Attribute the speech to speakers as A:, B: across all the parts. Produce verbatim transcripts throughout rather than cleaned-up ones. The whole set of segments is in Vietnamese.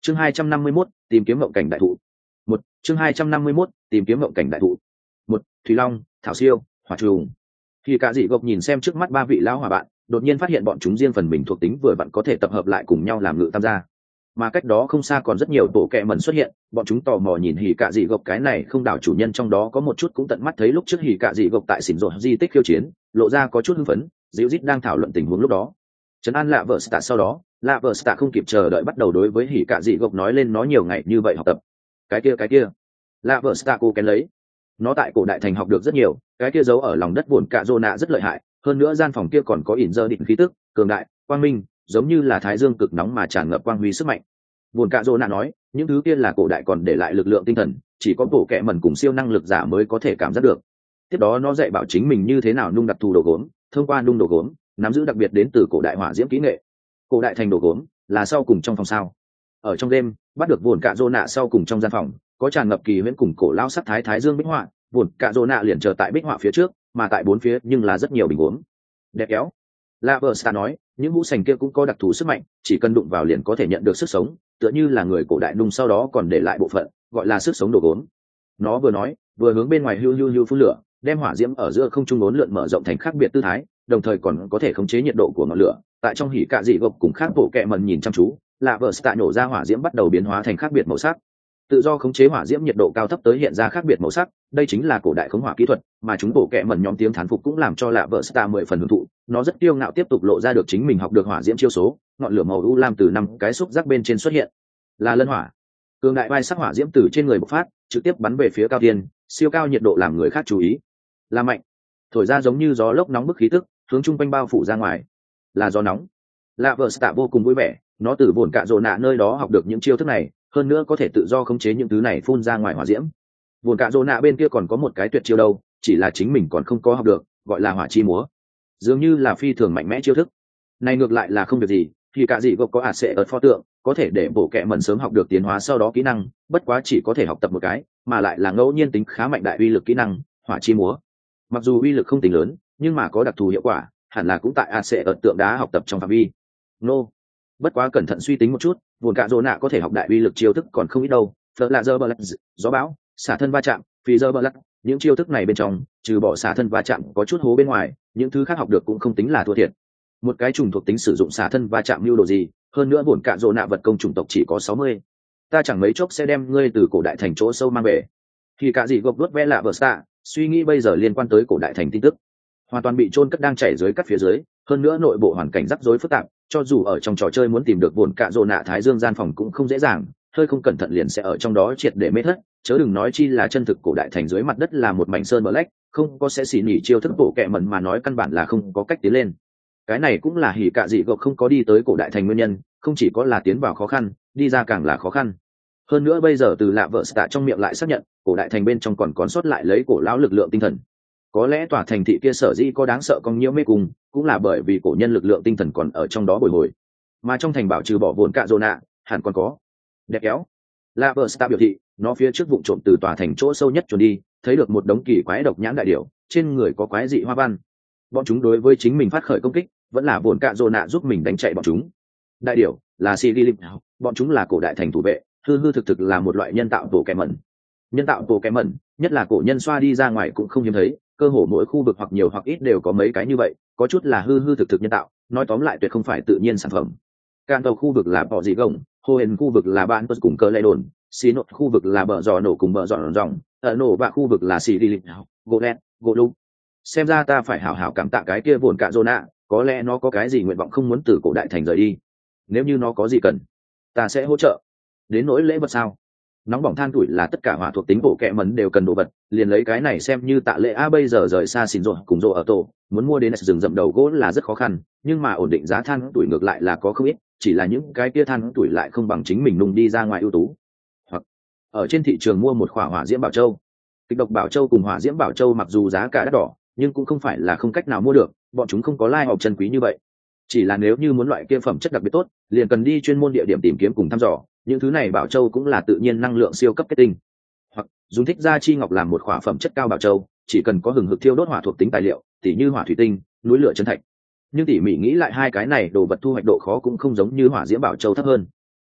A: chương hai trăm năm mươi mốt tìm kiếm mộng cảnh đại thụ. Một chương hai trăm năm mươi mốt tìm kiếm mộng cảnh đại thụ. Một Thủy Long, Thảo Siêu, Hỏa Trùng. Khi cả dị gộc nhìn xem trước mắt ba vị lão hỏa bạn, đột nhiên phát hiện bọn chúng riêng phần mình thuộc tính vừa vặn có thể tập hợp lại cùng nhau làm ngự tam gia. Mà cách đó không xa còn rất nhiều tổ kẹ mẩn xuất hiện, bọn chúng tò mò nhìn hỉ cả dị gộc cái này không đảo chủ nhân, trong đó có một chút cũng tận mắt thấy lúc trước hỉ cả dị gộc tại xỉn rột di tích khiêu chiến, lộ ra có chút hưng phấn. Dịu Dít đang thảo luận tình huống lúc đó. Trấn an lạ vợ Sta sau đó, lạ vợ Sta không kịp chờ đợi bắt đầu đối với hỉ cả dị gộc nói lên nó nhiều ngày như vậy học tập. Cái kia cái kia, lạ vợ Sta cô kén lấy. Nó tại cổ đại thành học được rất nhiều, cái kia giấu ở lòng đất buồn cạ rô nạ rất lợi hại, hơn nữa gian phòng kia còn có ỉn dơ định khí tức cường đại, quang minh, giống như là thái dương cực nóng mà tràn ngập quang huy sức mạnh. Buồn cạ rô nạ nói, những thứ kia là cổ đại còn để lại lực lượng tinh thần, chỉ có bộ kệ mẩn cùng siêu năng lực giả mới có thể cảm giác được. Tiếp đó nó dạy bảo chính mình như thế nào nung đặc thù đồ gốm, thông qua nung đồ gốm nắm giữ đặc biệt đến từ cổ đại hỏa diễm kỹ nghệ. Cổ đại thành đồ gốm là sau cùng trong phòng sao. Ở trong đêm bắt được buồn cạ rô nạ sau cùng trong gian phòng có tràn ngập kỳ huyễn cùng cổ lao sắc thái thái dương bích họa, buồn cạ rô nạ liền chờ tại bích họa phía trước, mà tại bốn phía nhưng là rất nhiều bình gốm đẹp kéo. La Versta nói, những vũ sành kia cũng có đặc thù sức mạnh, chỉ cần đụng vào liền có thể nhận được sức sống, tựa như là người cổ đại nung sau đó còn để lại bộ phận, gọi là sức sống đồ gốm. Nó vừa nói vừa hướng bên ngoài hưu hưu hưu phun lửa, đem hỏa diễm ở giữa không trung uốn lượn mở rộng thành khác biệt tư thái, đồng thời còn có thể khống chế nhiệt độ của ngọn lửa. Tại trong hỉ cạ dị gộc cùng khác bộ kệ mần nhìn chăm chú, La Versta nổ ra hỏa diễm bắt đầu biến hóa thành khác biệt màu sắc. Tự do khống chế hỏa diễm nhiệt độ cao thấp tới hiện ra khác biệt màu sắc, đây chính là cổ đại khống hỏa kỹ thuật, mà chúng bộ kệ mẩn nhóm tiếng thán phục cũng làm cho lạ vợ Star mười phần hưởng thụ. Nó rất kiêu ngạo tiếp tục lộ ra được chính mình học được hỏa diễm chiêu số, ngọn lửa màu u lam từ năm cái xúc giác bên trên xuất hiện, là lân hỏa. Cường đại vai sắc hỏa diễm từ trên người bộc phát, trực tiếp bắn về phía cao tiên, siêu cao nhiệt độ làm người khác chú ý. Là mạnh, thổi ra giống như gió lốc nóng bức khí tức, hướng trung quanh bao phủ ra ngoài. Là gió nóng. Lạ vợ Star vô cùng vui vẻ, nó từ buồn cạ rồ nạ nơi đó học được những chiêu thức này, hơn nữa có thể tự do khống chế những thứ này phun ra ngoài hỏa diễm. Buồn cạ rô nạ bên kia còn có một cái tuyệt chiêu đâu, chỉ là chính mình còn không có học được, gọi là hỏa chi múa, dường như là phi thường mạnh mẽ chiêu thức này. Ngược lại là không việc gì, thì cả gì gộp có ạt sẽ ở pho tượng, có thể để bộ kệ mẩn sớm học được tiến hóa sau đó kỹ năng, bất quá chỉ có thể học tập một cái, mà lại là ngẫu nhiên tính khá mạnh đại uy lực kỹ năng hỏa chi múa. Mặc dù uy lực không tính lớn, nhưng mà có đặc thù hiệu quả, hẳn là cũng tại ạt sẽ ở tượng đá học tập trong phạm vi. Nô, bất quá cẩn thận suy tính một chút, buồn cạ rô nạ có thể học đại uy lực chiêu thức còn không ít đâu. Phật là dơ bờ lắc, gió bão, xả thân va chạm, phi dơ bờ lắc, những chiêu thức này bên trong trừ bỏ xả thân va chạm có chút hố bên ngoài, những thứ khác học được cũng không tính là thua thiệt. Một cái trùng thuộc tính sử dụng xả thân va chạm mưu đồ gì, hơn nữa buồn cạ rô nạ vật công chủng tộc chỉ có sáu mươi, ta chẳng mấy chốc sẽ đem ngươi từ cổ đại thành chỗ sâu mang về. Thì cả gì gộp đuốt vẽ lạ vờ sta, suy nghĩ bây giờ liên quan tới cổ đại thành tin tức hoàn toàn bị chôn cất đang chảy dưới cắt phía dưới, hơn nữa nội bộ hoàn cảnh rắc rối phức tạp, cho dù ở trong trò chơi muốn tìm được buồn cạ rô nạ thái dương gian phòng cũng không dễ dàng, hơi không cẩn thận liền sẽ ở trong đó triệt để mê thất, chớ đừng nói chi là chân thực cổ đại thành dưới mặt đất là một mảnh sơn bờ lách, không có sẽ xỉ nhỉ chiêu thức bộ kệ mẩn mà nói căn bản là không có cách tiến lên. Cái này cũng là hỉ cạ dị gộc không có đi tới cổ đại thành nguyên nhân, không chỉ có là tiến vào khó khăn, đi ra càng là khó khăn. Hơn nữa bây giờ từ lạ vợ Star trong miệng lại xác nhận, cổ đại thành bên trong còn còn sót lại lấy cổ lão lực lượng tinh thần. Có lẽ tòa thành thị kia sở dĩ có đáng sợ cong nhiễu mê cùng, cũng là bởi vì cổ nhân lực lượng tinh thần còn ở trong đó bồi hồi. Mà trong thành bảo trừ bỏ buồn cạ rô nạ, hẳn còn có đẹp kéo. La Versta biểu thị, nó phía trước vụng trộm từ tòa thành chỗ sâu nhất trốn đi, thấy được một đống kỳ quái độc nhãn đại điểu, trên người có quái dị hoa văn. Bọn chúng đối với chính mình phát khởi công kích, vẫn là buồn cạ rô nạ giúp mình đánh chạy bọn chúng. Đại điểu là Sigilim, bọn chúng là cổ đại thành thủ vệ, hư hư thực thực là một loại nhân tạo bộ kẻ mẩn. Nhân tạo bộ kẻ mẩn, nhất là cổ nhân xoa đi ra ngoài cũng không hiếm thấy, cơ hồ mỗi khu vực hoặc nhiều hoặc ít đều có mấy cái như vậy, có chút là hư hư thực thực nhân tạo, nói tóm lại tuyệt không phải tự nhiên sản phẩm. Can tàu khu vực là bọ dị gồng, hồ hền khu vực là bạn tuất cùng cơ lệ đồn, xí nốt khu vực là bờ giò nổ cùng bờ giò ròng, ở nổ và khu vực là xì đi lịch, gỗ đen, gỗ lục. Xem ra ta phải hảo hảo cảm tạ cái kia buồn cạ rô nạ, có lẽ nó có cái gì nguyện vọng không muốn từ cổ đại thành rời đi. Nếu như nó có gì cần, ta sẽ hỗ trợ. Đến nỗi lễ vật sao? Nóng bỏng than tuổi là tất cả hỏa thuộc tính bộ kệ mẩn đều cần đồ vật, liền lấy cái này xem như tạ lệ a. Bây giờ rời xa xỉn rồi cùng rô ở tổ, muốn mua đến rừng rậm đầu gỗ là rất khó khăn, nhưng mà ổn định giá than tuổi ngược lại là có không ít, chỉ là những cái kia than tuổi lại không bằng chính mình nung đi ra ngoài ưu tú. Hoặc ở trên thị trường mua một khỏa hỏa diễm bảo châu. Kịch độc bảo châu cùng hỏa diễm bảo châu mặc dù giá cả đắt đỏ, nhưng cũng không phải là không cách nào mua được, bọn chúng không có lai học chân quý như vậy. Chỉ là nếu như muốn loại kia phẩm chất đặc biệt tốt, liền cần đi chuyên môn địa điểm tìm kiếm cùng thăm dò, những thứ này bảo châu cũng là tự nhiên năng lượng siêu cấp kết tinh. Hoặc dùng thích gia chi ngọc làm một khỏa phẩm chất cao bảo châu, chỉ cần có hừng hực thiêu đốt hỏa thuộc tính tài liệu, tỉ như hỏa thủy tinh, núi lửa chân thạch. Nhưng tỉ mỉ nghĩ lại hai cái này đồ vật thu hoạch độ khó cũng không giống như hỏa diễm bảo châu thấp hơn.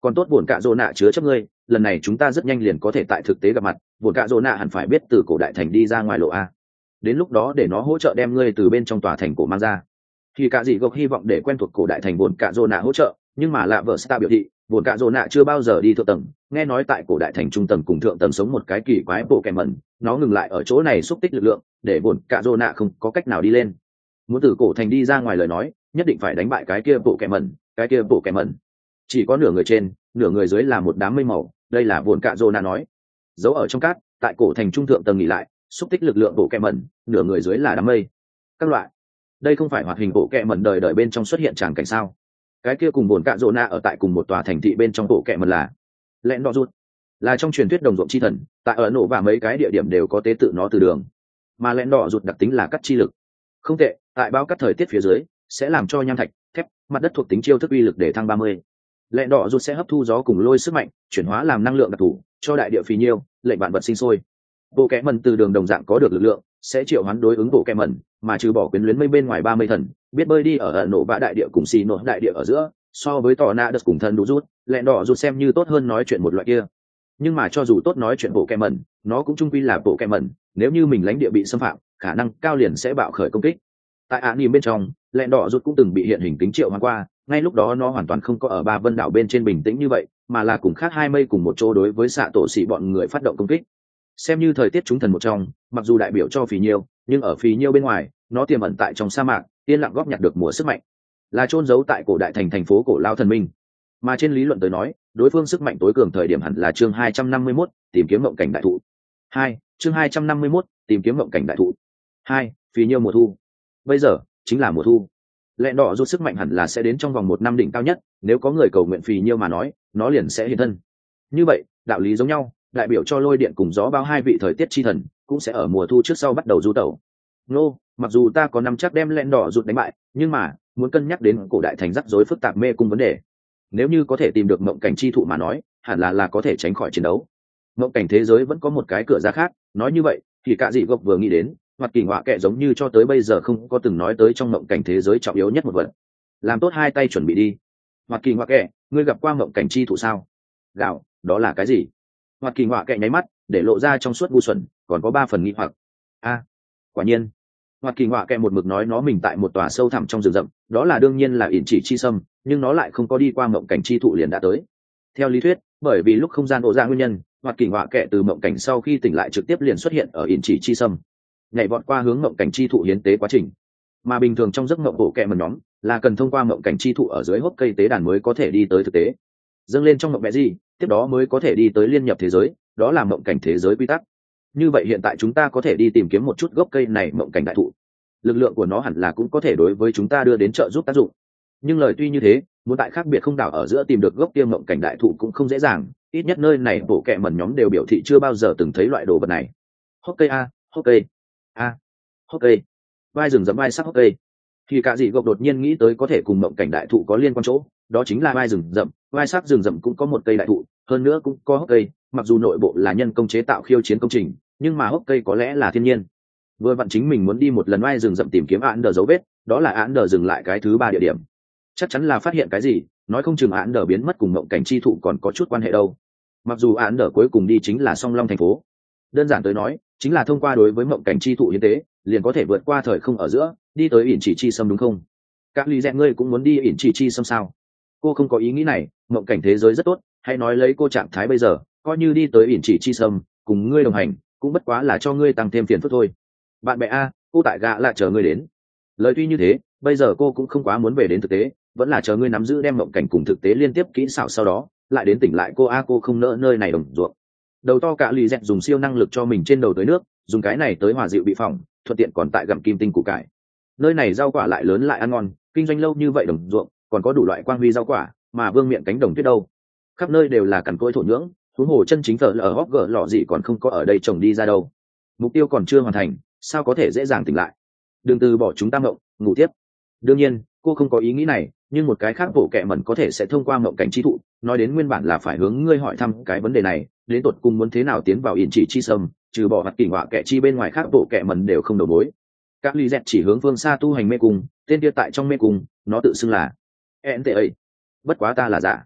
A: còn tốt buồn cạ rồ nạ chứa chấp ngươi, lần này chúng ta rất nhanh liền có thể tại thực tế gặp mặt, buồn cạ rồ nạ hẳn phải biết từ cổ đại thành đi ra ngoài lộ a, đến lúc đó để nó hỗ trợ đem ngươi từ bên trong tòa thành cổ mang ra. Thì cả gì gộc hy vọng để quen thuộc cổ đại thành buồn cạ rồ nạ hỗ trợ, nhưng mà lạ vợ Star biểu thị buồn cạ rồ nạ chưa bao giờ đi thượng tầng, nghe nói tại cổ đại thành trung tầng cùng thượng tầng sống một cái kỳ quái bộ kèm mẩn, nó ngừng lại ở chỗ này xúc tích lực lượng, để buồn cạ rồ nạ không có cách nào đi lên. Muốn từ cổ thành đi ra ngoài lời nói, nhất định phải đánh bại cái kia bộ kèm mẩn, cái kia bộ kèm mẩn chỉ có nửa người trên nửa người dưới là một đám mây màu, đây là buồn cạ rồ nạ nói. Giấu ở trong cát, tại cổ thành trung thượng tầng nghỉ lại, xúc tích lực lượng bộ kèm mẩn, nửa người dưới là đám mây. Các loại, đây không phải hoạt hình bộ kèm mẩn đời đời bên trong xuất hiện tràng cảnh sao? Cái kia cùng buồn cạ rồ nạ ở tại cùng một tòa thành thị bên trong bộ kèm mẩn là lẹn đỏ rút, là trong truyền thuyết đồng ruộng chi thần, tại ở nổ và mấy cái địa điểm đều có tế tự nó từ đường, mà lẹn đỏ rút đặc tính là cắt chi lực. Không tệ, tại bao cắt thời tiết phía dưới sẽ làm cho nham thạch, thép, mặt đất thuộc tính chiêu thức uy lực để thăng ba mươi. Lẹn đỏ rút sẽ hấp thu gió cùng lôi sức mạnh, chuyển hóa làm năng lượng đặc thù, cho đại địa phì nhiêu, lệnh vạn vật sinh sôi. Bộ kẽ mần từ đường đồng dạng có được lực lượng, sẽ triệu hoán đối ứng bộ kẽ mần, mà trừ bỏ quyến luyến mây bên ngoài ba mươi thần, biết bơi đi ở ẩn nổ vã đại địa cùng xì nổ đại địa ở giữa, so với tỏ na đất cùng thân đủ rút, lẹn đỏ rút xem như tốt hơn nói chuyện một loại kia. Nhưng mà cho dù tốt nói chuyện bộ kẽ mần, nó cũng chung quy là bộ kẽ mần, nếu như mình lãnh địa bị xâm phạm, khả năng cao liền sẽ bạo khởi công kích. Tại án nìm bên trong, lẹn đỏ rút cũng từng bị hiện hình tính triệu hoán qua, ngay lúc đó nó hoàn toàn không có ở ba vân đảo bên trên bình tĩnh như vậy, mà là cùng khác hai mây cùng một chỗ đối với xạ tổ xỉ bọn người phát động công kích. Xem như thời tiết chúng thần một trong, mặc dù đại biểu cho phì nhiêu, nhưng ở phì nhiêu bên ngoài, nó tiềm ẩn tại trong sa mạc, yên lặng góp nhặt được mùa sức mạnh, là chôn giấu tại cổ đại thành thành phố cổ lao thần minh. Mà trên lý luận tới nói, đối phương sức mạnh tối cường thời điểm hẳn là chương hai trăm năm mươi mốt, tìm kiếm mộng cảnh đại thụ. hai, chương hai trăm năm mươi mốt, tìm kiếm mộng cảnh đại thụ. hai, phì nhiêu mùa thu. Bây giờ chính là mùa thu. Lẹn đỏ rút sức mạnh hẳn là sẽ đến trong vòng một năm đỉnh cao nhất, nếu có người cầu nguyện phì nhiêu mà nói, nó liền sẽ hiện thân. Như vậy, đạo lý giống nhau, đại biểu cho lôi điện cùng gió bao hai vị thời tiết chi thần cũng sẽ ở mùa thu trước sau bắt đầu du tẩu. Nô, mặc dù ta có nắm chắc đem lẹn đỏ rút đánh bại, nhưng mà muốn cân nhắc đến cổ đại thành rắc rối phức tạp mê cung vấn đề. Nếu như có thể tìm được mộng cảnh chi thụ mà nói, hẳn là là có thể tránh khỏi chiến đấu. Mộng cảnh thế giới vẫn có một cái cửa ra khác, nói như vậy thì cả dị gộc vừa nghĩ đến hoặc kỳ họa kệ giống như cho tới bây giờ không có từng nói tới trong mộng cảnh thế giới trọng yếu nhất một vật. Làm tốt hai tay chuẩn bị đi. Hoặc kỳ họa kệ, ngươi gặp qua mộng cảnh chi thụ sao? Gạo, đó là cái gì? Hoặc kỳ họa kệ nháy mắt để lộ ra trong suốt ngu xuẩn, còn có ba phần nghi hoặc. A, quả nhiên. Hoặc kỳ họa kệ một mực nói nó mình tại một tòa sâu thẳm trong rừng rậm, đó là đương nhiên là ỉn chỉ chi sâm, nhưng nó lại không có đi qua mộng cảnh chi thụ liền đã tới. Theo lý thuyết, bởi vì lúc không gian ổ ra nguyên nhân, hoặc kỳ họa kệ từ mộng cảnh sau khi tỉnh lại trực tiếp liền xuất hiện ở ỉn chỉ chi sâm, nhảy vọt qua hướng mộng cảnh chi thụ hiến tế quá trình. Mà bình thường trong giấc mộng bộ kệ mần nhóm là cần thông qua mộng cảnh chi thụ ở dưới hốc cây tế đàn mới có thể đi tới thực tế, dâng lên trong mộng mẹ gì tiếp đó mới có thể đi tới liên nhập thế giới, đó là mộng cảnh thế giới quy tắc. Như vậy hiện tại chúng ta có thể đi tìm kiếm một chút gốc cây này mộng cảnh đại thụ, lực lượng của nó hẳn là cũng có thể đối với chúng ta đưa đến trợ giúp tác dụng. Nhưng lời tuy như thế, muốn tại khác biệt không đảo ở giữa tìm được gốc kia mộng cảnh đại thụ cũng không dễ dàng, ít nhất nơi này bộ kệ mần nhóm đều biểu thị chưa bao giờ từng thấy loại đồ vật này. Hốc cây a, hốc cây a, hốc cây, vai rừng rậm vai sắc hốc cây. Thì cả dị gộc đột nhiên nghĩ tới có thể cùng mộng cảnh đại thụ có liên quan chỗ, đó chính là vai rừng rậm, vai sắc rừng rậm cũng có một cây đại thụ, hơn nữa cũng có hốc cây, mặc dù nội bộ là nhân công chế tạo khiêu chiến công trình, nhưng mà hốc cây có lẽ là thiên nhiên. Vừa vặn chính mình muốn đi một lần vai rừng rậm tìm kiếm án đờ dấu vết, đó là án đờ dừng lại cái thứ ba địa điểm. Chắc chắn là phát hiện cái gì, nói không chừng án đờ biến mất cùng mộng cảnh chi thụ còn có chút quan hệ đâu. Mặc dù án đờ cuối cùng đi chính là song long thành phố, đơn giản tới nói chính là thông qua đối với mộng cảnh chi thụ hiến tế liền có thể vượt qua thời không ở giữa đi tới ỉn chỉ chi sâm, đúng không? Các ly dẹn ngươi cũng muốn đi ỉn chỉ chi sâm sao? Cô không có ý nghĩ này, mộng cảnh thế giới rất tốt, hãy nói lấy cô trạng thái bây giờ coi như đi tới ỉn chỉ chi sâm cùng ngươi đồng hành cũng bất quá là cho ngươi tăng thêm phiền phức thôi. Bạn bè a, cô tại gạ lại chờ ngươi đến. Lời tuy như thế, bây giờ cô cũng không quá muốn về đến thực tế, vẫn là chờ ngươi nắm giữ đem mộng cảnh cùng thực tế liên tiếp kỹ xảo, sau đó lại đến tỉnh lại cô a. Cô không nỡ nơi này đồng ruộng. Đầu to cả lì dẹt dùng siêu năng lực cho mình trên đầu tới nước, dùng cái này tới hòa dịu bị phỏng, thuận tiện còn tại gặm kim tinh củ cải. Nơi này rau quả lại lớn lại ăn ngon, kinh doanh lâu như vậy đồng ruộng còn có đủ loại quang huy rau quả, mà vương miện cánh đồng tuyết đâu khắp nơi đều là cằn cỗi thổ nhưỡng, huống hồ chân chính thợ ở hóc gở lọ gì còn không có ở đây trồng đi ra đâu. Mục tiêu còn chưa hoàn thành, sao có thể dễ dàng tỉnh lại? Đừng từ bỏ chúng ta mộng, ngủ tiếp. Đương nhiên cô không có ý nghĩ này, nhưng một cái khác bộ kệ mẩn có thể sẽ thông qua mộng cảnh chi thụ. Nói đến nguyên bản là phải hướng ngươi hỏi thăm cái vấn đề này, đến tột cùng muốn thế nào tiến vào ỉn chỉ chi sâm, trừ bỏ mặt kỳ họa kệ chi bên ngoài khác bộ kệ mẩn đều không đầu mối. Các ly dẹt chỉ hướng phương xa tu hành mê cung, tên kia tại trong mê cung nó tự xưng là en tê a. Bất quá ta là giả.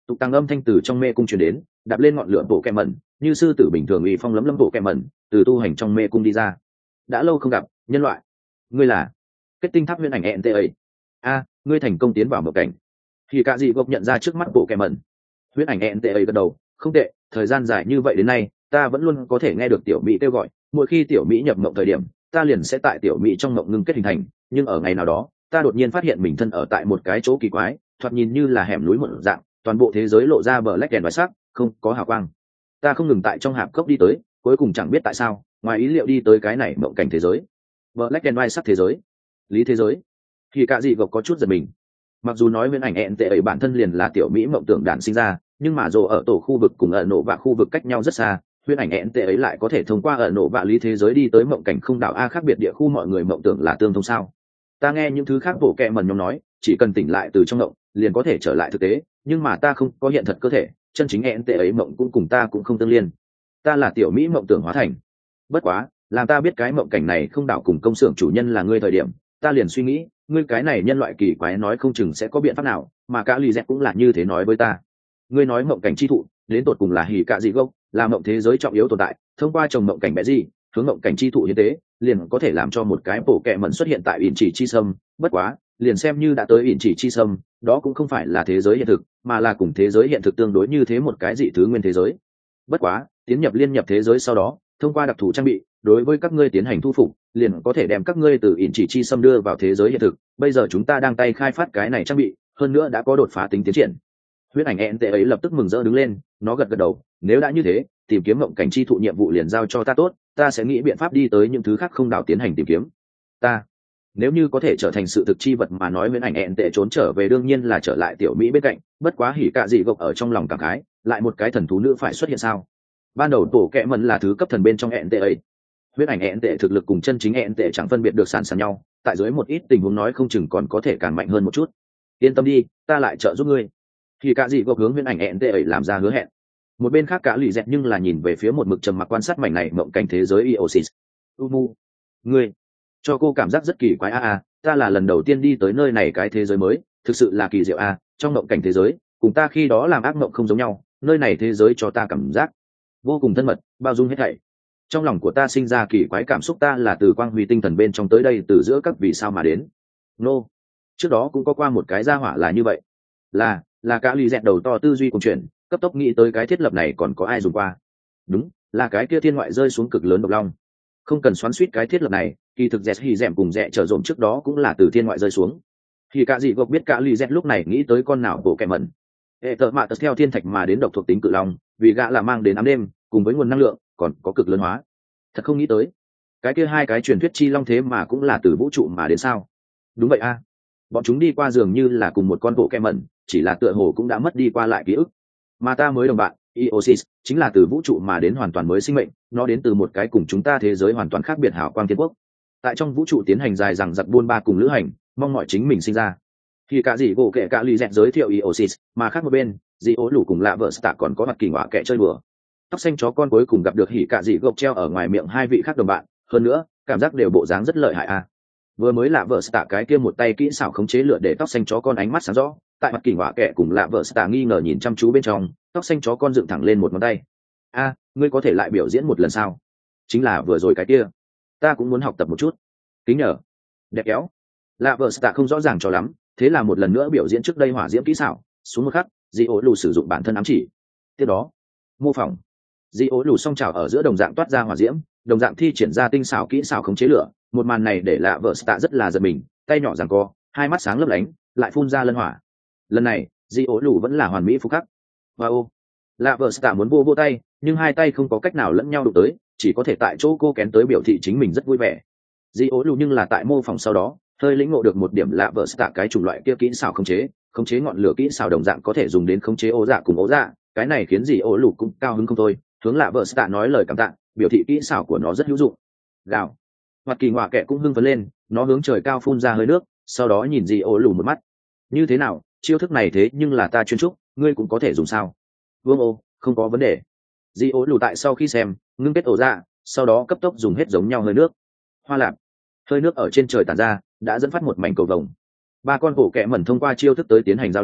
A: tục tăng âm thanh từ trong mê cung truyền đến, đạp lên ngọn lửa bộ kẹ mẩn, như sư tử bình thường uy phong lấm lấm bộ kẹ mẩn từ tu hành trong mê cung đi ra. Đã lâu không gặp, nhân loại. Ngươi là kết tinh tháp huyễn ảnh ẹn tê ấy. A, ngươi thành công tiến vào mộng cảnh. Thì cả gì gộp nhận ra trước mắt bộ kẹ mẩn. Huyễn ảnh ẹn tê ấy gật đầu, không tệ, thời gian dài như vậy đến nay, ta vẫn luôn có thể nghe được tiểu mỹ kêu gọi, mỗi khi tiểu mỹ nhập mộng thời điểm, ta liền sẽ tại tiểu mỹ trong mộng ngưng kết hình thành, nhưng ở ngày nào đó, ta đột nhiên phát hiện mình thân ở tại một cái chỗ kỳ quái, thoạt nhìn như là hẻm núi một dạng, toàn bộ thế giới lộ ra bờ lách đèn vài sắc, không có hào quang. Ta không ngừng tại trong hạp cốc đi tới, cuối cùng chẳng biết tại sao, ngoài ý liệu đi tới cái này mộng cảnh thế giới, bờ lách đèn vài sắc thế giới, lý thế giới. Thì cả gì gộp có chút giật mình. Mặc dù nói huyễn ảnh ẹn tệ ấy bản thân liền là tiểu mỹ mộng tưởng đản sinh ra, nhưng mà dù ở tổ khu vực cùng ở nổ vạ khu vực cách nhau rất xa, huyễn ảnh ẹn tệ ấy lại có thể thông qua ở nổ vạ lý thế giới đi tới mộng cảnh không đảo a khác biệt địa khu mọi người mộng tưởng là tương thông sao. Ta nghe những thứ khác bộ kệ mần nhóm nói, chỉ cần tỉnh lại từ trong mộng liền có thể trở lại thực tế, nhưng mà ta không có hiện thật cơ thể, chân chính ẹn tệ ấy mộng cũng cùng ta cũng không tương liên. Ta là tiểu mỹ mộng tưởng hóa thành. Bất quá, làm ta biết cái mộng cảnh này không đảo cùng công xưởng chủ nhân là ngươi thời điểm, ta liền suy nghĩ, ngươi cái này nhân loại kỳ quái nói không chừng sẽ có biện pháp nào, mà cả lì dẹt cũng là như thế nói với ta. Ngươi nói mộng cảnh chi thụ đến tột cùng là hỉ cạ dị gốc, là mộng thế giới trọng yếu tồn tại, thông qua trồng mộng cảnh bẽ gì hướng mộng cảnh chi thụ hiến tế liền có thể làm cho một cái bổ kẹ mẩn xuất hiện tại ỉn chỉ chi sâm. Bất quá liền xem như đã tới ỉn chỉ chi sâm, đó cũng không phải là thế giới hiện thực, mà là cùng thế giới hiện thực tương đối như thế một cái dị thứ nguyên thế giới. Bất quá tiến nhập liên nhập thế giới sau đó, thông qua đặc thù trang bị đối với các ngươi tiến hành thu phục, liền có thể đem các ngươi từ ỉn chỉ chi sâm đưa vào thế giới hiện thực. Bây giờ chúng ta đang tay khai phát cái này trang bị, hơn nữa đã có đột phá tính tiến triển. Huyễn ảnh ẹn tệ ấy lập tức mừng rỡ đứng lên, nó gật gật đầu, nếu đã như thế, tìm kiếm mộng cảnh chi thụ nhiệm vụ liền giao cho ta tốt, ta sẽ nghĩ biện pháp đi tới những thứ khác không đảo tiến hành tìm kiếm. Ta nếu như có thể trở thành sự thực chi vật mà nói, huyễn ảnh ẹn tệ trốn trở về đương nhiên là trở lại tiểu mỹ bên cạnh, bất quá hỉ cạ dị gộc ở trong lòng cảm khái, lại một cái thần thú nữ phải xuất hiện sao? Ban đầu tổ kẹ mần là thứ cấp thần bên trong ẹn tệ ấy. Huyễn ảnh ẹn tệ thực lực cùng chân chính ẹn tệ chẳng phân biệt được sàn sàn nhau, tại dưới một ít tình huống nói không chừng còn có thể càng mạnh hơn một chút. Yên tâm đi, ta lại trợ giúp ngươi. Thì cả gì gộp hướng huyễn ảnh ẹn tệ ấy làm ra hứa hẹn. Một bên khác cả lì dẹt nhưng là nhìn về phía một mực trầm mặc quan sát mảnh này mộng cảnh thế giới Iosis. Umu, ngươi cho cô cảm giác rất kỳ quái a a, ta là lần đầu tiên đi tới nơi này cái thế giới mới, thực sự là kỳ diệu a, trong mộng cảnh thế giới, cùng ta khi đó làm ác mộng không giống nhau, nơi này thế giới cho ta cảm giác vô cùng thân mật, bao dung hết thảy. Trong lòng của ta sinh ra kỳ quái cảm xúc, ta là từ quang huy tinh thần bên trong tới đây, từ giữa các vì sao mà đến. Nô, no. Trước đó cũng có qua một cái gia hỏa là như vậy, là là cả lì dẹt đầu to tư duy cùng chuyển, cấp tốc nghĩ tới cái thiết lập này còn có ai dùng qua. Đúng, là cái kia thiên ngoại rơi xuống cực lớn độc long. Không cần xoắn suýt cái thiết lập này, kỳ thực dẹt hì dẹm cùng dẹ trở dồn trước đó cũng là từ thiên ngoại rơi xuống. Thì cả gì gộc biết cả lì dẹt lúc này nghĩ tới con nào bộ kẻ mẩn. Hệ tợ mạ tật theo thiên thạch mà đến độc thuộc tính cự long, vì gã là mang đến ám đêm, cùng với nguồn năng lượng, còn có cực lớn hóa. Thật không nghĩ tới, cái kia hai cái truyền thuyết chi long thế mà cũng là từ vũ trụ mà đến sao? Đúng vậy a, bọn chúng đi qua dường như là cùng một con bộ kẻ mẩn, chỉ là tựa hồ cũng đã mất đi qua lại ký ức. Mà ta mới đồng bạn, Iosis, chính là từ vũ trụ mà đến hoàn toàn mới sinh mệnh, nó đến từ một cái cùng chúng ta thế giới hoàn toàn khác biệt hào quang thiên quốc. Tại trong vũ trụ tiến hành dài dằng dặc buôn ba cùng lữ hành, mong mọi chính mình sinh ra. Khi cả gì gỗ kệ cả lì dẹt giới thiệu Iosis, mà khác một bên, dị ố lũ cùng lạ vợ Star còn có mặt kỳ ngọa kệ chơi bừa. Tóc xanh chó con cuối cùng gặp được hỉ cả dị gộp treo ở ngoài miệng hai vị khác đồng bạn, hơn nữa, cảm giác đều bộ dáng rất lợi hại a. À. Vừa mới lạ vợ Star cái kia một tay kỹ xảo khống chế lửa để tóc xanh chó con ánh mắt sáng rõ, tại mặt kỳ ngọa kệ cùng lạ vợ Star nghi ngờ nhìn chăm chú bên trong, tóc xanh chó con dựng thẳng lên một ngón tay. A, ngươi có thể lại biểu diễn một lần sao? Chính là vừa rồi cái kia, ta cũng muốn học tập một chút. Kính nhờ. Đẹp kéo. Lạ vợ Star không rõ ràng cho lắm, thế là một lần nữa biểu diễn trước đây hỏa diễm kỹ xảo, xuống một khắc, dị ố lù sử dụng bản thân ám chỉ. Tiếp đó, mô phỏng. Dị ố lù song trào ở giữa đồng dạng toát ra hỏa diễm, đồng dạng thi triển ra tinh xảo kỹ xảo khống chế lửa, một màn này để lạ vợ Star rất là giật mình, tay nhỏ giằng co, hai mắt sáng lấp lánh, lại phun ra lân hỏa. Lần này, dị ố lù vẫn là hoàn mỹ phục khắc. Wow. Lạ vợ Star muốn vô vô tay, nhưng hai tay không có cách nào lẫn nhau đụng tới, chỉ có thể tại chỗ cô kén tới biểu thị chính mình rất vui vẻ. Dị ố lù nhưng là tại mô phỏng sau đó, hơi lĩnh ngộ được một điểm lạ vợ Star cái chủng loại kia kỹ xảo khống chế, khống chế ngọn lửa kỹ xảo đồng dạng có thể dùng đến khống chế ố dạ cùng ố dạ, cái này khiến dị ố lù cũng cao hứng không thôi, hướng lạ vợ Star nói lời cảm tạ, biểu thị kỹ xảo của nó rất hữu dụng. Gào. Hoạt kỳ ngọa kệ cũng hưng phấn lên, nó hướng trời cao phun ra hơi nước, sau đó nhìn dị ố lù một mắt. Như thế nào, chiêu thức này thế nhưng là ta chuyên trúc, ngươi cũng có thể dùng sao? Vương ô, không có vấn đề. Dị ố lù tại sau khi xem, ngưng kết ổ dạ, sau đó cấp tốc dùng hết giống nhau hơi nước. Hoa lạp, hơi nước ở trên trời tản ra, đã dẫn phát một mảnh cầu vồng. Ba con hổ kẹ mẩn thông qua chiêu thức tới tiến hành giao lưu,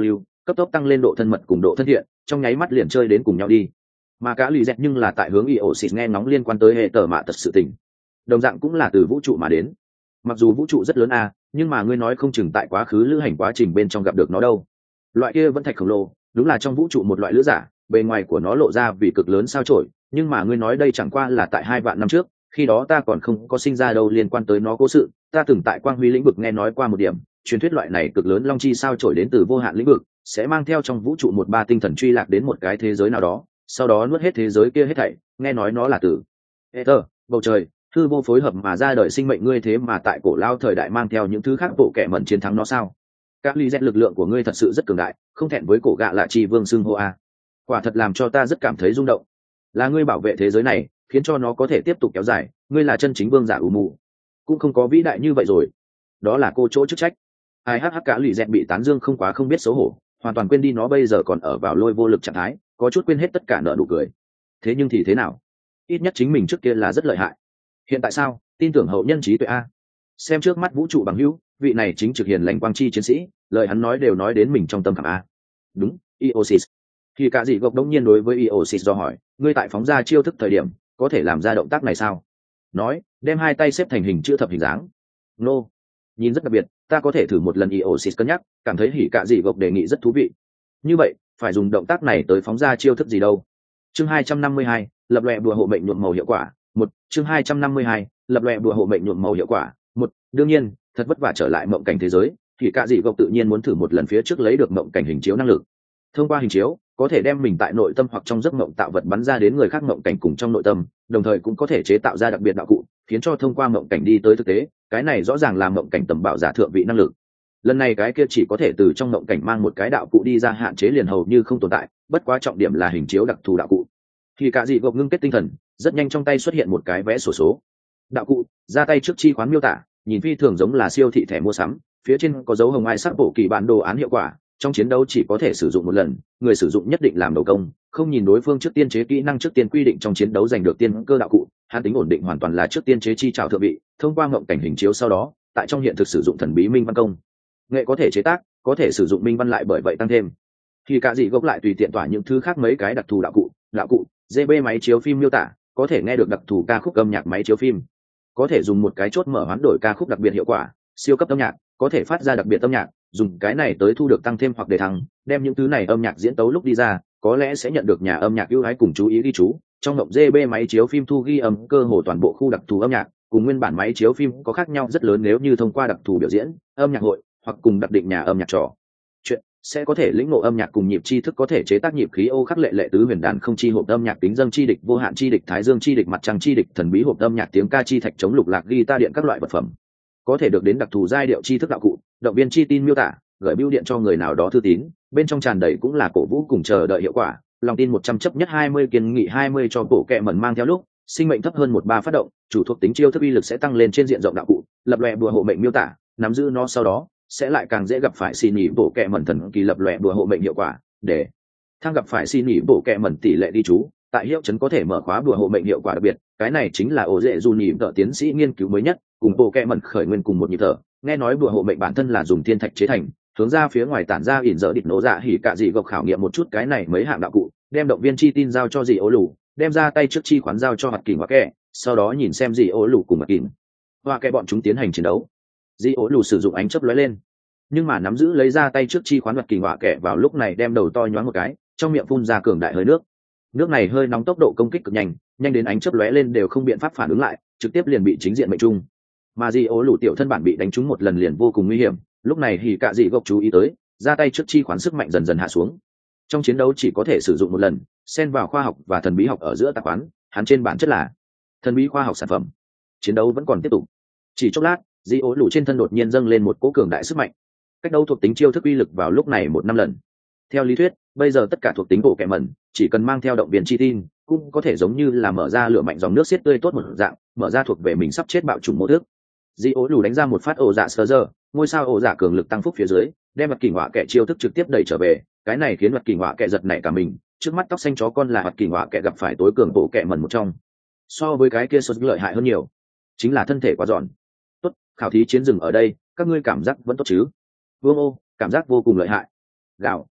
A: cấp tốc tăng lên độ thân mật cùng độ thân thiện, trong nháy mắt liền chơi đến cùng nhau đi. Mà cả lì dẹt nhưng là tại hướng Iosis nghe ngóng liên quan tới hệ tờ mạ tật sự tình, đồng dạng cũng là từ vũ trụ mà đến. Mặc dù vũ trụ rất lớn a, nhưng mà ngươi nói không chừng tại quá khứ lữ hành quá trình bên trong gặp được nó đâu. Loại kia vẫn thạch khổng lồ, đúng là trong vũ trụ một loại lữ giả, bề ngoài của nó lộ ra vì cực lớn sao chổi, nhưng mà ngươi nói đây chẳng qua là tại hai vạn năm trước, khi đó ta còn không có sinh ra đâu liên quan tới nó cố sự. Ta từng tại quang huy lĩnh vực nghe nói qua một điểm, truyền thuyết loại này cực lớn long chi sao chổi đến từ vô hạn lĩnh vực, sẽ mang theo trong vũ trụ một ba tinh thần truy lạc đến một cái thế giới nào đó, sau đó nuốt hết thế giới kia hết thảy. Nghe nói nó là từ ether, bầu trời, hư vô phối hợp mà ra đời sinh mệnh, ngươi thế mà tại cổ lao thời đại mang theo những thứ khác bộ kẻ mẩn chiến thắng nó sao? Các ly dẹt, lực lượng của ngươi thật sự rất cường đại, không thẹn với cổ gạ lạ chi vương xưng hô a. Quả thật làm cho ta rất cảm thấy rung động. Là ngươi bảo vệ thế giới này, khiến cho nó có thể tiếp tục kéo dài, ngươi là chân chính vương giả ủ mù, cũng không có vĩ đại như vậy rồi. Đó là cô chỗ chức trách. Ai hắc hắc, cả lì dẹt bị tán dương không quá không biết xấu hổ, hoàn toàn quên đi nó bây giờ còn ở vào lôi vô lực trạng thái, có chút quên hết tất cả, nợ nụ cười. Thế nhưng thì thế nào? Ít nhất chính mình trước kia là rất lợi hại. Hiện tại sao? Tin tưởng hậu nhân trí tuệ a. Xem trước mắt vũ trụ bằng hữu, vị này chính trực hiền lành quang chi chiến sĩ, lời hắn nói đều nói đến mình trong tâm khảm a. Đúng, Iosis. Khi cả gì gộc đống nhiên đối với Iosis do hỏi, ngươi tại phóng ra chiêu thức thời điểm, có thể làm ra động tác này sao? Nói, đem hai tay xếp thành hình chữ thập hình dáng. Nô, nhìn rất đặc biệt, ta có thể thử một lần. Iosis cân nhắc, cảm thấy hỉ cả gì gộc đề nghị rất thú vị. Như vậy, phải dùng động tác này tới phóng ra chiêu thức gì đâu? Chương hai trăm năm mươi hai, lập loè bùa hộ mệnh nhuộm màu hiệu quả. Một, chương hai trăm năm mươi hai, lập loè bùa hộ mệnh nhuộm màu hiệu quả. Một, đương nhiên, thật vất vả trở lại mộng cảnh thế giới, thì cả dị gộc tự nhiên muốn thử một lần phía trước lấy được mộng cảnh hình chiếu năng lực. Thông qua hình chiếu, có thể đem mình tại nội tâm hoặc trong giấc mộng tạo vật bắn ra đến người khác mộng cảnh cùng trong nội tâm, đồng thời cũng có thể chế tạo ra đặc biệt đạo cụ, khiến cho thông qua mộng cảnh đi tới thực tế. Cái này rõ ràng là mộng cảnh tầm bảo giả thượng vị năng lực. Lần này cái kia chỉ có thể từ trong mộng cảnh mang một cái đạo cụ đi ra, hạn chế liền hầu như không tồn tại, bất quá trọng điểm là hình chiếu đặc thù đạo cụ. Thì cả dị gộc ngưng kết tinh thần, rất nhanh trong tay xuất hiện một cái vẽ sổ số đạo cụ, ra tay trước chi khoán miêu tả, nhìn phi thường giống là siêu thị thẻ mua sắm, phía trên có dấu hồng ai sắc bộ kỳ bản đồ án hiệu quả, trong chiến đấu chỉ có thể sử dụng một lần, người sử dụng nhất định làm đầu công, không nhìn đối phương trước tiên chế kỹ năng, trước tiên quy định trong chiến đấu giành được tiên cơ đạo cụ, hắn tính ổn định hoàn toàn là trước tiên chế chi trào thượng vị, thông qua ngộng cảnh hình chiếu sau đó, tại trong hiện thực sử dụng thần bí minh văn công nghệ có thể chế tác, có thể sử dụng minh văn lại bởi vậy tăng thêm. Thì cả dị gốc lại tùy tiện tỏa những thứ khác mấy cái đặc thù đạo cụ, đạo cụ giê bê máy chiếu phim miêu tả, có thể nghe được đặc thù ca khúc âm nhạc máy chiếu phim, có thể dùng một cái chốt mở hoán đổi ca khúc đặc biệt hiệu quả, siêu cấp âm nhạc, có thể phát ra đặc biệt âm nhạc, dùng cái này tới thu được tăng thêm hoặc đề thăng, đem những thứ này âm nhạc diễn tấu lúc đi ra, có lẽ sẽ nhận được nhà âm nhạc ưu ái cùng chú ý ghi chú. Trong mộng giê bê máy chiếu phim thu ghi âm cơ hồ toàn bộ khu đặc thù âm nhạc, cùng nguyên bản máy chiếu phim có khác nhau rất lớn, nếu như thông qua đặc thù biểu diễn, âm nhạc hội hoặc cùng đặc định nhà âm nhạc trò chuyện, sẽ có thể lĩnh ngộ âm nhạc cùng nhịp chi thức, có thể chế tác nhịp khí ô khắc lệ lệ tứ huyền đàn không chi hộp âm nhạc, tính dâng chi địch, vô hạn chi địch, thái dương chi địch, mặt trăng chi địch, thần bí hộp âm nhạc, tiếng ca chi thạch, chống lục lạc, guitar điện các loại vật phẩm, có thể được đến đặc thù giai điệu chi thức đạo cụ, động viên chi tin miêu tả, gửi bưu điện cho người nào đó thư tín, bên trong tràn đầy cũng là cổ vũ cùng chờ đợi hiệu quả, lòng tin một trăm chấp nhất hai mươi, kiên nghị hai mươi, cho bộ kệ mẩn mang theo lúc sinh mệnh thấp hơn một ba phát động, chủ thuộc tính chiêu thức uy lực sẽ tăng lên trên diện rộng đạo cụ, lập lòe bùa hộ mệnh miêu tả, nắm giữ nó sau đó sẽ lại càng dễ gặp phải xin nhị bộ kệ mẩn thần kỳ lập lòe bùa hộ mệnh hiệu quả, để thang gặp phải xin nhị bộ kệ mẩn tỷ lệ đi chú tại hiệu chấn có thể mở khóa bùa hộ mệnh hiệu quả đặc biệt. Cái này chính là ổ dễ dù nhị tợ tiến sĩ nghiên cứu mới nhất, cùng bộ kệ mẩn khởi nguyên cùng một nhịp thở. Nghe nói bùa hộ mệnh bản thân là dùng thiên thạch chế thành, hướng ra phía ngoài tản ra ỉn dở địch nổ dạ hỉ cả dị gộc khảo nghiệm một chút cái này mấy hạng đạo cụ, đem động viên chi tin giao cho dị ố lù, đem ra tay trước chi khoán giao cho mặt kình hoa kệ, sau đó nhìn xem dị ố lù cùng mặt kình hoa kệ bọn chúng tiến hành chiến đấu. Dị ố lù sử dụng ánh chớp lóe lên, nhưng mà nắm giữ lấy ra tay trước chi khoán mặt kình hoa kệ vào lúc này đem đầu to nhoáng một cái, trong miệng phun ra cường đại hơi nước. Nước này hơi nóng, tốc độ công kích cực nhanh, nhanh đến ánh chớp lóe lên đều không biện pháp phản ứng lại, trực tiếp liền bị chính diện mệnh trung. Mà dị ố lù tiểu thân bản bị đánh trúng một lần liền vô cùng nguy hiểm, lúc này hỉ cả dị gộc chú ý tới, ra tay trước chi khoán sức mạnh dần dần hạ xuống. Trong chiến đấu chỉ có thể sử dụng một lần, xen vào khoa học và thần bí học ở giữa tạp quán, hắn trên bản chất là thần bí khoa học sản phẩm. Chiến đấu vẫn còn tiếp tục. Chỉ chốc lát, dị ố lù trên thân đột nhiên dâng lên một cỗ cường đại sức mạnh. Cách đấu thuộc tính chiêu thức uy lực vào lúc này một năm lần. Theo lý thuyết, bây giờ tất cả thuộc tính bộ kẻ mẩn chỉ cần mang theo động viên chi tin, cũng có thể giống như là mở ra lửa mạnh dòng nước xiết tươi tốt một dạng, mở ra thuộc về mình sắp chết bạo chủng mô thức. Dị ố lù đánh ra một phát ổ dạ sơ giờ, ngôi sao ổ dạ cường lực tăng phúc phía dưới, đem mặt kỳ ngọa kẻ chiêu thức trực tiếp đẩy trở về. Cái này khiến mặt kỳ ngọa kẻ giật nảy cả mình, trước mắt tóc xanh chó con là mặt kỳ ngọa kẻ gặp phải tối cường bộ kẻ mẩn một trong, so với cái kia sốt lợi hại hơn nhiều, chính là thân thể quá giòn. Tốt, khảo thí chiến dừng ở đây, các ngươi cảm giác vẫn tốt chứ? Vương ô, cảm giác vô cùng lợi hại. Gạo,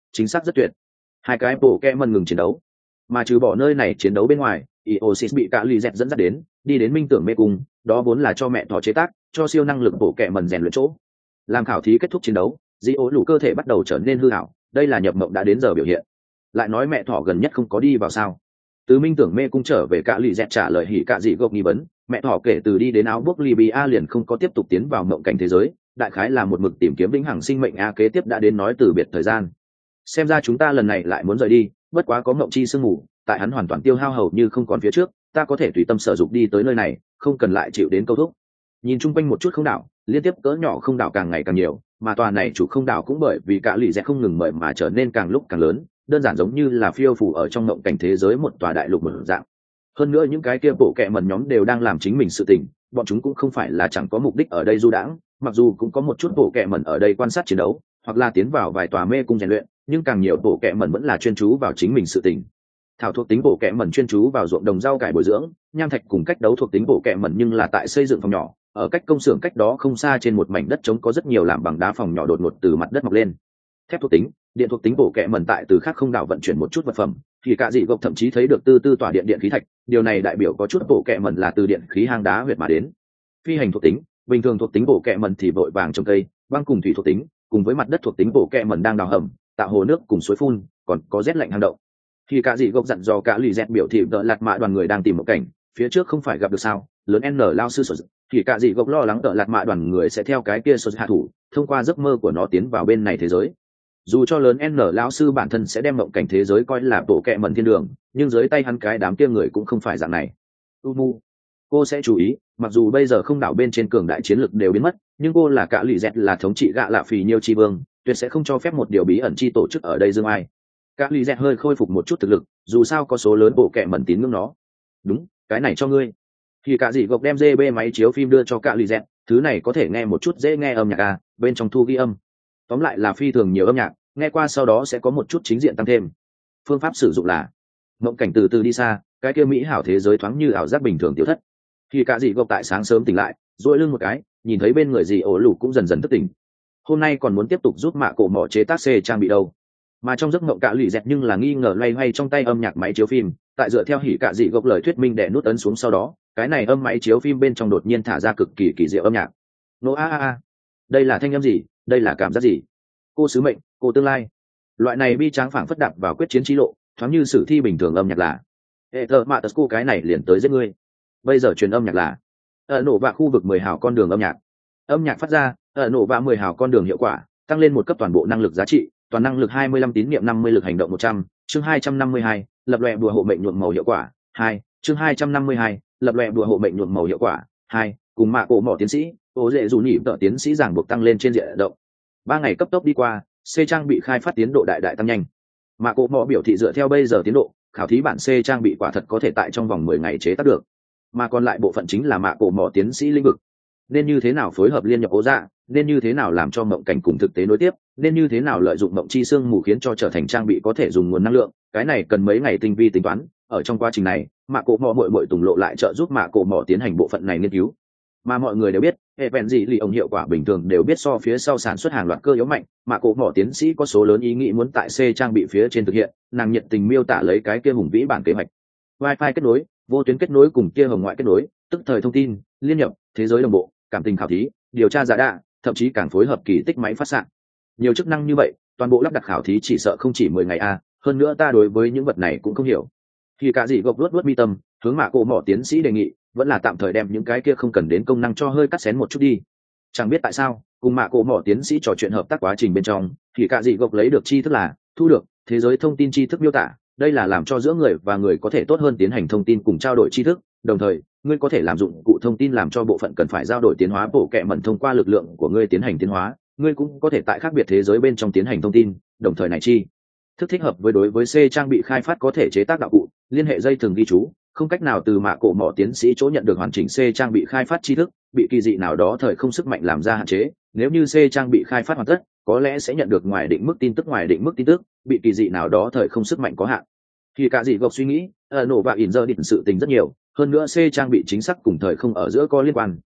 A: chính xác rất tuyệt. Hai cái bộ kẹ mần ngừng chiến đấu, mà trừ bỏ nơi này chiến đấu bên ngoài, Iosis bị cả lì dẹt dẫn dắt đến, đi đến minh tưởng mê cung, đó vốn là cho mẹ thỏ chế tác, cho siêu năng lực bộ kẹ mần rèn luyện chỗ. Làm khảo thí kết thúc chiến đấu, dị ố lũ cơ thể bắt đầu trở nên hư hảo, đây là nhập mộng đã đến giờ biểu hiện. Lại nói mẹ thỏ gần nhất không có đi vào sao? Từ minh tưởng mê cung trở về cả lì dẹt trả lời hỉ cả dị gộc nghi vấn, mẹ thỏ kể từ đi đến áo buốc Libya liền không có tiếp tục tiến vào mộng cảnh thế giới, đại khái là một mực tìm kiếm vĩnh hằng sinh mệnh a kế tiếp đã đến nói từ biệt thời gian. Xem ra chúng ta lần này lại muốn rời đi, bất quá có mộng chi sương mù, tại hắn hoàn toàn tiêu hao hầu như không còn phía trước, ta có thể tùy tâm sở dục đi tới nơi này, không cần lại chịu đến câu thúc. Nhìn chung quanh một chút không đảo, liên tiếp cỡ nhỏ không đảo càng ngày càng nhiều, mà tòa này chủ không đảo cũng bởi vì cả lì dẹt không ngừng mời mà trở nên càng lúc càng lớn, đơn giản giống như là phiêu phù ở trong mộng cảnh thế giới một tòa đại lục một dạng. Hơn nữa những cái kia bộ kệ mẩn nhóm đều đang làm chính mình sự tình, bọn chúng cũng không phải là chẳng có mục đích ở đây du đãng, mặc dù cũng có một chút bộ kệ mẩn ở đây quan sát chiến đấu, hoặc là tiến vào vài tòa mê cung rèn luyện, nhưng càng nhiều bộ kệ mẩn vẫn là chuyên chú vào chính mình sự tình. Thảo thuộc tính bộ kệ mẩn chuyên chú vào ruộng đồng rau cải bồi dưỡng, nham thạch cùng cách đấu thuộc tính bộ kệ mẩn nhưng là tại xây dựng phòng nhỏ, ở cách công xưởng cách đó không xa trên một mảnh đất trống có rất nhiều làm bằng đá phòng nhỏ đột ngột từ mặt đất mọc lên. Thép thuộc tính, điện thuộc tính bộ kệ mẩn tại từ khác không đảo vận chuyển một chút vật phẩm, thì cả dị gộc thậm chí thấy được tư tư tỏa điện điện khí thạch, điều này đại biểu có chút bộ kệ mẩn là từ điện khí hang đá huyệt mà đến. Phi hành thuộc tính, bình thường thuộc tính bộ kệ mẩn thì vội vàng trồng cây, băng cùng thủy thuộc tính, cùng với mặt đất thuộc tính bộ kệ mẩn đang đào hầm, tạo hồ nước cùng suối phun, còn có rét lạnh hang động. Thì cả dị gộc dặn dò cả lì dẹt biểu thị đỡ lạt mạ đoàn người đang tìm một cảnh, phía trước không phải gặp được sao? Lớn N lao sư sột. Thì cả dị gộc lo lắng đỡ lạt mạ đoàn người sẽ theo cái kia sột hạ thủ, thông qua giấc mơ của nó tiến vào bên này thế giới. Dù cho lớn N lão sư bản thân sẽ đem mộng cảnh thế giới coi là bộ kệ mẩn thiên đường, nhưng dưới tay hắn cái đám kia người cũng không phải dạng này. Umu, cô sẽ chú ý, mặc dù bây giờ không đảo bên trên cường đại chiến lực đều biến mất, nhưng cô là cả lì dẹt là thống trị gạ lạ phì nhiêu chi vương, tuyệt sẽ không cho phép một điều bí ẩn chi tổ chức ở đây dương ai. Cả lì dẹt hơi khôi phục một chút thực lực, dù sao có số lớn bộ kệ mẩn tín ngưỡng nó. Đúng, cái này cho ngươi. Thì cả dị gộc đem giê bê máy chiếu phim đưa cho cả lì dẹt, thứ này có thể nghe một chút dễ nghe âm nhạc à, bên trong thu ghi âm. Tóm lại là phi thường nhiều âm nhạc, nghe qua sau đó sẽ có một chút chính diện tăng thêm. Phương pháp sử dụng là mộng cảnh từ từ đi xa, cái kia mỹ hảo thế giới thoáng như ảo giác bình thường tiêu thất. Khi cả dị gộc tại sáng sớm tỉnh lại, duỗi lưng một cái, nhìn thấy bên người dị ổ lù cũng dần dần thức tỉnh. Hôm nay còn muốn tiếp tục giúp mạ cổ mỏ chế tác xe trang bị đâu. Mà trong giấc mộng cả lì dẹt nhưng là nghi ngờ loay hoay trong tay âm nhạc máy chiếu phim, tại dựa theo hỉ cả dị gộc lời thuyết minh để nút ấn xuống sau đó, cái này âm máy chiếu phim bên trong đột nhiên thả ra cực kỳ kỳ diệu âm nhạc. Nô a a a, đây là thanh âm gì, đây là cảm giác gì? Cô sứ mệnh, cô tương lai. Loại này bi tráng phảng phất đạp vào quyết chiến trí lộ, thoáng như sử thi bình thường âm nhạc là hệ thờ mạ tật cô cái này liền tới giết ngươi. Bây giờ truyền âm nhạc là ở nổ vạ khu vực mười hào con đường âm nhạc. Âm nhạc phát ra ở nổ vạ mười hào con đường hiệu quả tăng lên một cấp toàn bộ năng lực giá trị, toàn năng lực hai mươi lăm tín niệm năm mươi lực hành động một trăm, chương hai trăm năm mươi hai, lập loè đùa hộ mệnh nhuộm màu hiệu quả hai, chương hai trăm năm mươi hai, lập loè đùa hộ mệnh nhuộm màu hiệu quả hai, cùng mạ cổ mỏ tiến sĩ ố dễ dù nhị tợ tiến sĩ giảng buộc tăng lên trên diện động. Ba ngày cấp tốc đi qua, C trang bị khai phát tiến độ đại đại tăng nhanh. Mạ cổ mỏ biểu thị dựa theo bây giờ tiến độ, khảo thí bản C trang bị quả thật có thể tại trong vòng mười ngày chế tác được. Mà còn lại bộ phận chính là mạ cổ mỏ tiến sĩ lĩnh vực. Nên như thế nào phối hợp liên nhập ố dạ, nên như thế nào làm cho mộng cảnh cùng thực tế nối tiếp, nên như thế nào lợi dụng mộng chi xương mù khiến cho trở thành trang bị có thể dùng nguồn năng lượng, cái này cần mấy ngày tinh vi tính toán. Ở trong quá trình này, mạ cổ mỏ muội muội tùng lộ lại trợ giúp mạ cổ mỏ tiến hành bộ phận này nghiên cứu. Mà mọi người đều biết, hệ vẹn gì lì ông hiệu quả bình thường đều biết so phía sau sản xuất hàng loạt cơ yếu mạnh, mà cổ mỏ tiến sĩ có số lớn ý nghĩ muốn tại C trang bị phía trên thực hiện, nàng nhiệt tình miêu tả lấy cái kia hùng vĩ bản kế hoạch. Wi-Fi kết nối, vô tuyến kết nối cùng kia hồng ngoại kết nối, tức thời thông tin, liên nhập, thế giới đồng bộ, cảm tình khảo thí, điều tra giả đa, thậm chí càng phối hợp kỳ tích máy phát xạ. Nhiều chức năng như vậy, toàn bộ lắp đặt khảo thí chỉ sợ không chỉ mười ngày a, hơn nữa ta đối với những vật này cũng không hiểu. Khi cả gì gộc luốt luốt mi tâm, hướng mạ cổ mỏ tiến sĩ đề nghị, vẫn là tạm thời đem những cái kia không cần đến công năng cho hơi cắt xén một chút đi. Chẳng biết tại sao, cùng mạ cổ mỏ tiến sĩ trò chuyện hợp tác quá trình bên trong, thì cả dị gộc lấy được tri thức là thu được thế giới thông tin tri thức miêu tả, đây là làm cho giữa người và người có thể tốt hơn tiến hành thông tin cùng trao đổi tri thức, đồng thời ngươi có thể làm dụng cụ thông tin làm cho bộ phận cần phải giao đổi tiến hóa bộ kệ mẩn thông qua lực lượng của ngươi tiến hành tiến hóa, ngươi cũng có thể tại khác biệt thế giới bên trong tiến hành thông tin, đồng thời này chi thức thích hợp với đối với C trang bị khai phát có thể chế tác đạo cụ, liên hệ dây thường ghi chú, không cách nào từ mạ cổ mỏ tiến sĩ chỗ nhận được hoàn chỉnh C trang bị khai phát tri thức, bị kỳ dị nào đó thời không sức mạnh làm ra hạn chế, nếu như C trang bị khai phát hoàn tất, có lẽ sẽ nhận được ngoài định mức tin tức ngoài định mức tin tức, bị kỳ dị nào đó thời không sức mạnh có hạn. Khi cả dị gộc suy nghĩ, ở nổ và ỉn giờ định sự tình rất nhiều, hơn nữa C trang bị chính xác cùng thời không ở giữa có liên quan,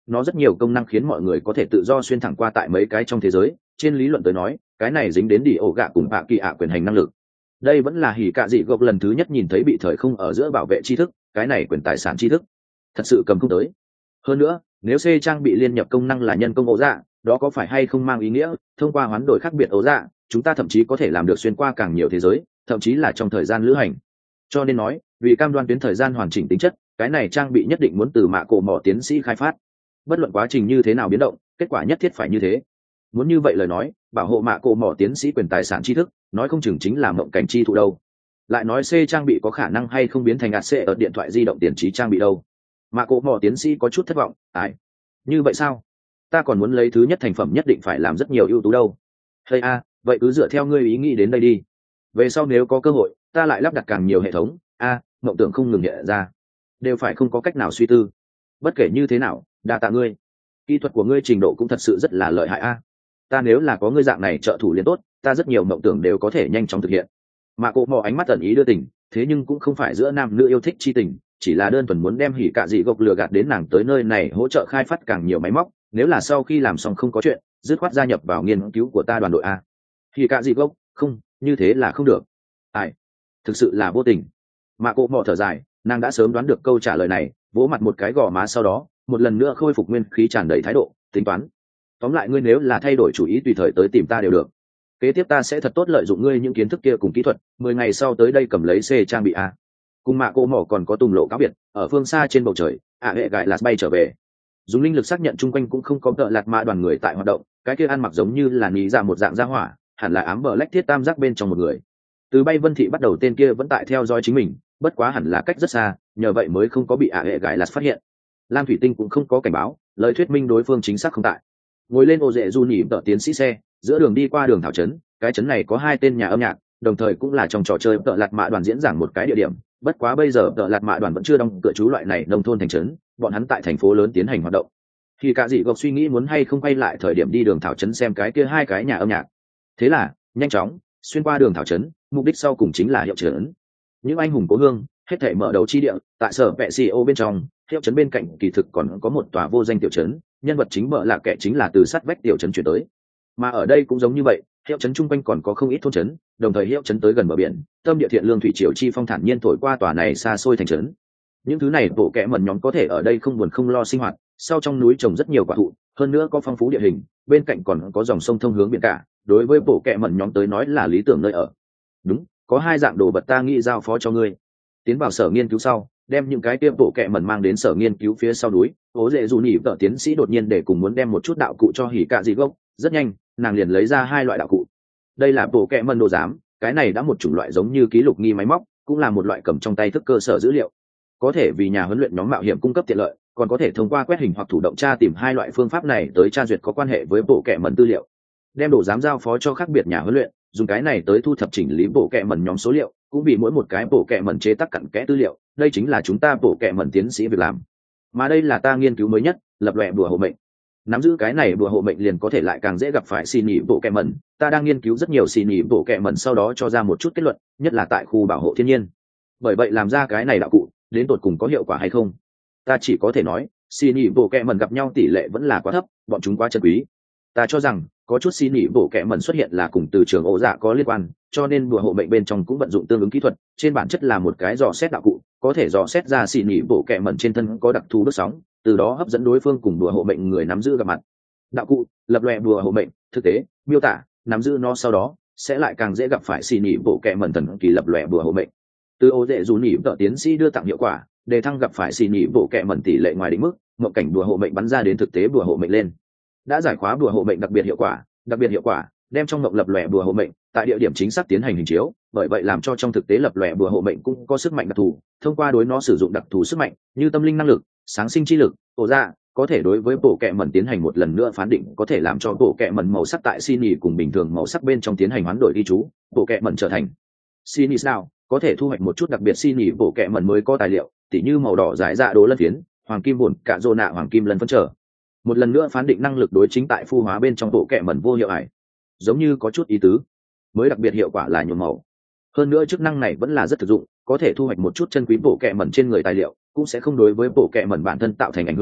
A: nó rất nhiều công năng khiến mọi người có thể tự do xuyên thẳng qua tại mấy cái trong thế giới. Trên lý luận tới nói, cái này dính đến đi ổ gạ cùng bạ kỳ ạ quyền hành năng lực. Đây vẫn là hỉ cạ dị gộc lần thứ nhất nhìn thấy bị thời không ở giữa bảo vệ tri thức, cái này quyền tài sản tri thức thật sự cầm không tới. Hơn nữa, nếu C trang bị liên nhập công năng là nhân công ổ dạ, đó có phải hay không mang ý nghĩa thông qua hoán đổi khác biệt ổ dạ, chúng ta thậm chí có thể làm được xuyên qua càng nhiều thế giới, thậm chí là trong thời gian lữ hành. Cho nên nói, vì cam đoan tuyến thời gian hoàn chỉnh tính chất, cái này trang bị nhất định muốn từ mạ cổ mỏ tiến sĩ khai phát. Bất luận quá trình như thế nào biến động, kết quả nhất thiết phải như thế. Muốn như vậy lời nói, bảo hộ mạ cổ mỏ tiến sĩ quyền tài sản tri thức, nói không chừng chính là mộng cảnh chi thụ đâu. Lại nói C trang bị có khả năng hay không biến thành ạt C ở điện thoại di động tiền trí trang bị đâu. Mạ cổ mỏ tiến sĩ có chút thất vọng, ai? Như vậy sao? Ta còn muốn lấy thứ nhất thành phẩm nhất định phải làm rất nhiều ưu tú đâu. Hay a, vậy cứ dựa theo ngươi ý nghĩ đến đây đi. Về sau nếu có cơ hội, ta lại lắp đặt càng nhiều hệ thống, a, à, mộng tưởng không ngừng hiện ra. Đều phải không có cách nào suy tư. Bất kể như thế nào, đa tạ ngươi. Kỹ thuật của ngươi trình độ cũng thật sự rất là lợi hại a. Ta nếu là có ngươi dạng này trợ thủ liền tốt, ta rất nhiều mộng tưởng đều có thể nhanh chóng thực hiện. Mà cổ mò ánh mắt tẩn ý đưa tình, thế nhưng cũng không phải giữa nam nữ yêu thích chi tình, chỉ là đơn thuần muốn đem hỉ cạ dị gộc lừa gạt đến nàng tới nơi này hỗ trợ khai phát càng nhiều máy móc. Nếu là sau khi làm xong không có chuyện, dứt khoát gia nhập vào nghiên cứu của ta đoàn đội a. Hỉ cạ dị gộc, không, như thế là không được. Ai, thực sự là vô tình. Mà cổ mò thở dài, nàng đã sớm đoán được câu trả lời này, vỗ mặt một cái gò má sau đó, một lần nữa khôi phục nguyên khí tràn đầy thái độ, tính toán. Tóm lại ngươi nếu là thay đổi chủ ý tùy thời tới tìm ta đều được. Kế tiếp ta sẽ thật tốt lợi dụng ngươi những kiến thức kia cùng kỹ thuật, mười ngày sau tới đây cầm lấy C trang bị a. Cùng mạ cổ mỏ còn có tùng lộ cáo biệt, ở phương xa trên bầu trời, ạ hệ gại lạt bay trở về. Dùng linh lực xác nhận chung quanh cũng không có tợ lạt mạ đoàn người tại hoạt động, cái kia ăn mặc giống như là nhí ra một dạng gia hỏa, hẳn là ám bờ lách thiết tam giác bên trong một người. Từ bay vân thị bắt đầu tên kia vẫn tại theo dõi chính mình, bất quá hẳn là cách rất xa, nhờ vậy mới không có bị ạ hệ gại lạt phát hiện. Lam thủy tinh cũng không có cảnh báo, lời thuyết minh đối phương chính xác không tại. Ngồi lên ô dệ du nhỉ tợ tiến sĩ xe, giữa đường đi qua đường thảo trấn, cái trấn này có hai tên nhà âm nhạc, đồng thời cũng là trong trò chơi tợ lạt mạ đoàn diễn giảng một cái địa điểm. Bất quá bây giờ tợ lạt mạ đoàn vẫn chưa đóng cửa trú loại này nông thôn thành trấn, bọn hắn tại thành phố lớn tiến hành hoạt động. Thì cả dị gộc suy nghĩ muốn hay không quay lại thời điểm đi đường thảo trấn xem cái kia hai cái nhà âm nhạc. Thế là nhanh chóng xuyên qua đường thảo trấn, mục đích sau cùng chính là hiệu trấn. Những anh hùng cố hương hết thảy mở đầu chi địa, tại sở vệ xì ô bên trong, hiệu trấn bên cạnh kỳ thực còn có một tòa vô danh tiểu trấn, nhân vật chính bợ là kẻ chính là từ sát vách tiểu trấn chuyển tới. Mà ở đây cũng giống như vậy, hiệu trấn chung quanh còn có không ít thôn trấn, đồng thời hiệu trấn tới gần bờ biển, tâm địa thiện lương thủy triều chi phong thản nhiên thổi qua tòa này xa xôi thành trấn. Những thứ này bộ kẻ mẩn nhóm có thể ở đây không buồn không lo sinh hoạt, sau trong núi trồng rất nhiều quả thụ, hơn nữa có phong phú địa hình, bên cạnh còn có dòng sông thông hướng biển cả, đối với bộ kẻ mẩn nhóm tới nói là lý tưởng nơi ở. Đúng, có hai dạng đồ vật ta nghĩ giao phó cho ngươi. Tiến vào sở nghiên cứu sau, đem những cái kia bộ kệ mẩn mang đến sở nghiên cứu phía sau núi. Ố dễ dù nhỉ vợ tiến sĩ đột nhiên để cùng muốn đem một chút đạo cụ cho hỉ cạ dị gốc, rất nhanh nàng liền lấy ra hai loại đạo cụ. Đây là bộ kệ mẩn đồ giám, cái này đã một chủng loại giống như ký lục nghi máy móc, cũng là một loại cầm trong tay thức cơ sở dữ liệu, có thể vì nhà huấn luyện nhóm mạo hiểm cung cấp tiện lợi, còn có thể thông qua quét hình hoặc thủ động tra tìm hai loại phương pháp này tới tra duyệt có quan hệ với bộ kệ mẩn tư liệu. Đem đồ giám giao phó cho khác biệt nhà huấn luyện, dùng cái này tới thu thập chỉnh lý bộ kệ mẩn nhóm số liệu, cũng vì mỗi một cái bộ kệ mẩn chế tác cặn kẽ tư liệu. Đây chính là chúng ta bộ kệ mẩn tiến sĩ việc làm. Mà đây là ta nghiên cứu mới nhất, lập lòe bùa hộ mệnh. Nắm giữ cái này bùa hộ mệnh liền có thể lại càng dễ gặp phải xì nhị bộ kệ mẩn. Ta đang nghiên cứu rất nhiều xì nhị bộ kệ mẩn, sau đó cho ra một chút kết luận, nhất là tại khu bảo hộ thiên nhiên. Bởi vậy làm ra cái này đạo cụ, đến tột cùng có hiệu quả hay không, ta chỉ có thể nói xì nhị bộ kệ mẩn gặp nhau tỷ lệ vẫn là quá thấp, bọn chúng quá chân quý. Ta cho rằng có chút xì nhị bộ kệ mẩn xuất hiện là cùng từ trường ổ dạ có liên quan, cho nên bùa hộ mệnh bên trong cũng vận dụng tương ứng kỹ thuật, trên bản chất là một cái dò xét đạo cụ, có thể dò xét ra xì nhị bộ kệ mẩn trên thân có đặc thù bước sóng, từ đó hấp dẫn đối phương cùng bùa hộ mệnh người nắm giữ gặp mặt. Đạo cụ lập lòe bùa hộ mệnh, thực tế miêu tả nắm giữ nó sau đó sẽ lại càng dễ gặp phải xì nhị bộ kệ mẩn thần kỳ lập lòe bùa hộ mệnh. Từ ô dệ dù nhị vợ tiến sĩ đưa tặng hiệu quả, đề thăng gặp phải xì nhị bộ kệ mẩn tỷ lệ ngoài định mức, mộng cảnh bùa hộ mệnh bắn ra đến thực tế bùa hộ mệnh lên. Đã giải khóa bùa hộ mệnh đặc biệt hiệu quả, đặc biệt hiệu quả đem trong mộng lập lòe bùa hộ mệnh tại địa điểm chính xác tiến hành hình chiếu, bởi vậy làm cho trong thực tế lập lòe bùa hộ mệnh cũng có sức mạnh đặc thù, thông qua đối nó sử dụng đặc thù sức mạnh như tâm linh năng lực, sáng sinh chi lực, ổ ra có thể đối với bộ kệ mẩn tiến hành một lần nữa phán định, có thể làm cho bộ kệ mẩn màu sắc tại xì nhị cùng bình thường màu sắc bên trong tiến hành hoán đổi ghi chú, bộ kệ mẩn trở thành xì nhị sao có thể thu hoạch một chút đặc biệt xì nhị bộ kệ mẩn mới có tài liệu, tỉ như màu đỏ giải dạ đồ lân phiến, hoàng kim bùn cạ rô nạ hoàng kim lân phân trở. Một lần nữa phán định năng lực đối chính tại phu hóa bên trong bộ kệ mẩn vô hiệu ải, giống như có chút ý tứ. Mới đặc biệt hiệu quả là nhuộm màu, hơn nữa chức năng này vẫn là rất thực dụng, có thể thu hoạch một chút chân quý bộ kệ mẩn trên người tài liệu, cũng sẽ không đối với bộ kệ mẩn bản thân tạo thành ảnh hưởng,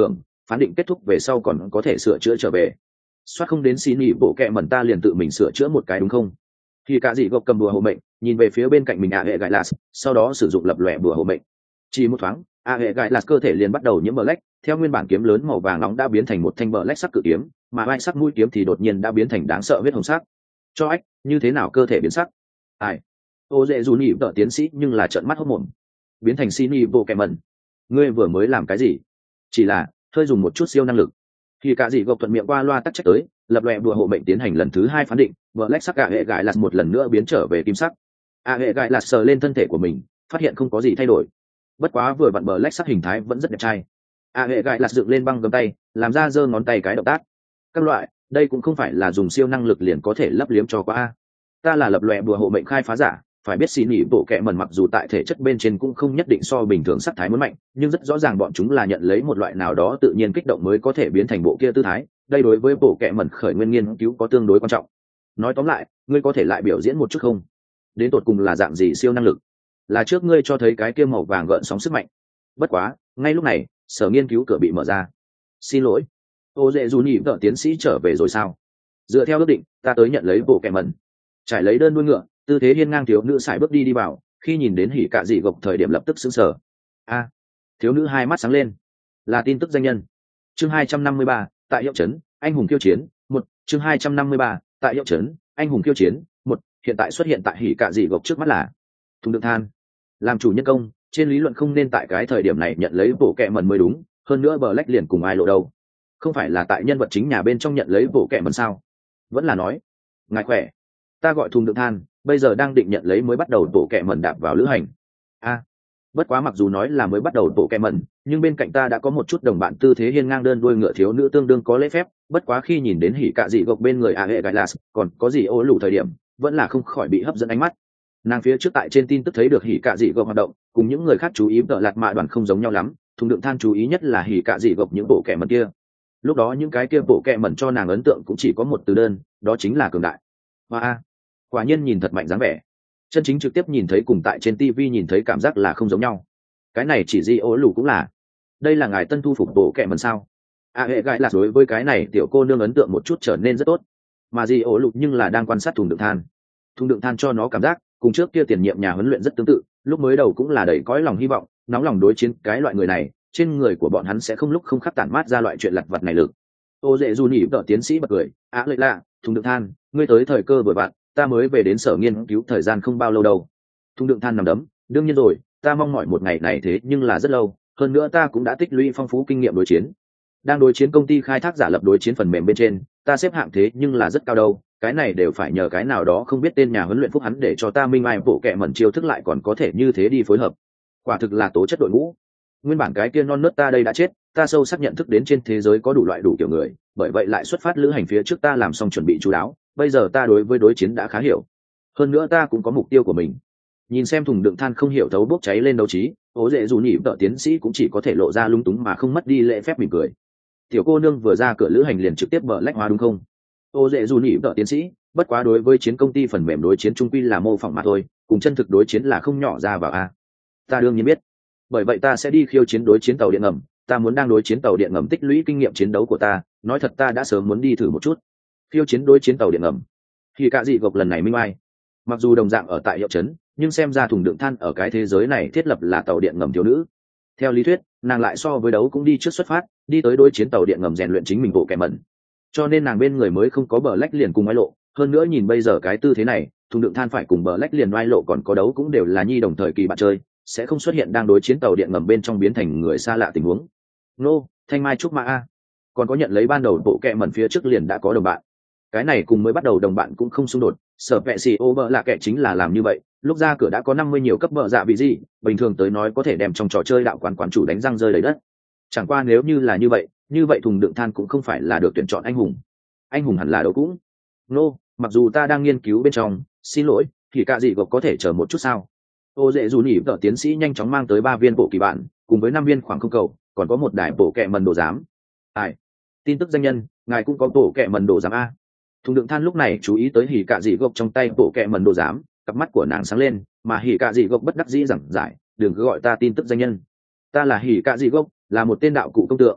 A: phán định kết thúc về sau còn có thể sửa chữa trở về. Soát không đến xin nghỉ bộ kẹ mẩn ta liền tự mình sửa chữa một cái đúng không? Khi cả dị gộc cầm bùa hộ mệnh, nhìn về phía bên cạnh mình a hệ gãi lạt, sau đó sử dụng lập lòe bùa hộ mệnh. Chỉ một thoáng, a hệ gãi lạt cơ thể liền bắt đầu nhiễm black, theo nguyên bản kiếm lớn màu vàng nóng đã biến thành một thanh black sắc cự kiếm, mà vai sắc mũi kiếm thì đột nhiên đã biến thành đáng sợ huyết hồng sắc. Cho ách, như thế nào cơ thể biến sắc? Ai? Ô dễ dù nhị vợ tiến sĩ nhưng là trợn mắt hốt mồm. Biến thành xin nghỉ bộ kẹ mẩn. Ngươi vừa mới làm cái gì? Chỉ là hơi dùng một chút siêu năng lực. Khi cả dị gộc thuận miệng qua loa tắc trách tới, lập loè đùa hộ mệnh tiến hành lần thứ hai phán định, Black sắc cả hệ gãi lạt một lần nữa biến trở về kim sắc. A hệ gãi lạt sờ lên thân thể của mình, phát hiện không có gì thay đổi. Bất quá vừa vặn Black sắc hình thái vẫn rất đẹp trai. A hệ gãi lạt dựng lên băng gầm tay, làm ra giơ ngón tay cái động tác. Các loại, đây cũng không phải là dùng siêu năng lực liền có thể lấp liếm cho qua a. Ta là lập loè đùa hộ mệnh khai phá giả, phải biết xì nhị bộ kẹ mẩn mặc dù tại thể chất bên trên cũng không nhất định so bình thường sắc thái muốn mạnh, nhưng rất rõ ràng bọn chúng là nhận lấy một loại nào đó tự nhiên kích động mới có thể biến thành bộ kia tư thái. Đây đối với bộ kẹ mẩn khởi nguyên nghiên cứu có tương đối quan trọng. Nói tóm lại, ngươi có thể lại biểu diễn một chút không? Đến tột cùng là dạng gì siêu năng lực? Là trước ngươi cho thấy cái kia màu vàng gợn sóng sức mạnh. Bất quá, ngay lúc này, sở nghiên cứu cửa bị mở ra. Xin lỗi, ô dễ dù nhị vợ tiến sĩ trở về rồi sao? Dựa theo ước định, ta tới nhận lấy bộ kẹ mẩn. Trải lấy đơn đuôi ngựa, tư thế hiên ngang thiếu nữ sải bước đi đi vào, khi nhìn đến hỉ cạ dị gộc thời điểm lập tức sững sờ. A, thiếu nữ hai mắt sáng lên, là tin tức danh nhân. Chương hai trăm năm mươi ba, tại hiệu trấn, anh hùng khiêu chiến, một, chương hai trăm năm mươi ba, tại hiệu trấn, anh hùng khiêu chiến, một, hiện tại xuất hiện tại hỉ cạ dị gộc trước mắt là thùng đựng than. Làm chủ nhân công, trên lý luận không nên tại cái thời điểm này nhận lấy bộ kẹ mẩn mới đúng, hơn nữa bờ lách liền cùng ai lộ đâu. Không phải là tại nhân vật chính nhà bên trong nhận lấy bộ kẹ mẩn sao? Vẫn là nói, ngài khỏe, ta gọi thùng đựng than, bây giờ đang định nhận lấy mới bắt đầu bộ kẹ mẩn đạp vào lữ hành. A, bất quá mặc dù nói là mới bắt đầu bộ kẹ mẩn, nhưng bên cạnh ta đã có một chút đồng bạn tư thế hiên ngang đơn đuôi ngựa thiếu nữ tương đương có lễ phép. Bất quá khi nhìn đến hỉ cạ dị gộc bên người a hệ gai lạt, còn có gì ô lủ thời điểm, vẫn là không khỏi bị hấp dẫn ánh mắt. Nàng phía trước tại trên tin tức thấy được hỉ cạ dị gộc hoạt động, cùng những người khác chú ý tợ lạt mạ đoàn không giống nhau lắm. Thùng đựng than chú ý nhất là hỉ cạ dị gộc những bộ kẹ mẩn kia. Lúc đó những cái kia bộ kẹ mẩn cho nàng ấn tượng cũng chỉ có một từ đơn, đó chính là cường đại. Và a, quả nhiên nhìn thật mạnh dáng vẻ. Chân chính trực tiếp nhìn thấy cùng tại trên tivi nhìn thấy cảm giác là không giống nhau. Cái này chỉ di ố lù cũng là. Đây là ngài tân thu phục bộ kẹ mẩn sao? A hệ gai là đối với cái này tiểu cô nương ấn tượng một chút trở nên rất tốt, mà di ố lù nhưng là đang quan sát thùng đựng than. Thùng đựng than cho nó cảm giác cùng trước kia tiền nhiệm nhà huấn luyện rất tương tự, lúc mới đầu cũng là đầy cõi lòng hy vọng, nóng lòng đối chiến cái loại người này, trên người của bọn hắn sẽ không lúc không khắc tản mát ra loại chuyện lặt vặt này lực. Ô dễ dù nhỉ vợ tiến sĩ bật cười, á lợi lạ, thùng đựng than, ngươi tới thời cơ vừa vặn, ta mới về đến sở nghiên cứu thời gian không bao lâu đâu. Thùng đựng than nằm đấm, đương nhiên rồi, ta mong mỏi một ngày này thế nhưng là rất lâu, hơn nữa ta cũng đã tích lũy phong phú kinh nghiệm đối chiến. Đang đối chiến công ty khai thác giả lập đối chiến phần mềm bên trên, ta xếp hạng thế nhưng là rất cao đâu, cái này đều phải nhờ cái nào đó không biết tên nhà huấn luyện phúc hắn để cho ta minh ai bộ kệ mẩn chiêu thức lại còn có thể như thế đi phối hợp. Quả thực là tố chất đội ngũ. Nguyên bản cái kia non nớt ta đây đã chết, ta sâu sắc nhận thức đến trên thế giới có đủ loại đủ kiểu người, bởi vậy lại xuất phát lữ hành phía trước ta làm xong chuẩn bị chú đáo, bây giờ ta đối với đối chiến đã khá hiểu. Hơn nữa ta cũng có mục tiêu của mình. Nhìn xem thùng đựng than không hiểu thấu bốc cháy lên đấu trí, ố dễ dù nhỉ vợ tiến sĩ cũng chỉ có thể lộ ra lung túng mà không mất đi lễ phép mỉm cười. Tiểu cô nương vừa ra cửa lữ hành liền trực tiếp bờ lách hóa đúng không? Ô dễ dù nhỉ vợ tiến sĩ, bất quá đối với chiến công ty phần mềm đối chiến trung quy là mô phỏng mà thôi, cùng chân thực đối chiến là không nhỏ ra vào a. Ta đương nhiên biết, bởi vậy ta sẽ đi khiêu chiến đối chiến tàu điện ngầm, ta muốn đang đối chiến tàu điện ngầm tích lũy kinh nghiệm chiến đấu của ta, nói thật ta đã sớm muốn đi thử một chút. Khiêu chiến đối chiến tàu điện ngầm, thì cả dị gộc lần này minh ai. Mặc dù đồng dạng ở tại hiệu trấn, nhưng xem ra thùng đựng than ở cái thế giới này thiết lập là tàu điện ngầm thiếu nữ. Theo lý thuyết, nàng lại so với đấu cũng đi trước xuất phát, đi tới đối chiến tàu điện ngầm rèn luyện chính mình bộ kẻ mẩn. Cho nên nàng bên người mới không có bờ lách liền cùng oai lộ, hơn nữa nhìn bây giờ cái tư thế này, thùng đựng than phải cùng bờ lách liền oai lộ còn có đấu cũng đều là nhi đồng thời kỳ bạn chơi, sẽ không xuất hiện đang đối chiến tàu điện ngầm bên trong biến thành người xa lạ tình huống. Nô, thanh mai trúc mã a. Còn có nhận lấy ban đầu bộ kẻ mẩn phía trước liền đã có đồng bạn. Cái này cùng mới bắt đầu đồng bạn cũng không xung đột, sở vệ sĩ ô bờ là kẻ chính là làm như vậy, lúc ra cửa đã có năm mươi nhiều cấp bờ dạ bị gì, bình thường tới nói có thể đem trong trò chơi đạo quán quán chủ đánh răng rơi đầy đất. Chẳng qua nếu như là như vậy, như vậy thùng đựng than cũng không phải là được tuyển chọn anh hùng. Anh hùng hẳn là đấu cũng. Nô, mặc dù ta đang nghiên cứu bên trong, xin lỗi, thì cả gì gộc có thể chờ một chút sao? Ô dễ dù nhỉ vợ tiến sĩ nhanh chóng mang tới ba viên bộ kỳ bản, cùng với năm viên khoảng không cầu, còn có một đài bộ kẹ mần đồ giám. Ai? Tin tức danh nhân, ngài cũng có bộ kẹ mần đồ giám a. Thùng đựng than lúc này chú ý tới hỉ cạ dị gộc trong tay bộ kẹ mần đồ giám, cặp mắt của nàng sáng lên, mà hỉ cạ dị gộc bất đắc dĩ giảng giải, đừng cứ gọi ta tin tức danh nhân, ta là hỉ cạ dị gộc, là một tên đạo cụ công tượng.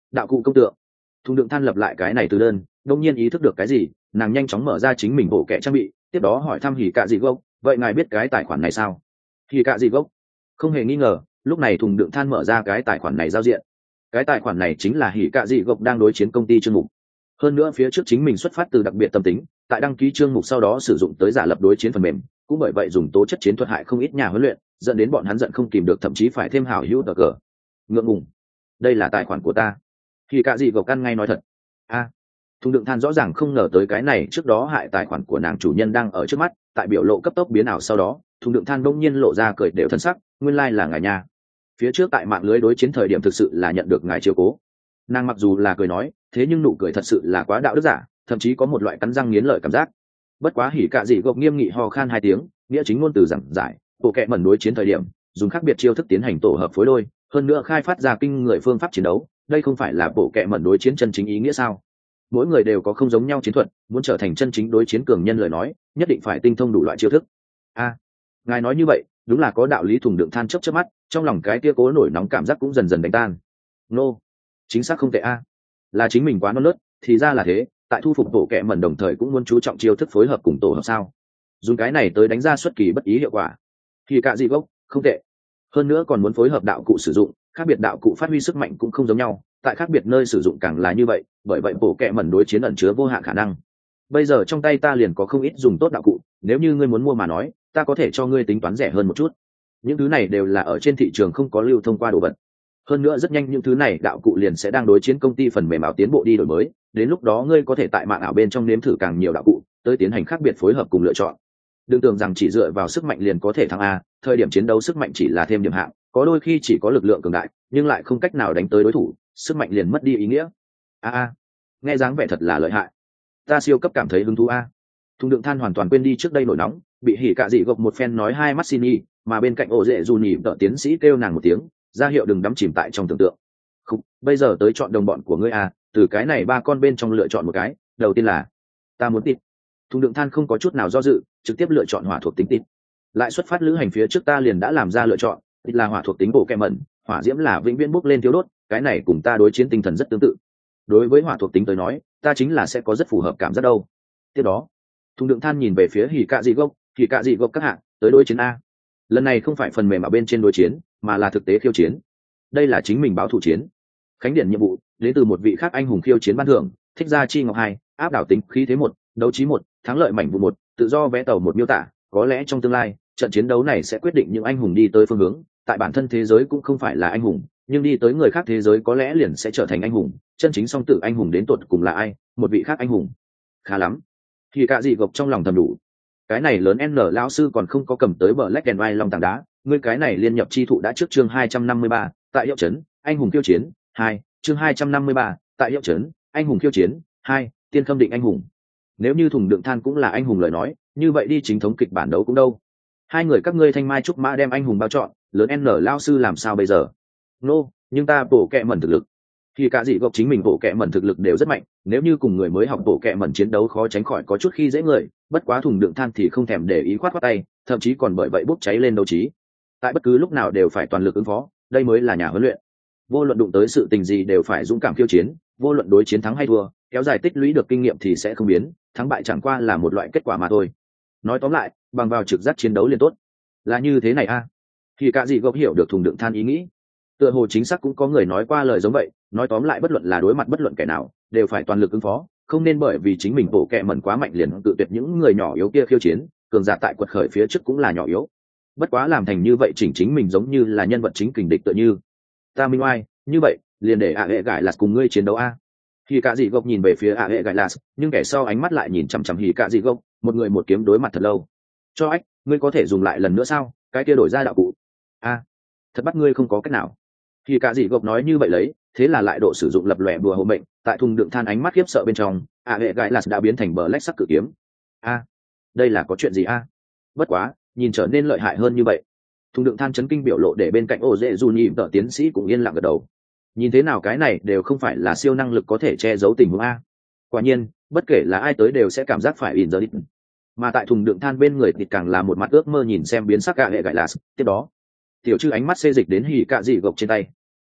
A: đạo cụ công tượng. Thùng đựng than lập lại cái này từ đơn, đông nhiên ý thức được cái gì, nàng nhanh chóng mở ra chính mình bộ kệ trang bị, tiếp đó hỏi thăm hỉ cạ dị gốc, vậy ngài biết cái tài khoản này sao? Hỉ cạ dị gốc không hề nghi ngờ, lúc này thùng đựng than mở ra cái tài khoản này giao diện. Cái tài khoản này chính là hỉ cạ dị gốc đang đối chiến công ty chương mục. Hơn nữa phía trước chính mình xuất phát từ đặc biệt tâm tính, tại đăng ký chương mục sau đó sử dụng tới giả lập đối chiến phần mềm, cũng bởi vậy dùng tố chất chiến thuật hại không ít nhà huấn luyện, dẫn đến bọn hắn giận không kìm được, thậm chí phải thêm hảo hữu đờ cờ. Ngượng ngùng, đây là tài khoản của ta. Hỉ cạ dị gốc ăn ngay nói thật. A, thùng đựng than rõ ràng không ngờ tới cái này, trước đó hại tài khoản của nàng chủ nhân đang ở trước mắt. Tại biểu lộ cấp tốc biến ảo sau đó, thùng đựng than bỗng nhiên lộ ra cười đều thân sắc, nguyên lai là ngài nha. Phía trước tại mạng lưới đối chiến thời điểm thực sự là nhận được ngài chiếu cố. Nàng mặc dù là cười nói, thế nhưng nụ cười thật sự là quá đạo đức giả, thậm chí có một loại cắn răng nghiến lợi cảm giác. Bất quá hỉ cạ dị gộc nghiêm nghị ho khan hai tiếng, nghĩa chính ngôn từ giảng giải, bộ kệ mẩn đối chiến thời điểm dùng khác biệt chiêu thức tiến hành tổ hợp phối đôi, hơn nữa khai phát ra kinh người phương pháp chiến đấu, đây không phải là bộ kệ mẩn đối chiến chân chính ý nghĩa sao? Mỗi người đều có không giống nhau chiến thuật, muốn trở thành chân chính đối chiến cường nhân lời nói, nhất định phải tinh thông đủ loại chiêu thức. A, ngài nói như vậy, đúng là có đạo lý. Thùng đựng than chớp chớp mắt, trong lòng cái kia cố nổi nóng cảm giác cũng dần dần đánh tan. Nô, chính xác không tệ a, là chính mình quá non nớt, thì ra là thế. Tại thu phục bộ kệ mẩn đồng thời cũng muốn chú trọng chiêu thức phối hợp cùng tổ hợp sao? Dùng cái này tới đánh ra xuất kỳ bất ý hiệu quả. Thì cả gì gốc, không tệ. Hơn nữa còn muốn phối hợp đạo cụ sử dụng, khác biệt đạo cụ phát huy sức mạnh cũng không giống nhau, tại khác biệt nơi sử dụng càng là như vậy, bởi vậy bộ kệ mẩn đối chiến ẩn chứa vô hạn khả năng. Bây giờ trong tay ta liền có không ít dùng tốt đạo cụ, nếu như ngươi muốn mua mà nói, ta có thể cho ngươi tính toán rẻ hơn một chút. Những thứ này đều là ở trên thị trường không có lưu thông qua đồ vật. Hơn nữa rất nhanh những thứ này đạo cụ liền sẽ đang đối chiến công ty phần mềm ảo tiến bộ đi đổi mới, đến lúc đó ngươi có thể tại mạng ảo bên trong nếm thử càng nhiều đạo cụ, tới tiến hành khác biệt phối hợp cùng lựa chọn. Đừng tưởng rằng chỉ dựa vào sức mạnh liền có thể thắng a, thời điểm chiến đấu sức mạnh chỉ là thêm điểm hạng, có đôi khi chỉ có lực lượng cường đại, nhưng lại không cách nào đánh tới đối thủ, sức mạnh liền mất đi ý nghĩa. A a, nghe dáng vẻ thật là lợi hại. Ta siêu cấp cảm thấy hứng thú a. Thùng đựng than hoàn toàn quên đi trước đây nổi nóng, bị hỉ cạ dị gộc một phen nói hai mắt xin y, mà bên cạnh ổ dễ dù nhỉ đỡ tiến sĩ kêu nàng một tiếng, ra hiệu đừng đắm chìm tại trong tưởng tượng. Không, bây giờ tới chọn đồng bọn của ngươi a, từ cái này ba con bên trong lựa chọn một cái, đầu tiên là ta muốn tịt. Thùng đựng than không có chút nào do dự, trực tiếp lựa chọn hỏa thuộc tính tịt. Lại xuất phát lữ hành phía trước ta liền đã làm ra lựa chọn, tịt là hỏa thuộc tính bộ kẹ mẩn, hỏa diễm là vĩnh viễn bốc lên thiếu đốt, cái này cùng ta đối chiến tinh thần rất tương tự. Đối với hỏa thuộc tính tới nói, ta chính là sẽ có rất phù hợp cảm giác đâu. Tiếp đó, thùng đựng than nhìn về phía hỉ cạ dị gốc, hỉ cạ dị gốc các hạng, tới đối chiến a. Lần này không phải phần mềm ở bên trên đối chiến, mà là thực tế khiêu chiến. Đây là chính mình báo thủ chiến. Khánh điển nhiệm vụ đến từ một vị khác anh hùng khiêu chiến ban thưởng, thích gia chi ngọc hai, áp đảo tính khí thế một, đấu trí một, thắng lợi mảnh vụ một, tự do vẽ tàu một miêu tả. Có lẽ trong tương lai, trận chiến đấu này sẽ quyết định những anh hùng đi tới phương hướng. Tại bản thân thế giới cũng không phải là anh hùng, nhưng đi tới người khác thế giới có lẽ liền sẽ trở thành anh hùng. Chân chính song tử anh hùng đến tột cùng là ai? Một vị khác anh hùng. Khá lắm. Thì cả dị gộc trong lòng thầm đủ. Cái này lớn N lão sư còn không có cầm tới bờ Black and White long tảng đá, ngươi cái này liên nhập chi thụ đã trước chương hai trăm năm mươi ba, tại hiệu trấn, anh hùng khiêu chiến, hai, chương hai trăm năm mươi ba, tại hiệu trấn, anh hùng khiêu chiến, hai, tiên khâm định anh hùng. Nếu như thùng đựng than cũng là anh hùng lời nói, như vậy đi chính thống kịch bản đấu cũng đâu. Hai người các ngươi thanh mai trúc mã đem anh hùng bao chọn, lớn N lão sư làm sao bây giờ? Nô, no, nhưng ta bổ kẹ mẩn thực lực. Thì cả dị gộc chính mình bộ kệ mẩn thực lực đều rất mạnh, nếu như cùng người mới học bộ kệ mẩn chiến đấu khó tránh khỏi có chút khi dễ người, bất quá thùng đựng than thì không thèm để ý khoát khoát tay, thậm chí còn bởi vậy bốc cháy lên đấu trí. Tại bất cứ lúc nào đều phải toàn lực ứng phó, đây mới là nhà huấn luyện. Vô luận đụng tới sự tình gì đều phải dũng cảm khiêu chiến, vô luận đối chiến thắng hay thua, kéo dài tích lũy được kinh nghiệm thì sẽ không biến, thắng bại chẳng qua là một loại kết quả mà thôi. Nói tóm lại, bằng vào trực giác chiến đấu liền tốt. Là như thế này a. À? Thì cả dị gộc hiểu được thùng đựng than ý nghĩ. Tựa hồ chính xác cũng có người nói qua lời giống vậy, nói tóm lại bất luận là đối mặt bất luận kẻ nào đều phải toàn lực ứng phó, không nên bởi vì chính mình bộ kệ mẩn quá mạnh liền tự tuyệt những người nhỏ yếu kia khiêu chiến, cường giả tại quật khởi phía trước cũng là nhỏ yếu. Bất quá làm thành như vậy chỉnh chính mình giống như là nhân vật chính kình địch tựa như. Ta minh oai, như vậy, liền để ạ hệ gải là cùng ngươi chiến đấu a. Hỉ cả dị gộc nhìn về phía ạ hệ gải là, nhưng kẻ sau ánh mắt lại nhìn chằm chằm hỉ cả dị gộc, một người một kiếm đối mặt thật lâu. Cho ách, ngươi có thể dùng lại lần nữa sao? Cái kia đổi ra đạo cụ. A, thật bắt ngươi không có cách nào. Thì cả dị gộc nói như vậy lấy, thế là lại độ sử dụng lập lòe bùa hộ mệnh, tại thùng đựng than ánh mắt khiếp sợ bên trong, ạ hệ gãi là đã biến thành bờ lách sắc cự kiếm. A, đây là có chuyện gì a? Bất quá, nhìn trở nên lợi hại hơn như vậy. Thùng đựng than chấn kinh biểu lộ để bên cạnh ổ dễ dù nhị tờ tiến sĩ cũng yên lặng gật đầu. Nhìn thế nào cái này đều không phải là siêu năng lực có thể che giấu tình huống a. Quả nhiên, bất kể là ai tới đều sẽ cảm giác phải in giờ đít. Mà tại thùng đựng than bên người thì càng là một mặt ước mơ nhìn xem biến sắc ạ hệ gãi là, tiếp đó tiểu chư ánh mắt xê dịch đến hỉ cạ dị gộc trên tay. A,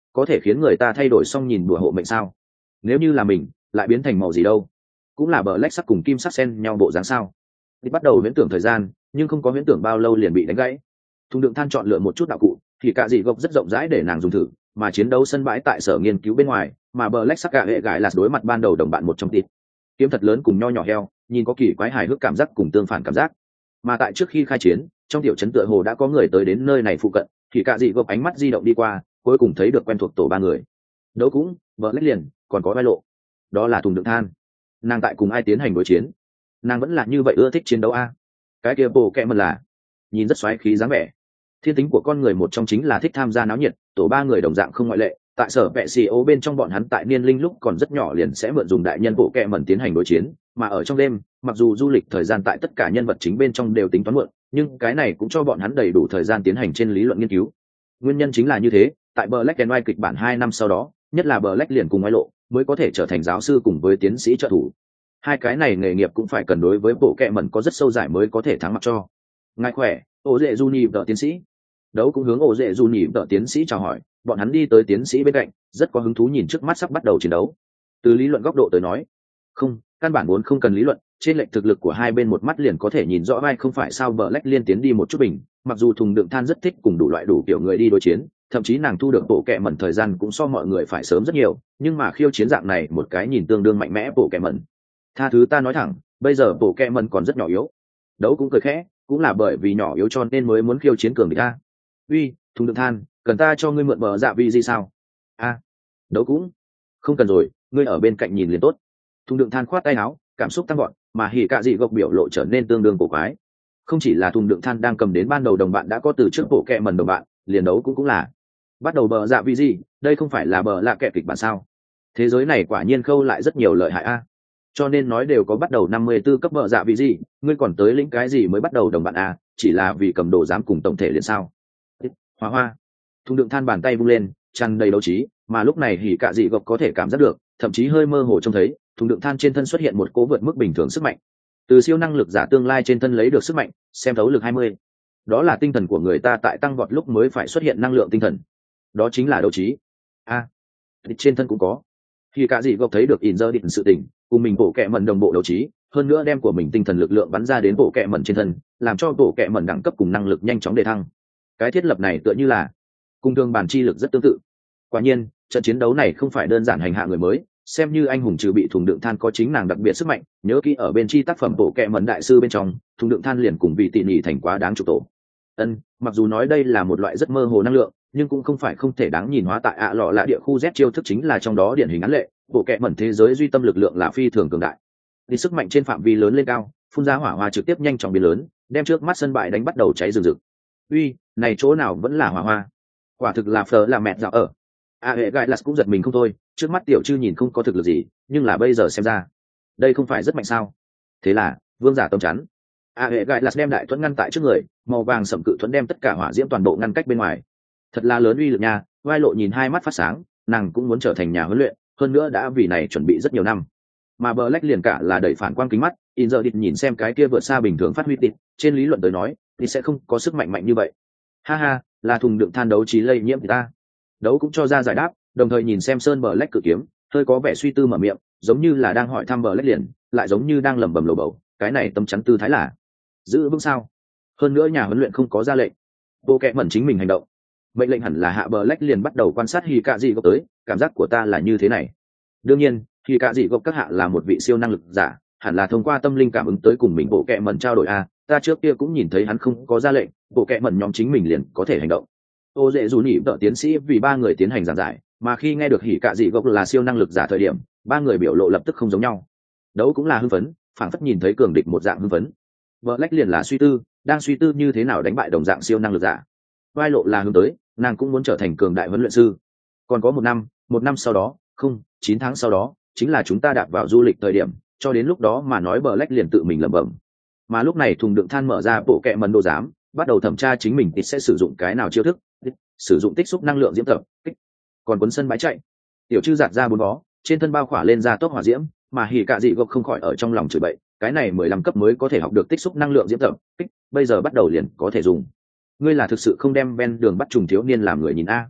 A: có thể khiến người ta thay đổi xong nhìn đùa hộ mệnh sao? Nếu như là mình lại biến thành màu gì đâu? Cũng là bờ lách sắc cùng kim sắc xen nhau bộ dáng sao? Thì bắt đầu huyễn tưởng thời gian, nhưng không có huyễn tưởng bao lâu liền bị đánh gãy. Thùng đựng than chọn lựa một chút đạo cụ thì cả dị gộc rất rộng rãi để nàng dùng thử, mà chiến đấu sân bãi tại sở nghiên cứu bên ngoài, mà bờ lách sắc cả hệ gãi là đối mặt ban đầu đồng bạn một trong tít kiếm thật lớn cùng nho nhỏ heo, nhìn có kỳ quái hài hước cảm giác cùng tương phản cảm giác. Mà tại trước khi khai chiến, trong tiểu trấn tựa hồ đã có người tới đến nơi này phụ cận, thì cả dị gộc ánh mắt di động đi qua, cuối cùng thấy được quen thuộc tổ ba người. Đấu cũng bờ lách liền còn có vai lộ, đó là thùng đựng than. Nàng tại cùng ai tiến hành đối chiến? Nàng vẫn là như vậy ưa thích chiến đấu a? Cái kia bộ kẹ mần là nhìn rất xoáy khí dáng vẻ. Thiên tính của con người một trong chính là thích tham gia náo nhiệt, tổ ba người đồng dạng không ngoại lệ. Tại sở vệ xì ô bên trong bọn hắn tại niên linh lúc còn rất nhỏ liền sẽ mượn dùng đại nhân bộ kẹ mần tiến hành đối chiến, mà ở trong đêm, mặc dù du lịch thời gian tại tất cả nhân vật chính bên trong đều tính toán mượn, nhưng cái này cũng cho bọn hắn đầy đủ thời gian tiến hành trên lý luận nghiên cứu. Nguyên nhân chính là như thế, tại Black and White kịch bản hai năm sau đó, nhất là Black liền cùng Ngoại Lộ, mới có thể trở thành giáo sư cùng với tiến sĩ trợ thủ. Hai cái này nghề nghiệp cũng phải cần đối với bộ kệ mẩn có rất sâu giải mới có thể thắng mặc cho. Ngài khỏe, ổ dệ Juni tợ tiến sĩ. Đấu cũng hướng ổ dệ Juni tợ tiến sĩ chào hỏi, bọn hắn đi tới tiến sĩ bên cạnh, rất có hứng thú nhìn trước mắt sắp bắt đầu chiến đấu. Từ lý luận góc độ tới nói, không, căn bản vốn không cần lý luận, trên lệch thực lực của hai bên một mắt liền có thể nhìn rõ vai không phải sao Black liên tiến đi một chút bình, mặc dù thùng đựng than rất thích cùng đủ loại đủ kiểu người đi đối chiến, thậm chí nàng thu được bộ kệ mẩn thời gian cũng so mọi người phải sớm rất nhiều, nhưng mà khiêu chiến dạng này một cái nhìn tương đương mạnh mẽ bộ kệ mẩn. Tha thứ ta nói thẳng, bây giờ bộ kệ mẩn còn rất nhỏ yếu. Đấu cũng cười khẽ, cũng là bởi vì nhỏ yếu cho nên mới muốn khiêu chiến cường địch ta. Uy, thùng đựng than, cần ta cho ngươi mượn bờ dạ vi gì sao? A, à, Đấu cũng không cần rồi, ngươi ở bên cạnh nhìn liền tốt. Thùng đựng than khoát tay áo, cảm xúc tăng gọn, mà hỉ cạ dị gộc biểu lộ trở nên tương đương cổ quái. Không chỉ là thùng đựng than đang cầm đến ban đầu đồng bạn đã có từ trước bộ kệ mẩn đồng bạn, liền đấu cũng cũng là bắt đầu bờ dạ vì gì, đây không phải là bờ lạ kệ kịch bản sao? Thế giới này quả nhiên khâu lại rất nhiều lợi hại a. Cho nên nói đều có bắt đầu năm mươi 54 cấp bờ dạ vì gì, ngươi còn tới lĩnh cái gì mới bắt đầu đồng bạn a, chỉ là vì cầm đồ dám cùng tổng thể liền sao? Hoa hoa. Thùng đựng than bàn tay vung lên, tràn đầy đấu trí, mà lúc này hỉ cạ dị gộc có thể cảm giác được, thậm chí hơi mơ hồ trông thấy, thùng đựng than trên thân xuất hiện một cố vượt mức bình thường sức mạnh. Từ siêu năng lực giả tương lai trên thân lấy được sức mạnh, xem thấu lực hai mươi. Đó là tinh thần của người ta tại tăng vọt lúc mới phải xuất hiện năng lượng tinh thần. Đó chính là đấu trí. A, à, trên thân cũng có. Khi cả gì gộc thấy được in giờ định sự tình, cùng mình bổ kẹ mẩn đồng bộ đấu trí, hơn nữa đem của mình tinh thần lực lượng bắn ra đến bổ kẹ mẩn trên thân, làm cho bổ kẹ mẩn đẳng cấp cùng năng lực nhanh chóng đề thăng. Cái thiết lập này tựa như là cung thương bản chi lực rất tương tự. Quả nhiên, trận chiến đấu này không phải đơn giản hành hạ người mới, xem như anh hùng trừ bị thùng đựng than có chính nàng đặc biệt sức mạnh, nhớ kỹ ở bên chi tác phẩm bộ kệ mẩn đại sư bên trong, thùng đựng than liền cùng vị tỉ nhỉ thành quá đáng trục tổ. Ân, mặc dù nói đây là một loại rất mơ hồ năng lượng, nhưng cũng không phải không thể đáng nhìn hóa tại ạ lọ lạ địa khu Z chiêu thức chính là trong đó điển hình án lệ, bộ kệ mẩn thế giới duy tâm lực lượng là phi thường cường đại. Đi sức mạnh trên phạm vi lớn lên cao, phun ra hỏa hoa trực tiếp nhanh chóng biến lớn, đem trước mắt sân bãi đánh bắt đầu cháy rừng rực. Uy, này chỗ nào vẫn là hỏa hoa. Quả thực là phở là mẹ dạo ở. A hệ gai lạt cũng giật mình không thôi, trước mắt tiểu chư nhìn không có thực lực gì, nhưng là bây giờ xem ra đây không phải rất mạnh sao? Thế là vương giả tông chắn. A hệ gai lạt đem đại thuẫn ngăn tại trước người, màu vàng sậm cự thuẫn đem tất cả hỏa diễm toàn bộ ngăn cách bên ngoài. Thật là lớn uy lực nha. Vai lộ nhìn hai mắt phát sáng, nàng cũng muốn trở thành nhà huấn luyện, hơn nữa đã vì này chuẩn bị rất nhiều năm. Mà Black liền cả là đẩy phản quang kính mắt, in giờ địt nhìn xem cái kia vượt xa bình thường phát huy tịt, trên lý luận tới nói thì sẽ không có sức mạnh mạnh như vậy. Ha ha, là thùng đựng than đấu trí lây nhiễm thì ta. Đấu cũng cho ra giải đáp, đồng thời nhìn xem sơn Black cự kiếm, hơi có vẻ suy tư mở miệng, giống như là đang hỏi thăm Black liền, lại giống như đang lẩm bẩm lồ bầu, cái này tâm chắn tư thái là giữ vững sao? Hơn nữa nhà huấn luyện không có ra lệnh, bộ kệ mẩn chính mình hành động. Mệnh lệnh hẳn là hạ Black liền bắt đầu quan sát hỉ cạ dị gộc tới, cảm giác của ta là như thế này. Đương nhiên, hỉ cạ dị gộc các hạ là một vị siêu năng lực giả, hẳn là thông qua tâm linh cảm ứng tới cùng mình bộ kệ mẩn trao đổi a, ta trước kia cũng nhìn thấy hắn không có ra lệnh, bộ kệ mẩn nhóm chính mình liền có thể hành động. Ô dễ dù nhị vợ tiến sĩ vì ba người tiến hành giảng giải, mà khi nghe được hỉ cạ dị gộc là siêu năng lực giả thời điểm, ba người biểu lộ lập tức không giống nhau. Đấu cũng là hưng phấn, phảng phất nhìn thấy cường địch một dạng hưng phấn. Black liền là suy tư, đang suy tư như thế nào đánh bại đồng dạng siêu năng lực giả. Vai lộ là hướng tới, nàng cũng muốn trở thành cường đại huấn luyện sư. Còn có một năm, một năm sau đó, không, chín tháng sau đó, chính là chúng ta đạp vào du lịch thời điểm, cho đến lúc đó mà nói Black liền tự mình lẩm bẩm. Mà lúc này thùng đựng than mở ra bộ kệ mẩn đồ giám, bắt đầu thẩm tra chính mình sẽ sử dụng cái nào chiêu thức, sử dụng tích xúc năng lượng diễm tập kích. Còn cuốn sân bãi chạy, tiểu chư giạt ra bốn bó, trên thân bao khỏa lên ra tốc hỏa diễm, mà hỉ cạ dị gộc không khỏi ở trong lòng chửi bậy, cái này mười lăm cấp mới có thể học được tích xúc năng lượng diễm tập kích, bây giờ bắt đầu liền có thể dùng. Ngươi là thực sự không đem ven đường bắt trùng thiếu niên làm người nhìn a?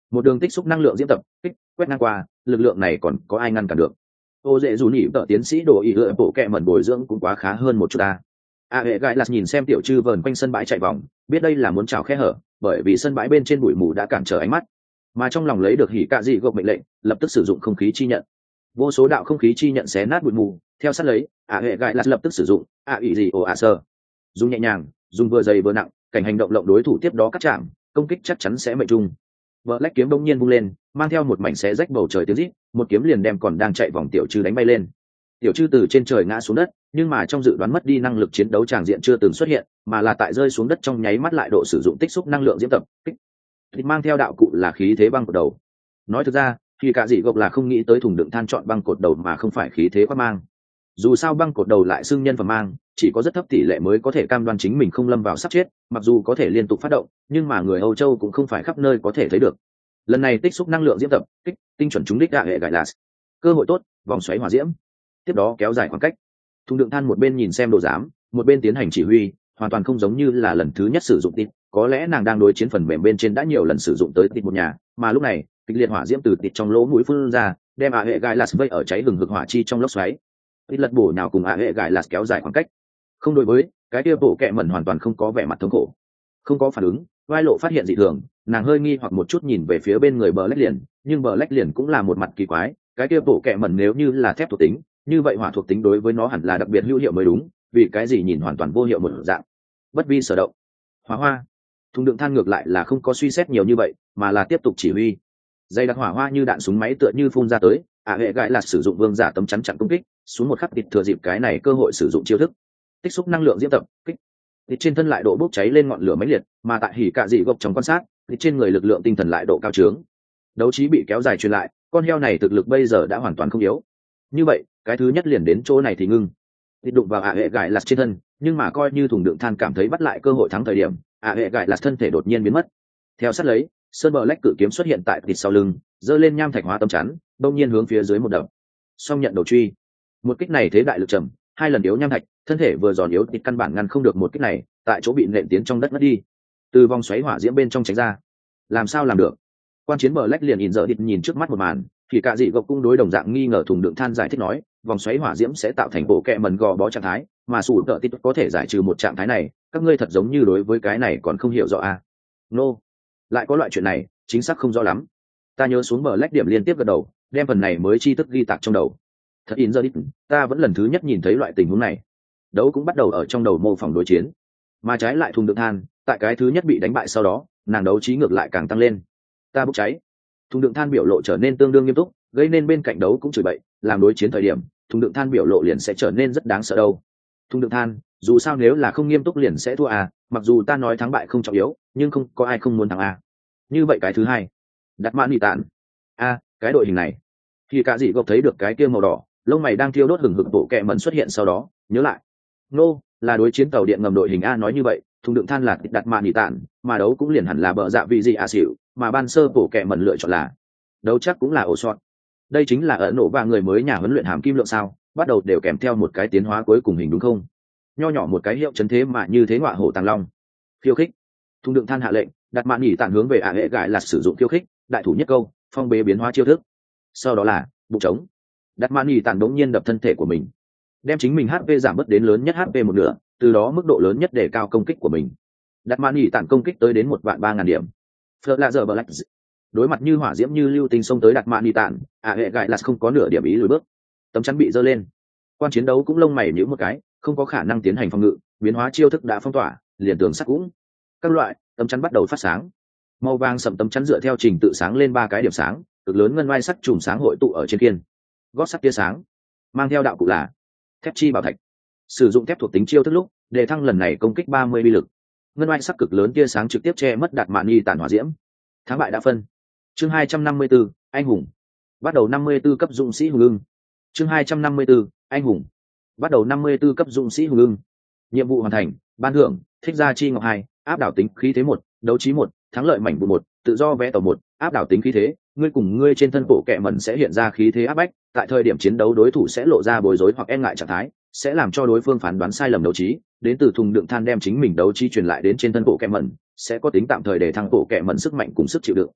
A: một đường tích xúc năng lượng diễm tập kích quét ngang qua, lực lượng này còn có ai ngăn cản được. Ô dễ dù nhị tợ tiến sĩ đồ ý ựa bộ kẹ mẩn bồi dưỡng cũng quá khá hơn một chút ta. A hệ gai lạt nhìn xem tiểu chư vờn quanh sân bãi chạy vòng, biết đây là muốn trào khe hở, bởi vì sân bãi bên trên bụi mù đã cản trở ánh mắt, mà trong lòng lấy được hỉ cạ dị gộp mệnh lệnh, lập tức sử dụng không khí chi nhận. Vô số đạo không khí chi nhận xé nát bụi mù, theo sát lấy, A hệ gai lạt lập tức sử dụng A ủy gì ồ ạ sơ, dùng nhẹ nhàng, dùng vừa dày vừa nặng, cảnh hành động lộng đối thủ tiếp đó cắt chạm, công kích chắc chắn sẽ mệnh trung. Black kiếm đông nhiên vung lên, mang theo một mảnh xé rách bầu trời tiếng rít, một kiếm liền đem còn đang chạy vòng tiểu trư đánh bay lên. Tiểu trư từ trên trời ngã xuống đất, nhưng mà trong dự đoán mất đi năng lực chiến đấu tràng diện chưa từng xuất hiện, mà là tại rơi xuống đất trong nháy mắt lại độ sử dụng tích xúc năng lượng diễm tập kích. Thịt mang theo đạo cụ là khí thế băng cột đầu. Nói thực ra, khi cả dị gộc là không nghĩ tới thùng đựng than chọn băng cột đầu mà không phải khí thế quát mang. Dù sao băng cột đầu lại xưng nhân phẩm mang, chỉ có rất thấp tỷ lệ mới có thể cam đoan chính mình không lâm vào sắp chết, mặc dù có thể liên tục phát động, nhưng mà người Âu Châu cũng không phải khắp nơi có thể thấy được. Lần này tích xúc năng lượng diễm tập kích tinh chuẩn trúng đích đạ hệ gãi là cơ hội tốt, vòng xoáy hỏa diễm, tiếp đó kéo dài khoảng cách. Thùng đựng than một bên nhìn xem đồ giám, một bên tiến hành chỉ huy, hoàn toàn không giống như là lần thứ nhất sử dụng tịt, có lẽ nàng đang đối chiến phần mềm bên trên đã nhiều lần sử dụng tới tịt một nhà, mà lúc này kịch liệt hỏa diễm từ tịt trong lỗ mũi phun ra, đem ạ hệ gai lạt vây ở cháy hừng hực hỏa chi trong lốc xoáy. Tịt lật bổ nào cùng ạ hệ gai lạt kéo dài khoảng cách. Không đối với cái kia bộ kẹ mẩn hoàn toàn không có vẻ mặt thống khổ, không có phản ứng. Vai lộ phát hiện dị thường, nàng hơi nghi hoặc một chút nhìn về phía bên người bờ lách liền, nhưng bờ lách liền cũng là một mặt kỳ quái, cái kia bộ kẹ mẩn nếu như là thép thuộc tính, như vậy hỏa thuộc tính đối với nó hẳn là đặc biệt hữu hiệu mới đúng, vì cái gì nhìn hoàn toàn vô hiệu một dạng. Bất vi sở động. Hỏa hoa. Thùng đựng than ngược lại là không có suy xét nhiều như vậy, mà là tiếp tục chỉ huy. Dây đặc hỏa hoa như đạn súng máy tựa như phun ra tới, ả hệ gãi là sử dụng vương giả tấm chắn chặn công kích, xuống một khắc tịt thừa dịp cái này cơ hội sử dụng chiêu thức tích xúc năng lượng diễm tập kích. Tịt trên thân lại độ bốc cháy lên ngọn lửa mãnh liệt, mà tại hỉ cạ dị gộc trong quan sát, tịt trên người lực lượng tinh thần lại độ cao trướng. Đấu trí bị kéo dài truyền lại, con heo này thực lực bây giờ đã hoàn toàn không yếu. Như vậy, cái thứ nhất liền đến chỗ này thì ngưng. Tịt đụng vào ả hệ gãi lạt trên thân, nhưng mà coi như thùng đựng than cảm thấy bắt lại cơ hội thắng thời điểm, ả hệ gãi lạt thân thể đột nhiên biến mất. Theo sát lấy, sơn bờ lách cự kiếm xuất hiện tại tịt sau lưng, giơ lên nham thạch hóa tấm chắn, đông nhiên hướng phía dưới một đập. Xong nhận đầu truy. Một kích này thế đại lực trầm, hai lần yếu nham thạch, thân thể vừa giòn yếu tịt căn bản ngăn không được một kích này, tại chỗ bị nện tiến trong đất mất đi. Từ vòng xoáy hỏa diễm bên trong tránh ra. Làm sao làm được? Quan chiến bờ lách liền nhìn dở đít nhìn trước mắt một màn, thì cả dị gộc cung đối đồng dạng nghi ngờ thùng đựng than giải thích nói, vòng xoáy hỏa diễm sẽ tạo thành bộ kẹ mần gò bó trạng thái, mà sủ tợ tít có thể giải trừ một trạng thái này, các ngươi thật giống như đối với cái này còn không hiểu rõ à? Nô, no. Lại có loại chuyện này, chính xác không rõ lắm. Ta nhớ xuống bờ lách điểm liên tiếp gật đầu, đem phần này mới chi thức ghi tạc trong đầu. Thật in giờ đi, ta vẫn lần thứ nhất nhìn thấy loại tình huống này. Đấu cũng bắt đầu ở trong đầu mô phỏng đối chiến, mà trái lại thùng đựng than, tại cái thứ nhất bị đánh bại sau đó, nàng đấu trí ngược lại càng tăng lên. Ta bốc cháy. Thùng đựng than biểu lộ trở nên tương đương nghiêm túc, gây nên bên cạnh đấu cũng chửi bậy, làm đối chiến thời điểm, thùng đựng than biểu lộ liền sẽ trở nên rất đáng sợ đâu. Thùng đựng than, dù sao nếu là không nghiêm túc liền sẽ thua à, mặc dù ta nói thắng bại không trọng yếu, nhưng không có ai không muốn thắng à. Như vậy cái thứ hai, đặt mãn nhị tạn. A, à, cái đội hình này. Khi cả dị gộc thấy được cái kia màu đỏ, lông mày đang thiêu đốt hừng hực bộ kẹ mẩn xuất hiện sau đó, nhớ lại. Nô, no, là đối chiến tàu điện ngầm đội hình A nói như vậy, thùng đựng than là đặt mạn nhị tạn, mà đấu cũng liền hẳn là bờ dạ vị gì a xỉu, mà ban sơ bộ kẹ mẩn lựa chọn là đấu chắc cũng là ổ sọt. Đây chính là ẩn nổ và người mới nhà huấn luyện hàm kim lượng sao, bắt đầu đều kèm theo một cái tiến hóa cuối cùng hình đúng không? Nho nhỏ một cái hiệu chấn thế mà như thế ngọa hổ tàng long. Khiêu khích. Thùng đựng than hạ lệnh, đặt mạn nhị tạn hướng về ả hệ gãi là sử dụng khiêu khích, đại thủ nhất câu, phong bế biến hóa chiêu thức. Sau đó là bụng trống. Đặt mạn nhị tạn đống nhiên đập thân thể của mình, đem chính mình hát pê giảm bớt đến lớn nhất hát pê một nửa, từ đó mức độ lớn nhất để cao công kích của mình. Đặt mạn nhị tản công kích tới đến một vạn ba ngàn điểm. Phật lạ giờ Black đối mặt như hỏa diễm như lưu tinh xông tới đặt mạn nhị tản, ả hệ gãi là không có nửa điểm ý lùi bước. Tấm chắn bị giơ lên, quan chiến đấu cũng lông mày nhíu một cái, không có khả năng tiến hành phòng ngự, biến hóa chiêu thức đã phong tỏa, liền tường sắt cũng các loại tấm chắn bắt đầu phát sáng. Màu vàng sậm tấm chắn dựa theo trình tự sáng lên ba cái điểm sáng, cực lớn ngân oai sắc chùm sáng hội tụ ở trên kiên gót sắt tia sáng, mang theo đạo cụ là thép chi bảo thạch. Sử dụng thép thuộc tính chiêu thức lúc, đề thăng lần này công kích ba mươi bi lực. Ngân oai sắc cực lớn tia sáng trực tiếp che mất đạt mạn y tản hỏa diễm. Thắng bại đã phân. Chương hai trăm năm mươi 254, anh hùng. Bắt đầu năm mươi 54 cấp dũng sĩ hùng ưng. Chương hai trăm năm mươi 254, anh hùng. Bắt đầu năm mươi 54 cấp dũng sĩ hùng ưng. Nhiệm vụ hoàn thành, ban thưởng, thích gia chi ngọc hai, áp đảo tính khí thế một, đấu trí một, thắng lợi mảnh vụ một, tự do vẽ tàu một, áp đảo tính khí thế, ngươi cùng ngươi trên thân bộ kệ mẩn sẽ hiện ra khí thế áp bách, tại thời điểm chiến đấu đối thủ sẽ lộ ra bối rối hoặc e ngại trạng thái, sẽ làm cho đối phương phán đoán sai lầm đấu trí, đến từ thùng đựng than đem chính mình đấu trí truyền lại đến trên thân bộ kệ mẩn, sẽ có tính tạm thời để thăng bộ kệ mẩn sức mạnh cùng sức chịu đựng.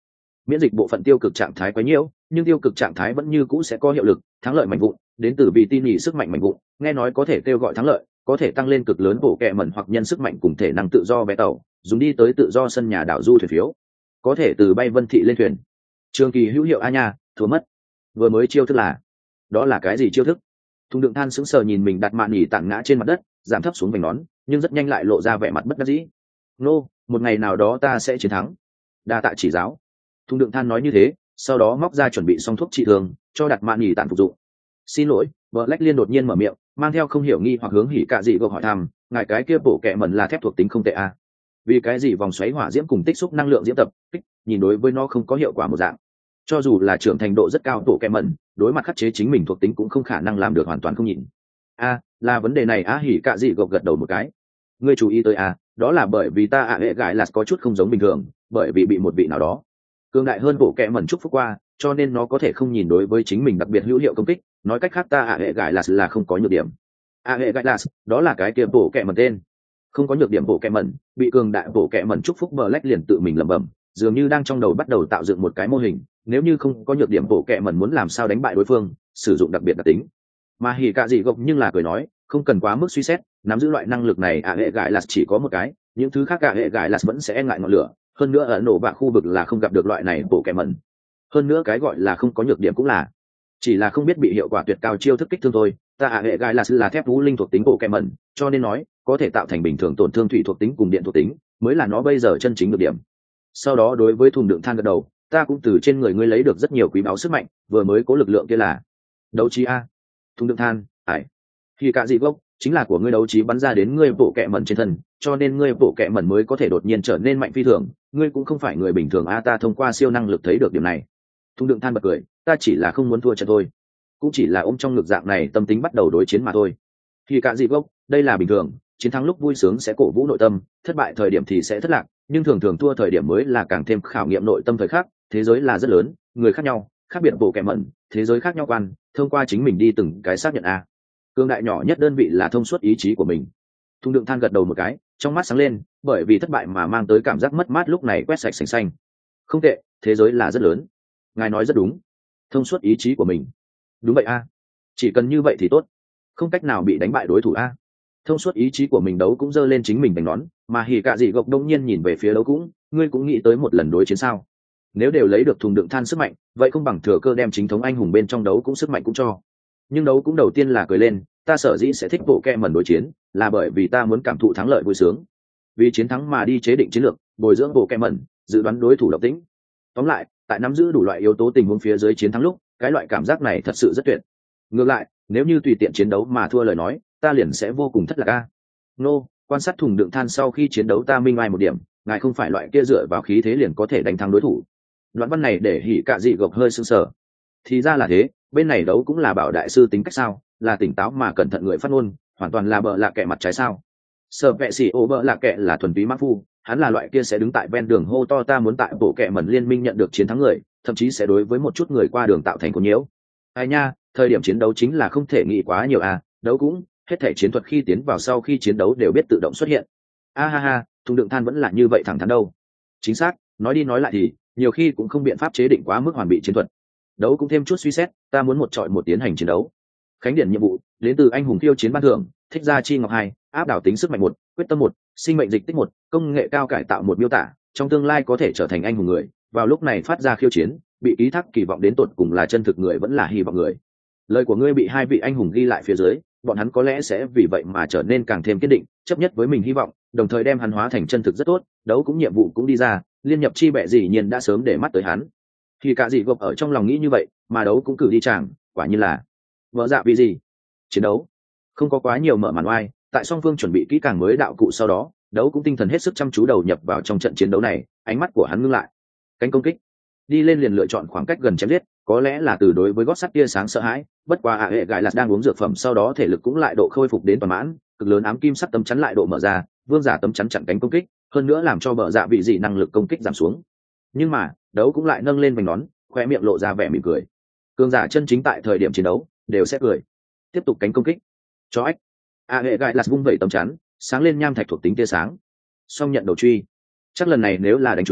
A: miễn dịch bộ phận tiêu cực trạng thái quá nhiễu, nhưng tiêu cực trạng thái vẫn như cũ sẽ có hiệu lực. Thắng lợi mạnh vụn đến từ vì tin nhị sức mạnh mạnh vụn, nghe nói có thể kêu gọi thắng lợi, có thể tăng lên cực lớn bộ kẹ mẩn hoặc nhân sức mạnh cùng thể năng tự do vé tàu, dùng đi tới tự do sân nhà đảo du thuyền phiếu, có thể từ bay vân thị lên thuyền. Trường kỳ hữu hiệu a nha, thua mất. Vừa mới chiêu thức là, đó là cái gì chiêu thức? Thùng đựng than sững sờ nhìn mình đặt mạn nhỉ tản ngã trên mặt đất, giảm thấp xuống vành nón, nhưng rất nhanh lại lộ ra vẻ mặt bất đắc dĩ. Nô, một ngày nào đó ta sẽ chiến thắng. Đa tạ chỉ giáo. Thùng đựng than nói như thế, sau đó móc ra chuẩn bị xong thuốc trị thương, cho đặt mạn nhỉ tản phục dụng. Xin lỗi, vợ lách liên đột nhiên mở miệng, mang theo không hiểu nghi hoặc hướng hỉ cạ dị gộc hỏi thăm, ngài cái kia bổ kẹ mẩn là thép thuộc tính không tệ à? Vì cái gì vòng xoáy hỏa diễm cùng tích xúc năng lượng diễm tập kích, nhìn đối với nó không có hiệu quả một dạng. Cho dù là trưởng thành độ rất cao tổ kẹ mẩn, đối mặt khắc chế chính mình thuộc tính cũng không khả năng làm được hoàn toàn không nhìn. A, à, là vấn đề này á. Hỉ cạ dị gộc gật đầu một cái. Ngươi chú ý tới à, đó là bởi vì ta ạ hệ gãi là có chút không giống bình thường, bởi vì bị một vị nào đó cường đại hơn bộ kẹ mẩn chúc phúc qua, cho nên nó có thể không nhìn đối với chính mình đặc biệt hữu hiệu công kích. Nói cách khác ta ạ hệ gãi là là không có nhược điểm. ạ hệ gãi là đó là cái kia bộ kẹ mẩn tên, không có nhược điểm bộ kẹ mẩn, bị cường đại bộ kẹ mẩn chúc phúc bờ lách liền tự mình lẩm bẩm, dường như đang trong đầu bắt đầu tạo dựng một cái mô hình. Nếu như không có nhược điểm bộ kẹ mẩn muốn làm sao đánh bại đối phương, sử dụng đặc biệt đặc tính. Mà hỉ cạ dị gộc nhưng là cười nói, không cần quá mức suy xét, nắm giữ loại năng lực này ạ hệ gãi là chỉ có một cái, những thứ khác ạ hệ gãi là vẫn sẽ e ngại ngọn lửa. Hơn nữa ở nổ bạ khu vực là không gặp được loại này bộ kẹ mẩn. Hơn nữa cái gọi là không có nhược điểm cũng là chỉ là không biết bị hiệu quả tuyệt cao chiêu thức kích thương thôi. Ta ạ hệ gai là là thép vũ linh thuộc tính bộ kẹ mẩn, cho nên nói có thể tạo thành bình thường tổn thương thủy thuộc tính cùng điện thuộc tính mới là nó bây giờ chân chính được điểm. Sau đó đối với thùng đựng than gật đầu, ta cũng từ trên người ngươi lấy được rất nhiều quý báu sức mạnh, vừa mới có lực lượng kia là đấu trí a. Thùng đựng than, ải khi cả dị gốc chính là của ngươi đấu trí bắn ra đến ngươi bộ kẹ mẩn trên thân, cho nên ngươi bộ kẹ mẩn mới có thể đột nhiên trở nên mạnh phi thường. Ngươi cũng không phải người bình thường a. Ta thông qua siêu năng lực thấy được điểm này. Thùng đựng than bật cười, ta chỉ là không muốn thua trận thôi, cũng chỉ là ôm trong ngực dạng này tâm tính bắt đầu đối chiến mà thôi. Khi cả dị gốc, đây là bình thường, chiến thắng lúc vui sướng sẽ cổ vũ nội tâm, thất bại thời điểm thì sẽ thất lạc, nhưng thường thường thua thời điểm mới là càng thêm khảo nghiệm nội tâm thời khắc. Thế giới là rất lớn, người khác nhau, khác biệt bộ kẹ mẩn, thế giới khác nhau quan, thông qua chính mình đi từng cái xác nhận a. Cương đại nhỏ nhất đơn vị là thông suốt ý chí của mình. Thùng đựng than gật đầu một cái, trong mắt sáng lên, bởi vì thất bại mà mang tới cảm giác mất mát lúc này quét sạch sành xanh. Không tệ, thế giới là rất lớn. Ngài nói rất đúng. Thông suốt ý chí của mình. Đúng vậy a. Chỉ cần như vậy thì tốt, không cách nào bị đánh bại đối thủ a. Thông suốt ý chí của mình đấu cũng giơ lên chính mình bánh nón, mà hỉ cạ dị gộc đông nhiên nhìn về phía đấu cũng, ngươi cũng nghĩ tới một lần đối chiến sao? Nếu đều lấy được thùng đựng than sức mạnh, vậy không bằng thừa cơ đem chính thống anh hùng bên trong đấu cũng sức mạnh cũng cho. Nhưng đấu cũng đầu tiên là cười lên, ta sở dĩ sẽ thích bộ kẹ mẩn đối chiến, là bởi vì ta muốn cảm thụ thắng lợi vui sướng. Vì chiến thắng mà đi chế định chiến lược, bồi dưỡng bộ kẹ mẩn, dự đoán đối thủ độc tính. Tóm lại, tại nắm giữ đủ loại yếu tố tình huống phía dưới chiến thắng lúc, cái loại cảm giác này thật sự rất tuyệt. Ngược lại, nếu như tùy tiện chiến đấu mà thua lời nói, ta liền sẽ vô cùng thất lạc a. Nô, quan sát thùng đựng than sau khi chiến đấu ta minh ai một điểm, ngài không phải loại kia dựa vào khí thế liền có thể đánh thắng đối thủ. Đoạn văn này để hỉ cạ dị gộc hơi sưng sờ. Thì ra là thế, bên này đấu cũng là bảo đại sư tính cách sao, là tỉnh táo mà cẩn thận người phát ngôn, hoàn toàn là bợ lạ kẻ mặt trái sao. Sở vệ sĩ ô bợ lạ kẻ là thuần túy mã phu, hắn là loại kia sẽ đứng tại ven đường hô to ta muốn tại bộ kẻ mẩn liên minh nhận được chiến thắng người, thậm chí sẽ đối với một chút người qua đường tạo thành côn nhiễu. Ai nha, thời điểm chiến đấu chính là không thể nghĩ quá nhiều à, đấu cũng hết thể chiến thuật khi tiến vào sau khi chiến đấu đều biết tự động xuất hiện. A ha ha, thùng đựng than vẫn là như vậy thẳng thắn đâu. Chính xác, nói đi nói lại thì nhiều khi cũng không biện pháp chế định quá mức hoàn bị chiến thuật. Đấu cũng thêm chút suy xét, ta muốn một trọi một tiến hành chiến đấu. Khánh điển nhiệm vụ đến từ anh hùng khiêu chiến ban thưởng, thích gia chi ngọc hai, áp đảo tính sức mạnh một, quyết tâm một, sinh mệnh dịch tích một, công nghệ cao cải tạo một miêu tả, trong tương lai có thể trở thành anh hùng người, vào lúc này phát ra khiêu chiến, bị ký thác kỳ vọng đến tột cùng là chân thực người vẫn là hy vọng người. Lời của ngươi bị hai vị anh hùng ghi lại phía dưới, bọn hắn có lẽ sẽ vì vậy mà trở nên càng thêm kiên định, chấp nhất với mình hy vọng, đồng thời đem hắn hóa thành chân thực rất tốt. Đấu cũng nhiệm vụ cũng đi ra, liên nhập chi bệ dĩ nhiên đã sớm để mắt tới hắn. Khi cả dị gộp ở trong lòng nghĩ như vậy, mà đấu cũng cử đi chàng, quả nhiên là vợ dạ vì gì chiến đấu không có quá nhiều mở màn oai. Tại song phương chuẩn bị kỹ càng mới đạo cụ sau đó, đấu cũng tinh thần hết sức chăm chú đầu nhập vào trong trận chiến đấu này. Ánh mắt của hắn ngưng lại, cánh công kích đi lên liền lựa chọn khoảng cách gần chém giết, có lẽ là từ đối với gót sắt tia sáng sợ hãi, bất qua ạ hệ gãi là đang uống dược phẩm sau đó thể lực cũng lại độ khôi phục đến toàn mãn, cực lớn ám kim sắt tấm chắn lại độ mở ra, vương giả tấm chắn chặn cánh công kích, hơn nữa làm cho bờ dạ vị dị năng lực công kích giảm xuống. Nhưng mà đấu cũng lại nâng lên vành nón, khoe miệng lộ ra vẻ mỉm cười. Cường giả chân chính tại thời điểm chiến đấu đều sẽ cười. Tiếp tục cánh công kích cho ách. A hệ gãi là vung vẩy tấm chắn, sáng lên nham thạch thuộc tính tia sáng, song nhận đầu truy. Chắc lần này nếu là đánh trúng,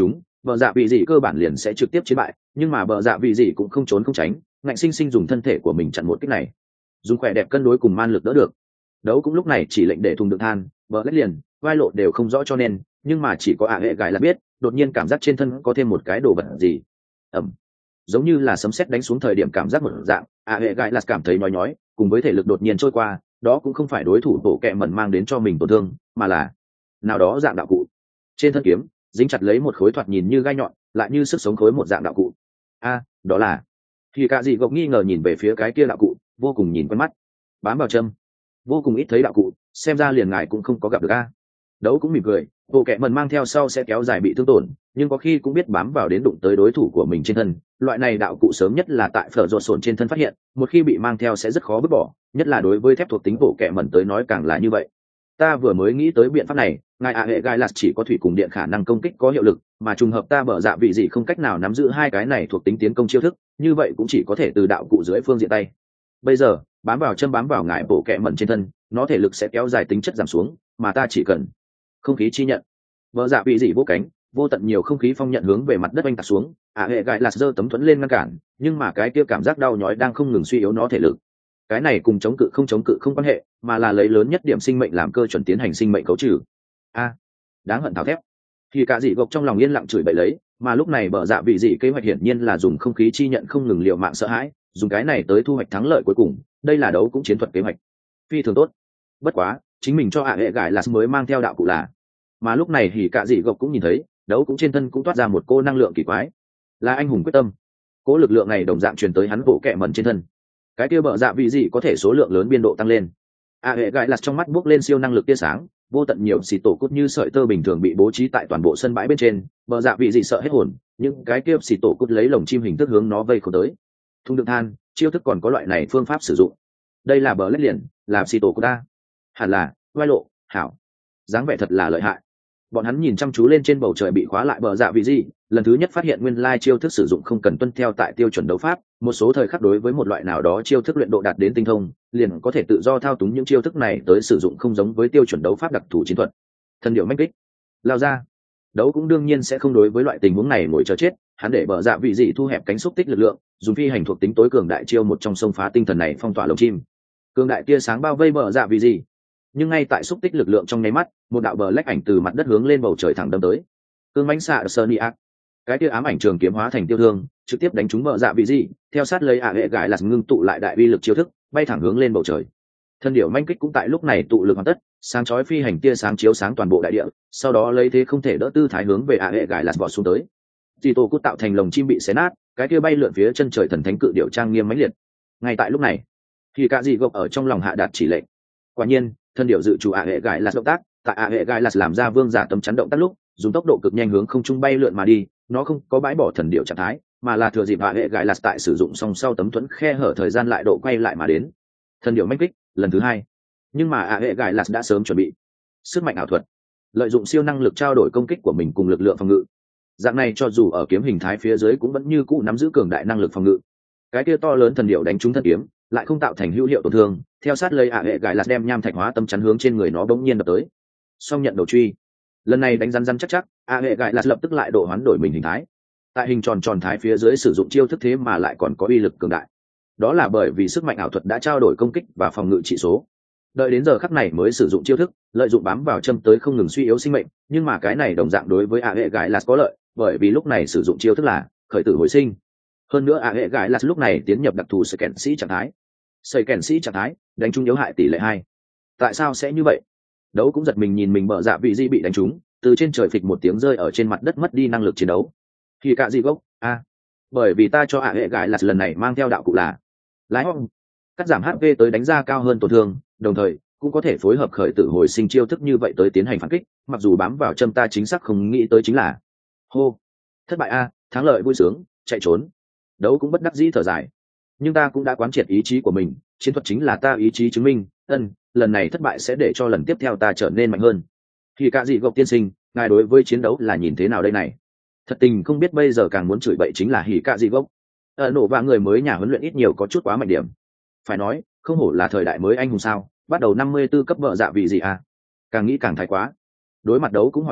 A: bờ dạ vị dị cơ bản liền sẽ trực tiếp chiến bại, nhưng mà bờ dạ vị dị cũng không trốn không tránh, ngạnh sinh sinh dùng thân thể của mình chặn một kích này, dùng khỏe đẹp cân đối cùng man lực đỡ được. Đấu cũng lúc này chỉ lệnh để thùng đựng than, bờ lách liền vai lộ đều không rõ cho nên, nhưng mà chỉ có ạ hệ gài là biết, đột nhiên cảm giác trên thân có thêm một cái đồ vật gì. Ẩm, giống như là sấm sét đánh xuống thời điểm cảm giác một dạng, ạ hệ gài là cảm thấy nhói nhói, cùng với thể lực đột nhiên trôi qua, đó cũng không phải đối thủ tổ kẹ mẩn mang đến cho mình tổn thương, mà là nào đó dạng đạo cụ. Trên thân kiếm dính chặt lấy một khối thoạt nhìn như gai nhọn, lại như sức sống khối một dạng đạo cụ. A, đó là. Thì cả gì gộc nghi ngờ nhìn về phía cái kia đạo cụ, vô cùng nhìn quen mắt. Bám vào châm, vô cùng ít thấy đạo cụ, xem ra liền ngài cũng không có gặp được a. Đấu cũng mỉm cười, bộ kẹ mần mang theo sau sẽ kéo dài bị thương tổn, nhưng có khi cũng biết bám vào đến đụng tới đối thủ của mình trên thân. Loại này đạo cụ sớm nhất là tại phở rột sồn trên thân phát hiện, một khi bị mang theo sẽ rất khó vứt bỏ, nhất là đối với thép thuộc tính bộ kẹ mần tới nói càng là như vậy. Ta vừa mới nghĩ tới biện pháp này, ngài ạ hệ gai lạt chỉ có thủy cùng điện khả năng công kích có hiệu lực, mà trùng hợp ta bở dạ vị gì không cách nào nắm giữ hai cái này thuộc tính tiến công chiêu thức, như vậy cũng chỉ có thể từ đạo cụ dưới phương diện tay. Bây giờ bám vào châm bám vào ngài bộ kẹ mẩn trên thân, nó thể lực sẽ kéo dài tính chất giảm xuống, mà ta chỉ cần không khí chi nhận. Bở dạ vị gì vô cánh, vô tận nhiều không khí phong nhận hướng về mặt đất anh tạt xuống, ạ hệ gai lạt giơ tấm thuẫn lên ngăn cản, nhưng mà cái kia cảm giác đau nhói đang không ngừng suy yếu nó thể lực. Cái này cùng chống cự không chống cự không quan hệ, mà là lấy lớn nhất điểm sinh mệnh làm cơ chuẩn tiến hành sinh mệnh cấu trừ. A, đáng hận tháo thép. Thì cả dị gộc trong lòng yên lặng chửi bậy lấy, mà lúc này bờ dạ vị dị kế hoạch hiển nhiên là dùng không khí chi nhận không ngừng liều mạng sợ hãi, dùng cái này tới thu hoạch thắng lợi cuối cùng. Đây là đấu cũng chiến thuật kế hoạch phi thường tốt. Bất quá chính mình cho hạ hệ gải là mới mang theo đạo cụ là, mà lúc này thì cả dị gộc cũng nhìn thấy đấu cũng trên thân cũng toát ra một cô năng lượng kỳ quái, là anh hùng quyết tâm. Cố lực lượng này đồng dạng truyền tới hắn bộ kẹ mẩn trên thân, cái kia bờ dạ vị dị có thể số lượng lớn biên độ tăng lên. A hệ gãi lặt trong mắt bước lên siêu năng lực tia sáng, vô tận nhiều xì tổ cốt như sợi tơ bình thường bị bố trí tại toàn bộ sân bãi bên trên. Bờ dạ vị dị sợ hết hồn, những cái kia xì tổ cốt lấy lồng chim hình thức hướng nó vây khổ tới. Thung đựng than, chiêu thức còn có loại này phương pháp sử dụng. Đây là bờ lách liền, là xì tổ cốt ta. Hẳn là vai lộ hảo, dáng vẻ thật là lợi hại. Bọn hắn nhìn chăm chú lên trên bầu trời bị khóa lại bờ dạ vị dị, lần thứ nhất phát hiện nguyên lai chiêu thức sử dụng không cần tuân theo tại tiêu chuẩn đấu pháp, một số thời khắc đối với một loại nào đó chiêu thức luyện độ đạt đến tinh thông, liền có thể tự do thao túng những chiêu thức này tới sử dụng không giống với tiêu chuẩn đấu pháp đặc thù chiến thuật. Thần điệu mách kích lao ra, đấu cũng đương nhiên sẽ không đối với loại tình huống này ngồi chờ chết, hắn để bờ dạ vị dị thu hẹp cánh xúc tích lực lượng, dùng phi hành thuộc tính tối cường đại chiêu một trong sông phá tinh thần này phong tỏa lồng chim, cường đại tia sáng bao vây bờ dạ vị dị. Nhưng ngay tại xúc tích lực lượng trong nháy mắt, một đạo bờ lách ảnh từ mặt đất hướng lên bầu trời thẳng đâm tới. Cương bánh xạ Soniac, cái tia ám ảnh trường kiếm hóa thành tiêu thương, trực tiếp đánh trúng bờ dạ vị dị, theo sát lấy ạ hệ gãi là ngưng tụ lại đại uy lực chiêu thức, bay thẳng hướng lên bầu trời. Thân điểu manh kích cũng tại lúc này tụ lực hoàn tất, sáng chói phi hành tia sáng chiếu sáng toàn bộ đại địa, sau đó lấy thế không thể đỡ tư thái hướng về ạ hệ gãi là vọt xuống tới. Chỉ tổ cốt tạo thành lồng chim bị xé nát, cái kia bay lượn phía chân trời thần thánh cự điểu trang nghiêm mãnh liệt. Ngay tại lúc này, thì cả dị gộc ở trong lòng hạ đạt chỉ lệnh. Quả nhiên, thân điểu dự chủ ạ hệ gãi là động tác, tại ạ hệ gãi là làm ra vương giả tấm chắn động tác lúc, dùng tốc độ cực nhanh hướng không trung bay lượn mà đi, nó không có bãi bỏ thần điểu trạng thái, mà là thừa dịp ạ hệ gãi là tại sử dụng xong sau tấm thuẫn khe hở thời gian lại độ quay lại mà đến. Thần điểu manh kích lần thứ hai, nhưng mà ạ hệ gãi là đã sớm chuẩn bị sức mạnh ảo thuật, lợi dụng siêu năng lực trao đổi công kích của mình cùng lực lượng phòng ngự. Dạng này cho dù ở kiếm hình thái phía dưới cũng vẫn như cũ nắm giữ cường đại năng lực phòng ngự. Cái kia to lớn thần điểu đánh trúng thân kiếm, lại không tạo thành hữu hiệu tổn thương, theo sát lấy ạ hệ gãi là đem nham thạch hóa tâm chắn hướng trên người nó bỗng nhiên đập tới. Song nhận đầu truy, lần này đánh rắn rắn chắc chắc, ạ hệ gãi là lập tức lại độ hoán đổi mình hình thái. Tại hình tròn tròn thái phía dưới sử dụng chiêu thức thế mà lại còn có uy lực cường đại. Đó là bởi vì sức mạnh ảo thuật đã trao đổi công kích và phòng ngự trị số. Đợi đến giờ khắc này mới sử dụng chiêu thức, lợi dụng bám vào châm tới không ngừng suy yếu sinh mệnh, nhưng mà cái này đồng dạng đối với ạ hệ gãi là có lợi, bởi vì lúc này sử dụng chiêu thức là khởi tử hồi sinh. Hơn nữa ạ hệ gãi là lúc này tiến nhập đặc thù sợi kèn sĩ trạng thái. Sợi kèn sĩ trạng thái, đánh trúng yếu hại tỷ lệ hai. Tại sao sẽ như vậy? Đấu cũng giật mình nhìn mình bờ dạ vị di bị đánh trúng, từ trên trời phịch một tiếng rơi ở trên mặt đất mất đi năng lực chiến đấu. Khi cả gì gốc, a, à, bởi vì ta cho ạ hệ gãi là lần này mang theo đạo cụ là lái hong, cắt giảm hát pê tới đánh ra cao hơn tổn thương, đồng thời cũng có thể phối hợp khởi tử hồi sinh chiêu thức như vậy tới tiến hành phản kích, mặc dù bám vào châm ta chính xác không nghĩ tới chính là hô, thất bại a, thắng lợi vui sướng, chạy trốn. Đấu cũng bất đắc dĩ thở dài, nhưng ta cũng đã quán triệt ý chí của mình, chiến thuật chính là ta ý chí chứng minh, ân, lần này thất bại sẽ để cho lần tiếp theo ta trở nên mạnh hơn. Thì cả gì gộc tiên sinh, ngài đối với chiến đấu là nhìn thế nào đây này? Thật tình không biết bây giờ càng muốn chửi bậy chính là hỉ cả gì gốc. Ở nổ và người mới nhà huấn luyện ít nhiều có chút quá mạnh điểm. Phải nói, không hổ là thời đại mới anh hùng sao, bắt đầu năm mươi tư cấp vợ dạ vị gì à? Càng nghĩ càng thái quá. Đối mặt đấu cũng hỏi thăm,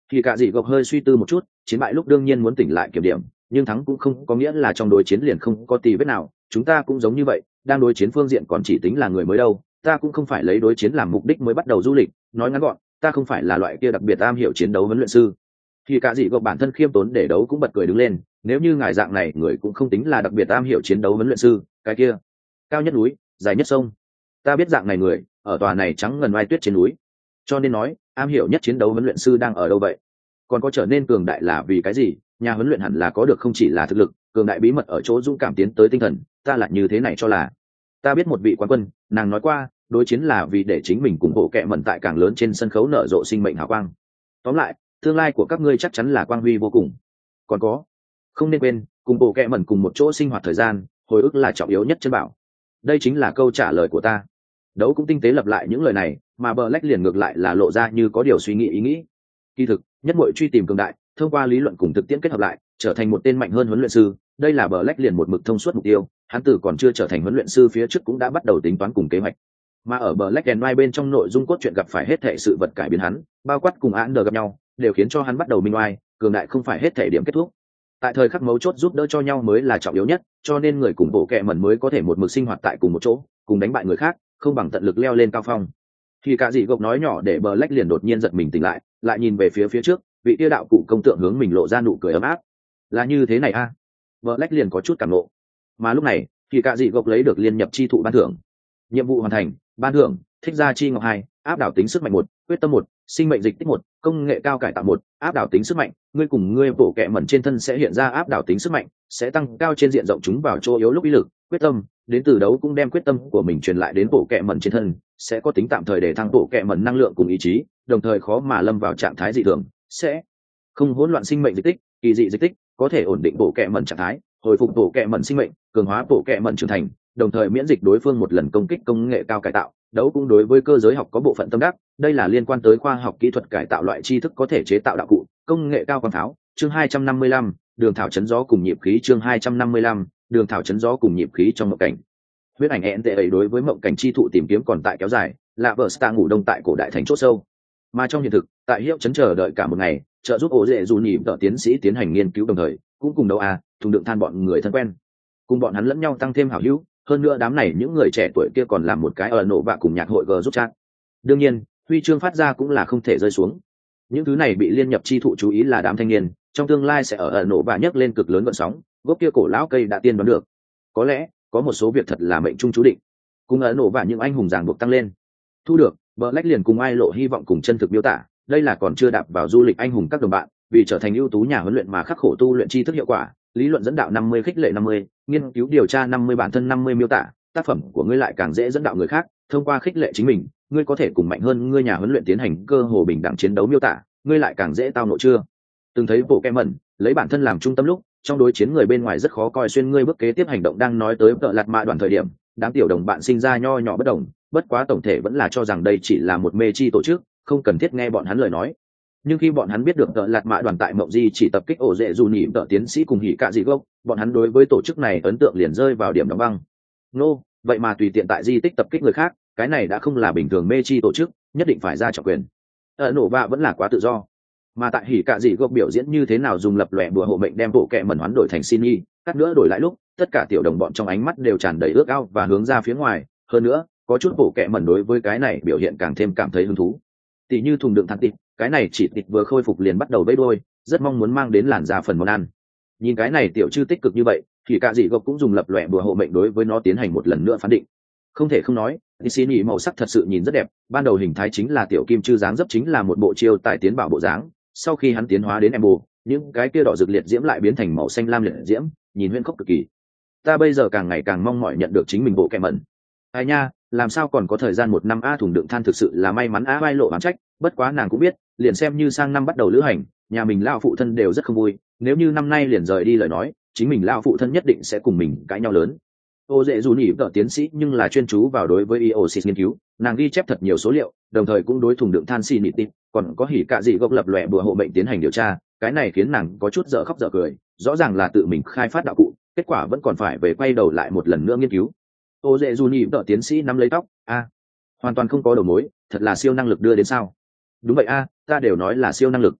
A: Thì cả dị gộc hơi suy tư một chút, chiến bại lúc đương nhiên muốn tỉnh lại kiểm điểm, nhưng thắng cũng không có nghĩa là trong đối chiến liền không có tì vết nào, chúng ta cũng giống như vậy, đang đối chiến phương diện còn chỉ tính là người mới đâu, ta cũng không phải lấy đối chiến làm mục đích mới bắt đầu du lịch, nói ngắn gọn, ta không phải là loại kia đặc biệt am hiểu chiến đấu huấn luyện sư. Thì cả dị gộc bản thân khiêm tốn để đấu cũng bật cười đứng lên, nếu như ngài dạng này người cũng không tính là đặc biệt am hiểu chiến đấu huấn luyện sư, cái kia cao nhất núi, dài nhất sông, ta biết dạng này người ở tòa này trắng ngần oai tuyết trên núi, cho nên nói am hiểu nhất chiến đấu huấn luyện sư đang ở đâu vậy? Còn có trở nên cường đại là vì cái gì? Nhà huấn luyện hẳn là có được không chỉ là thực lực, cường đại bí mật ở chỗ dũng cảm tiến tới tinh thần, ta lại như thế này cho là. Ta biết một vị quán quân, nàng nói qua, đối chiến là vì để chính mình cùng bộ kệ mẩn tại càng lớn trên sân khấu nở rộ sinh mệnh hào quang. Tóm lại, tương lai của các ngươi chắc chắn là quang huy vô cùng. Còn có, không nên quên, cùng bộ kệ mẩn cùng một chỗ sinh hoạt thời gian, hồi ức là trọng yếu nhất chân bảo. Đây chính là câu trả lời của ta. Đấu cũng tinh tế lập lại những lời này, mà Black liền ngược lại là lộ ra như có điều suy nghĩ ý nghĩ. Kỳ thực, nhất muội truy tìm cường đại, thông qua lý luận cùng thực tiễn kết hợp lại, trở thành một tên mạnh hơn huấn luyện sư, đây là Black liền một mực thông suốt mục tiêu, hắn tử còn chưa trở thành huấn luyện sư phía trước cũng đã bắt đầu tính toán cùng kế hoạch. Mà ở Black and White bên trong nội dung cốt truyện gặp phải hết thảy sự vật cải biến hắn, bao quát cùng Ander gặp nhau, đều khiến cho hắn bắt đầu minh oai, cường đại không phải hết thảy điểm kết thúc. Tại thời khắc mấu chốt giúp đỡ cho nhau mới là trọng yếu nhất, cho nên người cùng bộ kệ mẩn mới có thể một mực sinh hoạt tại cùng một chỗ, cùng đánh bại người khác, không bằng tận lực leo lên cao phong. Khi cả dị gộc nói nhỏ để Black liền đột nhiên giật mình tỉnh lại, lại nhìn về phía phía trước, vị tiêu đạo cụ công tượng hướng mình lộ ra nụ cười ấm áp. Là như thế này a? À? Black liền có chút cảm ngộ. Mà lúc này, khi cả dị gộc lấy được liên nhập chi thụ ban thưởng. Nhiệm vụ hoàn thành, ban thưởng, thích gia chi ngọc hai, áp đảo tính sức mạnh một, quyết tâm một, sinh mệnh dịch tích một, công nghệ cao cải tạo một, áp đảo tính sức mạnh, ngươi cùng ngươi bổ kệ mẩn trên thân sẽ hiện ra áp đảo tính sức mạnh, sẽ tăng cao trên diện rộng chúng vào chỗ yếu lúc ý lực, quyết tâm, đến từ đấu cũng đem quyết tâm của mình truyền lại đến bổ kệ mẩn trên thân, sẽ có tính tạm thời để thăng bổ kệ mẩn năng lượng cùng ý chí, đồng thời khó mà lâm vào trạng thái dị thường, sẽ không hỗn loạn sinh mệnh dịch tích, kỳ dị dịch tích, có thể ổn định bổ kệ mẩn trạng thái, hồi phục bổ kệ mẩn sinh mệnh, cường hóa bổ kệ mẩn trưởng thành, đồng thời miễn dịch đối phương một lần công kích công nghệ cao cải tạo. Đấu cũng đối với cơ giới học có bộ phận tâm đắc, đây là liên quan tới khoa học kỹ thuật cải tạo loại tri thức có thể chế tạo đạo cụ, công nghệ cao quang pháo. Chương hai trăm năm mươi lăm, đường thảo chấn gió cùng nhịp khí. Chương hai trăm năm mươi lăm, đường thảo chấn gió cùng nhịp khí trong mộng cảnh. Huyết ảnh hẹn tệ ấy đối với mộng cảnh chi thụ tìm kiếm còn tại kéo dài, là vợ Star ngủ đông tại cổ đại thành chỗ sâu. Mà trong hiện thực, tại hiệu chấn chờ đợi cả một ngày, trợ giúp ổ dễ dù nhịp tợ tiến sĩ tiến hành nghiên cứu đồng thời, cũng cùng đấu a, thùng đựng than bọn người thân quen, cùng bọn hắn lẫn nhau tăng thêm hảo hữu. Hơn nữa đám này những người trẻ tuổi kia còn làm một cái ở nổ bạ cùng nhạc hội g giúp chat. Đương nhiên huy chương phát ra cũng là không thể rơi xuống. Những thứ này bị liên nhập chi thụ chú ý là đám thanh niên, trong tương lai sẽ ở ở nổ bạ nhấc lên cực lớn gợn sóng. Gốc kia cổ lão cây đã tiên đoán được, có lẽ có một số việc thật là mệnh trung chú định, cùng ở nổ bạ những anh hùng ràng buộc tăng lên. Thu được Black liền cùng ai lộ hy vọng cùng chân thực miêu tả, đây là còn chưa đạp vào du lịch anh hùng các đồng bạn, vì trở thành ưu tú nhà huấn luyện mà khắc khổ tu luyện tri thức hiệu quả, lý luận dẫn đạo năm mươi, khích lệ năm mươi, nghiên cứu điều tra năm mươi, bản thân năm mươi miêu tả, tác phẩm của ngươi lại càng dễ dẫn đạo người khác, thông qua khích lệ chính mình, ngươi có thể cùng mạnh hơn ngươi nhà huấn luyện tiến hành cơ hồ bình đẳng chiến đấu miêu tả, ngươi lại càng dễ tao nộ chưa. Từng thấy bộ kem mẩn, lấy bản thân làm trung tâm lúc, trong đối chiến người bên ngoài rất khó coi xuyên ngươi bước kế tiếp hành động đang nói tới tợ lạt mạ đoàn thời điểm, đám tiểu đồng bạn sinh ra nho nhỏ bất đồng, bất quá tổng thể vẫn là cho rằng đây chỉ là một mê chi tổ chức, không cần thiết nghe bọn hắn lời nói. Nhưng khi bọn hắn biết được tợ lạt mạ đoàn tại mộng di chỉ tập kích ổ dễ dù nhị tợ tiến sĩ cùng hỉ cạ dị gốc, bọn hắn đối với tổ chức này ấn tượng liền rơi vào điểm đóng băng. Nô, vậy mà tùy tiện tại di tích tập kích người khác, cái này đã không là bình thường mê chi tổ chức, nhất định phải ra trọng quyền. Ở nổ bạ vẫn là quá tự do. Mà tại hỉ cạ dị gốc biểu diễn như thế nào dùng lập lòe bùa hộ mệnh đem bộ kệ mẩn hoán đổi thành xin y, cắt nữa đổi lại lúc, tất cả tiểu đồng bọn trong ánh mắt đều tràn đầy ước ao và hướng ra phía ngoài. Hơn nữa, có chút bộ kệ mẩn đối với cái này biểu hiện càng thêm cảm thấy hứng thú. Tỷ như thùng đựng than tịt, cái này chỉ tịt vừa khôi phục liền bắt đầu vẫy đôi, rất mong muốn mang đến làn da phần món ăn. Nhìn cái này tiểu chư tích cực như vậy, thì cả dị gộc cũng dùng lập lòe bùa hộ mệnh đối với nó tiến hành một lần nữa phán định. Không thể không nói, thì xin nhị màu sắc thật sự nhìn rất đẹp, ban đầu hình thái chính là tiểu kim chư dáng dấp chính là một bộ chiêu tài tiến bảo bộ dáng, sau khi hắn tiến hóa đến em bồ, những cái kia đỏ rực liệt diễm lại biến thành màu xanh lam liệt diễm, nhìn huyễn khốc cực kỳ. Ta bây giờ càng ngày càng mong mỏi nhận được chính mình bộ kẹm mẩn. Ai nha, làm sao còn có thời gian một năm a thùng đựng than thực sự là may mắn a vai lộ bán trách, bất quá nàng cũng biết, liền xem như sang năm bắt đầu lữ hành, nhà mình lao phụ thân đều rất không vui, nếu như năm nay liền rời đi lời nói, chính mình lao phụ thân nhất định sẽ cùng mình cãi nhau lớn. Ô dễ dù nhỉ vợ tiến sĩ nhưng là chuyên chú vào đối với iosis nghiên cứu, nàng ghi chép thật nhiều số liệu, đồng thời cũng đối thùng đựng than xì nịt tịp, còn có hỉ cạ dị gốc lập lòe bùa hộ mệnh tiến hành điều tra, cái này khiến nàng có chút dở khóc dở cười, rõ ràng là tự mình khai phát đạo cụ, kết quả vẫn còn phải về quay đầu lại một lần nữa nghiên cứu. Ô dễ dù nhỉ vợ tiến sĩ nắm lấy tóc, a, hoàn toàn không có đầu mối, thật là siêu năng lực đưa đến sao? Đúng vậy a, ta đều nói là siêu năng lực.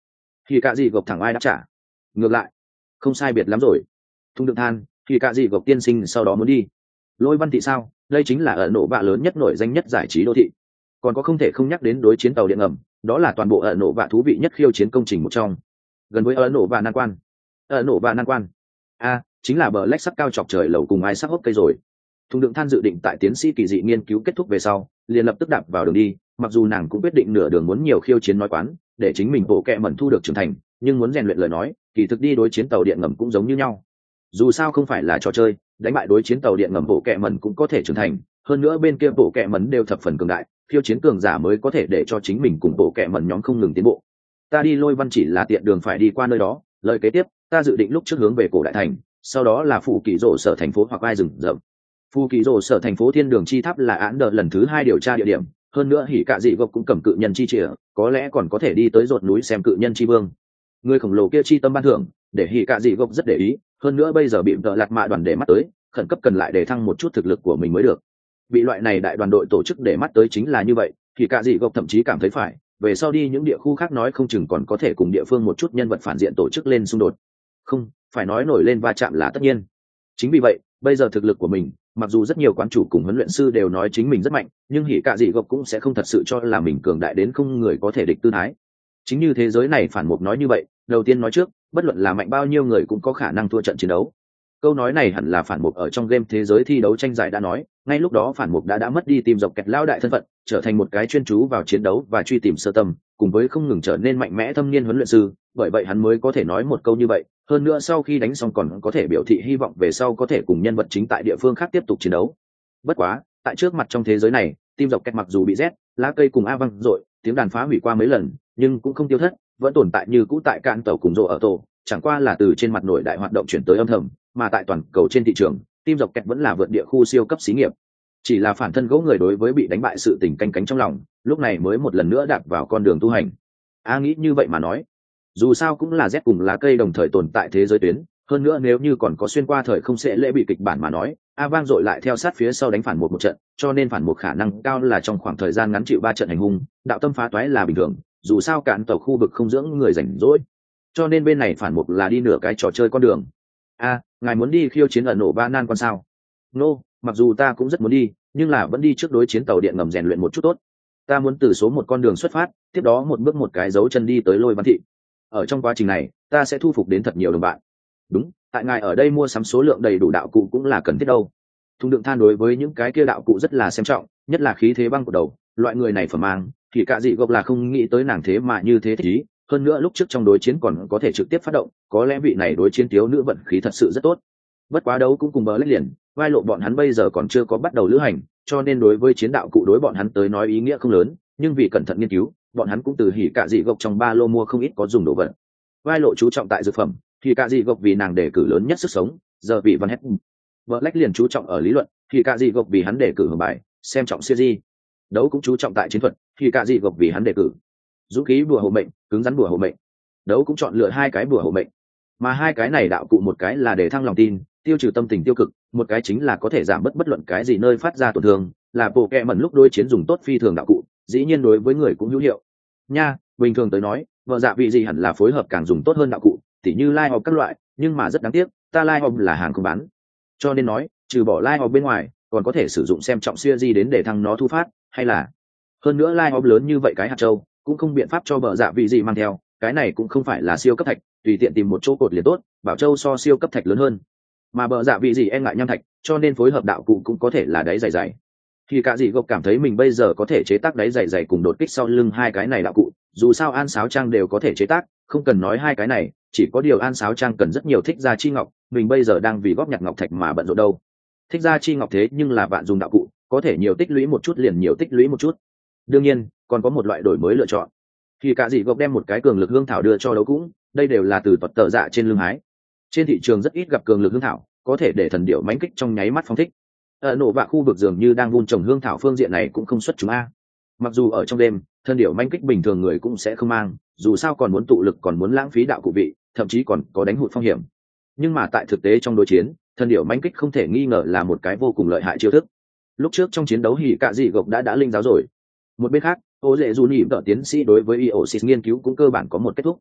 A: Thì cả gì gộp thẳng ai đáp trả. Ngược lại, không sai biệt lắm rồi. Thung đựng than, thì cả gì gộp tiên sinh sau đó muốn đi. Lôi Văn Thị sao? Đây chính là ở nổ bạ lớn nhất nổi danh nhất giải trí đô thị. Còn có không thể không nhắc đến đối chiến tàu điện ngầm, đó là toàn bộ ở nổ bạ thú vị nhất khiêu chiến công trình một trong. Gần với ở nổ bạ nan quan. Ở nổ bạ nan quan. A, chính là bờ lách sắc cao chọc trời lầu cùng ai sắc hốc cây rồi. Thung đựng than dự định tại tiến sĩ kỳ dị nghiên cứu kết thúc về sau, liền lập tức đạp vào đường đi, mặc dù nàng cũng quyết định nửa đường muốn nhiều khiêu chiến nói quán, để chính mình bộ kệ mẩn thu được trưởng thành, nhưng muốn rèn luyện lời nói, kỳ thực đi đối chiến tàu điện ngầm cũng giống như nhau. Dù sao không phải là trò chơi, đánh bại đối chiến tàu điện ngầm bộ kệ mẩn cũng có thể trưởng thành, hơn nữa bên kia bộ kệ mẩn đều thập phần cường đại, khiêu chiến cường giả mới có thể để cho chính mình cùng bộ kệ mẩn nhóm không ngừng tiến bộ. Ta đi Lôi Văn chỉ là tiện đường phải đi qua nơi đó, lời kế tiếp, ta dự định lúc trước hướng về cổ đại thành, sau đó là phụ kỳ rổ sở thành phố hoặc ai rừng rậm. Phụ kỳ rổ sở thành phố thiên đường chi tháp là án đợt lần thứ hai điều tra địa điểm, hơn nữa hỉ cạ dị gộc cũng cầm cự nhân chi chìa, có lẽ còn có thể đi tới rột núi xem cự nhân chi vương. Người khổng lồ kia chi tâm ban thưởng, để hỉ cạ dị gộc rất để ý, hơn nữa bây giờ bị vợ lạt mạ đoàn để mắt tới, khẩn cấp cần lại để thăng một chút thực lực của mình mới được. Bị loại này đại đoàn đội tổ chức để mắt tới chính là như vậy, hỉ cạ dị gộc thậm chí cảm thấy phải, về sau đi những địa khu khác nói không chừng còn có thể cùng địa phương một chút nhân vật phản diện tổ chức lên xung đột. Không, phải nói nổi lên va chạm là tất nhiên. Chính vì vậy, bây giờ thực lực của mình, mặc dù rất nhiều quán chủ cùng huấn luyện sư đều nói chính mình rất mạnh, nhưng hỉ cạ dị gộc cũng sẽ không thật sự cho là mình cường đại đến không người có thể địch tư thái. Chính như thế giới này phản mục nói như vậy, đầu tiên nói trước, bất luận là mạnh bao nhiêu người cũng có khả năng thua trận chiến đấu. Câu nói này hẳn là phản mục ở trong game thế giới thi đấu tranh giải đã nói, ngay lúc đó phản mục đã đã mất đi tìm dọc kẹt lao đại thân phận, trở thành một cái chuyên chú vào chiến đấu và truy tìm sơ tâm, cùng với không ngừng trở nên mạnh mẽ thâm niên huấn luyện sư, bởi vậy hắn mới có thể nói một câu như vậy, hơn nữa sau khi đánh xong còn có thể biểu thị hy vọng về sau có thể cùng nhân vật chính tại địa phương khác tiếp tục chiến đấu. Bất quá, tại trước mặt trong thế giới này, tim dọc kẹt mặc dù bị rét, lá cây cùng a văng rồi, tiếng đàn phá hủy qua mấy lần, nhưng cũng không tiêu thất, vẫn tồn tại như cũ tại cạn tàu cùng rộ ở tổ, chẳng qua là từ trên mặt nội đại hoạt động chuyển tới âm thầm, mà tại toàn cầu trên thị trường, tim dọc kẹt vẫn là vượt địa khu siêu cấp xí nghiệp. Chỉ là phản thân gỗ người đối với bị đánh bại sự tình canh cánh trong lòng, lúc này mới một lần nữa đạp vào con đường tu hành. A nghĩ như vậy mà nói, dù sao cũng là Z cùng lá cây đồng thời tồn tại thế giới tuyến, hơn nữa nếu như còn có xuyên qua thời không sẽ lễ bị kịch bản mà nói, A vang dội lại theo sát phía sau đánh phản một một trận, cho nên phản một khả năng cao là trong khoảng thời gian ngắn chịu ba trận hành hung, đạo tâm phá toái là bình thường, dù sao cạn tàu khu vực không dưỡng người rảnh rỗi, cho nên bên này phản một là đi nửa cái trò chơi con đường. A, ngài muốn đi khiêu chiến ở nổ ba nan con sao? Nô, mặc dù ta cũng rất muốn đi, nhưng là vẫn đi trước đối chiến tàu điện ngầm rèn luyện một chút tốt. Ta muốn từ số một con đường xuất phát, tiếp đó một bước một cái dấu chân đi tới Lôi Văn Thị. Ở trong quá trình này, ta sẽ thu phục đến thật nhiều đồng bạn. Đúng, tại ngài ở đây mua sắm số lượng đầy đủ đạo cụ cũng là cần thiết đâu. Thung đựng than đối với những cái kia đạo cụ rất là xem trọng, nhất là khí thế băng của đầu, loại người này phẩm mang, thì cả dị gộc là không nghĩ tới nàng thế mà như thế thích ý. Hơn nữa lúc trước trong đối chiến còn có thể trực tiếp phát động, có lẽ vị này đối chiến thiếu nữ vận khí thật sự rất tốt. Bất quá đấu cũng cùng bờ lách liền, vai lộ bọn hắn bây giờ còn chưa có bắt đầu lữ hành, cho nên đối với chiến đạo cụ đối bọn hắn tới nói ý nghĩa không lớn, nhưng vì cẩn thận nghiên cứu, bọn hắn cũng từ hỉ cả dị gộc trong ba lô mua không ít có dùng đồ vật. Vai lộ chú trọng tại dược phẩm, thì cả dị gộc vì nàng đề cử lớn nhất sức sống, giờ vị văn hết. Bờ lách liền chú trọng ở lý luận, thì cả dị gộc vì hắn đề cử hưởng bài, xem trọng siêu di. Đấu cũng chú trọng tại chiến thuật, thì cả dị gộc vì hắn đề cử dũng khí bùa hộ mệnh, cứng rắn bùa hộ mệnh. Đấu cũng chọn lựa hai cái bùa hộ mệnh, mà hai cái này đạo cụ một cái là để thăng lòng tin, tiêu trừ tâm tình tiêu cực, một cái chính là có thể giảm bớt bất luận cái gì nơi phát ra tổn thương, là bộ kẹ mẩn lúc đối chiến dùng tốt phi thường đạo cụ, dĩ nhiên đối với người cũng hữu hiệu. Nha, bình thường tới nói, vợ dạ vị gì hẳn là phối hợp càng dùng tốt hơn đạo cụ, tỉ như lai hộp các loại, nhưng mà rất đáng tiếc, ta lai hộp là hàng không bán. Cho nên nói, trừ bỏ lai hộp bên ngoài, còn có thể sử dụng xem trọng siêu di đến để thăng nó thu phát, hay là hơn nữa lai hộp lớn như vậy cái hạt châu, cũng không biện pháp cho vợ dạ vị gì mang theo, cái này cũng không phải là siêu cấp thạch, tùy tiện tìm một chỗ cột liền tốt, bảo châu so siêu cấp thạch lớn hơn, mà bờ dạ vị gì e ngại nham thạch, cho nên phối hợp đạo cụ cũng có thể là đáy dày dày. Thì cả dị gộc cảm thấy mình bây giờ có thể chế tác đáy dày dày cùng đột kích sau lưng hai cái này đạo cụ, dù sao an sáo trang đều có thể chế tác, không cần nói hai cái này, chỉ có điều an sáo trang cần rất nhiều thích gia chi ngọc, mình bây giờ đang vì góp nhặt ngọc thạch mà bận rộn đâu. Thích gia chi ngọc thế nhưng là vạn dùng đạo cụ, có thể nhiều tích lũy một chút liền nhiều tích lũy một chút. Đương nhiên, còn có một loại đổi mới lựa chọn. Thì cả dị gộc đem một cái cường lực hương thảo đưa cho đấu cũng, đây đều là từ vật tờ dạ trên lưng hái. Trên thị trường rất ít gặp cường lực hương thảo, có thể để thần điểu mãnh kích trong nháy mắt phóng thích. Ở nổ vạ khu vực dường như đang vun trồng hương thảo phương diện này cũng không xuất chúng a. Mặc dù ở trong đêm, thần điểu mãnh kích bình thường người cũng sẽ không mang, dù sao còn muốn tụ lực còn muốn lãng phí đạo cụ vị, thậm chí còn có đánh hụt phong hiểm. Nhưng mà tại thực tế trong đối chiến, thần điểu mãnh kích không thể nghi ngờ là một cái vô cùng lợi hại chiêu thức. Lúc trước trong chiến đấu hỉ cạ dị gộc đã đã linh giáo rồi. Một bên khác, ô lệ dù nhị vợ tiến sĩ đối với Iosis nghiên cứu cũng cơ bản có một kết thúc.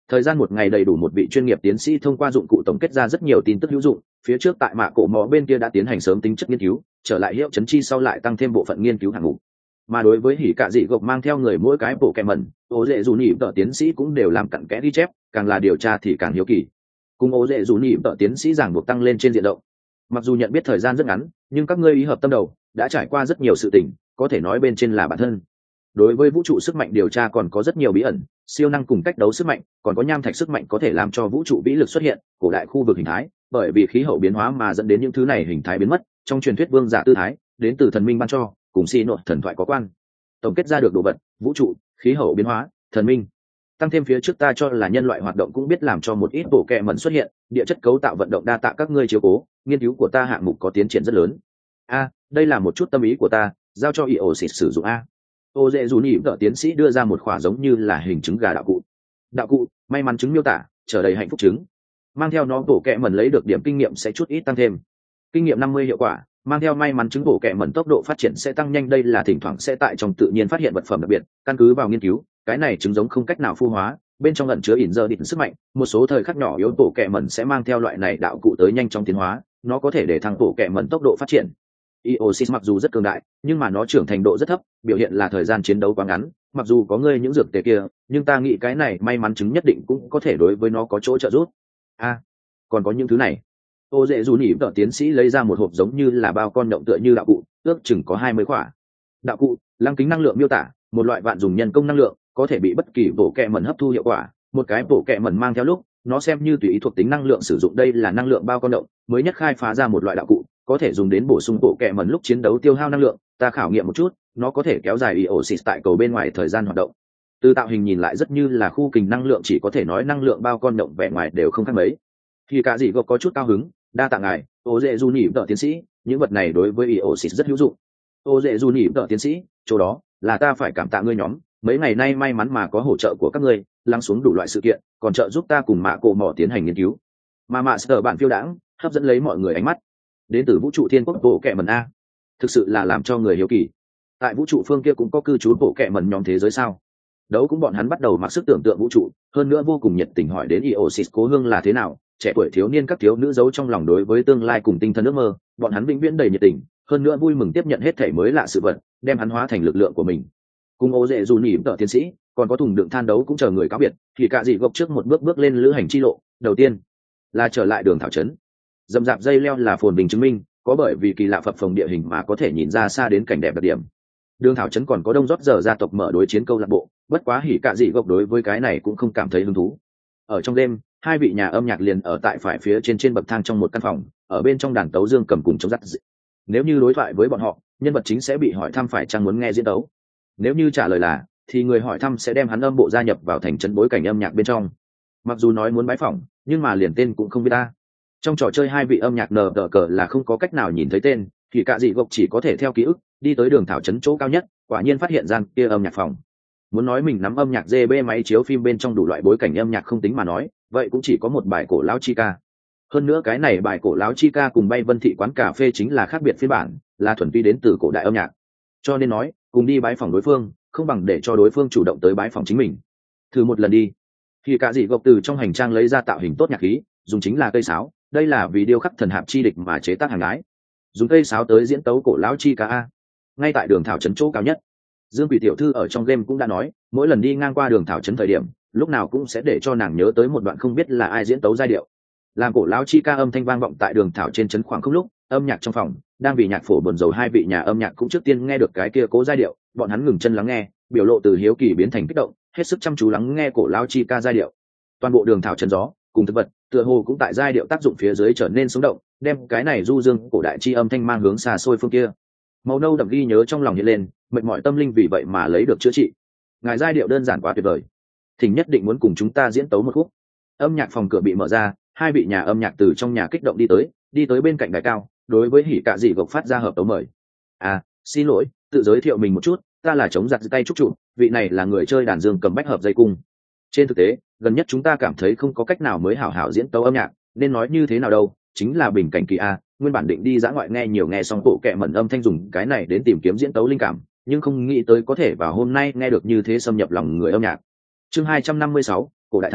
A: Thời gian một ngày đầy đủ một vị chuyên nghiệp tiến sĩ thông qua dụng cụ tổng kết ra rất nhiều tin tức hữu dụng. Phía trước tại mạ cổ mỏ bên kia đã tiến hành sớm tính chất nghiên cứu, trở lại hiệu chấn chi sau lại tăng thêm bộ phận nghiên cứu hạng mục. Mà đối với hỉ cạ dị gộc mang theo người mỗi cái bộ kẹ mẩn, ố dễ dù nhị tợ tiến sĩ cũng đều làm cặn kẽ ghi chép, càng là điều tra thì càng hiếu kỳ. Cùng ố dễ dù nhị tợ tiến sĩ giảng buộc tăng lên trên diện rộng. Mặc dù nhận biết thời gian rất ngắn, nhưng các ngươi ý hợp tâm đầu đã trải qua rất nhiều sự tình, có thể nói bên trên là bản thân. Đối với vũ trụ sức mạnh điều tra còn có rất nhiều bí ẩn, siêu năng cùng cách đấu sức mạnh, còn có nham thạch sức mạnh có thể làm cho vũ trụ vĩ lực xuất hiện, cổ đại khu vực hình thái, bởi vì khí hậu biến hóa mà dẫn đến những thứ này hình thái biến mất. Trong truyền thuyết vương giả tư thái, đến từ thần minh ban cho, cùng si nội thần thoại có quan. Tổng kết ra được đồ vật, vũ trụ, khí hậu biến hóa, thần minh. Tăng thêm phía trước ta cho là nhân loại hoạt động cũng biết làm cho một ít bộ kẹ mẩn xuất hiện, địa chất cấu tạo vận động đa tạ các ngươi chiếu cố, nghiên cứu của ta hạng mục có tiến triển rất lớn. A, đây là một chút tâm ý của ta, giao cho Iosis sử dụng a. Ô dễ dù nhị vợ tiến sĩ đưa ra một khỏa giống như là hình trứng gà đạo cụ. Đạo cụ, may mắn trứng miêu tả, trở đầy hạnh phúc trứng. Mang theo nó bổ kẹ mẩn lấy được điểm kinh nghiệm sẽ chút ít tăng thêm. Kinh nghiệm năm mươi hiệu quả, mang theo may mắn trứng bổ kẹ mẩn tốc độ phát triển sẽ tăng nhanh, đây là thỉnh thoảng sẽ tại trong tự nhiên phát hiện vật phẩm đặc biệt, căn cứ vào nghiên cứu, cái này trứng giống không cách nào phu hóa, bên trong ẩn chứa ẩn giờ định sức mạnh, một số thời khắc nhỏ yếu bổ kẹ mẩn sẽ mang theo loại này đạo cụ tới nhanh trong tiến hóa, nó có thể để thăng bổ kẹ mẩn tốc độ phát triển. Iosis mặc dù rất cường đại, nhưng mà nó trưởng thành độ rất thấp, biểu hiện là thời gian chiến đấu quá ngắn. Mặc dù có ngươi những dược tề kia, nhưng ta nghĩ cái này may mắn chứng nhất định cũng có thể đối với nó có chỗ trợ giúp. A, à, còn có những thứ này. Ô dễ dù nhỉ tợ tiến sĩ lấy ra một hộp giống như là bao con động tựa như đạo cụ, ước chừng có hai mươi khỏa. Đạo cụ, lăng kính năng lượng miêu tả, một loại vạn dùng nhân công năng lượng, có thể bị bất kỳ bổ kẹ mẩn hấp thu hiệu quả. Một cái bổ kẹ mẩn mang theo lúc, nó xem như tùy ý thuộc tính năng lượng sử dụng, đây là năng lượng bao con động, mới nhất khai phá ra một loại đạo cụ, có thể dùng đến bổ sung bộ kẹ mẩn lúc chiến đấu tiêu hao năng lượng. Ta khảo nghiệm một chút, nó có thể kéo dài Iosis tại cầu bên ngoài thời gian hoạt động. Từ tạo hình nhìn lại rất như là khu kình năng lượng, chỉ có thể nói năng lượng bao con động vẻ ngoài đều không khác mấy. Khi cả gì gộp có chút cao hứng, đa tạ ngài, ô dễ du nhỉ tợ tiến sĩ, những vật này đối với Iosis rất hữu dụng. Ô dễ du nhỉ tợ tiến sĩ, chỗ đó là ta phải cảm tạ ngươi nhóm, mấy ngày nay may mắn mà có hỗ trợ của các ngươi, lắng xuống đủ loại sự kiện, còn trợ giúp ta cùng mạ cổ mỏ tiến hành nghiên cứu. Mà mạ sở bạn phiêu đãng, hấp dẫn lấy mọi người ánh mắt. Đến từ vũ trụ thiên quốc bộ kệ mẩn a, thực sự là làm cho người hiếu kỳ. Tại vũ trụ phương kia cũng có cư trú bộ kệ mẩn nhóm thế giới sao? Đấu cũng bọn hắn bắt đầu mặc sức tưởng tượng vũ trụ, hơn nữa vô cùng nhiệt tình hỏi đến Iosis cố hương là thế nào. Trẻ tuổi thiếu niên các thiếu nữ giấu trong lòng đối với tương lai cùng tinh thần ước mơ, bọn hắn vĩnh viễn đầy nhiệt tình, hơn nữa vui mừng tiếp nhận hết thảy mới lạ sự vật, đem hắn hóa thành lực lượng của mình. Cùng ô dễ dù nhỉ tợ tiến sĩ, còn có thùng đựng than đấu cũng chờ người cáo biệt, thì cả dị gộc trước một bước bước lên lữ hành chi lộ. Đầu tiên là trở lại đường thảo trấn. Dầm dạp dây leo là phồn bình chứng minh, có bởi vì kỳ lạ phập phồng địa hình mà có thể nhìn ra xa đến cảnh đẹp đặc điểm. Đường thảo trấn còn có đông rót giờ gia tộc mở đối chiến câu lạc bộ, bất quá hỉ cả dị gộc đối với cái này cũng không cảm thấy hứng thú. Ở trong đêm, hai vị nhà âm nhạc liền ở tại phải phía trên trên bậc thang trong một căn phòng, ở bên trong đàn tấu dương cầm cùng chống dắt. Nếu như đối thoại với bọn họ, nhân vật chính sẽ bị hỏi thăm phải chăng muốn nghe diễn tấu. Nếu như trả lời là, thì người hỏi thăm sẽ đem hắn âm bộ gia nhập vào thành trấn bối cảnh âm nhạc bên trong. Mặc dù nói muốn bái phỏng, nhưng mà liền tên cũng không biết ta. Trong trò chơi hai vị âm nhạc nờ đỡ cờ là không có cách nào nhìn thấy tên, thì cả dị gộc chỉ có thể theo ký ức đi tới đường thảo trấn chỗ cao nhất, quả nhiên phát hiện gian kia âm nhạc phòng. Muốn nói mình nắm âm nhạc giê bê máy chiếu phim bên trong đủ loại bối cảnh âm nhạc không tính mà nói, vậy cũng chỉ có một bài cổ lão chi ca. Hơn nữa cái này bài cổ lão chi ca cùng bay vân thị quán cà phê chính là khác biệt phiên bản, là thuần túy đến từ cổ đại âm nhạc. Cho nên nói, cùng đi bái phỏng đối phương, không bằng để cho đối phương chủ động tới bái phỏng chính mình. Thử một lần đi. Thì cả dị gộc từ trong hành trang lấy ra tạo hình tốt nhạc khí, dùng chính là cây sáo, đây là vì điêu khắc thần hạp chi địch mà chế tác hàng gái. Dùng cây sáo tới diễn tấu cổ lão chi ca a. Ngay tại đường thảo trấn chỗ cao nhất. Dương Quỷ tiểu thư ở trong game cũng đã nói, mỗi lần đi ngang qua đường thảo trấn thời điểm, lúc nào cũng sẽ để cho nàng nhớ tới một đoạn không biết là ai diễn tấu giai điệu. Làm cổ lão chi ca âm thanh vang vọng tại đường thảo trên trấn khoảng không lúc, âm nhạc trong phòng đang vì nhạc phổ buồn rầu, hai vị nhà âm nhạc cũng trước tiên nghe được cái kia cố giai điệu, bọn hắn ngừng chân lắng nghe, biểu lộ từ hiếu kỳ biến thành kích động, hết sức chăm chú lắng nghe cổ lão chi ca giai điệu. Toàn bộ đường thảo trấn gió cùng thực vật tựa hồ cũng tại giai điệu tác dụng phía dưới trở nên sống động, đem cái này du dương cổ đại chi âm thanh mang hướng xa xôi phương kia. Màu nâu đậm ghi nhớ trong lòng hiện lên, mệt mỏi tâm linh vì vậy mà lấy được chữa trị. Ngài giai điệu đơn giản quá tuyệt vời, thỉnh nhất định muốn cùng chúng ta diễn tấu một khúc. Âm nhạc phòng cửa bị mở ra, hai vị nhà âm nhạc từ trong nhà kích động đi tới, đi tới bên cạnh đài cao, đối với hỉ cạ dị gộc phát ra hợp tấu mời. À, xin lỗi, tự giới thiệu mình một chút, ta là chống giặt tay trúc trụ, vị này là người chơi đàn dương cầm bách hợp dây cung. Trên thực tế, gần nhất chúng ta cảm thấy không có cách nào mới hảo hảo diễn tấu âm nhạc, nên nói như thế nào đâu, chính là bình cảnh kỳ a. Nguyên bản định đi dã ngoại nghe nhiều nghe xong bộ kệ mẩn âm thanh dùng cái này đến tìm kiếm diễn tấu linh cảm, nhưng không nghĩ tới có thể vào hôm nay nghe được như thế xâm nhập lòng người âm nhạc. Chương hai trăm năm mươi sáu, cổ đại thành,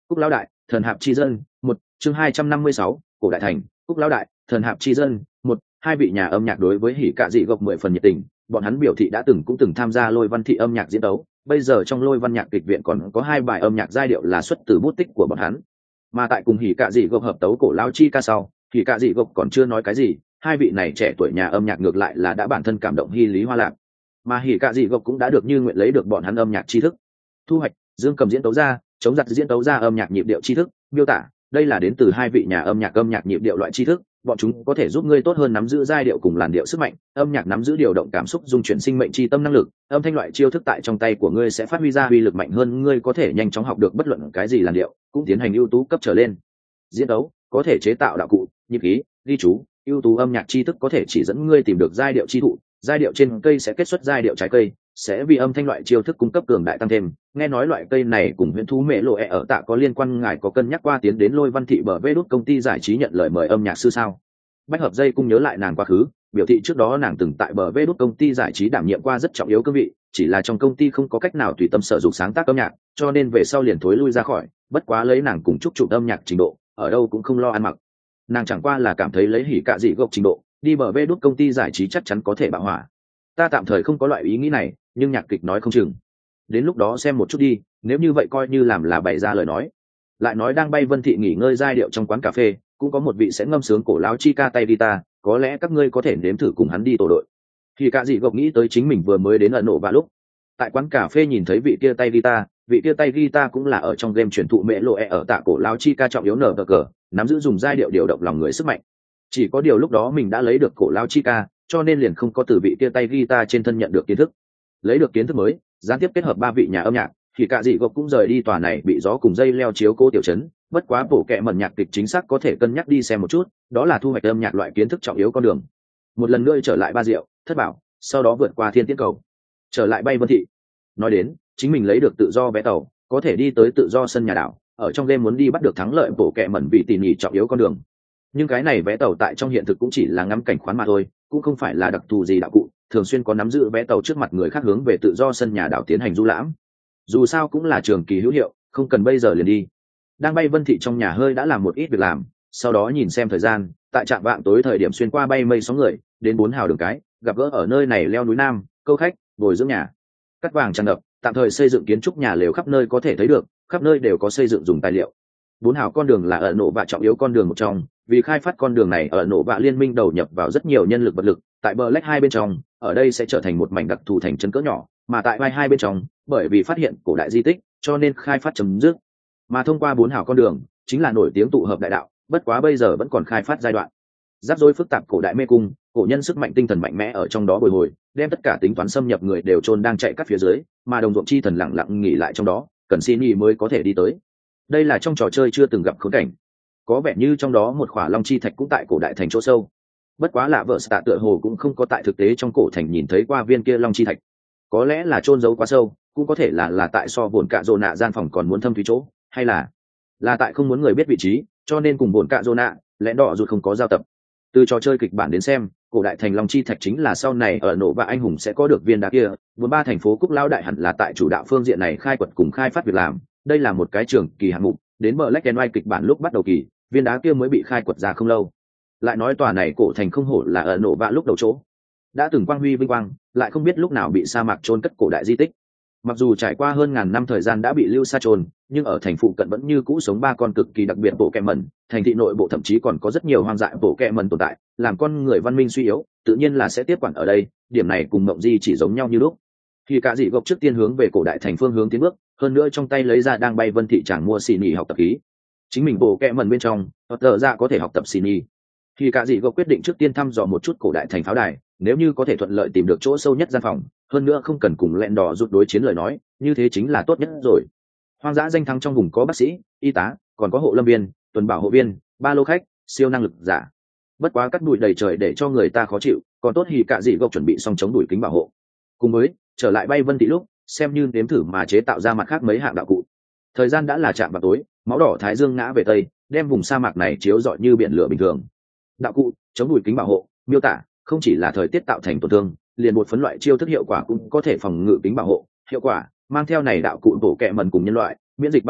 A: Cúc Lão Đại, Thần Hạp Chi Dân, một chương hai trăm năm mươi sáu, Cổ Đại Thành, Cúc Lão Đại, Thần Hạp Chi Dân, một hai vị nhà âm nhạc đối với hỉ cạ dị gộc mười phần nhiệt tình, bọn hắn biểu thị đã từng cũng từng tham gia lôi văn thị âm nhạc diễn tấu, bây giờ trong lôi văn nhạc kịch viện còn có hai bài âm nhạc giai điệu là xuất từ bút tích của bọn hắn. Mà tại cùng hỉ cạ dị gộc hợp tấu Cổ Lão Chi ca sau, hỉ cạ dị gộc còn chưa nói cái gì, hai vị này trẻ tuổi nhà âm nhạc ngược lại là đã bản thân cảm động hy lý hoa lạc. Mà hỉ cạ dị gộc cũng đã được như nguyện lấy được bọn hắn âm nhạc tri thức. Thu hoạch, dương cầm diễn tấu ra, chống giật diễn tấu ra âm nhạc nhịp điệu tri thức, miêu tả, đây là đến từ hai vị nhà âm nhạc âm nhạc nhịp điệu loại tri thức, bọn chúng có thể giúp ngươi tốt hơn nắm giữ giai điệu cùng làn điệu sức mạnh, âm nhạc nắm giữ điều động cảm xúc dung chuyển sinh mệnh tri tâm năng lực, âm thanh loại chiêu thức tại trong tay của ngươi sẽ phát huy ra uy lực mạnh hơn, ngươi có thể nhanh chóng học được bất luận cái gì làn điệu, cũng tiến hành ưu tú cấp trở lên. Diễn tấu, có thể chế tạo đạo cụ, nhịp khí, ghi chú, ưu tú âm nhạc tri thức có thể chỉ dẫn ngươi tìm được giai điệu chi thụ, giai điệu trên cây sẽ kết xuất giai điệu trái cây, sẽ vì âm thanh loại chiêu thức cung cấp cường đại tăng thêm. Nghe nói loại cây này cùng huyễn thú mẹ lộ ẹ ở tạ có liên quan, ngài có cân nhắc qua tiến đến lôi văn thị bờ vê đút công ty giải trí nhận lời mời âm nhạc sư sao? Bách hợp dây cung nhớ lại nàng quá khứ, biểu thị trước đó nàng từng tại bờ vê đút công ty giải trí đảm nhiệm qua rất trọng yếu cương vị, chỉ là trong công ty không có cách nào tùy tâm sở dụng sáng tác âm nhạc, cho nên về sau liền thối lui ra khỏi. Bất quá lấy nàng cùng chúc chụp âm nhạc trình độ, ở đâu cũng không lo ăn mặc. Nàng chẳng qua là cảm thấy lấy hỉ cạ dị gộc trình độ, đi bờ vê đút công ty giải trí chắc chắn có thể bạo hỏa. Ta tạm thời không có loại ý nghĩ này, nhưng nhạc kịch nói không chừng, đến lúc đó xem một chút đi, nếu như vậy coi như làm là bày ra lời nói. Lại nói đang bay Vân Thị nghỉ ngơi giai điệu trong quán cà phê, cũng có một vị sẽ ngâm sướng Cổ Lão Chi ca tay guitar, có lẽ các ngươi có thể nếm thử cùng hắn đi tổ đội. Thì cả dị gộc nghĩ tới chính mình vừa mới đến ở nổ và lúc tại quán cà phê nhìn thấy vị kia tay guitar, vị kia tay guitar cũng là ở trong game truyền thụ mẹ lộ e ở tạ Cổ Lão Chi ca trọng yếu nở cờ, nắm giữ dùng giai điệu điều động lòng người sức mạnh. Chỉ có điều lúc đó mình đã lấy được Cổ Lão Chi ca, cho nên liền không có từ vị kia tay guitar trên thân nhận được kiến thức. Lấy được kiến thức mới, gián tiếp kết hợp ba vị nhà âm nhạc, thì cả dị gộc cũng rời đi tòa này bị gió cùng dây leo chiếu cố tiểu trấn. Bất quá bổ kệ mẩn nhạc kịch chính xác có thể cân nhắc đi xem một chút, đó là thu hoạch âm nhạc loại kiến thức trọng yếu con đường. Một lần nữa trở lại Ba Diệu, Thất Bảo, sau đó vượt qua Thiên Tiễn Cầu, trở lại bay Vân Thị. Nói đến, chính mình lấy được tự do vé tàu, có thể đi tới tự do sân nhà đảo, ở trong game muốn đi bắt được thắng lợi bổ kệ mẩn vì tỉ mỉ trọng yếu con đường. Nhưng cái này vé tàu tại trong hiện thực cũng chỉ là ngắm cảnh khoán mà thôi, cũng không phải là đặc thù gì đạo cụ, thường xuyên có nắm giữ vé tàu trước mặt người khác hướng về tự do sân nhà đảo tiến hành du lãm. Dù sao cũng là trường kỳ hữu hiệu, không cần bây giờ liền đi. Đang bay Vân Thị trong nhà hơi đã làm một ít việc làm, sau đó nhìn xem thời gian, tại trạm vạng tối thời điểm xuyên qua bay mây sóng người, đến bốn hào đường cái, gặp gỡ ở nơi này leo núi Nam, câu khách, bồi dưỡng nhà. Cắt vàng tràn ngập, tạm thời xây dựng kiến trúc nhà lều khắp nơi có thể thấy được, khắp nơi đều có xây dựng dùng tài liệu. Bốn hào con đường là ở nổ vạ trọng yếu con đường một trong, vì khai phát con đường này ở nổ vạ liên minh đầu nhập vào rất nhiều nhân lực vật lực, tại bờ lách hai bên trong, ở đây sẽ trở thành một mảnh đặc thù thành trấn cỡ nhỏ, mà tại vai hai bên trong, bởi vì phát hiện cổ đại di tích, cho nên khai phát chấm dứt. Mà thông qua bốn hào con đường, chính là nổi tiếng tụ hợp đại đạo, bất quá bây giờ vẫn còn khai phát giai đoạn. Rắc rối phức tạp cổ đại mê cung, cổ nhân sức mạnh tinh thần mạnh mẽ ở trong đó bồi hồi, đem tất cả tính toán xâm nhập người đều chôn đang chạy cắt phía dưới, mà đồng ruộng chi thần lặng lặng nghỉ lại trong đó, cần xin nghỉ mới có thể đi tới. Đây là trong trò chơi chưa từng gặp khốn cảnh. Có vẻ như trong đó một khỏa long chi thạch cũng tại cổ đại thành chỗ sâu. Bất quá lạ vợ tạ tựa hồ cũng không có tại thực tế trong cổ thành nhìn thấy qua viên kia long chi thạch. Có lẽ là chôn giấu quá sâu, cũng có thể là là tại so bổn cạ rồ nạ gian phòng còn muốn thâm thúy chỗ, hay là là tại không muốn người biết vị trí, cho nên cùng bổn cạ rồ nạ lẽ đỏ ruột không có giao tập. Từ trò chơi kịch bản đến xem, cổ đại thành long chi thạch chính là sau này ở nổ và anh hùng sẽ có được viên đá kia. Vốn ba thành phố Cúc Lão Đại hẳn là tại chủ đạo phương diện này khai quật cùng khai phát việc làm, đây là một cái trường kỳ hạng mục, đến bờ Black and White kịch bản lúc bắt đầu kỳ, viên đá kia mới bị khai quật ra không lâu. Lại nói tòa này cổ thành không hổ là ở nổ vạ lúc đầu chỗ, đã từng quang huy vinh quang, lại không biết lúc nào bị sa mạc chôn cất cổ đại di tích. Mặc dù trải qua hơn ngàn năm thời gian đã bị lưu sa chôn, nhưng ở thành phụ cận vẫn như cũ sống ba con cực kỳ đặc biệt bộ kẹ mẩn, thành thị nội bộ thậm chí còn có rất nhiều hoang dại bộ kẹ mẩn tồn tại, làm con người văn minh suy yếu, tự nhiên là sẽ tiếp quản ở đây, điểm này cùng Mộng Di chỉ giống nhau như lúc. Khi cả dị gộc trước tiên hướng về cổ đại thành phương hướng tiến bước, hơn nữa trong tay lấy ra đang bay Vân Thị chàng mua xì nhì học tập khí. Chính mình bộ kẹ mẩn bên trong, tờ ra có thể học tập xì nhì. Khi cả dị gộc quyết định trước tiên thăm dò một chút cổ đại thành pháo đài, nếu như có thể thuận lợi tìm được chỗ sâu nhất gian phòng, hơn nữa không cần cùng lẹn đỏ rút đối chiến lời nói, như thế chính là tốt nhất rồi. Hoang dã danh thắng trong vùng có bác sĩ, y tá, còn có hộ lâm viên, tuần bảo hộ viên, ba lô khách, siêu năng lực giả. Bất quá cắt bụi đầy trời để cho người ta khó chịu, còn tốt thì cả dị gộc chuẩn bị xong chống đuổi kính bảo hộ. Cùng với trở lại bay Vân Thị lúc, xem như nếm thử mà chế tạo ra mặt khác mấy hạng đạo cụ. Thời gian đã là chạm vào tối, máu đỏ thái dương ngã về tây, đem vùng sa mạc này chiếu rọi như biển lửa bình thường. Đạo cụ chống đuổi kính bảo hộ, miêu tả không chỉ là thời tiết tạo thành tổn thương, liền một phấn loại chiêu thức hiệu quả cũng có thể phòng ngự kính bảo hộ. Hiệu quả mang theo này đạo cụ bổ kẹ mần cùng nhân loại, miễn dịch bao cát,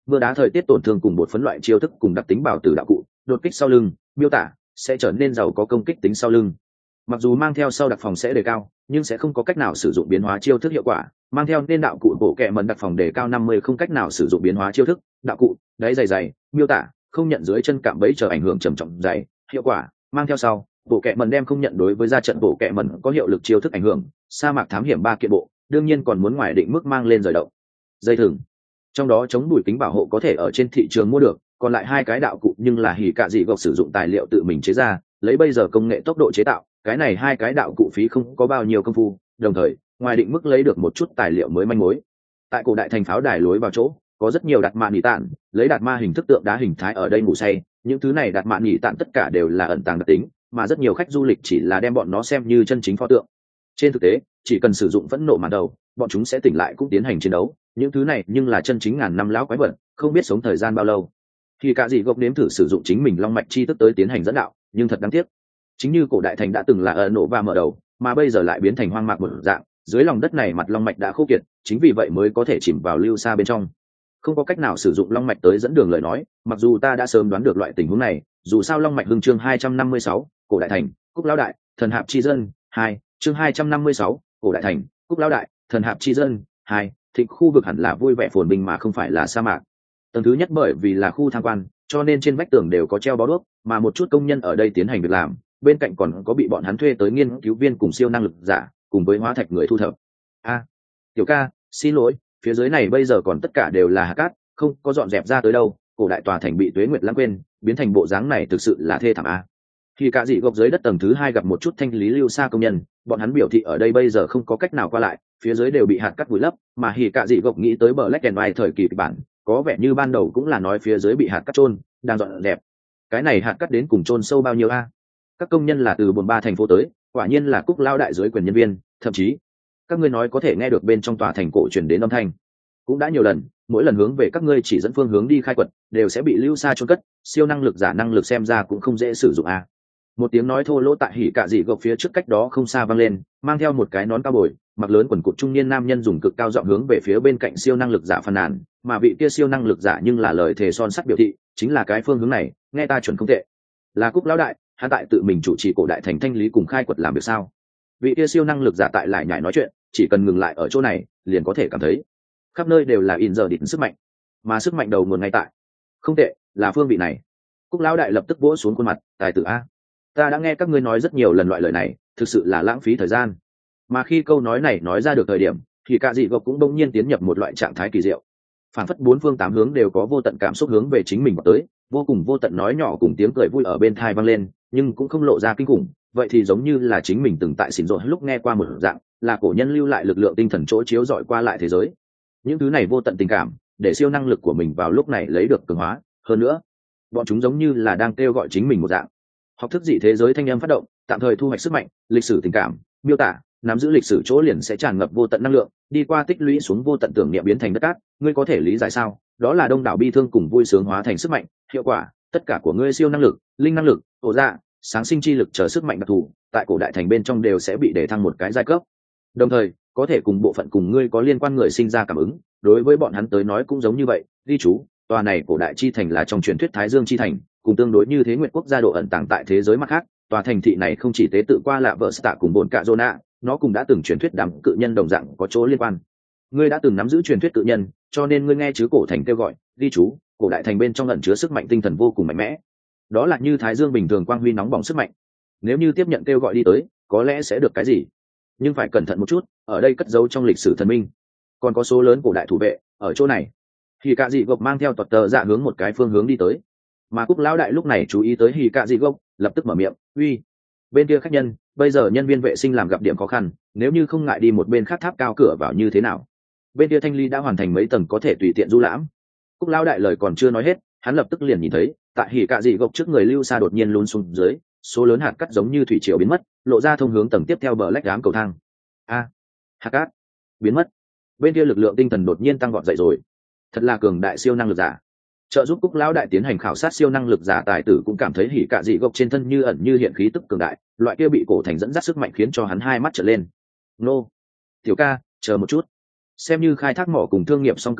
A: mưa đá thời tiết tổn thương cùng một phấn loại chiêu thức cùng đặc tính bảo tử đạo cụ đột kích sau lưng miêu tả sẽ trở nên giàu có công kích tính sau lưng. Mặc dù mang theo sau đặc phòng sẽ đề cao nhưng sẽ không có cách nào sử dụng biến hóa chiêu thức hiệu quả, mang theo nên đạo cụ bộ kệ mẩn đặc phòng đề cao năm mươi không cách nào sử dụng biến hóa chiêu thức đạo cụ đáy dày dày miêu tả không nhận dưới chân cạm bẫy chờ ảnh hưởng trầm trọng dày hiệu quả, mang theo sau bộ kệ mẩn đem không nhận đối với ra trận bộ kệ mẩn có hiệu lực chiêu thức ảnh hưởng. Sa mạc thám hiểm ba kiện bộ đương nhiên còn muốn ngoài định mức mang lên rời động dây thừng, trong đó chống bụi kính bảo hộ có thể ở trên thị trường mua được, còn lại hai cái đạo cụ nhưng là hỉ cạ dị gộc sử dụng tài liệu tự mình chế ra, lấy bây giờ công nghệ tốc độ chế tạo cái này hai cái đạo cụ phí không có bao nhiêu công phu, đồng thời ngoài định mức lấy được một chút tài liệu mới manh mối. Tại cổ đại thành pháo đài lối vào chỗ có rất nhiều đạt mạ nhị tạn, lấy đạt ma hình thức tượng đá hình thái ở đây ngủ say, những thứ này đạt mạ nhị tạn tất cả đều là ẩn tàng đặc tính, mà rất nhiều khách du lịch chỉ là đem bọn nó xem như chân chính pho tượng. Trên thực tế chỉ cần sử dụng phẫn nộ màn đầu bọn chúng sẽ tỉnh lại cũng tiến hành chiến đấu, những thứ này nhưng là chân chính ngàn năm lão quái vật, không biết sống thời gian bao lâu. Khi cả dị gốc nếm thử sử dụng chính mình long mạch chi tức tới tiến hành dẫn đạo, nhưng thật đáng tiếc, chính như cổ đại thành đã từng là ở nổ và mở đầu mà bây giờ lại biến thành hoang mạc một dạng, dưới lòng đất này mặt long mạch đã khô kiệt, chính vì vậy mới có thể chìm vào lưu xa bên trong, không có cách nào sử dụng long mạch tới dẫn đường lời nói. Mặc dù ta đã sớm đoán được loại tình huống này, dù sao long mạch hưng chương hai trăm năm mươi sáu cổ đại thành cúc lão đại thần hạp chi dân hai chương hai trăm năm mươi sáu cổ đại thành cúc lão đại thần hạp chi dân hai thịnh khu vực hẳn là vui vẻ phồn bình mà không phải là sa mạc. Tầng thứ nhất bởi vì là khu tham quan cho nên trên vách tường đều có treo bó đuốc, mà một chút công nhân ở đây tiến hành việc làm, bên cạnh còn có bị bọn hắn thuê tới nghiên cứu viên cùng siêu năng lực giả cùng với hóa thạch người thu thập. A à, tiểu ca xin lỗi, phía dưới này bây giờ còn tất cả đều là hạt cát, không có dọn dẹp ra tới đâu, cổ đại tòa thành bị tuế nguyệt lãng quên biến thành bộ dáng này thực sự là thê thảm. A khi cả dị gộc dưới đất tầng thứ hai gặp một chút thanh lý lưu xa công nhân, bọn hắn biểu thị ở đây bây giờ không có cách nào qua lại, phía dưới đều bị hạt cát vùi lấp, mà hỉ cả dị gộc nghĩ tới bờ Black and White thời kỳ kịch bản, có vẻ như ban đầu cũng là nói phía dưới bị hạt cát chôn đang dọn đẹp. Cái này hạt cát đến cùng chôn sâu bao nhiêu a? Các công nhân là từ buồn ba thành phố tới, quả nhiên là cúc lao đại dưới quyền nhân viên, thậm chí các ngươi nói có thể nghe được bên trong tòa thành cổ truyền đến âm thanh, cũng đã nhiều lần, mỗi lần hướng về các ngươi chỉ dẫn phương hướng đi khai quật đều sẽ bị lưu xa chôn cất, siêu năng lực giả năng lực xem ra cũng không dễ sử dụng a. Một tiếng nói thô lỗ tại hỉ cả dị gộc phía trước cách đó không xa vang lên, mang theo một cái nón cao bồi mặc lớn quần cụt trung niên nam nhân dùng cực cao giọng hướng về phía bên cạnh siêu năng lực giả phàn nàn, mà vị kia siêu năng lực giả nhưng là lời thề son sắt biểu thị chính là cái phương hướng này, nghe ta chuẩn không tệ, là cúc lão đại hắn tại tự mình chủ trì cổ đại thành thanh lý cùng khai quật làm việc sao? Vị kia siêu năng lực giả tại lại nhảy nói chuyện, chỉ cần ngừng lại ở chỗ này liền có thể cảm thấy khắp nơi đều là in giờ đít sức mạnh, mà sức mạnh đầu nguồn ngay tại không tệ là phương vị này. Cúc lão đại lập tức vỗ xuống khuôn mặt, tài tử a, ta đã nghe các ngươi nói rất nhiều lần loại lời này, thực sự là lãng phí thời gian. Mà khi câu nói này nói ra được thời điểm thì cả dị gộc cũng bỗng nhiên tiến nhập một loại trạng thái kỳ diệu, phản phất bốn phương tám hướng đều có vô tận cảm xúc hướng về chính mình vào tới, vô cùng vô tận nói nhỏ cùng tiếng cười vui ở bên thai vang lên, nhưng cũng không lộ ra kinh khủng, vậy thì giống như là chính mình từng tại xỉn rộn lúc nghe qua một dạng, là cổ nhân lưu lại lực lượng tinh thần chỗ chiếu dọi qua lại thế giới. Những thứ này vô tận tình cảm để siêu năng lực của mình vào lúc này lấy được cường hóa hơn nữa, bọn chúng giống như là đang kêu gọi chính mình một dạng. Học thức dị thế giới thanh âm phát động, tạm thời thu hoạch sức mạnh, lịch sử tình cảm miêu tả, nắm giữ lịch sử chỗ liền sẽ tràn ngập vô tận năng lượng, đi qua tích lũy xuống vô tận tưởng niệm biến thành đất cát. Ngươi có thể lý giải sao? Đó là đông đảo bi thương cùng vui sướng hóa thành sức mạnh. Hiệu quả, tất cả của ngươi siêu năng lực, linh năng lực, ổ dạ, sáng sinh chi lực chờ sức mạnh đặc thù, tại cổ đại thành bên trong đều sẽ bị đề thăng một cái giai cấp. Đồng thời, có thể cùng bộ phận cùng ngươi có liên quan người sinh ra cảm ứng, đối với bọn hắn tới nói cũng giống như vậy. Ghi chú, tòa này cổ đại chi thành là trong truyền thuyết Thái Dương chi thành, cùng tương đối như thế nguyệt quốc gia độ ẩn tàng tại thế giới mặt khác. Tòa thành thị này không chỉ tế tự qua lạ vợ Stạ cùng bồn cạ Zona, nó cũng đã từng truyền thuyết đám cự nhân đồng dạng có chỗ liên quan. Ngươi đã từng nắm giữ truyền thuyết cự nhân, cho nên ngươi nghe chứ cổ thành kêu gọi. Ghi chú, cổ đại thành bên trong ẩn chứa sức mạnh tinh thần vô cùng mạnh mẽ, đó là như thái dương bình thường quang huy nóng bỏng sức mạnh. Nếu như tiếp nhận kêu gọi đi tới, có lẽ sẽ được cái gì, nhưng phải cẩn thận một chút, ở đây cất giấu trong lịch sử thần minh, còn có số lớn cổ đại thủ vệ ở chỗ này. Hỉ Cạ Dị Gộc mang theo tuật tờ dạ hướng một cái phương hướng đi tới, mà Cúc lão đại lúc này chú ý tới Hỉ Cạ Dị Gộc, lập tức mở miệng, uy, bên kia khách nhân, bây giờ nhân viên vệ sinh làm gặp điểm khó khăn, nếu như không ngại đi một bên khác tháp cao cửa vào như thế nào? Bên kia thanh ly đã hoàn thành mấy tầng có thể tùy tiện du lãm. Cúc lão đại lời còn chưa nói hết, hắn lập tức liền nhìn thấy tại Hỉ Cạ Dị Gộc trước người lưu xa đột nhiên lún xuống dưới, số lớn hạt cát giống như thủy triều biến mất, lộ ra thông hướng tầng tiếp theo bờ lách đám cầu thang. A, hạt cát biến mất. Bên kia lực lượng tinh thần đột nhiên tăng vọt dậy rồi, thật là cường đại siêu năng lực giả. Trợ giúp Cúc lão đại tiến hành khảo sát siêu năng lực giả tài tử cũng cảm thấy Hỉ Cạ Dị Gộc trên thân như ẩn như hiện khí tức cường đại, loại kia bị cổ thành dẫn dắt sức mạnh khiến cho hắn hai mắt trợn lên. Nô, tiểu ca, chờ một chút. Xem như khai thác mỏ cùng thương nghiệp xong cự đầu,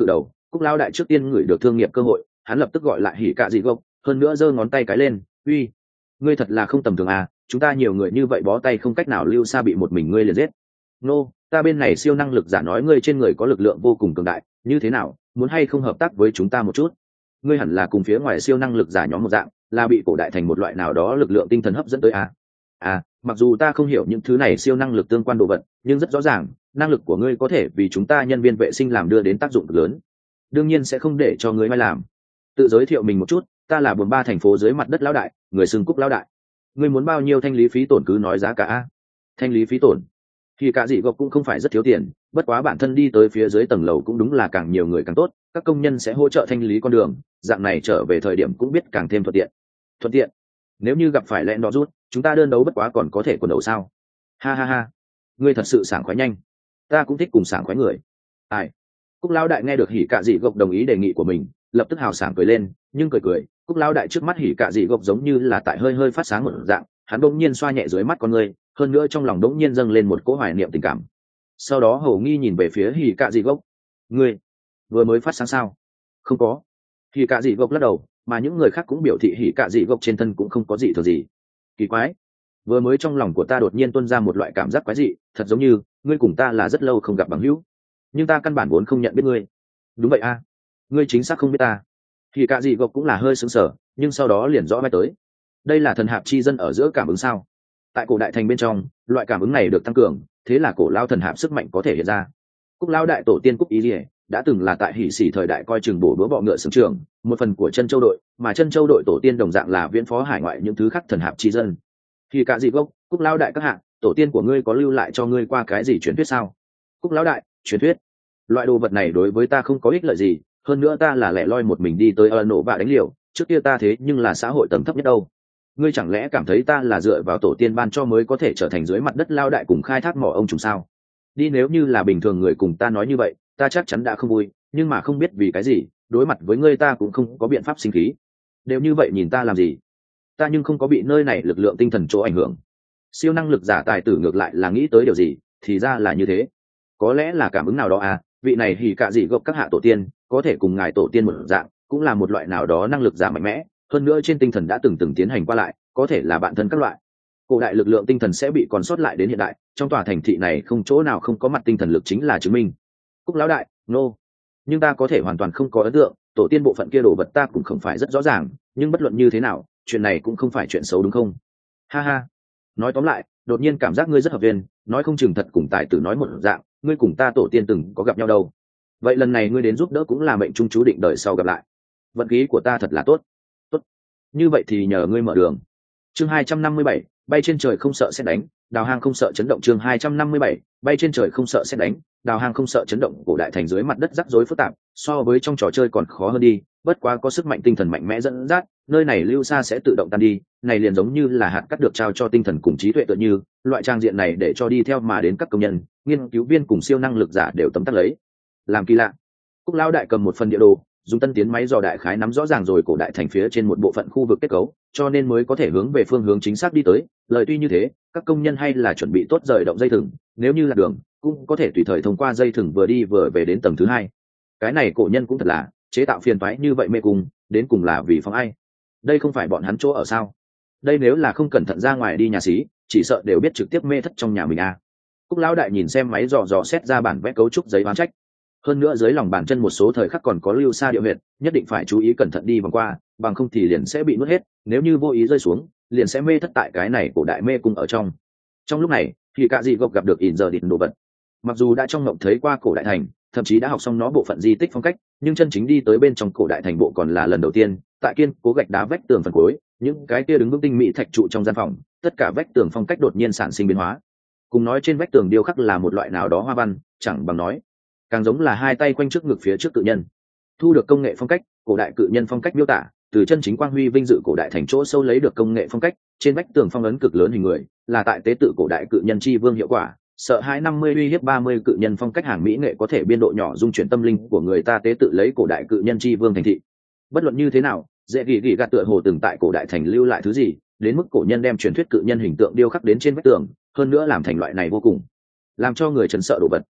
A: Cúc lão đại trước tiên ngửi được thương nghiệp cơ hội, hắn lập tức gọi lại hỉ cạ dị gốc, hơn nữa giơ ngón tay cái lên, uy, ngươi thật là không tầm thường à, chúng ta nhiều người như vậy bó tay không cách nào lưu xa bị một mình ngươi liền giết. Nô, ta bên này siêu năng lực giả nói ngươi trên người có lực lượng vô cùng cường đại, như thế nào, muốn hay không hợp tác với chúng ta một chút? Ngươi hẳn là cùng phía ngoài siêu năng lực giả nhóm một dạng, là bị cổ đại thành một loại nào đó lực lượng tinh thần hấp dẫn tới à? À, mặc dù ta không hiểu những thứ này siêu năng lực tương quan đồ vật, nhưng rất rõ ràng, năng lực của ngươi có thể vì chúng ta nhân viên vệ sinh làm đưa đến tác dụng lớn. Đương nhiên sẽ không để cho ngươi mai làm. Tự giới thiệu mình một chút, ta là buồn ba thành phố dưới mặt đất lão đại, người xưng Cúc lão đại. Ngươi muốn bao nhiêu thanh lý phí tổn cứ nói giá cả a. Thanh lý phí tổn? Thì cả dị gộc cũng không phải rất thiếu tiền, bất quá bản thân đi tới phía dưới tầng lầu cũng đúng là càng nhiều người càng tốt, các công nhân sẽ hỗ trợ thanh lý con đường, dạng này trở về thời điểm cũng biết càng thêm thuận tiện. Thuận tiện? Nếu như gặp phải lẹn đỏ rút, chúng ta đơn đấu bất quá còn có thể quần đầu sao? Ha ha ha, ngươi thật sự sảng khoái nhanh. Ta cũng thích cùng sảng khoái người. Ai? Cúc lão đại nghe được hỉ cạ dị gộc đồng ý đề nghị của mình, lập tức hào sảng cười lên, nhưng cười cười, Cúc lão đại trước mắt hỉ cạ dị gộc giống như là tại hơi hơi phát sáng một dạng, hắn bỗng nhiên xoa nhẹ dưới mắt con người, hơn nữa trong lòng bỗng nhiên dâng lên một cỗ hoài niệm tình cảm. Sau đó hầu nghi nhìn về phía hỉ cạ dị gộc, ngươi vừa mới phát sáng sao? Không có. Hỉ cạ dị gộc lắc đầu, mà những người khác cũng biểu thị hỉ cạ dị gộc trên thân cũng không có gì thường gì. Kỳ quái, vừa mới trong lòng của ta đột nhiên tuôn ra một loại cảm giác quái dị, thật giống như ngươi cùng ta là rất lâu không gặp bằng hữu, nhưng ta căn bản vốn không nhận biết ngươi. Đúng vậy a, ngươi chính xác không biết ta. Thì cả dị gộc cũng là hơi sững sờ, nhưng sau đó liền rõ vai tới. Đây là thần hạp chi dân ở giữa cảm ứng sao? Tại cổ đại thành bên trong, loại cảm ứng này được tăng cường, thế là cổ lao thần hạp sức mạnh có thể hiện ra. Cúc lao đại tổ tiên Cúc Ý Liễu đã từng là tại hỉ xỉ thời đại coi chừng bổ búa bọ ngựa sướng trường, một phần của chân châu đội, mà chân châu đội tổ tiên đồng dạng là viễn phó hải ngoại những thứ khác thần hạp chi dân. Thì cả dị gộc, Cúc lao đại các hạ, tổ tiên của ngươi có lưu lại cho ngươi qua cái gì truyền thuyết sao? Cúc lão đại, truyền thuyết? Loại đồ vật này đối với ta không có ích lợi gì, hơn nữa ta là lẻ loi một mình đi tới ân nổ và đánh liều, trước kia ta thế nhưng là xã hội tầng thấp nhất đâu. Ngươi chẳng lẽ cảm thấy ta là dựa vào tổ tiên ban cho mới có thể trở thành dưới mặt đất lao đại cùng khai thác mỏ ông trùng sao? Đi, nếu như là bình thường người cùng ta nói như vậy, ta chắc chắn đã không vui, nhưng mà không biết vì cái gì, đối mặt với ngươi ta cũng không có biện pháp sinh khí. Đều như vậy nhìn ta làm gì? Ta nhưng không có bị nơi này lực lượng tinh thần chỗ ảnh hưởng. Siêu năng lực giả tài tử ngược lại là nghĩ tới điều gì, thì ra là như thế. Có lẽ là cảm ứng nào đó à, vị này hỉ cạ dị gộc các hạ tổ tiên có thể cùng ngài tổ tiên một dạng, cũng là một loại nào đó năng lực giả mạnh mẽ, hơn nữa trên tinh thần đã từng từng tiến hành qua lại, có thể là bạn thân các loại. Cổ đại lực lượng tinh thần sẽ bị còn sót lại đến hiện đại, trong tòa thành thị này không chỗ nào không có mặt tinh thần lực chính là chứng minh. Cúc lão đại, nô. No. Nhưng ta có thể hoàn toàn không có ấn tượng, tổ tiên bộ phận kia đồ vật ta cũng không phải rất rõ ràng, nhưng bất luận như thế nào, chuyện này cũng không phải chuyện xấu đúng không? Ha ha. Nói tóm lại, đột nhiên cảm giác ngươi rất hợp viên, nói không chừng thật cùng tài tử nói một dạng, ngươi cùng ta tổ tiên từng có gặp nhau đâu. Vậy lần này ngươi đến giúp đỡ cũng là mệnh trung chú định đời sau gặp lại. Vận khí của ta thật là tốt. Tốt. Như vậy thì nhờ ngươi mở đường. Chương hai trăm năm mươi bảy, bay trên trời không sợ sét đánh, đào hang không sợ chấn động. Chương hai trăm năm mươi bảy, bay trên trời không sợ sét đánh, đào hang không sợ chấn động. Cổ đại thành dưới mặt đất rắc rối phức tạp, so với trong trò chơi còn khó hơn đi, bất quá có sức mạnh tinh thần mạnh mẽ dẫn dắt, nơi này lưu xa sẽ tự động tan đi, này liền giống như là hạt cắt được trao cho tinh thần cùng trí tuệ tựa như, loại trang diện này để cho đi theo mà đến các công nhân, nghiên cứu viên cùng siêu năng lực giả đều tấm tắc lấy. Làm kỳ lạ. Cúc lão đại cầm một phần địa đồ, dùng tân tiến máy dò đại khái nắm rõ ràng rồi cổ đại thành phía trên một bộ phận khu vực kết cấu, cho nên mới có thể hướng về phương hướng chính xác đi tới. Lời tuy như thế, các công nhân hay là chuẩn bị tốt rời động dây thừng, nếu như là đường, cũng có thể tùy thời thông qua dây thừng vừa đi vừa về đến tầng thứ hai. Cái này cổ nhân cũng thật là chế tạo phiền toái như vậy mê cung, đến cùng là vì phòng ai? Đây không phải bọn hắn chỗ ở sao? Đây nếu là không cẩn thận ra ngoài đi nhà xí, chỉ sợ đều biết trực tiếp mê thất trong nhà mình à. Cúc lão đại nhìn xem máy dò dò xét ra bản vẽ cấu trúc giấy oán trách. Hơn nữa dưới lòng bàn chân một số thời khắc còn có lưu xa địa huyệt, nhất định phải chú ý cẩn thận đi vòng qua, bằng không thì liền sẽ bị nuốt hết, nếu như vô ý rơi xuống, liền sẽ mê thất tại cái này cổ đại mê cung ở trong. Trong lúc này, thì cả dị gộc gặp được ỉn giờ địt đồ vật. Mặc dù đã trong ngộng thấy qua cổ đại thành, thậm chí đã học xong nó bộ phận di tích phong cách, nhưng chân chính đi tới bên trong cổ đại thành bộ còn là lần đầu tiên. Tại kiên cố gạch đá vách tường phần cuối, những cái kia đứng vững tinh mỹ thạch trụ trong gian phòng, tất cả vách tường phong cách đột nhiên sản sinh biến hóa. Cùng nói trên vách tường điêu khắc là một loại nào đó hoa văn, chẳng bằng nói, càng giống là hai tay quanh trước ngực phía trước cự nhân. Thu được công nghệ phong cách, cổ đại cự nhân phong cách miêu tả, từ chân chính quang huy vinh dự cổ đại thành chỗ sâu lấy được công nghệ phong cách, trên vách tường phong ấn cực lớn hình người, là tại tế tự cổ đại cự nhân chi vương hiệu quả. Sợ hai năm mươi uy hiếp ba mươi cự nhân phong cách hàng mỹ nghệ có thể biên độ nhỏ dung chuyển tâm linh của người ta tế tự lấy cổ đại cự nhân chi vương thành thị. Bất luận như thế nào, dễ gỉ gỉ gạt tựa hồ từng tại cổ đại thành lưu lại thứ gì, đến mức cổ nhân đem truyền thuyết cự nhân hình tượng điêu khắc đến trên vách tường, hơn nữa làm thành loại này vô cùng làm cho người chấn sợ đồ vật.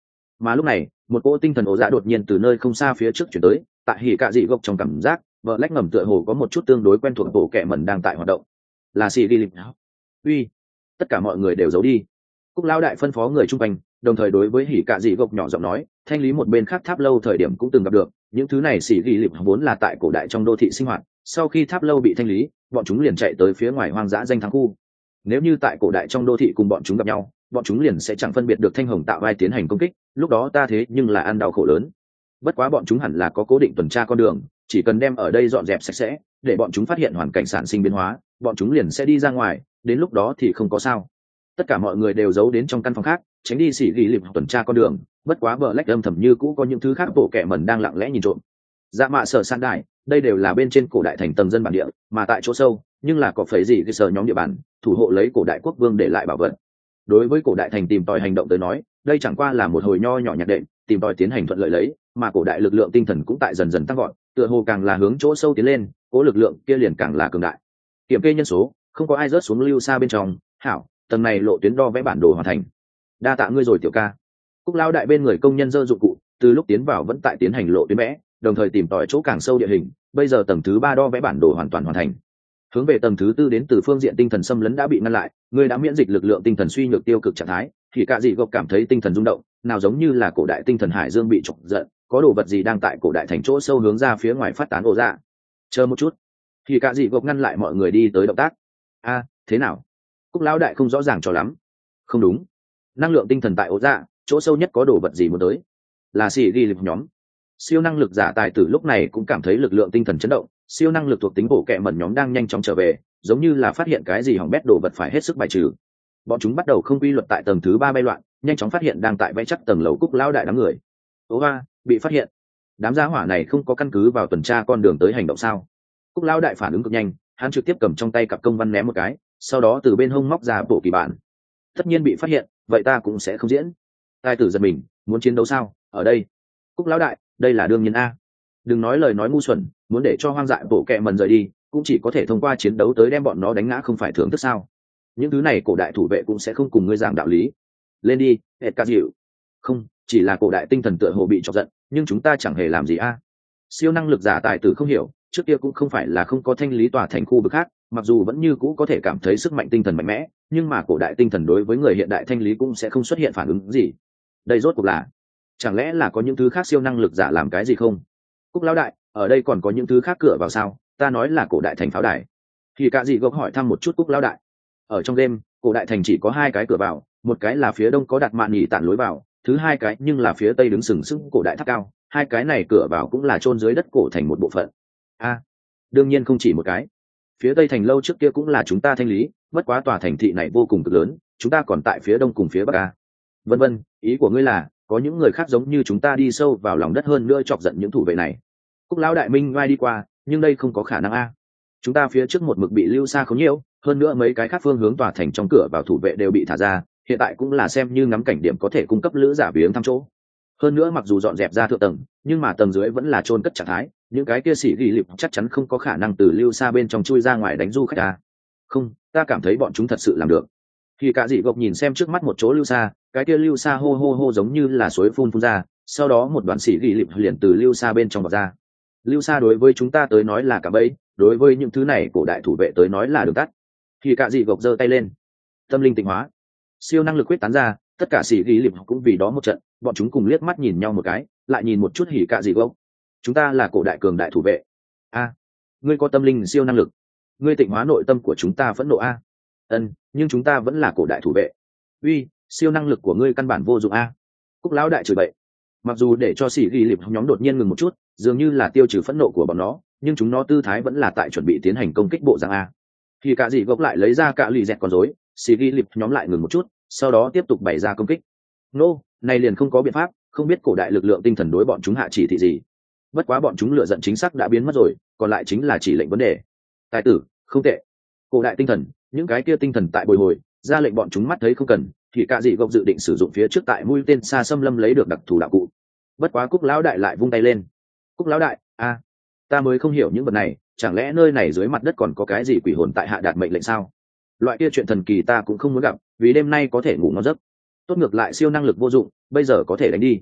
A: Mà lúc này một cỗ tinh thần ổ dạ đột nhiên từ nơi không xa phía trước chuyển tới, tại hỉ cạ dị gốc trong cảm giác vợ lách ngầm tựa hồ có một chút tương đối quen thuộc bộ kệ mẩn đang tại hoạt động. Là xì đi lịch uy, tất cả mọi người đều giấu đi. Cúc lão đại phân phó người chung quanh, đồng thời đối với hỉ cạ dị gốc nhỏ giọng nói, thanh lý một bên khác tháp lâu thời điểm cũng từng gặp được những thứ này. Xì đi lịch vốn là tại cổ đại trong đô thị sinh hoạt, sau khi tháp lâu bị thanh lý bọn chúng liền chạy tới phía ngoài hoang dã danh thắng khu. Nếu như tại cổ đại trong đô thị cùng bọn chúng gặp nhau, bọn chúng liền sẽ chẳng phân biệt được thanh hồng tạo vai tiến hành công kích, lúc đó ta thế nhưng là ăn đau khổ lớn. Bất quá bọn chúng hẳn là có cố định tuần tra con đường, chỉ cần đem ở đây dọn dẹp sạch sẽ, để bọn chúng phát hiện hoàn cảnh sản sinh biến hóa, bọn chúng liền sẽ đi ra ngoài, đến lúc đó thì không có sao. Tất cả mọi người đều giấu đến trong căn phòng khác, tránh đi xỉ ghi lịp tuần tra con đường. Bất quá bờ lách âm thầm như cũ có những thứ khác bộ kẻ mẩn đang lặng lẽ nhìn trộm. Dạ mạ sở san đại, đây đều là bên trên cổ đại thành tầng dân bản địa, mà tại chỗ sâu nhưng là có phải gì cái sở nhóm địa bàn thủ hộ lấy cổ đại quốc vương để lại bảo vật. Đối với cổ đại thành tìm tòi hành động tới nói, đây chẳng qua là một hồi nho nhỏ nhặt đệm, tìm tòi tiến hành thuận lợi lấy, mà cổ đại lực lượng tinh thần cũng tại dần dần tăng gọn, tựa hồ càng là hướng chỗ sâu tiến lên, cố lực lượng kia liền càng là cường đại. Kiểm kê nhân số, không có ai rớt xuống lưu xa bên trong. Hảo, tầng này lộ tuyến đo vẽ bản đồ hoàn thành. Đa tạ ngươi rồi tiểu ca. Cúc lao đại bên người công nhân dơ dụng cụ, từ lúc tiến vào vẫn tại tiến hành lộ tuyến vẽ, đồng thời tìm tòi chỗ càng sâu địa hình. Bây giờ tầng thứ ba đo vẽ bản đồ hoàn toàn hoàn thành. Hướng về tầng thứ tư đến từ phương diện tinh thần xâm lấn đã bị ngăn lại, ngươi đã miễn dịch lực lượng tinh thần suy nhược tiêu cực trạng thái. Thì cả dị gộc cảm thấy tinh thần rung động, nào giống như là cổ đại tinh thần hải dương bị chọc giận, có đồ vật gì đang tại cổ đại thành chỗ sâu hướng ra phía ngoài phát tán ổ ra. Chờ một chút. Thì cả dị gộc ngăn lại mọi người đi tới động tác. A, thế nào? Cúc lão đại không rõ ràng cho lắm. Không đúng, năng lượng tinh thần tại ổ dạ chỗ sâu nhất có đồ vật gì muốn tới. Là xì ghi lịch nhóm. Siêu năng lực giả tài tử lúc này cũng cảm thấy lực lượng tinh thần chấn động, siêu năng lực thuộc tính bổ kẹ mẩn nhóm đang nhanh chóng trở về, giống như là phát hiện cái gì hỏng bét đồ vật phải hết sức bài trừ. Bọn chúng bắt đầu không quy luật tại tầng thứ ba bay loạn, nhanh chóng phát hiện đang tại vẽ chắc tầng lầu Cúc lão đại đám người. Ố ba, bị phát hiện. Đám gia hỏa này không có căn cứ vào tuần tra con đường tới hành động sao? Cúc lão đại phản ứng cực nhanh, hắn trực tiếp cầm trong tay cặp công văn ném một cái, sau đó từ bên hông móc ra bộ kỳ bản. Tất nhiên bị phát hiện, vậy ta cũng sẽ không diễn. Tài tử giật mình, muốn chiến đấu sao? Ở đây. Cúc lão đại, đây là đương nhiên a. Đừng nói lời nói ngu xuẩn, muốn để cho hoang dại bộ kẹ mần rời đi, cũng chỉ có thể thông qua chiến đấu tới đem bọn nó đánh ngã, không phải thưởng thức sao? Những thứ này cổ đại thủ vệ cũng sẽ không cùng ngươi giảng đạo lý. Lên đi, hệt cả dịu. Không, chỉ là cổ đại tinh thần tựa hồ bị chọc giận, nhưng chúng ta chẳng hề làm gì a. Siêu năng lực giả tài tử không hiểu, trước kia cũng không phải là không có thanh lý tòa thành khu vực khác, mặc dù vẫn như cũ có thể cảm thấy sức mạnh tinh thần mạnh mẽ, nhưng mà cổ đại tinh thần đối với người hiện đại thanh lý cũng sẽ không xuất hiện phản ứng gì. Đây rốt cuộc là, chẳng lẽ là có những thứ khác siêu năng lực giả làm cái gì không? Cúc lão đại, ở đây còn có những thứ khác cửa vào sao? Ta nói là cổ đại thành pháo đài. Thì cả gì gốc hỏi thăm một chút Cúc lão đại. Ở trong đêm, cổ đại thành chỉ có hai cái cửa vào, một cái là phía đông có đặt mạn nhị tản lối vào, thứ hai cái nhưng là phía tây đứng sừng sững cổ đại tháp cao, hai cái này cửa vào cũng là chôn dưới đất cổ thành một bộ phận. A, đương nhiên không chỉ một cái. Phía tây thành lâu trước kia cũng là chúng ta thanh lý, bất quá tòa thành thị này vô cùng cực lớn, chúng ta còn tại phía đông cùng phía bắc a. Vân vân, ý của ngươi là có những người khác giống như chúng ta đi sâu vào lòng đất hơn nữa chọc giận những thủ vệ này. Cúc lão đại minh ngay đi qua, nhưng đây không có khả năng a. Chúng ta phía trước một mực bị lưu xa không nhiều, hơn nữa mấy cái khác phương hướng tòa thành trong cửa vào thủ vệ đều bị thả ra, hiện tại cũng là xem như ngắm cảnh điểm có thể cung cấp lữ giả viếng thăm chỗ. Hơn nữa mặc dù dọn dẹp ra thượng tầng, nhưng mà tầng dưới vẫn là chôn cất trạng thái, những cái kia xỉ ghi lịp chắc chắn không có khả năng từ lưu xa bên trong chui ra ngoài đánh du khách ta. Không, ta cảm thấy bọn chúng thật sự làm được. Khi cả dị gộc nhìn xem trước mắt một chỗ lưu xa, cái kia lưu xa hô hô hô giống như là suối phun phun ra, sau đó một đoàn xỉ ghi lịp liền từ lưu xa bên trong vào ra. Lưu xa đối với chúng ta tới nói là cả bẫy, đối với những thứ này cổ đại thủ vệ tới nói là đường tắt. Khi cả dị gộc giơ tay lên, tâm linh tịnh hóa, siêu năng lực quyết tán ra, tất cả xỉ ghi lịp cũng vì đó một trận, bọn chúng cùng liếc mắt nhìn nhau một cái, lại nhìn một chút hỉ cả dị gộc. Chúng ta là cổ đại cường đại thủ vệ. A, ngươi có tâm linh siêu năng lực, ngươi tịnh hóa nội tâm của chúng ta phẫn nộ a. Ân, nhưng chúng ta vẫn là cổ đại thủ vệ. Uy, siêu năng lực của ngươi căn bản vô dụng a. Cúc lão đại chửi bậy. Mặc dù để cho xỉ ghi lịp nhóm đột nhiên ngừng một chút, dường như là tiêu trừ phẫn nộ của bọn nó, nhưng chúng nó tư thái vẫn là tại chuẩn bị tiến hành công kích bộ dạng a. Khi cả dị gộc lại lấy ra cả lì dẹt con rối, xỉ ghi lịp nhóm lại ngừng một chút, sau đó tiếp tục bày ra công kích. Nô, này liền không có biện pháp, không biết cổ đại lực lượng tinh thần đối bọn chúng hạ chỉ thị gì. Bất quá bọn chúng lựa giận chính xác đã biến mất rồi, còn lại chính là chỉ lệnh vấn đề. Tài tử, không tệ. Cổ đại tinh thần, những cái kia tinh thần tại bồi hồi, ra lệnh bọn chúng mắt thấy không cần, thì cả dị gộc dự định sử dụng phía trước tại mũi tên xa xâm lâm lấy được đặc thù đạo cụ. Bất quá Cúc lão đại lại vung tay lên. Cúc lão đại, a, ta mới không hiểu những vật này, chẳng lẽ nơi này dưới mặt đất còn có cái gì quỷ hồn tại hạ đạt mệnh lệnh sao? Loại kia chuyện thần kỳ ta cũng không muốn gặp, vì đêm nay có thể ngủ ngon giấc. Tốt ngược lại siêu năng lực vô dụng, bây giờ có thể đánh đi.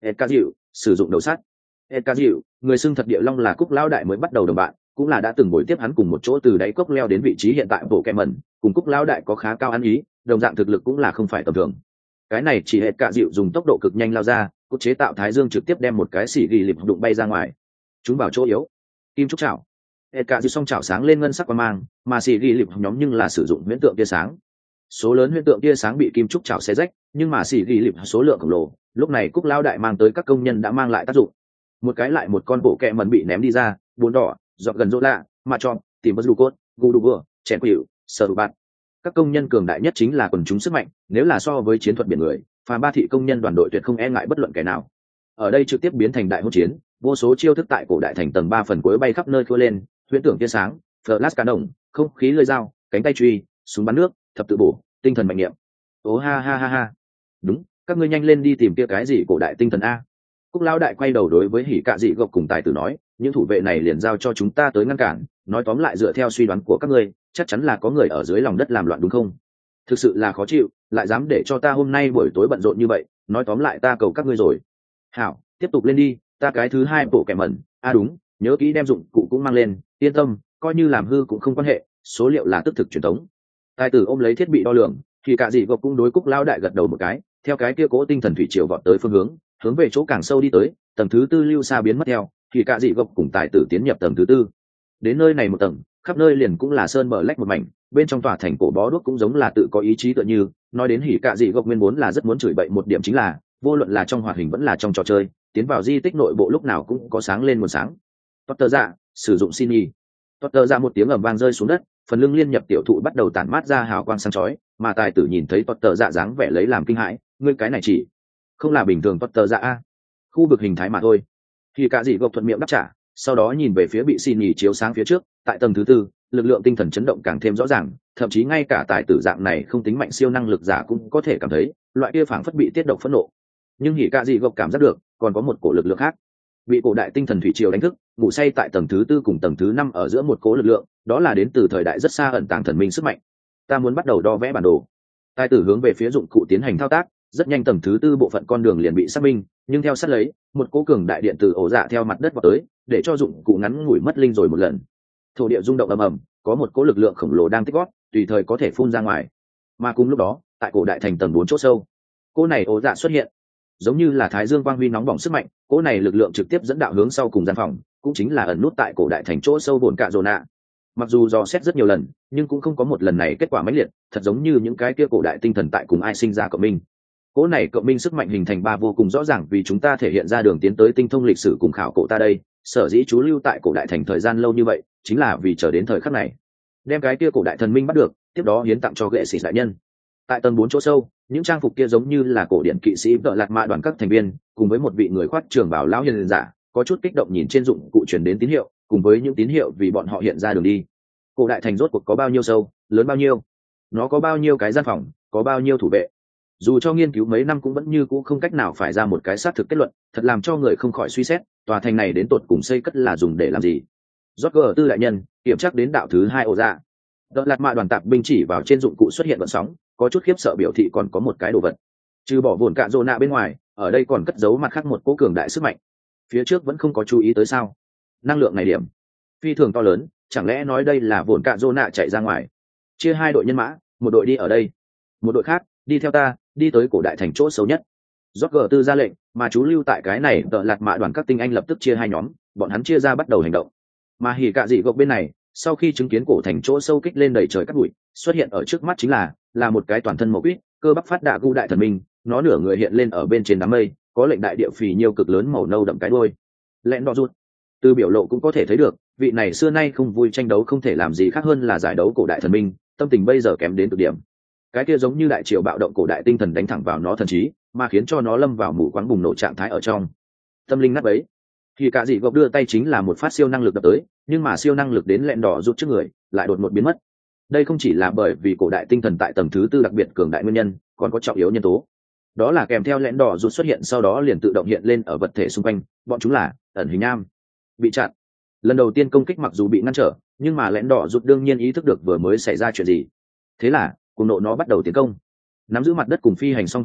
A: Edgar dịu sử dụng đầu sắt. Edgar dịu, người xưng thật địa long là Cúc lão đại mới bắt đầu đồng bạn, cũng là đã từng buổi tiếp hắn cùng một chỗ từ đáy cốc leo đến vị trí hiện tại bộ kẹm mẩn, cùng Cúc lão đại có khá cao ăn ý, đồng dạng thực lực cũng là không phải tầm thường. Cái này chỉ Edgar dịu dùng tốc độ cực nhanh lao ra, cốt chế tạo thái dương trực tiếp đem một cái xỉ ghi lịp đụng bay ra ngoài. Chúng vào chỗ yếu. Kim trúc chảo. Edgar dịu song chảo sáng lên ngân sắc quang mang, mà xỉ ghi lịp nhóm nhưng là sử dụng huyễn tượng tia sáng. Số lớn huyễn tượng tia sáng bị kim trúc chảo xé rách, nhưng mà xỉ ghi lịp số lượng khổng lồ, lúc này Cúc lão đại mang tới các công nhân đã mang lại tác dụng. Một cái lại một con bộ kẹ mẩn bị ném đi ra, bốn đỏ dọc gần rỗ lạ mà chọn tìm bất du cốt gu đu vừa chèn quỷ sờ đủ bạt. Các công nhân cường đại nhất chính là quần chúng sức mạnh, nếu là so với chiến thuật biển người, phàm ba thị công nhân đoàn đội tuyệt không e ngại bất luận kẻ nào. Ở đây trực tiếp biến thành đại hỗn chiến, vô số chiêu thức tại cổ đại thành tầng ba phần cuối bay khắp nơi khua lên, huyễn tưởng tia sáng, flash cá đồng, không khí lưỡi dao, cánh tay truy, súng bắn nước, thập tự bổ, tinh thần mạnh niệm. Ố ha ha ha ha. Đúng, các ngươi nhanh lên đi tìm kia cái gì cổ đại tinh thần a. Cúc lão đại quay đầu đối với hỉ cạ dị gộc cùng tài tử nói, những thủ vệ này liền giao cho chúng ta tới ngăn cản, nói tóm lại dựa theo suy đoán của các ngươi, chắc chắn là có người ở dưới lòng đất làm loạn đúng không? Thực sự là khó chịu, lại dám để cho ta hôm nay buổi tối bận rộn như vậy, nói tóm lại ta cầu các ngươi rồi. Hảo, tiếp tục lên đi, ta cái thứ hai bộ kẻ mẩn, a à đúng, nhớ kỹ đem dụng cụ cũng mang lên, yên tâm, coi như làm hư cũng không quan hệ, số liệu là tức thực truyền thống. Tài tử ôm lấy thiết bị đo lường, thì cả dị gộc cũng đối Cúc lão đại gật đầu một cái, theo cái kia cố tinh thần thủy triều vọt tới phương hướng, hướng về chỗ càng sâu đi tới, tầng thứ tư lưu xa biến mất theo, thì cả dị gộc cùng tài tử tiến nhập tầng thứ tư. Đến nơi này một tầng, khắp nơi liền cũng là sơn bờ lách một mảnh, bên trong tòa thành cổ bó đuốc cũng giống là tự có ý chí tựa như, nói đến hỉ cả dị gộc nguyên muốn là rất muốn chửi bậy một điểm chính là, vô luận là trong hoạt hình vẫn là trong trò chơi, tiến vào di tích nội bộ lúc nào cũng có sáng lên nguồn sáng. Potter dạ, sử dụng xin y. Potter dạ một tiếng ầm vang rơi xuống đất, phần lưng liên nhập tiểu thụ bắt đầu tản mát ra hào quang sáng chói, mà tài tử nhìn thấy Potter dạ dáng vẻ lấy làm kinh hãi, ngươi cái này chỉ không là bình thường Potter dạ a, khu vực hình thái mà thôi. Thì cả dị gộc thuận miệng đáp trả, sau đó nhìn về phía bị xin nhì chiếu sáng phía trước, tại tầng thứ tư, lực lượng tinh thần chấn động càng thêm rõ ràng, thậm chí ngay cả tài tử dạng này không tính mạnh siêu năng lực giả cũng có thể cảm thấy, loại kia phảng phất bị tiết độc phẫn nộ. Nhưng hỉ cả dị gộc cảm giác được, còn có một cổ lực lượng khác, bị cổ đại tinh thần thủy triều đánh thức, ngủ say tại tầng thứ tư cùng tầng thứ năm ở giữa một cố lực lượng, đó là đến từ thời đại rất xa ẩn tàng thần minh sức mạnh. Ta muốn bắt đầu đo vẽ bản đồ. Tài tử hướng về phía dụng cụ tiến hành thao tác, rất nhanh tầng thứ tư bộ phận con đường liền bị xác minh, nhưng theo sát lấy, một cố cường đại điện từ ổ dạ theo mặt đất vào tới, để cho dụng cụ ngắn ngủi mất linh rồi một lần. Thổ địa rung động ầm ầm, có một cố lực lượng khổng lồ đang tích gót, tùy thời có thể phun ra ngoài. Mà cùng lúc đó, tại cổ đại thành tầng bốn chỗ sâu, cô này ổ dạ xuất hiện, giống như là thái dương quang huy nóng bỏng sức mạnh, cố này lực lượng trực tiếp dẫn đạo hướng sau cùng gian phòng, cũng chính là ẩn nút tại cổ đại thành chỗ sâu bồn cạ rồ nạ. Mặc dù dò xét rất nhiều lần, nhưng cũng không có một lần này kết quả mãnh liệt, thật giống như những cái kia cổ đại tinh thần tại cùng ai sinh ra cộng minh. Cố này cộng minh sức mạnh hình thành ba vô cùng rõ ràng vì chúng ta thể hiện ra đường tiến tới tinh thông lịch sử cùng khảo cổ ta đây, sở dĩ chú lưu tại cổ đại thành thời gian lâu như vậy, chính là vì chờ đến thời khắc này, đem cái kia cổ đại thần minh bắt được, tiếp đó hiến tặng cho ghệ sĩ đại nhân. Tại tầng bốn chỗ sâu, những trang phục kia giống như là cổ điển kỵ sĩ vợ lạc mạ đoàn các thành viên, cùng với một vị người khoác trường bào lão hiền giả, có chút kích động nhìn trên dụng cụ truyền đến tín hiệu, cùng với những tín hiệu vì bọn họ hiện ra đường đi. Cổ đại thành rốt cuộc có bao nhiêu sâu, lớn bao nhiêu, nó có bao nhiêu cái gian phòng, có bao nhiêu thủ vệ. Dù cho nghiên cứu mấy năm cũng vẫn như cũ không cách nào phải ra một cái xác thực kết luận, thật làm cho người không khỏi suy xét, tòa thành này đến tột cùng xây cất là dùng để làm gì. Rốt gờ tư đại nhân kiểm tra đến đạo thứ hai ổ dạ. Đợt lạt mạ đoàn tạp binh chỉ vào trên dụng cụ xuất hiện vận sóng, có chút khiếp sợ biểu thị còn có một cái đồ vật. Trừ bỏ vồn cạ rồ nạ bên ngoài, ở đây còn cất giấu mặt khác một cố cường đại sức mạnh. Phía trước vẫn không có chú ý tới sao? Năng lượng này điểm phi thường to lớn, chẳng lẽ nói đây là vồn cạ rồ nạ chạy ra ngoài? Chia hai đội nhân mã, một đội đi ở đây, một đội khác đi theo ta, đi tới cổ đại thành chỗ xấu nhất. Rốt gờ tư ra lệnh, mà chú lưu tại cái này đợt lạt mạ đoàn các tinh anh lập tức chia hai nhóm, bọn hắn chia ra bắt đầu hành động. Mà hỉ cạ dị gộc bên này, sau khi chứng kiến cổ thành chỗ sâu kích lên đầy trời cát bụi, xuất hiện ở trước mắt chính là là một cái toàn thân màu quýt, cơ bắp phát đạ gu đại thần minh, nó nửa người hiện lên ở bên trên đám mây, có lệnh đại địa phì nhiêu cực lớn màu nâu đậm cái đuôi. Lẹn đỏ rụt. Từ biểu lộ cũng có thể thấy được, vị này xưa nay không vui tranh đấu không thể làm gì khác hơn là giải đấu cổ đại thần minh, tâm tình bây giờ kém đến cực điểm. Cái kia giống như đại triều bạo động cổ đại tinh thần đánh thẳng vào nó thần trí, mà khiến cho nó lâm vào mù quáng bùng nổ trạng thái ở trong. Tâm linh nát bấy. Thì cả dị gộc đưa tay chính là một phát siêu năng lực đập tới, nhưng mà siêu năng lực đến lẹn đỏ rụt trước người, lại đột ngột biến mất. Đây không chỉ là bởi vì cổ đại tinh thần tại tầng thứ tư đặc biệt cường đại nguyên nhân, còn có trọng yếu nhân tố. Đó là kèm theo lẹn đỏ rụt xuất hiện sau đó liền tự động hiện lên ở vật thể xung quanh, bọn chúng là ẩn hình nam, bị chặn. Lần đầu tiên công kích mặc dù bị ngăn trở, nhưng mà lẹn đỏ rụt đương nhiên ý thức được vừa mới xảy ra chuyện gì. Thế là, cùng nộ nó bắt đầu tiến công. Nắm giữ mặt đất cùng phi hành song thuộc tính,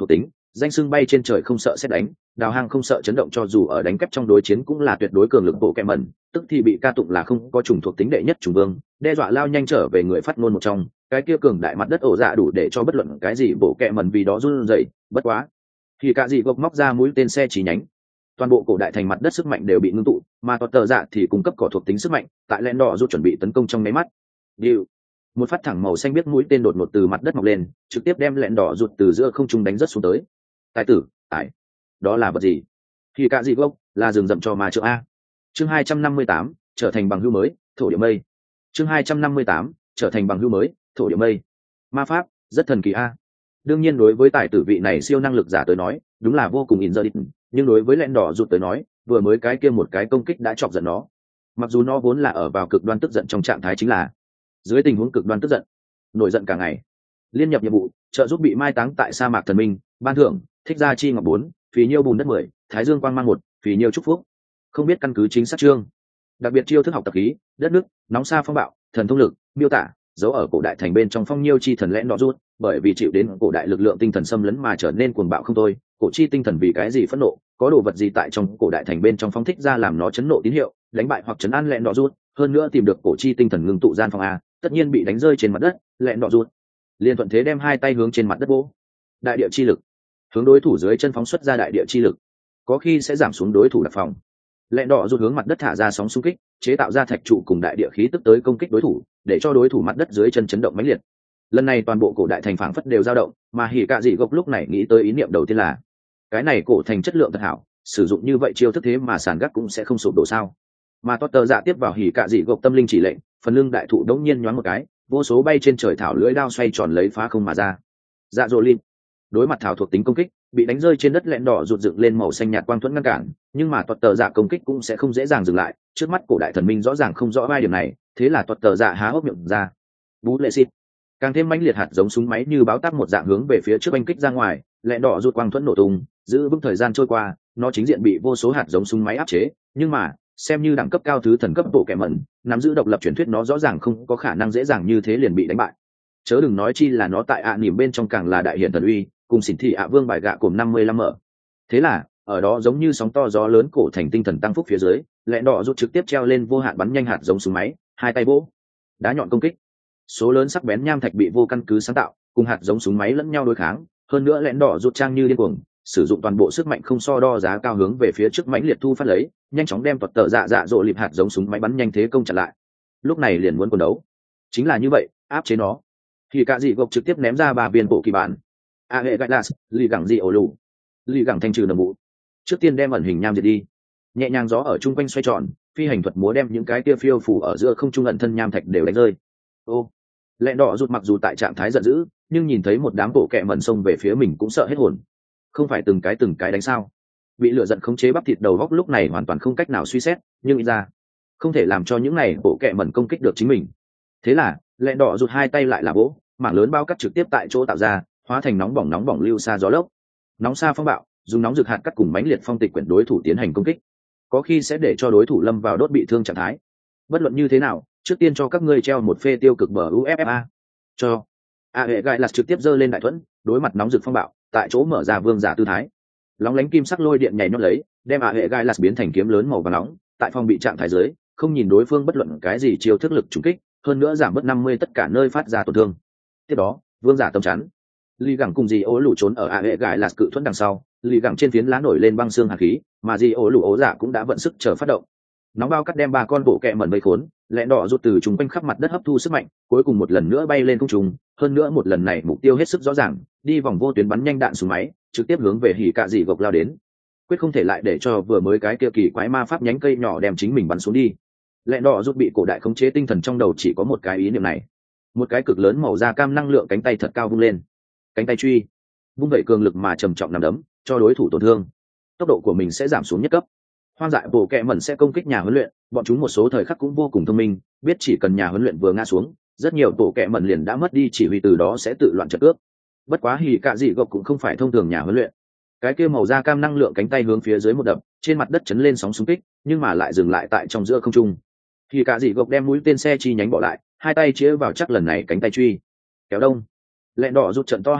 A: danh xưng bay trên trời không sợ xét đánh, đào hang không sợ chấn động, cho dù ở đánh kép trong đối chiến cũng là tuyệt đối cường lực bộ kẹ mẩn, tức thì bị ca tụng là không có chủng thuộc tính đệ nhất chủng vương, đe dọa lao nhanh trở về người phát ngôn một trong. Cái kia cường đại mặt đất ổ dạ đủ để cho bất luận cái gì bộ kẹ mẩn vì đó run rẩy. Bất quá thì cả gì gộc móc ra mũi tên xe chỉ nhánh, toàn bộ cổ đại thành mặt đất sức mạnh đều bị ngưng tụ, mà toàn tờ dạ thì cung cấp cỏ thuộc tính sức mạnh, tại lẹn đỏ rút chuẩn bị tấn công trong máy mắt. Điệu. Một phát thẳng màu xanh biết mũi tên đột ngột từ mặt đất mọc lên, trực tiếp đem lẹn đỏ rụt từ giữa không trung đánh rất xuống tới. Tài tử, ải, đó là vật gì? Thì cả gì gốc là rừng rậm cho mà trợ a. Chương hai trăm năm mươi tám, trở thành bằng hữu mới, thổ địa mây. Chương hai trăm năm mươi tám, trở thành bằng hữu mới, thổ địa mây. Ma pháp, rất thần kỳ a. Đương nhiên đối với tài tử vị này siêu năng lực giả tới nói, đúng là vô cùng in giờ định, nhưng đối với lẹn đỏ rụt tới nói, vừa mới cái kia một cái công kích đã chọc giận nó. Mặc dù nó vốn là ở vào cực đoan tức giận trong trạng thái chính là dưới tình huống cực đoan tức giận, nổi giận cả ngày, liên nhập nhiệm vụ trợ giúp bị mai táng tại sa mạc thần minh, ban thưởng thích gia chi ngọc bốn, phí nhiêu bùn đất mười, thái dương quang mang một, phí nhiêu chúc phúc. Không biết căn cứ chính xác chương, đặc biệt chiêu thức học tập khí, đất nước nóng sa phong bạo, thần thông lực miêu tả giấu ở cổ đại thành bên trong phong nhiêu chi thần lẽn đỏ rút, bởi vì chịu đến cổ đại lực lượng tinh thần xâm lấn mà trở nên cuồng bạo không thôi. Cổ chi tinh thần vì cái gì phẫn nộ, có đồ vật gì tại trong cổ đại thành bên trong phong thích ra làm nó chấn nộ tín hiệu, đánh bại hoặc chấn an lẽn đỏ rút, hơn nữa tìm được cổ chi tinh thần ngưng tụ gian phòng a, tất nhiên bị đánh rơi trên mặt đất. Lẹn đỏ rút liền thuận thế đem hai tay hướng trên mặt đất vỗ, đại địa chi lực hướng đối thủ dưới chân phóng xuất ra đại địa chi lực, có khi sẽ giảm xuống đối thủ đặc phòng. Lẹn đỏ rút hướng mặt đất thả ra sóng xung kích, chế tạo ra thạch trụ cùng đại địa khí tức tới công kích đối thủ, để cho đối thủ mặt đất dưới chân chấn động mãnh liệt. Lần này toàn bộ cổ đại thành phảng phất đều dao động, mà hỉ cạ dị gộc lúc này nghĩ tới ý niệm đầu tiên là cái này cổ thành chất lượng thật hảo, sử dụng như vậy chiêu thức thế mà sàn gác cũng sẽ không sụp đổ sao. Mà Potter dạ tiếp vào hỉ cạ dị gộc tâm linh chỉ lệnh, phần lưng đại thụ đống nhiên nhoáng một cái, vô số bay trên trời thảo lưỡi đao xoay tròn lấy phá không mà ra. Dạ dỗ linh đối mặt thảo thuộc tính công kích, bị đánh rơi trên đất lẹn đỏ rụt dựng lên màu xanh nhạt quang thuẫn ngăn cản, nhưng mà Potter dạ công kích cũng sẽ không dễ dàng dừng lại. Trước mắt cổ đại thần minh rõ ràng không rõ vai điểm này, thế là Potter dạ há hốc miệng ra, bú lệ xịt, càng thêm mãnh liệt hạt giống súng máy như báo táp một dạng hướng về phía trước anh kích ra ngoài. Lẹn đỏ rụt quang thuẫn nổ tung, giữ vững thời gian trôi qua, nó chính diện bị vô số hạt giống súng máy áp chế, nhưng mà xem như đẳng cấp cao thứ thần cấp bộ kẻ mẩn, nắm giữ độc lập truyền thuyết, nó rõ ràng không có khả năng dễ dàng như thế liền bị đánh bại, chớ đừng nói chi là nó tại ạ à nỉm bên trong càng là đại hiển thần uy, cùng xỉn thị ạ vương bài gạ cùng năm mươi lăm mở. Thế là ở đó giống như sóng to gió lớn cổ thành tinh thần tăng phúc phía dưới, lẹn đỏ rút trực tiếp treo lên vô hạn bắn nhanh hạt giống súng máy, hai tay vỗ đá nhọn công kích, số lớn sắc bén nham thạch bị vô căn cứ sáng tạo, cùng hạt giống súng máy lẫn nhau đối kháng. Hơn nữa lẹn đỏ rút trang như điên cuồng, sử dụng toàn bộ sức mạnh không so đo giá cao hướng về phía trước mãnh liệt thu phát lấy, nhanh chóng đem tuật tờ dạ dạ dỗ lịp hạt giống súng máy bắn nhanh thế công chặn lại. Lúc này liền muốn quần đấu, chính là như vậy, áp chế nó. Thì cả dị gộc trực tiếp ném ra ba viên bộ kỳ bản, a hệ gạch las, lì gẳng dị ổ lù, lì gẳng thanh trừ nầm mụ, trước tiên đem ẩn hình nham diệt đi. Nhẹ nhàng gió ở chung quanh xoay tròn, phi hành thuật múa đem những cái kia phiêu phủ ở giữa không trung ẩn thân nham thạch đều đánh rơi. Ô, lẹn đỏ rụt mặc dù tại trạng thái giận dữ, nhưng nhìn thấy một đám bộ kẹ mẩn xông về phía mình cũng sợ hết hồn. Không phải từng cái từng cái đánh sao? Bị lửa giận khống chế bắp thịt đầu góc lúc này hoàn toàn không cách nào suy xét, nhưng ít ra không thể làm cho những này bộ kẹ mẩn công kích được chính mình. Thế là lẹn đỏ rụt hai tay lại là vỗ, mảng lớn bao cắt trực tiếp tại chỗ tạo ra, hóa thành nóng bỏng nóng bỏng lưu xa gió lốc, nóng xa phong bạo, dùng nóng rực hạt cắt cùng mãnh liệt phong tịch quyển đối thủ tiến hành công kích, có khi sẽ để cho đối thủ lâm vào đốt bị thương trạng thái. Bất luận như thế nào, trước tiên cho các ngươi treo một phê tiêu cực bờ u ép ép a. Cho a hệ gai lạt trực tiếp giơ lên đại thuẫn, đối mặt nóng rực phong bạo, tại chỗ mở ra vương giả tư thái, lóng lánh kim sắc lôi điện nhảy nhót lấy, đem a hệ gai lạt biến thành kiếm lớn màu vàng nóng, tại phòng bị trạng thái dưới, không nhìn đối phương bất luận cái gì chiêu thức lực trùng kích, hơn nữa giảm bớt năm mươi tất cả nơi phát ra tổn thương. Tiếp đó vương giả tâm chắn, lì gẳng cùng dì ố lù trốn ở a hệ gai lạt cự thuẫn đằng sau, lì gẳng trên phiến lá nổi lên băng xương hạt khí, mà dì ố lù ố giả cũng đã vận sức chờ phát động. Nóng bao cắt đem ba con bộ kẹ mẩn vây khốn, lẹn đỏ rút từ chúng quanh khắp mặt đất hấp thu sức mạnh, cuối cùng một lần nữa bay lên không trung. Hơn nữa một lần này mục tiêu hết sức rõ ràng, đi vòng vô tuyến bắn nhanh đạn xuống máy, trực tiếp hướng về hỉ cạ dị gộc lao đến. Quyết không thể lại để cho vừa mới cái kia kỳ quái ma pháp nhánh cây nhỏ đem chính mình bắn xuống đi. Lẹn đỏ rút bị cổ đại khống chế tinh thần trong đầu chỉ có một cái ý niệm này, một cái cực lớn màu da cam năng lượng cánh tay thật cao vung lên, cánh tay truy vung vậy cường lực mà trầm trọng nằm đấm cho đối thủ tổn thương, tốc độ của mình sẽ giảm xuống nhất cấp. Hoang dại bộ kẹ mẩn sẽ công kích nhà huấn luyện, bọn chúng một số thời khắc cũng vô cùng thông minh, biết chỉ cần nhà huấn luyện vừa ngã xuống, rất nhiều bộ kẹ mẩn liền đã mất đi chỉ huy, từ đó sẽ tự loạn trận cướp. Bất quá hỉ cạ dị gộc cũng không phải thông thường nhà huấn luyện, cái kia màu da cam năng lượng cánh tay hướng phía dưới một đập, trên mặt đất chấn lên sóng xung kích, nhưng mà lại dừng lại tại trong giữa không trung. Hỉ cạ dị gộc đem mũi tên xe chi nhánh bỏ lại, hai tay chĩa vào chắc lần này cánh tay truy, kéo đông. Lẹn đỏ rút trận to hai mắt,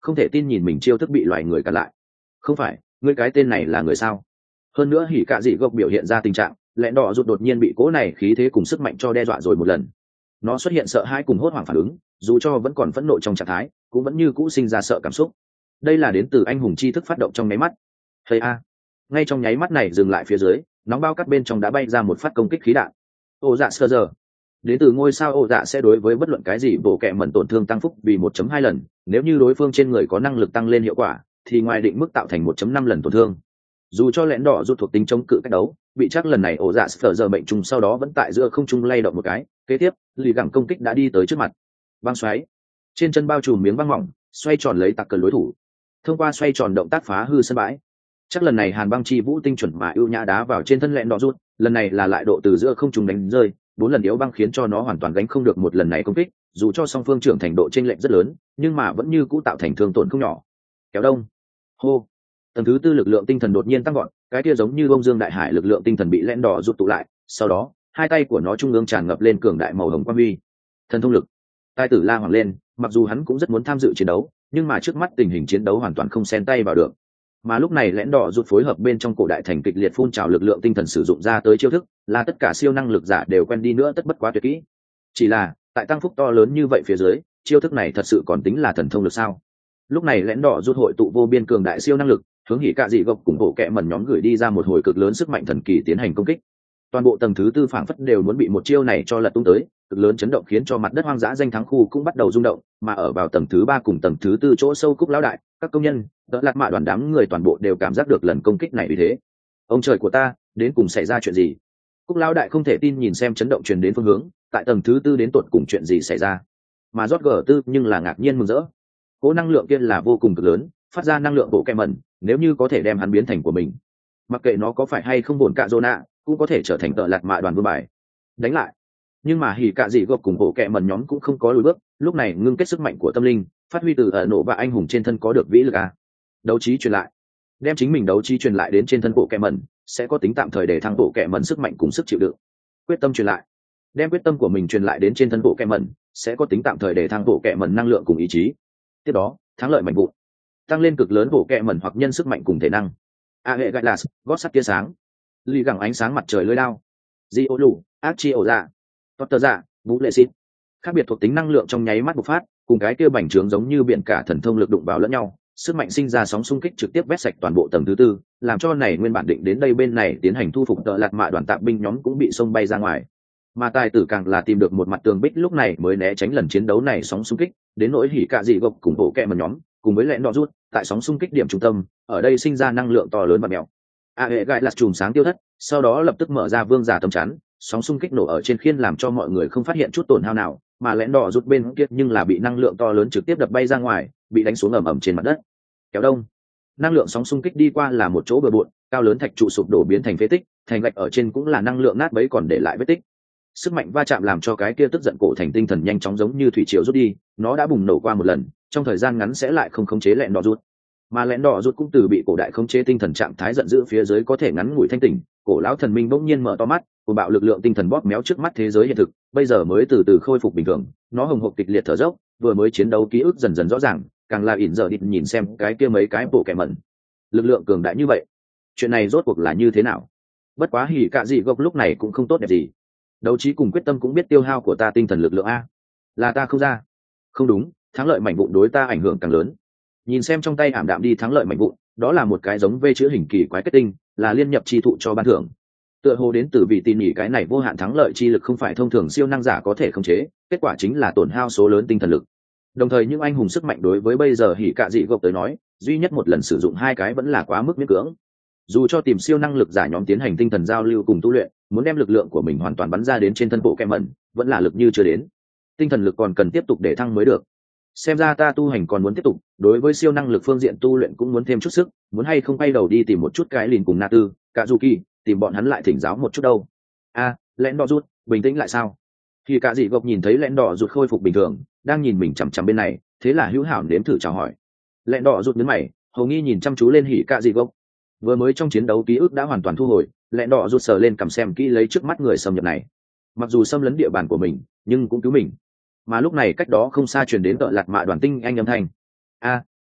A: không thể tin nhìn mình chiêu thức bị loài người cản lại. Không phải, ngươi cái tên này là người sao? Hơn nữa hỉ cạ dị gộc biểu hiện ra tình trạng lẽn đỏ rụt đột nhiên bị cố này khí thế cùng sức mạnh cho đe dọa rồi một lần. Nó xuất hiện sợ hãi cùng hốt hoảng phản ứng, dù cho vẫn còn phẫn nộ trong trạng thái cũng vẫn như cũ sinh ra sợ cảm xúc. Đây là đến từ anh hùng chi thức phát động trong nháy mắt. Hay a, ngay trong nháy mắt này dừng lại phía dưới, nóng bao cắt bên trong đã bay ra một phát công kích khí đạn. Ô dạ sơ giờ, đến từ ngôi sao ô dạ sẽ đối với bất luận cái gì bổ kẹ mẩn tổn thương tăng phúc vì một phẩy hai lần, nếu như đối phương trên người có năng lực tăng lên hiệu quả thì ngoài định mức tạo thành một phẩy năm lần tổn thương. Dù cho lẽn đỏ rút thuộc tính chống cự cách đấu bị chắc lần này ổ dạ sờ giờ mệnh trùng sau đó vẫn tại giữa không trung lay động một cái, kế tiếp lì gẳng công kích đã đi tới trước mặt. Băng xoáy trên chân bao trùm miếng băng mỏng, xoay tròn lấy tặc cờ đối thủ. Thông qua xoay tròn động tác phá hư sân bãi, chắc lần này hàn băng chi vũ tinh chuẩn mà ưu nhã đá vào trên thân lẽn đỏ rút, lần này là lại độ từ giữa không trung đánh rơi bốn lần yếu băng khiến cho nó hoàn toàn gánh không được một lần này công kích. Dù cho song phương trưởng thành độ chênh lệch rất lớn nhưng mà vẫn như cũ tạo thành thương tổn không nhỏ. Kéo đông hô, tầng thứ tư lực lượng tinh thần đột nhiên tăng gọn, cái kia giống như bông dương đại hải lực lượng tinh thần bị lẽn đỏ rút tụ lại, sau đó hai tay của nó trung ương tràn ngập lên cường đại màu hồng quang huy. Thần thông lực. Tai tử la hoàng lên, mặc dù hắn cũng rất muốn tham dự chiến đấu nhưng mà trước mắt tình hình chiến đấu hoàn toàn không xen tay vào được. Mà lúc này lẽn đỏ rút phối hợp bên trong cổ đại thành kịch liệt phun trào lực lượng tinh thần sử dụng ra tới chiêu thức là tất cả siêu năng lực giả đều quen đi nữa tất bất quá tuyệt kỹ. Chỉ là tại tăng phúc to lớn như vậy phía dưới, chiêu thức này thật sự còn tính là thần thông lực sao? Lúc này lẽn đỏ rút hội tụ vô biên cường đại siêu năng lực, hướng hỉ cạ dị gộc cùng bộ kẹ mẩn nhóm gửi đi ra một hồi cực lớn sức mạnh thần kỳ tiến hành công kích. Toàn bộ tầng thứ tư phảng phất đều muốn bị một chiêu này cho lật tung tới, cực lớn chấn động khiến cho mặt đất hoang dã danh thắng khu cũng bắt đầu rung động. Mà ở vào tầng thứ ba cùng tầng thứ tư chỗ sâu cúc lão đại, các công nhân đỡ lạt mạ đoàn đám người toàn bộ đều cảm giác được lần công kích này uy thế. Ông trời của ta, đến cùng xảy ra chuyện gì? Cúc lão đại không thể tin nhìn xem chấn động truyền đến phương hướng, tại tầng thứ tư đến tột cùng chuyện gì xảy ra. Mà rót gở tư nhưng là ngạc nhiên mừng rỡ. Cố năng lượng kia là vô cùng cực lớn, phát ra năng lượng bộ kẹ mẩn, nếu như có thể đem hắn biến thành của mình, mặc kệ nó có phải hay không bổn cạ dô nạ cũng có thể trở thành tợ lạt mạ đoàn vương bài đánh lại. Nhưng mà hỉ cạ dị gộc cùng bộ kẹ mẩn nhóm cũng không có lùi bước, lúc này ngưng kết sức mạnh của tâm linh, phát huy từ ở nổ và anh hùng trên thân có được vĩ lực a. Đấu trí truyền lại, đem chính mình đấu trí truyền lại đến trên thân bộ kẹ mẩn sẽ có tính tạm thời để thăng bộ kẹ mẩn sức mạnh cùng sức chịu đựng. Quyết tâm truyền lại, đem quyết tâm của mình truyền lại đến trên thân bộ kẹ mẩn sẽ có tính tạm thời để thăng bộ kẹ mẩn năng lượng cùng ý chí. Tiếp đó thắng lợi mạnh vụn, tăng lên cực lớn bộ kẹ mẩn hoặc nhân sức mạnh cùng thể năng. A hệ gạch là gót sắt tia sáng, ly gẳng ánh sáng mặt trời lưỡi lao, di ô lù ác chi ổ dạ, tốt tờ dạ vũ lệ xịt. Khác biệt thuộc tính năng lượng trong nháy mắt bộc phát, cùng cái kia bành trướng giống như biển cả thần thông lực đụng vào lẫn nhau, sức mạnh sinh ra sóng xung kích trực tiếp vét sạch toàn bộ tầng thứ tư, làm cho này nguyên bản định đến đây bên này tiến hành thu phục tợ lạt mạ đoàn tạp binh nhóm cũng bị xông bay ra ngoài. Mà tài tử càng là tìm được một mặt tường bích lúc này mới né tránh lần chiến đấu này sóng xung kích, đến nỗi hỉ cạ dị gộc cùng bộ kẹ mẩn nhóm cùng với lẽn đỏ rút tại sóng xung kích điểm trung tâm, ở đây sinh ra năng lượng to lớn và mèo. A hệ gãi lạt chùm sáng tiêu thất, sau đó lập tức mở ra vương giả tầm chắn, sóng xung kích nổ ở trên khiên làm cho mọi người không phát hiện chút tổn hao nào, mà lẽn đỏ rút bên kia nhưng là bị năng lượng to lớn trực tiếp đập bay ra ngoài, bị đánh xuống ầm ầm trên mặt đất. Kéo đông, năng lượng sóng xung kích đi qua là một chỗ bừa bộn, cao lớn thạch trụ sụp đổ biến thành phế tích, thành gạch ở trên cũng là năng lượng nát bấy còn để lại vết tích. Sức mạnh va chạm làm cho cái kia tức giận cổ thành tinh thần nhanh chóng giống như thủy triều rút đi, nó đã bùng nổ qua một lần, trong thời gian ngắn sẽ lại không khống chế lẽn đỏ rút. Mà lẽn đỏ rút cũng từ bị cổ đại khống chế tinh thần trạng thái giận dữ phía dưới có thể ngắn ngủi thanh tỉnh, cổ lão thần minh bỗng nhiên mở to mắt, cùng bạo lực lượng tinh thần bóp méo trước mắt thế giới hiện thực, bây giờ mới từ từ khôi phục bình thường. Nó hồng hộc kịch liệt thở dốc, vừa mới chiến đấu ký ức dần dần rõ ràng, càng là ỉn giờ đi nhìn xem cái kia mấy cái bộ kẻ mẩn, lực lượng cường đại như vậy, chuyện này rốt cuộc là như thế nào? Bất quá hỉ cạ dị gộc lúc này cũng không tốt đẹp gì, đấu trí cùng quyết tâm cũng biết tiêu hao của ta tinh thần lực lượng a, là ta không ra. Không đúng, thắng lợi mảnh vụn đối ta ảnh hưởng càng lớn. Nhìn xem trong tay ảm đạm đi thắng lợi mảnh vụn, đó là một cái giống vê chữ hình kỳ quái kết tinh, là liên nhập chi thụ cho ban thưởng. Tựa hồ đến từ vị tin nhỉ cái này vô hạn thắng lợi chi lực không phải thông thường siêu năng giả có thể khống chế, kết quả chính là tổn hao số lớn tinh thần lực. Đồng thời những anh hùng sức mạnh đối với bây giờ hỉ cạ dị gộc tới nói, duy nhất một lần sử dụng hai cái vẫn là quá mức miễn cưỡng. Dù cho tìm siêu năng lực giả nhóm tiến hành tinh thần giao lưu cùng tu luyện, muốn đem lực lượng của mình hoàn toàn bắn ra đến trên thân bộ kẹm mẩn, vẫn là lực như chưa đến. Tinh thần lực còn cần tiếp tục để thăng mới được. Xem ra ta tu hành còn muốn tiếp tục, đối với siêu năng lực phương diện tu luyện cũng muốn thêm chút sức, muốn hay không quay đầu đi tìm một chút cái lìn cùng Na Tư, Kazuki, tìm bọn hắn lại thỉnh giáo một chút đâu. A, à, lẽn đỏ rút, bình tĩnh lại sao? Khi cả dị gộc nhìn thấy lẽn đỏ rút khôi phục bình thường, đang nhìn mình chằm chằm bên này, thế là hữu hảo nếm thử chào hỏi. Lẽn đỏ rút nhướng mày, hầu nghi nhìn chăm chú lên hỉ cả dị gộc. Vừa mới trong chiến đấu ký ức đã hoàn toàn thu hồi, lẽn đỏ rút sờ lên cầm xem kỹ lấy trước mắt người xâm nhập này. Mặc dù xâm lấn địa bàn của mình, nhưng cũng cứu mình. Mà lúc này cách đó không xa truyền đến tợ lạt mạ đoàn tinh anh âm thanh. A,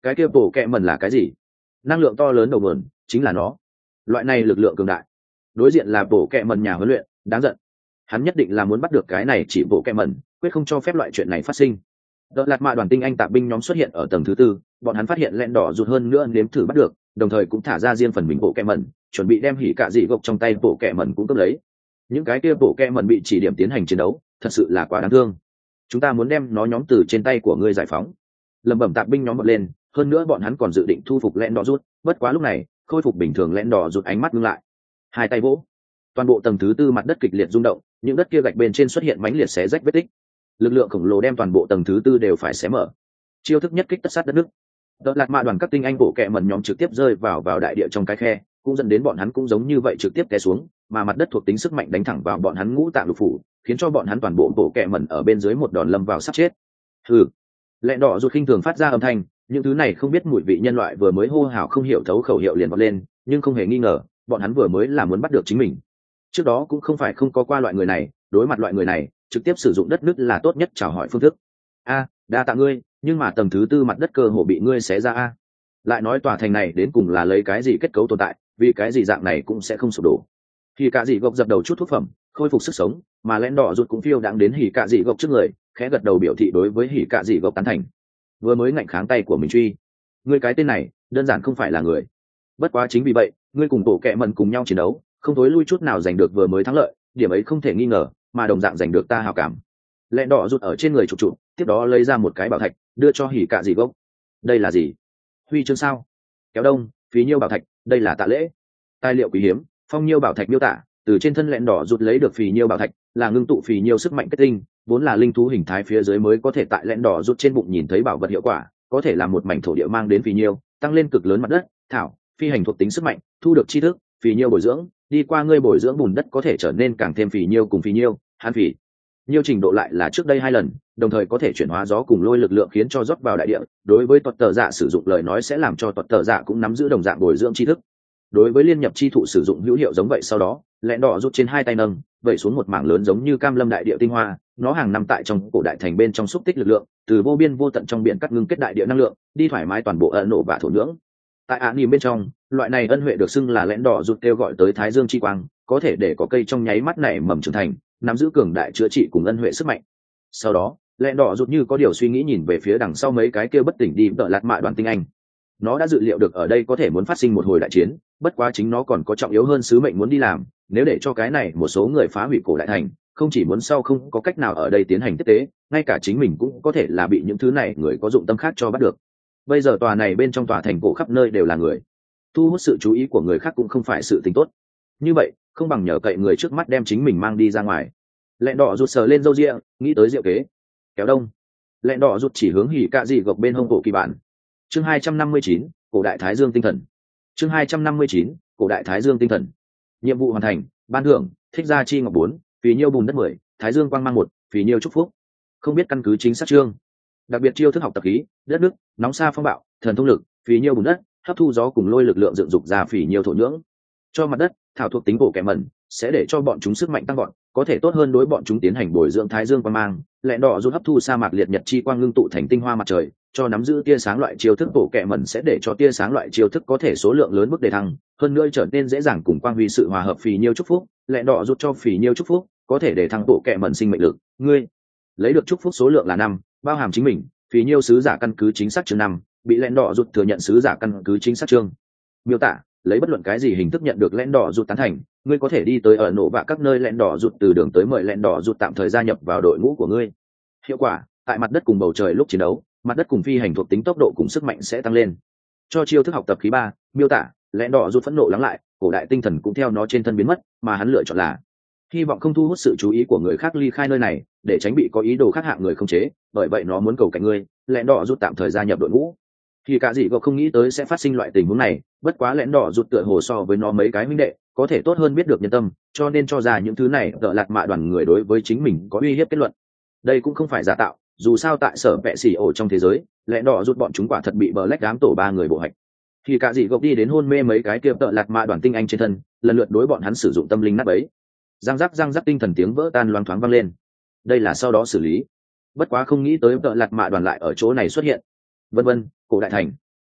A: cái kia bổ kẹ mẩn là cái gì? Năng lượng to lớn đầu nguồn chính là nó. Loại này lực lượng cường đại, đối diện là bổ kẹ mẩn nhà huấn luyện, đáng giận. Hắn nhất định là muốn bắt được cái này chỉ bổ kẹ mẩn, quyết không cho phép loại chuyện này phát sinh. Đợt lạt mạ đoàn tinh anh tạp binh nhóm xuất hiện ở tầng thứ tư, bọn hắn phát hiện lẹn đỏ rụt hơn nữa nếm thử bắt được, đồng thời cũng thả ra riêng phần mình bộ kẹ mẩn, chuẩn bị đem hỉ cạ dị gộc trong tay bộ kẹ mẩn cũng cướp lấy. Những cái kia bộ kẹ mẩn bị chỉ điểm tiến hành chiến đấu, thật sự là quá đáng thương. Chúng ta muốn đem nó nhóm từ trên tay của ngươi giải phóng. Lẩm bẩm tạp binh nhóm bật lên, hơn nữa bọn hắn còn dự định thu phục lẹn đỏ rụt, bất quá lúc này, khôi phục bình thường lẹn đỏ rụt ánh mắt ngưng lại. Hai tay vỗ, toàn bộ tầng thứ tư mặt đất kịch liệt rung động, những đất kia gạch bên trên xuất hiện mãnh liệt xé rách vết tích. Lực lượng khổng lồ đem toàn bộ tầng thứ tư đều phải xé mở. Chiêu thức nhất kích tất sát đất nước. Đợt lạt mạ đoàn các tinh anh bộ kẹ mẩn nhóm trực tiếp rơi vào vào đại địa trong cái khe, cũng dẫn đến bọn hắn cũng giống như vậy trực tiếp té xuống, mà mặt đất thuộc tính sức mạnh đánh thẳng vào bọn hắn ngũ tạng lục phủ, khiến cho bọn hắn toàn bộ bộ kẹ mẩn ở bên dưới một đòn lâm vào sắp chết. Hừ. Lẹn đỏ rụt khinh thường phát ra âm thanh, những thứ này không biết mùi vị nhân loại vừa mới hô hào không hiểu thấu khẩu hiệu liền vọt lên, nhưng không hề nghi ngờ, bọn hắn vừa mới là muốn bắt được chính mình. Trước đó cũng không phải không có qua loại người này, đối mặt loại người này, trực tiếp sử dụng đất nứt là tốt nhất chào hỏi phương thức. A, đa tạ ngươi, nhưng mà tầng thứ tư mặt đất cơ hồ bị ngươi xé ra a. Lại nói tòa thành này đến cùng là lấy cái gì kết cấu tồn tại, vì cái gì dạng này cũng sẽ không sụp đổ. Hỉ cạ dị gộc dập đầu chút thuốc phẩm, khôi phục sức sống, mà lẽn đỏ rụt cũng phiêu đáng đến hỉ cạ dị gộc trước người, khẽ gật đầu biểu thị đối với hỉ cạ dị gộc tán thành. Vừa mới ngạnh kháng tay của mình truy, ngươi cái tên này đơn giản không phải là người. Bất quá chính vì vậy, ngươi cùng tổ kẹ mần cùng nhau chiến đấu, không thối lui chút nào giành được vừa mới thắng lợi, điểm ấy không thể nghi ngờ, mà đồng dạng giành được ta hào cảm. Lẹn đỏ rụt ở trên người chụp chụp, tiếp đó lấy ra một cái bảo thạch, đưa cho hỉ cạ dị gộc. Đây là gì? Huy chương sao? Kéo đông, phí nhiêu bảo thạch, đây là tạ lễ. Tài liệu quý hiếm, phong nhiêu bảo thạch miêu tả, từ trên thân lẹn đỏ rụt lấy được phì nhiêu bảo thạch, là ngưng tụ phì nhiêu sức mạnh kết tinh, vốn là linh thú hình thái phía dưới mới có thể tại lẹn đỏ rụt trên bụng nhìn thấy bảo vật hiệu quả, có thể làm một mảnh thổ địa mang đến phì nhiêu, tăng lên cực lớn mặt đất, thảo, phi hành thuộc tính sức mạnh, thu được tri thức, phì nhiêu bồi dưỡng, đi qua ngươi bồi dưỡng bùn đất có thể trở nên càng thêm phì nhiêu cùng phì nhiêu, hắn phì nhiêu trình độ lại là trước đây hai lần, đồng thời có thể chuyển hóa gió cùng lôi lực lượng khiến cho rót vào đại địa, đối với tuật tờ dạ sử dụng lời nói sẽ làm cho tuật tờ dạ cũng nắm giữ đồng dạng bồi dưỡng tri thức. Đối với liên nhập chi thụ sử dụng hữu hiệu giống vậy, sau đó lẹn đỏ rút trên hai tay nâng vậy xuống một mảng lớn giống như cam lâm đại địa tinh hoa, nó hàng năm tại trong cổ đại thành bên trong xúc tích lực lượng, từ vô biên vô tận trong biển cắt ngưng kết đại địa năng lượng, đi thoải mái toàn bộ ẩn nổ và thổ nhưỡng. Tại án nỉm bên trong, loại này ân huệ được xưng là lẹn đỏ rút kêu gọi tới thái dương chi quang, có thể để có cây trong nháy mắt này mầm trưởng thành, nắm giữ cường đại chữa trị cùng ân huệ sức mạnh. Sau đó lẹn đỏ rút như có điều suy nghĩ nhìn về phía đằng sau mấy cái kia bất tỉnh đi đỡ lạt mạ đoàn tinh anh. Nó đã dự liệu được ở đây có thể muốn phát sinh một hồi đại chiến, bất quá chính nó còn có trọng yếu hơn sứ mệnh muốn đi làm, nếu để cho cái này một số người phá hủy cổ đại thành, không chỉ muốn sau không có cách nào ở đây tiến hành tiếp tế, ngay cả chính mình cũng có thể là bị những thứ này người có dụng tâm khác cho bắt được. Bây giờ tòa này bên trong tòa thành cổ khắp nơi đều là người, thu hút sự chú ý của người khác cũng không phải sự tình tốt. Như vậy không bằng nhờ cậy người trước mắt đem chính mình mang đi ra ngoài. Lẹn đỏ rụt sờ lên râu ria, nghĩ tới diệu kế. Kéo đông. Lẹn đỏ rụt chỉ hướng hỉ cạ dị gộc bên hông cổ kỳ bản. Chương hai trăm năm mươi chín, cổ đại thái dương tinh thần. Chương hai trăm năm mươi chín, cổ đại thái dương tinh thần. Nhiệm vụ hoàn thành, ban thưởng, thích gia chi ngọc bốn, phí nhiêu bùn đất mười, thái dương quang mang một, phí nhiêu chúc phúc. Không biết căn cứ chính xác chương. Đặc biệt chiêu thức học tập khí, đất nước, nóng xa phong bạo, thần thông lực, phí nhiêu bùn đất, hấp thu gió cùng lôi lực lượng dựng dục ra phí nhiêu thổ nhưỡng. Cho mặt đất, thảo thuộc tính bổ kẻ mẩn, sẽ để cho bọn chúng sức mạnh tăng gọn, có thể tốt hơn đối bọn chúng tiến hành bồi dưỡng thái dương quang mang. Lẹn đỏ rút hấp thu sa mạc liệt nhật chi quang ngưng tụ thành tinh hoa mặt trời, cho nắm giữ tia sáng loại chiêu thức bổ kẹ mẩn sẽ để cho tia sáng loại chiêu thức có thể số lượng lớn mức đề thăng, hơn nữa trở nên dễ dàng cùng quang huy sự hòa hợp phì nhiêu chúc phúc. Lẹn đỏ rút cho phì nhiêu chúc phúc có thể để thăng bổ kẹ mẩn sinh mệnh lực, ngươi lấy được chúc phúc số lượng là năm, bao hàm chính mình. Phì nhiêu sứ giả căn cứ chính xác chương năm, bị lẹn đỏ rút thừa nhận sứ giả căn cứ chính xác chương. Miêu tả, lấy bất luận cái gì hình thức nhận được lẹn đỏ rút tán thành, ngươi có thể đi tới ở nổ và các nơi lẹn đỏ rút từ đường tới mời lẹn đỏ rút tạm thời gia nhập vào đội ngũ của ngươi. Hiệu quả, tại mặt đất cùng bầu trời lúc chiến đấu, mặt đất cùng phi hành thuộc tính tốc độ cùng sức mạnh sẽ tăng lên. Cho chiêu thức học tập khí ba, miêu tả, lẹn đỏ rút phẫn nộ lắng lại, cổ đại tinh thần cũng theo nó trên thân biến mất, mà hắn lựa chọn là hy vọng không thu hút sự chú ý của người khác ly khai nơi này, để tránh bị có ý đồ khác hạng người không chế, bởi vậy nó muốn cầu cạnh ngươi, lẹn đỏ rút tạm thời gia nhập đội ngũ. Thì cả gì cũng không nghĩ tới sẽ phát sinh loại tình huống này, bất quá lẹn đỏ rút tựa hồ so với nó mấy cái huynh đệ, có thể tốt hơn biết được nhân tâm, cho nên cho ra những thứ này đỡ lạt mạ đoàn người đối với chính mình có uy hiếp kết luận. Đây cũng không phải giả tạo, dù sao tại sở vẹ xỉ ổ trong thế giới, lẹn đỏ rút bọn chúng quả thật bị bờ lách đám tổ ba người bộ hạch. Thì cả gì gộc đi đến hôn mê mấy cái kia đỡ lạt mạ đoàn tinh anh trên thân, lần lượt đối bọn hắn sử dụng tâm linh nát bấy. Răng rắc răng rắc tinh thần tiếng vỡ tan loáng thoáng vang lên. Đây là sau đó xử lý. Bất quá không nghĩ tới đỡ lạt mạ đoàn lại ở chỗ này xuất hiện. Vân vân, cổ đại thành.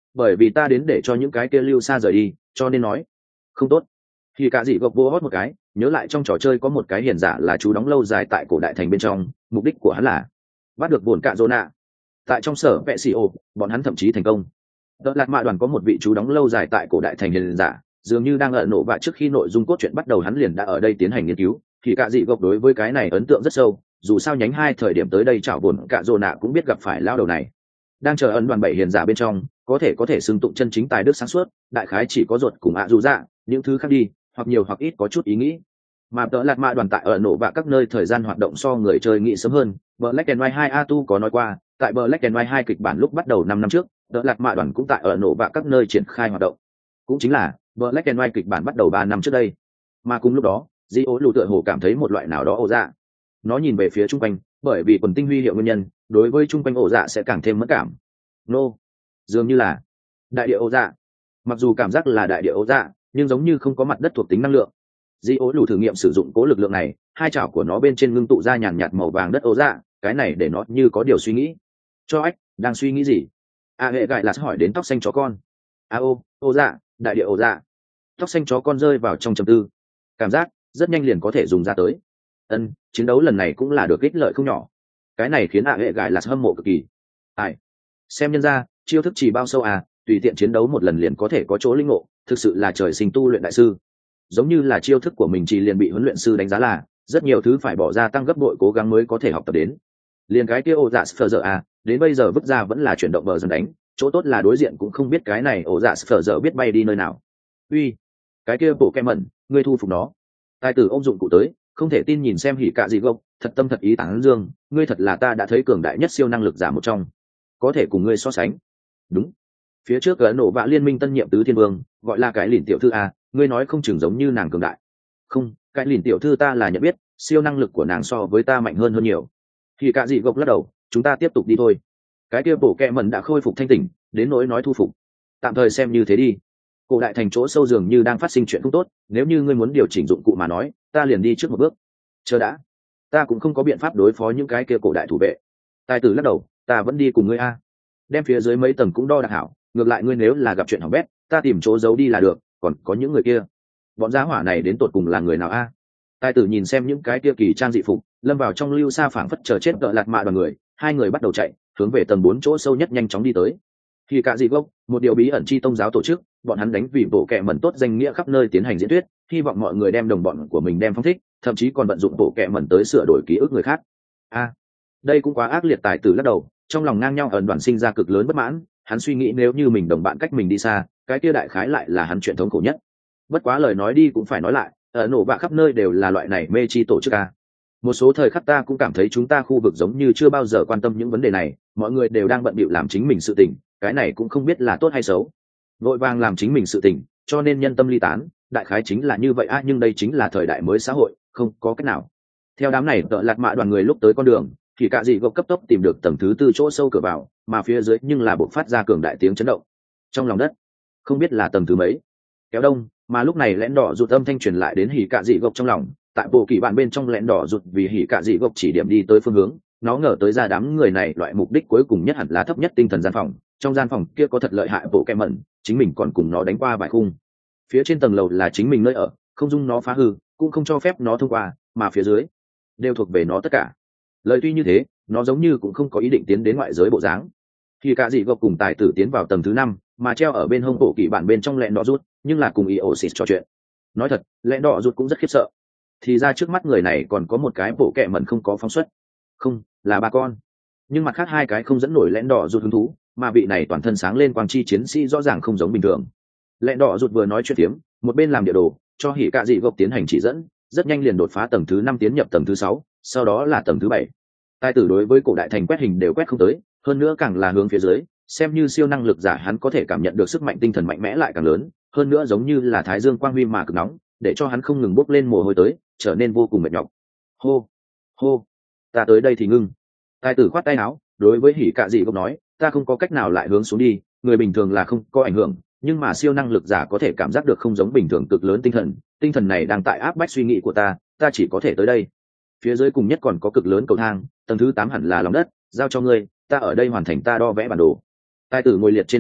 A: bởi vì ta đến để cho những cái kia lưu xa rời đi, cho nên nói không tốt. Thì cả dị gộc vô hót một cái, nhớ lại trong trò chơi có một cái hiền giả là chú đóng lâu dài tại cổ đại thành bên trong, mục đích của hắn là bắt được buồn cạ rô nạ. Tại trong sở vệ xì ô, bọn hắn thậm chí thành công. Đợt Lạt Mạ đoàn có một vị chú đóng lâu dài tại cổ đại thành hiền giả, dường như đang ở nổ và trước khi nội dung cốt truyện bắt đầu hắn liền đã ở đây tiến hành nghiên cứu. Thì cả dị gộc đối với cái này ấn tượng rất sâu, dù sao nhánh hai thời điểm tới đây chảo buồn cạ rô nạ cũng biết gặp phải lao đầu này. Đang chờ ấn đoàn bảy hiền giả bên trong, có thể có thể xưng tụng chân chính tài đức sáng suốt, đại khái chỉ có ruột cùng ạ dù dạ, những thứ khác đi, hoặc nhiều hoặc ít có chút ý nghĩ. Mà Đợt Lạt Mạ đoàn tại ở nổ và các nơi thời gian hoạt động so người chơi nghĩ sớm hơn. Black and White hai Atu có nói qua, tại Black and White hai kịch bản lúc bắt đầu năm năm trước, Đợt Lạt Mạ đoàn cũng tại ở nổ và các nơi triển khai hoạt động. Cũng chính là Black and White kịch bản bắt đầu ba năm trước đây. Mà cùng lúc đó, Di Ố Lù tựa hồ cảm thấy một loại nào đó ổ dạ. Nó nhìn về phía trung quanh, bởi vì quần tinh huy hiệu nguyên nhân, đối với trung quanh ổ dạ sẽ càng thêm mất cảm. Nô, dường như là đại địa ổ dạ. Mặc dù cảm giác là đại địa ổ dạ, nhưng giống như không có mặt đất thuộc tính năng lượng. Di Ố Lù thử nghiệm sử dụng cố lực lượng này, hai chảo của nó bên trên ngưng tụ ra nhàn nhạt màu vàng đất ổ dạ, cái này để nó như có điều suy nghĩ. Cho ách, đang suy nghĩ gì? A hệ gại là hỏi đến tóc xanh chó con. A ô, ổ dạ, đại địa ổ dạ. Tóc xanh chó con rơi vào trong trầm tư, cảm giác rất nhanh liền có thể dùng ra tới. Ân, chiến đấu lần này cũng là được ích lợi không nhỏ. Cái này khiến A hệ gại là hâm mộ cực kỳ. Ai, xem nhân ra chiêu thức chỉ bao sâu à, tùy tiện chiến đấu một lần liền có thể có chỗ linh ngộ, thực sự là trời sinh tu luyện đại sư. Giống như là chiêu thức của mình chỉ liền bị huấn luyện sư đánh giá là rất nhiều thứ phải bỏ ra tăng gấp bội cố gắng mới có thể học tập đến. Liền cái kia ổ dạ phở giờ à, đến bây giờ vứt ra vẫn là chuyển động bờ dần đánh, chỗ tốt là đối diện cũng không biết cái này ổ dạ phở giờ biết bay đi nơi nào. Uy, cái kia bộ kem mẩn, ngươi thu phục nó. Tài tử ông dụng cụ tới, không thể tin nhìn xem hỉ cạ gì gốc, thật tâm thật ý tán dương, ngươi thật là ta đã thấy cường đại nhất siêu năng lực giả một trong, có thể cùng ngươi so sánh. Đúng, phía trước ở nổ vạ liên minh tân nhiệm tứ thiên vương, gọi là cái lìn tiểu thư à, ngươi nói không chừng giống như nàng cường đại. Không, cái lìn tiểu thư ta là nhận biết, siêu năng lực của nàng so với ta mạnh hơn hơn nhiều. Hỉ cạ gì gốc lắc đầu, chúng ta tiếp tục đi thôi. Cái kia bộ kẹ mẩn đã khôi phục thanh tỉnh, đến nỗi nói thu phục, tạm thời xem như thế đi. Cổ đại thành chỗ sâu dường như đang phát sinh chuyện không tốt, nếu như ngươi muốn điều chỉnh dụng cụ mà nói, ta liền đi trước một bước. Chờ đã, ta cũng không có biện pháp đối phó những cái kia cổ đại thủ vệ. Tài tử lắc đầu, ta vẫn đi cùng ngươi a. Đem phía dưới mấy tầng cũng đo đạc hảo, ngược lại ngươi nếu là gặp chuyện hỏng bét, ta tìm chỗ giấu đi là được, còn có những người kia, bọn giá hỏa này đến tột cùng là người nào a? Tài tử nhìn xem những cái kia kỳ trang dị phục, lâm vào trong lưu xa phảng phất chờ chết đợi lạt mạ đoàn người, hai người bắt đầu chạy, hướng về tầng bốn chỗ sâu nhất nhanh chóng đi tới. Khi cả dị gốc, một điều bí ẩn chi tông giáo tổ chức, bọn hắn đánh vì bộ kệ mẩn tốt danh nghĩa khắp nơi tiến hành diễn thuyết, hy vọng mọi người đem đồng bọn của mình đem phong thích, thậm chí còn vận dụng bộ kệ mẩn tới sửa đổi ký ức người khác. A, đây cũng quá ác liệt. Tài tử lắc đầu, trong lòng ngang nhau ẩn đoàn sinh ra cực lớn bất mãn, hắn suy nghĩ nếu như mình đồng bạn cách mình đi xa, cái kia đại khái lại là hắn chuyện thống khổ nhất. Bất quá lời nói đi cũng phải nói lại, ở nổ bạ khắp nơi đều là loại này mê chi tổ chức a. Một số thời khắc ta cũng cảm thấy chúng ta khu vực giống như chưa bao giờ quan tâm những vấn đề này, mọi người đều đang bận bịu làm chính mình sự tình, cái này cũng không biết là tốt hay xấu. Vội vàng làm chính mình sự tình, cho nên nhân tâm ly tán, đại khái chính là như vậy a. Nhưng đây chính là thời đại mới xã hội, không có cách nào. Theo đám này Đợt Lạt Mạ đoàn người lúc tới con đường, thì cả dị gốc cấp tốc tìm được tầng thứ tư chỗ sâu cửa vào, mà phía dưới nhưng là bộc phát ra cường đại tiếng chấn động. Trong lòng đất, không biết là tầng thứ mấy, kéo đông, mà lúc này lẽn đỏ rụt âm thanh truyền lại đến hỉ cạ dị gốc trong lòng. Tại bộ kỳ bạn bên trong lẽn đỏ rụt vì hỉ cạ dị gốc chỉ điểm đi tới phương hướng, nó ngờ tới ra đám người này loại mục đích cuối cùng nhất hẳn là thấp nhất tinh thần gian phòng. Trong gian phòng kia có thật lợi hại bộ kẹ mẩn, chính mình còn cùng nó đánh qua vài khung. Phía trên tầng lầu là chính mình nơi ở, không dung nó phá hư, cũng không cho phép nó thông qua, mà phía dưới đều thuộc về nó tất cả. Lời tuy như thế, nó giống như cũng không có ý định tiến đến ngoại giới bộ dáng. Khi cả dị gộc cùng tài tử tiến vào tầng thứ năm, mà treo ở bên hông bộ kỳ bản bên trong lẹn đỏ rút, nhưng là cùng Iosis trò chuyện. Nói thật, lẹn đỏ rút cũng rất khiếp sợ. Thì ra trước mắt người này còn có một cái bộ kẹ mẩn không có phóng xuất, không là ba con, nhưng mặt khác hai cái không dẫn nổi lẹn đỏ rút hứng thú, mà vị này toàn thân sáng lên quang chi chiến sĩ rõ ràng không giống bình thường. Lẹn đỏ rút vừa nói chuyện tiếm, một bên làm địa đồ cho hỉ cạ dị gộc tiến hành chỉ dẫn, rất nhanh liền đột phá tầng thứ năm tiến nhập tầng thứ sáu, sau đó là tầng thứ bảy. Tài tử đối với cổ đại thành quét hình đều quét không tới, hơn nữa càng là hướng phía dưới, xem như siêu năng lực giả hắn có thể cảm nhận được sức mạnh tinh thần mạnh mẽ lại càng lớn, hơn nữa giống như là thái dương quang huy mà cực nóng, để cho hắn không ngừng bốc lên mồ hôi tới, trở nên vô cùng mệt nhọc. Hô, hô, ta tới đây thì ngưng. Tài tử khoát tay áo, đối với hỉ cạ dị gộc nói, ta không có cách nào lại hướng xuống đi, người bình thường là không có ảnh hưởng, nhưng mà siêu năng lực giả có thể cảm giác được không giống bình thường cực lớn tinh thần, tinh thần này đang tại áp bách suy nghĩ của ta, ta chỉ có thể tới đây. Phía dưới cùng nhất còn có cực lớn cầu thang, tầng thứ tám hẳn là lòng đất, giao cho ngươi, ta ở đây hoàn thành ta đo vẽ bản đồ. Tài tử ngồi liệt trên mặt đất,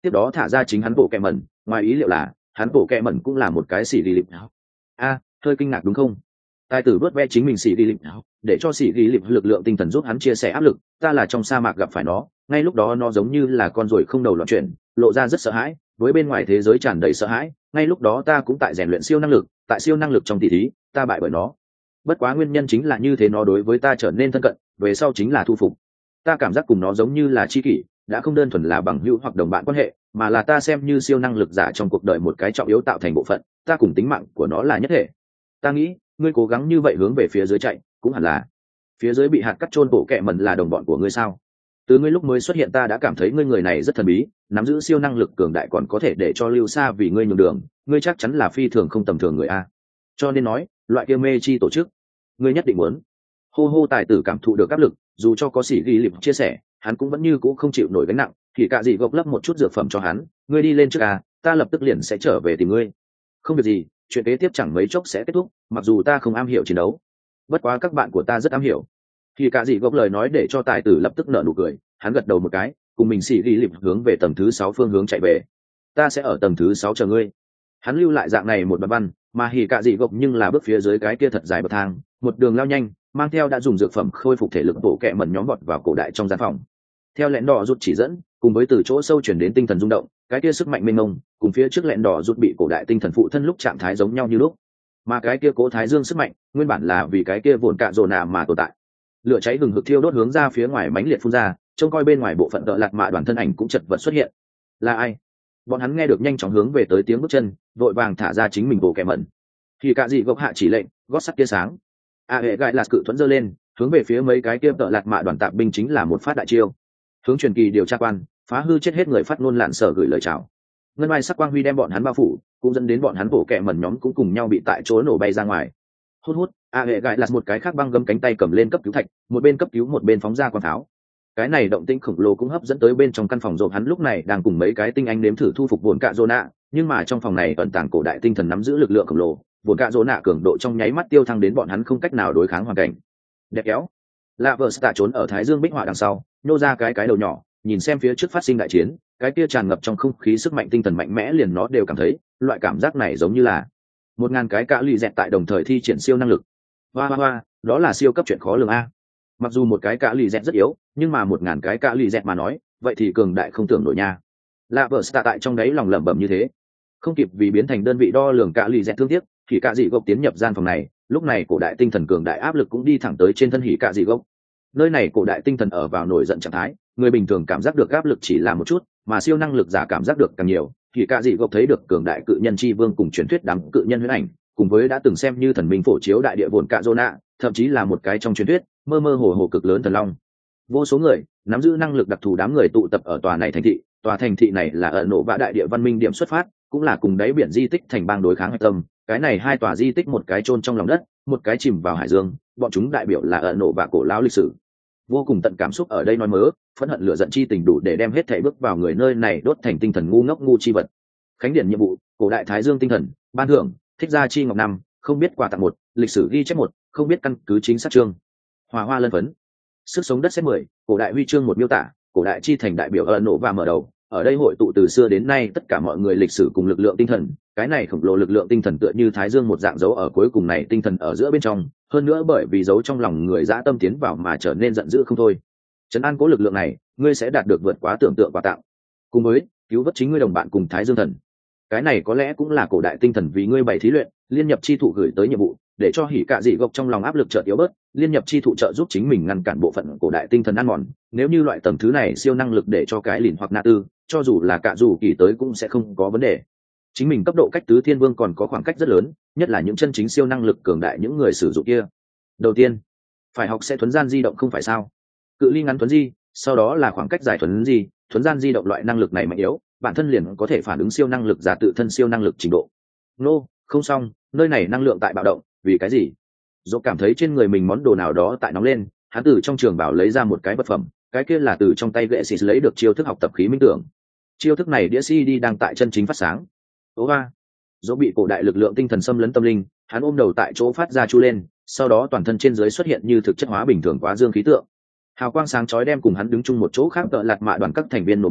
A: tiếp đó thả ra chính hắn bộ kẹ mẩn. Ngoài ý liệu là hắn bộ kẹ mẩn cũng là một cái xỉ ghi lịp. A, hơi kinh ngạc đúng không? Tài tử vớt ve chính mình xỉ ghi lịp, để cho xỉ ghi lịp lực lượng tinh thần giúp hắn chia sẻ áp lực. Ta là trong sa mạc gặp phải nó, ngay lúc đó nó giống như là con ruồi không đầu loạn chuyển, lộ ra rất sợ hãi, với bên ngoài thế giới tràn đầy sợ hãi. Ngay lúc đó ta cũng tại rèn luyện siêu năng lực, tại siêu năng lực trong tỷ thí, ta bại bởi nó. Bất quá nguyên nhân chính là như thế, nó đối với ta trở nên thân cận, về sau chính là thu phục. Ta cảm giác cùng nó giống như là tri kỷ, đã không đơn thuần là bằng hữu hoặc đồng bạn quan hệ, mà là ta xem như siêu năng lực giả trong cuộc đời một cái trọng yếu tạo thành bộ phận. Ta cùng tính mạng của nó là nhất thể. Ta nghĩ ngươi cố gắng như vậy hướng về phía dưới chạy, cũng hẳn là phía dưới bị hạt cắt chôn bộ kẹ mẩn là đồng bọn của ngươi sao? Từ ngươi lúc mới xuất hiện ta đã cảm thấy ngươi người này rất thần bí, nắm giữ siêu năng lực cường đại, còn có thể để cho lưu xa vì ngươi nhường đường. Ngươi chắc chắn là phi thường không tầm thường người a. Cho nên nói loại kia mê chi tổ chức ngươi nhất định muốn. Hô hô tài tử cảm thụ được áp lực, dù cho có sĩ ghi lịp chia sẻ, hắn cũng vẫn như cũ không chịu nổi gánh nặng. Thì cả gì gộc lấp một chút dược phẩm cho hắn, ngươi đi lên trước à, ta lập tức liền sẽ trở về tìm ngươi. Không việc gì, chuyện kế tiếp chẳng mấy chốc sẽ kết thúc, mặc dù ta không am hiểu chiến đấu, bất quá các bạn của ta rất am hiểu. Thì cả gì gộc lời nói để cho tài tử lập tức nở nụ cười, hắn gật đầu một cái, cùng mình sĩ ghi lịp hướng về tầng thứ sáu phương hướng chạy về. Ta sẽ ở tầng thứ sáu chờ ngươi. Hắn lưu lại dạng này một đoạn văn, mà hỉ cả dị gộc nhưng là bước phía dưới cái kia thật dài bậc thang, một đường lao nhanh, mang theo đã dùng dược phẩm khôi phục thể lực bộ kệ mẩn nhóm vọt vào cổ đại trong gian phòng. Theo lẹn đỏ rút chỉ dẫn, cùng với từ chỗ sâu chuyển đến tinh thần rung động, cái kia sức mạnh mênh mông, cùng phía trước lẹn đỏ rút bị cổ đại tinh thần phụ thân lúc trạng thái giống nhau như lúc. Mà cái kia cố thái dương sức mạnh, nguyên bản là vì cái kia vồn cạ rồ nạ mà tồn tại. Lửa cháy hừng hực thiêu đốt hướng ra phía ngoài mãnh liệt phun ra, trông coi bên ngoài bộ phận đợ lạc mạ đoàn thân ảnh cũng chật vật xuất hiện. Là ai? Bọn hắn nghe được nhanh chóng hướng về tới tiếng bước chân, vội vàng thả ra chính mình bộ kẻ mẩn. Thì cả dị gộc hạ chỉ lệnh, gót sắt tia sáng. A hệ gại là cự thuẫn giơ lên, hướng về phía mấy cái kia đợ lạc mạ đoàn tạp binh chính là một phát đại chiêu. Hướng truyền kỳ điều tra quan, phá hư chết hết người phát ngôn lạn sở gửi lời chào. Ngân mai sắc quang huy đem bọn hắn bao phủ, cũng dẫn đến bọn hắn bộ kẻ mẩn nhóm cũng cùng nhau bị tại chỗ nổ bay ra ngoài. Hút hút, A hệ gại là một cái khác băng gấm cánh tay cầm lên cấp cứu thạch, một bên cấp cứu một bên phóng ra quang tháo. Cái này động tĩnh khổng lồ cũng hấp dẫn tới bên trong căn phòng rộp, hắn lúc này đang cùng mấy cái tinh anh nếm thử thu phục buồn cạ rô nạ, nhưng mà trong phòng này ẩn tàng cổ đại tinh thần nắm giữ lực lượng khổng lồ, buồn cạ rô nạ cường độ trong nháy mắt tiêu thăng đến bọn hắn không cách nào đối kháng hoàn cảnh. Đẹp kéo lạ vợ stạ trốn ở thái dương bích họa đằng sau, nhô ra cái cái đầu nhỏ, nhìn xem phía trước phát sinh đại chiến, cái kia tràn ngập trong không khí sức mạnh tinh thần mạnh mẽ, liền nó đều cảm thấy loại cảm giác này giống như là một ngàn cái cạ lì dẹt tại đồng thời thi triển siêu năng lực. Hoa hoa hoa, đó là siêu cấp chuyện khó lường a. Mặc dù một cái cạ lì dẹt rất yếu, nhưng mà một ngàn cái cạ lì dẹt mà nói, vậy thì cường đại không tưởng nổi nha. Lạ vợ stạ tại trong đấy lòng lẩm bẩm như thế, không kịp vì biến thành đơn vị đo lường cạ lì dẹt thương tiếc, thì cạ dị gốc tiến nhập gian phòng này. Lúc này cổ đại tinh thần cường đại áp lực cũng đi thẳng tới trên thân hỉ cạ dị gốc. Nơi này cổ đại tinh thần ở vào nổi giận trạng thái, người bình thường cảm giác được áp lực chỉ là một chút, mà siêu năng lực giả cảm giác được càng nhiều. Hỉ cạ dị gốc thấy được cường đại cự nhân chi vương cùng truyền thuyết đám cự nhân huyễn ảnh, cùng với đã từng xem như thần minh phổ chiếu đại địa vồn cạ rô nạ, thậm chí là một cái trong truyền thuyết mơ mơ hồ hồ cực lớn thần long. Vô số người nắm giữ năng lực đặc thù đám người tụ tập ở tòa này thành thị. Tòa thành thị này là ở nổ vạ đại địa văn minh điểm xuất phát, cũng là cùng đáy biển di tích thành bang đối kháng hạch tâm. Cái này hai tòa di tích, một cái chôn trong lòng đất, một cái chìm vào hải dương, bọn chúng đại biểu là ở nổ vạ cổ lão lịch sử. Vô cùng tận cảm xúc ở đây nói mớ, phẫn hận lửa giận chi tình đủ để đem hết thảy bước vào người nơi này đốt thành tinh thần ngu ngốc ngu chi vật. Khánh điển nhiệm vụ, cổ đại thái dương tinh thần, ban thưởng, thích gia chi ngọc năm, không biết quà tặng một, lịch sử ghi chép một, không biết căn cứ chính xác chương. Hòa hoa lân phấn. Sức sống đất xét mười, cổ đại huy chương một miêu tả, cổ đại chi thành đại biểu ở nổ và mở đầu. Ở đây hội tụ từ xưa đến nay tất cả mọi người lịch sử cùng lực lượng tinh thần, cái này khổng lồ lực lượng tinh thần tựa như thái dương một dạng dấu ở cuối cùng này tinh thần ở giữa bên trong, hơn nữa bởi vì dấu trong lòng người dã tâm tiến vào mà trở nên giận dữ không thôi. Trấn an cố lực lượng này, ngươi sẽ đạt được vượt quá tưởng tượng quà tặng. Cùng với cứu vớt chính ngươi đồng bạn cùng thái dương thần. Cái này có lẽ cũng là cổ đại tinh thần vì ngươi bày thí luyện, liên nhập chi thụ gửi tới nhiệm vụ, để cho hỉ cạ dị gộc trong lòng áp lực chợt yếu bớt. Liên nhập chi thụ trợ giúp chính mình ngăn cản bộ phận cổ đại tinh thần ăn mòn. Nếu như loại tầng thứ này siêu năng lực để cho cái lìn hoặc na tư, cho dù là cạ dù kỳ tới cũng sẽ không có vấn đề. Chính mình cấp độ cách tứ thiên vương còn có khoảng cách rất lớn, nhất là những chân chính siêu năng lực cường đại những người sử dụng kia. Đầu tiên phải học sẽ thuấn gian di động không phải sao? Cự ly ngắn thuấn di, sau đó là khoảng cách dài thuấn di. Thuấn gian di động loại năng lực này mạnh yếu, bản thân liền có thể phản ứng siêu năng lực giả tự thân siêu năng lực trình độ. Nô, không xong, nơi này năng lượng tại bạo động, vì cái gì? Dỗ cảm thấy trên người mình món đồ nào đó tại nóng lên, hắn từ trong trường bảo lấy ra một cái vật phẩm, cái kia là từ trong tay gậy xịt lấy được chiêu thức học tập khí minh tưởng. Chiêu thức này đĩa xê đê đang tại chân chính phát sáng. Ố va, Dỗ bị cổ đại lực lượng tinh thần xâm lấn tâm linh, hắn ôm đầu tại chỗ phát ra chu lên, sau đó toàn thân trên dưới xuất hiện như thực chất hóa bình thường quá dương khí tượng. Hào quang sáng chói đem cùng hắn đứng chung một chỗ khác tợ lạt mạ đoàn các thành viên nổ bay,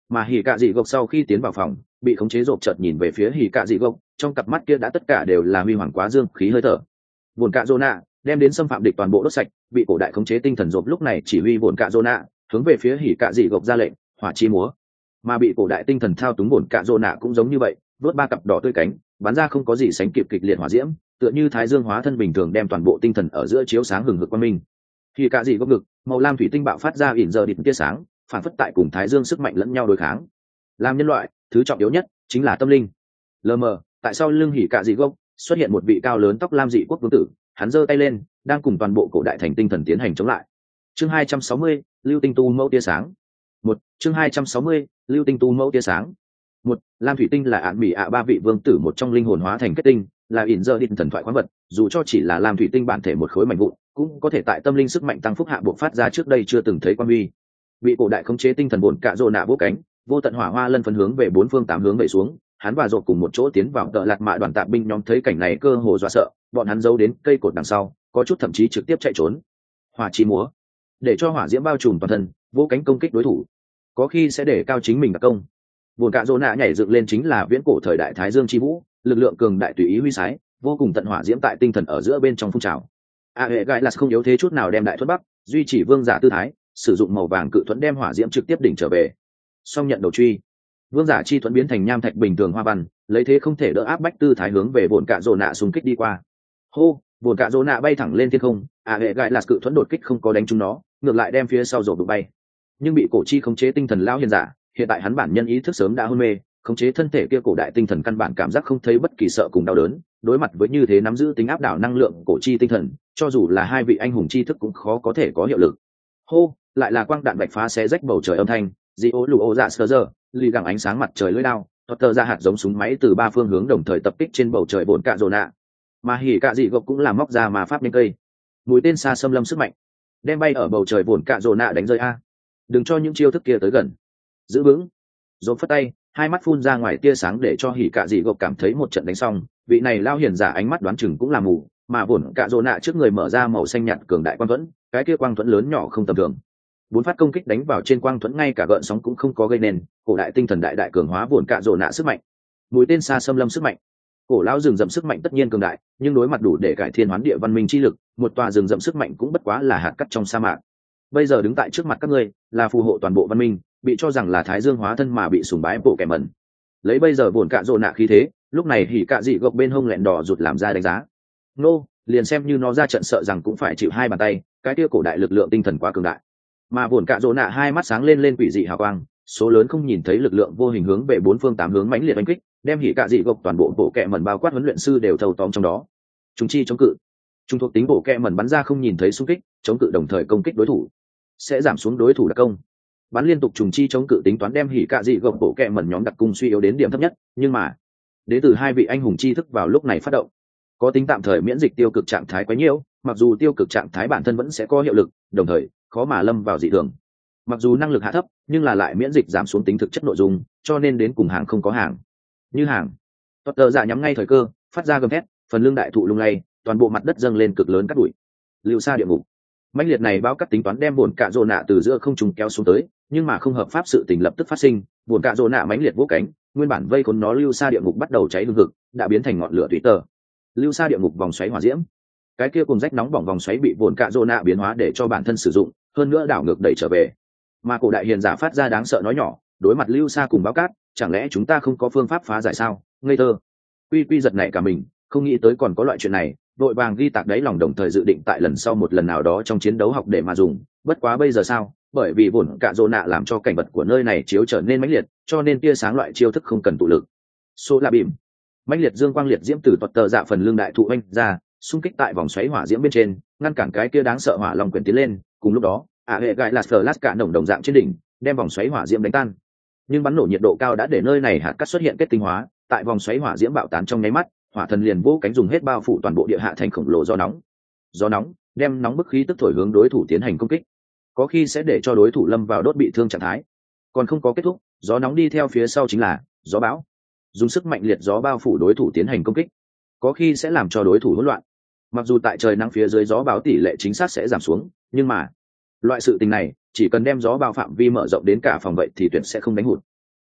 A: Mà hỉ cạ dị gộc sau khi tiến vào phòng bị khống chế rộp chợt nhìn về phía hỉ cạ dị gộc, trong cặp mắt kia đã tất cả đều là huy hoàng quá dương khí hơi thở. Buồn cạ Zona đem đến xâm phạm địch toàn bộ đốt sạch, bị cổ đại khống chế tinh thần rộp lúc này chỉ huy buồn cạ Zona hướng về phía hỉ cạ dị gộc ra lệnh hỏa chi múa. Mà bị cổ đại tinh thần thao túng buồn cạ Zona cũng giống như vậy, vớt ba cặp đỏ tươi cánh bắn ra không có gì sánh kịp kịch liệt hỏa diễm, tựa như thái dương hóa thân bình thường đem toàn bộ tinh thần ở giữa chiếu sáng hừng hực quang minh. Hỉ cạ dị gộc ngực màu lam thủy tinh bạo phát ra ỉn giờ địch tia sáng, phản phất tại cùng thái dương sức mạnh lẫn nhau đối kháng. Làm nhân loại thứ trọng yếu nhất chính là tâm linh. Lờ mờ tại sau lưng hỉ cạ dị gốc xuất hiện một vị cao lớn tóc lam dị quốc vương tử, hắn giơ tay lên đang cùng toàn bộ cổ đại thành tinh thần tiến hành chống lại. Chương hai trăm sáu mươi, lưu tinh tu mẫu tia sáng. Một chương hai trăm sáu mươi, lưu tinh tu mẫu tia sáng. Một lam thủy tinh là ạn bị ạ ba vị vương tử một trong linh hồn hóa thành kết tinh, là ỉn giờ địch thần thoại khoáng vật, dù cho chỉ là lam thủy tinh bản thể một khối mảnh vụn cũng có thể tại tâm linh sức mạnh tăng phúc hạ buộc phát ra trước đây chưa từng thấy quan huy. Bị cổ đại khống chế tinh thần bổn cạ rồ nạ vỗ cánh, vô tận hỏa hoa lân phân hướng về bốn phương tám hướng về xuống, hắn và rột cùng một chỗ tiến vào tợ lạt mạ đoàn tạp binh nhóm thấy cảnh này cơ hồ dọa sợ, bọn hắn giấu đến cây cột đằng sau, có chút thậm chí trực tiếp chạy trốn. Hỏa chi múa, để cho hỏa diễm bao trùm toàn thân, vỗ cánh công kích đối thủ, có khi sẽ để cao chính mình đặc công. Buồn cạ rồ nạ nhảy dựng lên chính là viễn cổ thời đại thái dương chi vũ, lực lượng cường đại tùy ý huy sái, vô cùng tận hỏa diễm tại tinh thần ở giữa bên trong phun trào. A hệ gai là không yếu thế chút nào đem đại thuẫn bắc, duy trì vương giả tư thái, sử dụng màu vàng cự thuẫn đem hỏa diễm trực tiếp đỉnh trở về. Song nhận đầu truy, vương giả chi thuẫn biến thành nham thạch bình thường hoa văn, lấy thế không thể đỡ áp bách tư thái hướng về bồn cạ rồ nạ xung kích đi qua. Hô, bồn cạ rồ nạ bay thẳng lên thiên không, A hệ gai là cự thuẫn đột kích không có đánh trúng nó, ngược lại đem phía sau rổ đụng bay. Nhưng bị cổ chi khống chế tinh thần lao hiền giả, hiện tại hắn bản nhân ý thức sớm đã hôn mê, khống chế thân thể kia cổ đại tinh thần căn bản cảm giác không thấy bất kỳ sợ cùng đau đớn, đối mặt với như thế nắm giữ tính áp đảo năng lượng cổ chi tinh thần, cho dù là hai vị anh hùng chi thức cũng khó có thể có hiệu lực. Hô, lại là quang đạn bạch phá xé rách bầu trời âm thanh, dị ố lù ô dạ sơ giờ, lì gẳng ánh sáng mặt trời lưỡi đao, tờ ra hạt giống súng máy từ ba phương hướng đồng thời tập kích trên bầu trời bồn cạ rồ nạ. Mà hỉ cạ dị gộc cũng làm móc ra mà pháp nhanh cây, mũi tên xa xâm lâm sức mạnh, đem bay ở bầu trời bồn cạ rồ nạ đánh rơi a. Đừng cho những chiêu thức kia tới gần, giữ vững. Dồn phất tay, hai mắt phun ra ngoài tia sáng để cho hỉ cạ dị gộc cảm thấy một trận đánh xong, vị này lao hiền giả ánh mắt đoán chừng cũng là mù, mà bổn cạ rồ nạ trước người mở ra màu xanh nhạt cường đại quang thuẫn, cái kia quang thuẫn lớn nhỏ không tầm thường. Bốn phát công kích đánh vào trên quang thuẫn ngay cả gợn sóng cũng không có gây nên, cổ đại tinh thần đại đại cường hóa bổn cạ rồ nạ sức mạnh. Mũi tên xa xâm lâm sức mạnh, cổ lão rừng rậm sức mạnh tất nhiên cường đại, nhưng đối mặt đủ để cải thiên hoán địa văn minh chi lực, một tòa rừng rậm sức mạnh cũng bất quá là hạt cát trong sa mạc. Bây giờ đứng tại trước mặt các ngươi là phù hộ toàn bộ văn minh, bị cho rằng là thái dương hóa thân mà bị sùng bái bộ kẻ mẩn. Lấy bây giờ bổn cạ rồ nạ khí thế, lúc này hỉ cạ dị gộc bên hông lẹn đỏ rụt làm ra đánh giá. Nô, liền xem như nó ra trận sợ rằng cũng phải chịu hai bàn tay, cái kia cổ đại lực lượng tinh thần quá cường đại. Mà bổn cạ rồ nạ hai mắt sáng lên lên quỷ dị hào quang, số lớn không nhìn thấy lực lượng vô hình hướng về bốn phương tám hướng mãnh liệt đánh kích, đem hỉ cạ dị gộc toàn bộ bộ kệ mẩn bao quát huấn luyện sư đều thâu tóm trong đó. Chúng chi chống cự, trung thuộc tính bộ kệ mẩn bắn ra không nhìn thấy xung kích, chống cự đồng thời công kích đối thủ, sẽ giảm xuống đối thủ đặc công. Bắn liên tục trùng chi chống cự tính toán đem hỉ cạ dị gộc bộ kệ mẩn nhóm đặc cung suy yếu đến điểm thấp nhất, nhưng mà đến từ hai vị anh hùng chi thức vào lúc này phát động, có tính tạm thời miễn dịch tiêu cực trạng thái quá nhiều, mặc dù tiêu cực trạng thái bản thân vẫn sẽ có hiệu lực, đồng thời khó mà lâm vào dị thường. Mặc dù năng lực hạ thấp, nhưng là lại miễn dịch giảm xuống tính thực chất nội dung, cho nên đến cùng hàng không có hàng. Như hàng, Potter dạ nhắm ngay thời cơ, phát ra gầm thét, phần lưng đại thụ lung lay, toàn bộ mặt đất dâng lên cực lớn cát bụi. Lưu xa địa ngục. Mãnh liệt này báo cắt tính toán đem buồn cạ rồ nạ từ giữa không trung kéo xuống tới, nhưng mà không hợp pháp sự tình lập tức phát sinh, buồn cạ rồ nạ mãnh liệt vỗ cánh, nguyên bản vây khốn nó lưu xa địa ngục bắt đầu cháy hừng hực, đã biến thành ngọn lửa tùy tờ. Lưu xa địa ngục vòng xoáy hỏa diễm, cái kia cùng rách nóng bỏng vòng xoáy bị buồn cạ rồ nạ biến hóa để cho bản thân sử dụng, hơn nữa đảo ngược đẩy trở về. Mà cổ đại hiền giả phát ra đáng sợ nói nhỏ, đối mặt lưu xa cùng báo cát, chẳng lẽ chúng ta không có phương pháp phá giải sao? Ngây thơ. Quy Quy giật nảy cả mình, không nghĩ tới còn có loại chuyện này, đội vàng ghi tạc đáy lòng đồng thời dự định tại lần sau một lần nào đó trong chiến đấu học để mà dùng. Bất quá bây giờ sao? Bởi vì bổn cạ rồ nạ làm cho cảnh vật của nơi này chiếu trở nên mãnh liệt, cho nên tia sáng loại chiêu thức không cần tụ lực. Số là bìm, mãnh liệt dương quang liệt diễm từ tuật tờ dạ phần lưng đại thụ anh ra, xung kích tại vòng xoáy hỏa diễm bên trên, ngăn cản cái kia đáng sợ hỏa long quyển tiến lên. Cùng lúc đó, ả hệ gãi là flash cả đồng đồng dạng trên đỉnh, đem vòng xoáy hỏa diễm đánh tan. Nhưng bắn nổ nhiệt độ cao đã để nơi này hạt cát xuất hiện kết tinh hóa, tại vòng xoáy hỏa diễm bạo tán trong nháy mắt, hỏa thần liền vỗ cánh dùng hết bao phủ toàn bộ địa hạ thành khổng lồ gió nóng. Gió nóng đem nóng bức khí tức thổi hướng đối thủ tiến hành công kích, có khi sẽ để cho đối thủ lâm vào đốt bị thương trạng thái. Còn không có kết thúc, gió nóng đi theo phía sau chính là gió bão, dùng sức mạnh liệt gió bao phủ đối thủ tiến hành công kích, có khi sẽ làm cho đối thủ hỗn loạn. Mặc dù tại trời nắng phía dưới gió bão tỷ lệ chính xác sẽ giảm xuống, nhưng mà loại sự tình này chỉ cần đem gió bao phạm vi mở rộng đến cả phòng vậy thì tuyệt sẽ không đánh hụt.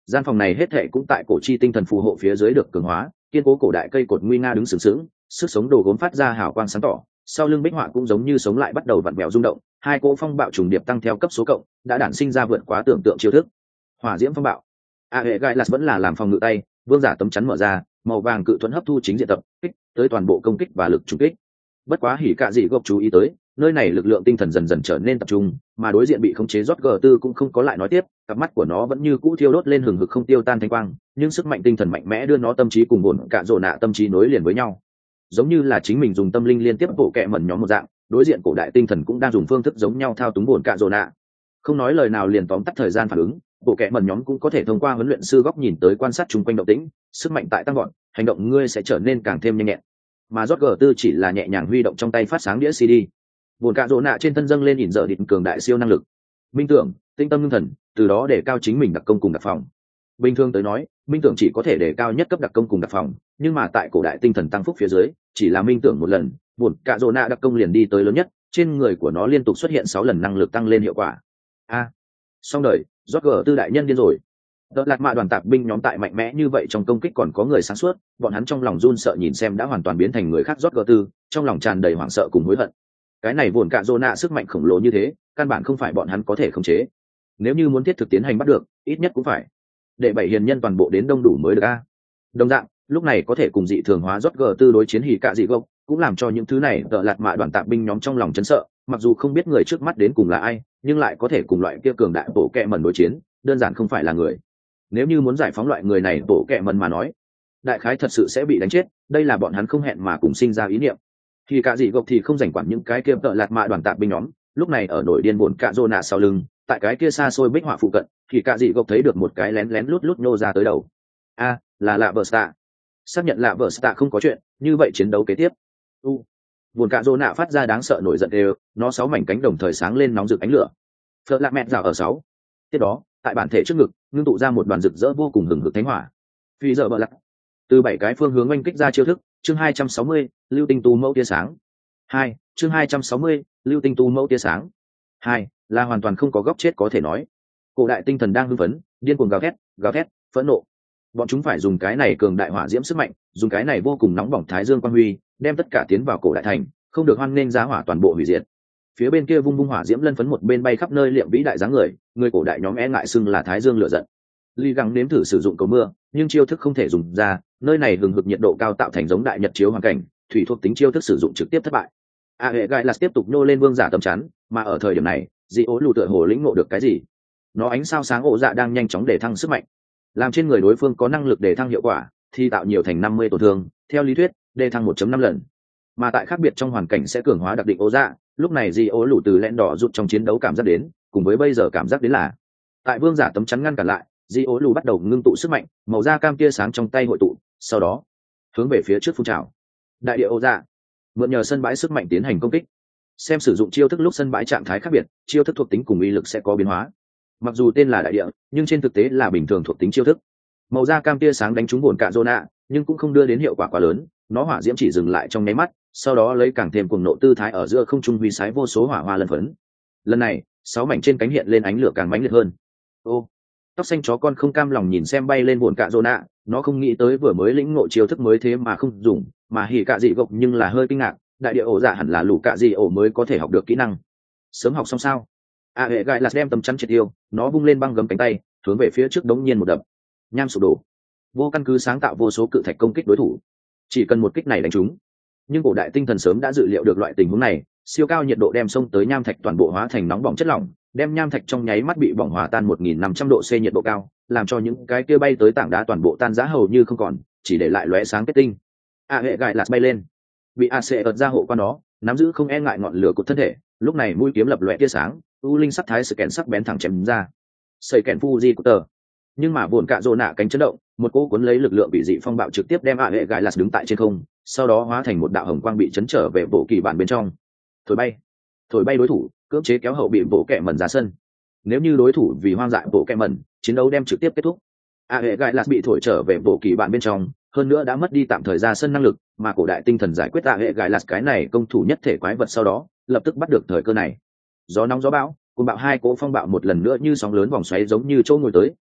A: Gian phòng này hết thệ cũng tại cổ chi tinh thần phù hộ phía dưới được cường hóa, kiên cố cổ đại cây cột nguy nga đứng sừng sững, sức sống đồ gốm phát ra hào quang sáng tỏ, sau lưng bích họa cũng giống như sống lại bắt đầu vặn vẹo rung động, hai cỗ phong bạo trùng điệp tăng theo cấp số cộng, đã đản sinh ra vượt quá tưởng tượng chiêu thức. Hỏa diễm phong bạo. A hệ gai lạt vẫn là làm phòng ngự tay, vương giả tấm chắn mở ra, màu vàng cự thuẫn hấp thu chính diện tập kích tới toàn bộ công kích và lực trùng kích. Bất quá hỉ cạ dị gộp chú ý tới, nơi này lực lượng tinh thần dần dần trở nên tập trung, mà đối diện bị khống chế rót gờ tư cũng không có lại nói tiếp, cặp mắt của nó vẫn như cũ thiêu đốt lên hừng hực không tiêu tan thanh quang, nhưng sức mạnh tinh thần mạnh mẽ đưa nó tâm trí cùng buồn cạ rồ nạ tâm trí nối liền với nhau, giống như là chính mình dùng tâm linh liên tiếp bộ kệ mẩn nhóm một dạng. Đối diện cổ đại tinh thần cũng đang dùng phương thức giống nhau thao túng buồn cạ rồ nạ, không nói lời nào liền tóm tắt thời gian phản ứng. Bộ kệ mẩn nhóm cũng có thể thông qua huấn luyện sư góc nhìn tới quan sát chung quanh động tĩnh, sức mạnh tại tăng gọn, hành động ngươi sẽ trở nên càng thêm nhanh nhẹn. Mà rót gờ tư chỉ là nhẹ nhàng huy động trong tay phát sáng đĩa xê đê. Buồn cạ rỗ nạ trên thân dâng lên ỉn dở địch cường đại siêu năng lực, minh tưởng, tinh tâm ngưng thần, từ đó để cao chính mình đặc công cùng đặc phòng. Bình thường tới nói, minh tưởng chỉ có thể để cao nhất cấp đặc công cùng đặc phòng, nhưng mà tại cổ đại tinh thần tăng phúc phía dưới, chỉ là minh tưởng một lần, buồn cạ rỗ nạ đặc công liền đi tới lớn nhất, trên người của nó liên tục xuất hiện sáu lần năng lực tăng lên hiệu quả. A, à, xong đời, rót gờ tư đại nhân điên rồi. Đợt lạc mạ đoàn tạp binh nhóm tại mạnh mẽ như vậy trong công kích còn có người sáng suốt, bọn hắn trong lòng run sợ nhìn xem đã hoàn toàn biến thành người khác rót gờ tư, trong lòng tràn đầy hoảng sợ cùng hối hận. Cái này buồn cạ rô nạ sức mạnh khổng lồ như thế, căn bản không phải bọn hắn có thể khống chế. Nếu như muốn thiết thực tiến hành bắt được, ít nhất cũng phải để bảy hiền nhân toàn bộ đến đông đủ mới được a. Đồng dạng, lúc này có thể cùng dị thường hóa rót gờ tư đối chiến hỉ cạ dị gốc, cũng làm cho những thứ này đợt lạc mạ đoàn tạp binh nhóm trong lòng chấn sợ, mặc dù không biết người trước mắt đến cùng là ai, nhưng lại có thể cùng loại kia cường đại bộ kệ mẩn đối chiến, đơn giản không phải là người. Nếu như muốn giải phóng loại người này bộ kệ mẩn mà nói, đại khái thật sự sẽ bị đánh chết, đây là bọn hắn không hẹn mà cùng sinh ra ý niệm. Thì cả dị gộc thì không rảnh quản những cái kia tợ lạt mạ đoàn tạp binh nhóm, lúc này ở nổi điên buồn cạ rô nạ sau lưng, tại cái kia xa xôi bích họa phụ cận, thì cả dị gộc thấy được một cái lén lén lút lút nhô ra tới đầu. A, à, là lạ vợ stạ. Xác nhận lạ vợ stạ không có chuyện, như vậy chiến đấu kế tiếp. U, buồn cạ rô nạ phát ra đáng sợ nổi giận đều, nó sáu mảnh cánh đồng thời sáng lên nóng rực ánh lửa. Phật lạ mẹ rào ở sáu. Tiếp đó, tại bản thể trước ngực, ngưng tụ ra một đoàn rực rỡ vô cùng hừng hực thánh hỏa. Phi giờ bờ lắc. Từ bảy cái phương hướng oanh kích ra chiêu thức, chương hai trăm sáu mươi, lưu tinh tu mẫu tia sáng. Hai, chương hai trăm sáu mươi, lưu tinh tu mẫu tia sáng. Hai, là hoàn toàn không có góc chết có thể nói. Cổ đại tinh thần đang hưng phấn, điên cuồng gào thét, gào thét, phẫn nộ. Bọn chúng phải dùng cái này cường đại hỏa diễm sức mạnh, dùng cái này vô cùng nóng bỏng thái dương quang huy, đem tất cả tiến vào cổ đại thành, không được hoan nghênh giá hỏa toàn bộ hủy diệt. Phía bên kia vung vung hỏa diễm lân phấn một bên bay khắp nơi liệm vĩ đại dáng người, người cổ đại nhóm e ngại xưng là thái dương lửa giận. Ly gắng nếm thử sử dụng cầu mưa, nhưng chiêu thức không thể dùng ra, nơi này hừng hực nhiệt độ cao tạo thành giống đại nhật chiếu hoàn cảnh, thủy thuộc tính chiêu thức sử dụng trực tiếp thất bại. A hệ gai là tiếp tục nhô lên vương giả tầm chắn, mà ở thời điểm này, dị ố lù tựa hồ lĩnh ngộ được cái gì? Nó ánh sao sáng ổ dạ đang nhanh chóng để thăng sức mạnh, làm trên người đối phương có năng lực để thăng hiệu quả, thì tạo nhiều thành năm mươi tổn thương, theo lý thuyết, để thăng một phẩy năm lần. Mà tại khác biệt trong hoàn cảnh sẽ cường hóa đặc định ổ dạ, lúc này dị ố lù từ lẽn đỏ rút trong chiến đấu cảm giác đến, cùng với bây giờ cảm giác đến là, tại vương giả tấm chắn ngăn cản lại, dị ố lù bắt đầu ngưng tụ sức mạnh, màu da cam tia sáng trong tay hội tụ, sau đó hướng về phía trước phun trào. Đại địa ổ dạ mượn nhờ sân bãi sức mạnh tiến hành công kích, xem sử dụng chiêu thức lúc sân bãi trạng thái khác biệt, chiêu thức thuộc tính cùng uy lực sẽ có biến hóa. Mặc dù tên là đại địa, nhưng trên thực tế là bình thường thuộc tính chiêu thức. Màu da cam tia sáng đánh trúng buồn cạ rô nạ, nhưng cũng không đưa đến hiệu quả quá lớn, nó hỏa diễm chỉ dừng lại trong nháy mắt, sau đó lấy càng thêm cuồng nộ tư thái ở giữa không trung huy sái vô số hỏa hoa lân phấn. Lần này, sáu mảnh trên cánh hiện lên ánh lửa càng mãnh liệt hơn. Ô, tóc xanh chó con không cam lòng nhìn xem bay lên buồn cạ rô nạ, nó không nghĩ tới vừa mới lĩnh ngộ chiêu thức mới thế mà không dùng, mà hỉ cạ dị gộc nhưng là hơi kinh ngạc, đại địa ổ dạ hẳn là lũ cạ dị ổ mới có thể học được kỹ năng. Sớm học xong sao? A hệ gai là đem tầm chắn triệt tiêu, nó vung lên băng gấm cánh tay, hướng về phía trước đống nhiên một đập, nham sụp đổ, vô căn cứ sáng tạo vô số cự thạch công kích đối thủ, chỉ cần một kích này đánh trúng. Nhưng cổ đại tinh thần sớm đã dự liệu được loại tình huống này, siêu cao nhiệt độ đem xông tới nham thạch toàn bộ hóa thành nóng bỏng chất lỏng, đem nham thạch trong nháy mắt bị bỏng hòa tan một nghìn năm trăm độ C nhiệt độ cao, làm cho những cái kia bay tới tảng đá toàn bộ tan rã hầu như không còn, chỉ để lại lóe sáng kết tinh. A hệ gai là bay lên, bị A C ợt ra hộ qua nó, nắm giữ không e ngại ngọn lửa cột thân thể, lúc này mũi kiếm lập lóe tia sáng, u linh sắc thái sự kèn sắc bén thẳng chém ra, xây kèn Fuji của tờ. Nhưng mà buồn cạ rô nạ cánh chấn động, một cỗ cuốn lấy lực lượng bị dị phong bạo trực tiếp đem A hệ gai là đứng tại trên không, sau đó hóa thành một đạo hồng quang bị chấn trở về bộ kỳ bản bên trong. Thổi bay, thổi bay đối thủ, cưỡng chế kéo hậu bị bộ kẹ mẩn ra sân. Nếu như đối thủ vì hoang dại bộ kẹ mẩn, chiến đấu đem trực tiếp kết thúc. A hệ gai là bị thổi trở về bộ kỳ bản bên trong, hơn nữa đã mất đi tạm thời ra sân năng lực, mà cổ đại tinh thần giải quyết A hệ gai là cái này công thủ nhất thể quái vật sau đó, lập tức bắt được thời cơ này. Gió nóng gió bão, cùng bạo hai cỗ phong bạo một lần nữa như sóng lớn vòng xoáy giống như châu ngồi tới,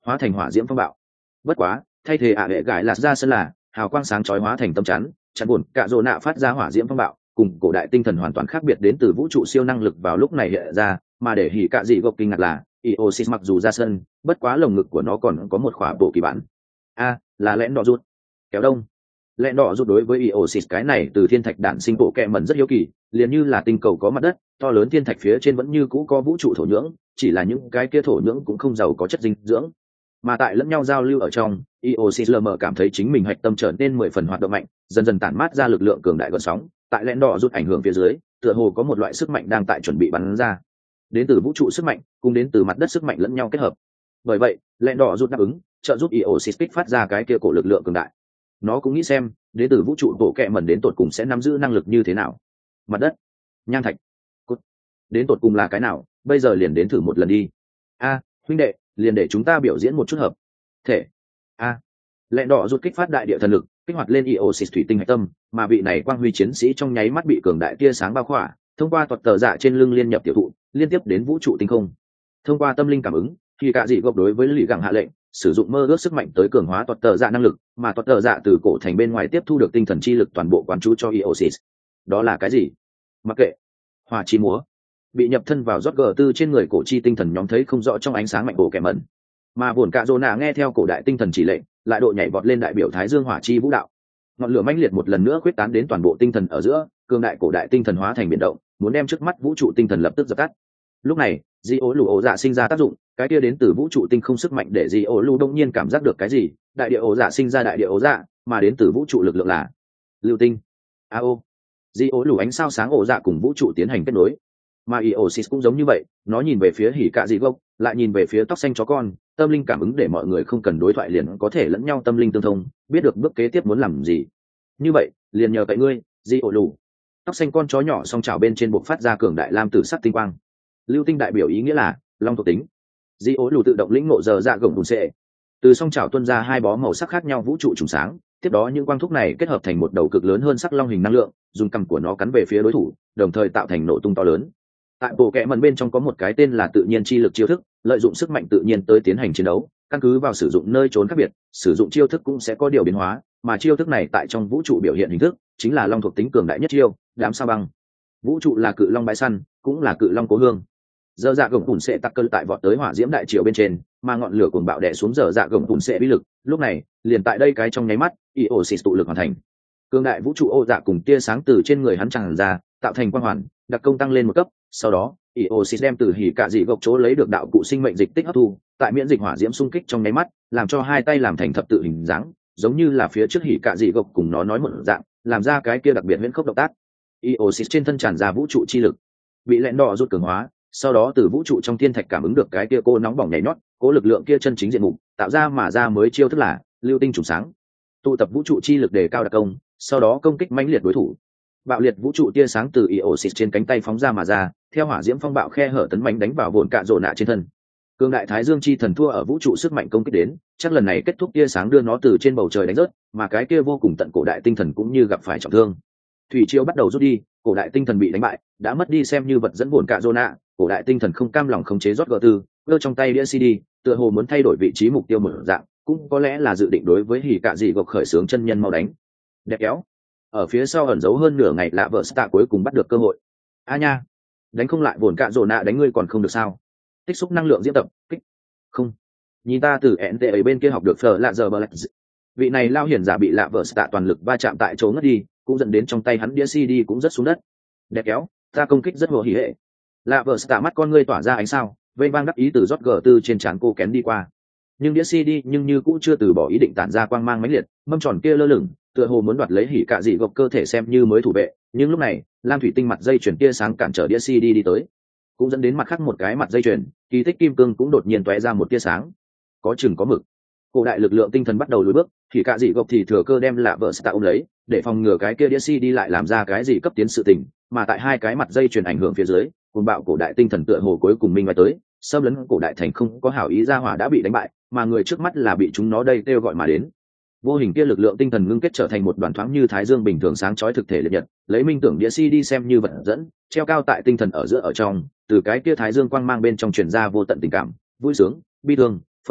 A: hóa thành hỏa diễm phong bạo. Bất quá thay thế ạ hệ gãi lạt ra sân là hào quang sáng chói hóa thành tâm chắn chặn buồn cạ rồ nạ phát ra hỏa diễm phong bạo, cùng cổ đại tinh thần hoàn toàn khác biệt đến từ vũ trụ siêu năng lực vào lúc này hiện ra. Mà để hỉ cạ dị gộc kinh ngạc là Iosis mặc dù ra sân, bất quá lồng ngực của nó còn có một khỏa bộ kỳ bản. A, là lẽn đỏ rút. Kéo đông. Lẽn đỏ rút đối với Iosis cái này từ thiên thạch đản sinh bộ kẹ mẩn rất hiếu kỳ, liền như là tinh cầu có mặt đất, to lớn thiên thạch phía trên vẫn như cũ có vũ trụ thổ nhưỡng, chỉ là những cái kia thổ nhưỡng cũng không giàu có chất dinh dưỡng. Mà tại lẫn nhau giao lưu ở trong, Iosis lờ mờ cảm thấy chính mình hạch tâm trở nên mười phần hoạt động mạnh, dần dần tản mát ra lực lượng cường đại gợn sóng, tại lẽn đỏ rút ảnh hưởng phía dưới, tựa hồ có một loại sức mạnh đang tại chuẩn bị bắn ra. Đến từ vũ trụ sức mạnh cùng đến từ mặt đất sức mạnh lẫn nhau kết hợp. Bởi vậy lẽn đỏ rút đáp ứng trợ giúp Iosis kích phát ra cái kia cổ lực lượng cường đại. Nó cũng nghĩ xem đến từ vũ trụ bộ kẹ mẩn đến tột cùng sẽ nắm giữ năng lực như thế nào. Mặt đất, nham thạch, cốt, đến tột cùng là cái nào, bây giờ liền đến thử một lần đi. A, huynh đệ, liền để chúng ta biểu diễn một chút hợp thể. A, lẽn đỏ rút kích phát đại địa thần lực kích hoạt lên Iosis thủy tinh hạch tâm, mà vị này quang huy chiến sĩ trong nháy mắt bị cường đại tia sáng bao khỏa, thông qua thuật tờ dạ trên lưng liên nhập tiểu thụ liên tiếp đến vũ trụ tinh không. Thông qua tâm linh cảm ứng, khi cả dị gộp đối với lì gẳng hạ lệnh sử dụng mơ ước sức mạnh tới cường hóa thuật tờ dạ năng lực, mà thuật tờ dạ từ cổ thành bên ngoài tiếp thu được tinh thần chi lực toàn bộ quán chú cho Iosis. Đó là cái gì? Mặc kệ. Hỏa chi múa bị nhập thân vào rót gờ tư trên người cổ chi tinh thần nhóm thấy không rõ trong ánh sáng mạnh bộ kẻ mẩn, mà buồn cạ rồ nạ nghe theo cổ đại tinh thần chỉ lệnh lại độ nhảy vọt lên đại biểu thái dương hỏa chi vũ đạo. Ngọn lửa mãnh liệt một lần nữa khuyết tán đến toàn bộ tinh thần ở giữa, cường đại cổ đại tinh thần hóa thành biển động, muốn đem trước mắt vũ trụ tinh thần lập tức dập tắt. Lúc này di ố lù ổ dạ sinh ra tác dụng, cái kia đến từ vũ trụ tinh không sức mạnh để di ố lù đông nhiên cảm giác được cái gì. Đại địa ổ dạ sinh ra đại địa ổ dạ, mà đến từ vũ trụ lực lượng là lưu tinh. A ô di ố lù ánh sao sáng ổ dạ cùng vũ trụ tiến hành kết nối, mà Iosis cũng giống như vậy, nó nhìn về phía hỉ cạ dị gốc, lại nhìn về phía tóc xanh chó con, tâm linh cảm ứng để mọi người không cần đối thoại liền có thể lẫn nhau tâm linh tương thông, biết được bước kế tiếp muốn làm gì. Như vậy liền nhờ cậy ngươi, di ổ lù. Tóc xanh con chó nhỏ song trào bên trên buộc phát ra cường đại lam tử sắc tinh quang. Lưu tinh đại biểu ý nghĩa là long thuộc tính. Di ổ lù tự động lĩnh ngộ giờ dạ gồng bùn xệ, từ song trào tuôn ra hai bó màu sắc khác nhau vũ trụ trùng sáng, tiếp đó những quang thúc này kết hợp thành một đầu cực lớn hơn sắc long hình năng lượng, dùng cằm của nó cắn về phía đối thủ, đồng thời tạo thành nổ tung to lớn. Tại bộ kẽ mần bên trong có một cái tên là tự nhiên chi lực chiêu thức, lợi dụng sức mạnh tự nhiên tới tiến hành chiến đấu, căn cứ vào sử dụng nơi trốn khác biệt, sử dụng chiêu thức cũng sẽ có điều biến hóa, mà chiêu thức này tại trong vũ trụ biểu hiện hình thức chính là long thuộc tính cường đại nhất chiêu, đám sao băng. Vũ trụ là cự long bãi săn, cũng là cự long cố hương. Giờ dạ gồng bùn sẽ tắc cơn tại vọt tới hỏa diễm đại triều bên trên, mà ngọn lửa cuồng bạo đè xuống giờ dạ gồng bùn sẽ bí lực, lúc này liền tại đây cái trong nháy mắt, Iosis tụ lực hoàn thành. Cường đại vũ trụ ô dạ cùng tia sáng từ trên người hắn tràn ra, tạo thành quang hoàn, đặc công tăng lên một cấp. Sau đó Iosis đem từ hỉ cạ dị gộc chỗ lấy được đạo cụ sinh mệnh dịch tích hấp thu, tại miễn dịch hỏa diễm xung kích trong nháy mắt, làm cho hai tay làm thành thập tự hình dáng, giống như là phía trước hỉ cạ dị gộc cùng nó nói một dạng, làm ra cái kia đặc biệt huyễn khốc động tác. Iosis trên thân tràn ra vũ trụ chi lực, bị lẽn đỏ rút cường hóa, sau đó từ vũ trụ trong thiên thạch cảm ứng được cái kia cô nóng bỏng nhảy nhót, cố lực lượng kia chân chính diện mục, tạo ra mà ra mới chiêu thức là lưu tinh trùng sáng, tụ tập vũ trụ chi lực đề cao đặc công, sau đó công kích mãnh liệt đối thủ. Bạo liệt vũ trụ tia sáng từ Iosis trên cánh tay phóng ra mà ra, theo hỏa diễm phong bạo khe hở tấn mãnh đánh vào vồn cạ rồ nạ trên thân. Cường đại thái dương chi thần thua ở vũ trụ sức mạnh công kích đến, chắc lần này kết thúc tia sáng đưa nó từ trên bầu trời đánh rớt, mà cái kia vô cùng tận cổ đại tinh thần cũng như gặp phải trọng thương. Thủy triều bắt đầu rút đi, cổ đại tinh thần bị đánh bại, đã mất đi xem như vật dẫn vồn cạ rồ nạ, cổ đại tinh thần không cam lòng khống chế rót gờ tư, giơ trong tay đĩa xê đê, tựa hồ muốn thay đổi vị trí mục tiêu mở dạng, cũng có lẽ là dự định đối với hỉ cạ dị gộc khởi xướng chân nhân mau đánh. Đẹp kéo. Ở phía sau ẩn giấu hơn nửa ngày lạ vợ Star cuối cùng bắt được cơ hội. A nha, đánh không lại vồn cạ rồ nạ đánh ngươi còn không được sao? Tích xúc năng lượng diễn tập, kích. Không. Nhìn ta từ en tê ấy bên kia học được phở lạ giờ Black. Vị này lao hiển giả bị lạ vợ Star toàn lực va chạm tại chỗ ngất đi, cũng dẫn đến trong tay hắn đĩa xê đê cũng rất xuống đất. Đẹp kéo, ta công kích rất hồ hỉ hệ. Lạ vợ Star mắt con ngươi tỏa ra ánh sao, vây vang đắc ý từ rót gờ tư trên trán cô kén đi qua. Nhưng đĩa xê đê nhưng như cũ chưa từ bỏ ý định tản ra quang mang mãnh liệt, mâm tròn kia lơ lửng, tựa hồ muốn đoạt lấy hỉ cạ dị gộc cơ thể xem như mới thủ vệ. Nhưng lúc này lam thủy tinh mặt dây chuyền tia sáng cản trở đĩa xê đê đi tới, cũng dẫn đến mặt khác một cái mặt dây chuyền kỳ tích kim cương cũng đột nhiên tóe ra một tia sáng. Có chừng có mực, cổ đại lực lượng tinh thần bắt đầu lùi bước, hỉ cạ dị gộc thì thừa cơ đem lạ vợ Star ôm lấy, để phòng ngừa cái kia đĩa xê đê lại làm ra cái gì cấp tiến sự tình. Mà tại hai cái mặt dây chuyền ảnh hưởng phía dưới, cuồng bạo cổ đại tinh thần tựa hồ cuối cùng minh ngoại tới, xâm lấn cổ đại thành không có hảo ý ra hỏa đã bị đánh bại, mà người trước mắt là bị chúng nó đây kêu gọi mà đến. Vô hình kia lực lượng tinh thần ngưng kết trở thành một đoàn thoáng như thái dương bình thường sáng chói thực thể liệt nhật, lấy minh tưởng đĩa xê đê xem như vật dẫn, treo cao tại tinh thần ở giữa ở trong, từ cái kia thái dương quang mang bên trong truyền ra vô tận tình cảm, vui sướng, bi thương, phẫn nộ,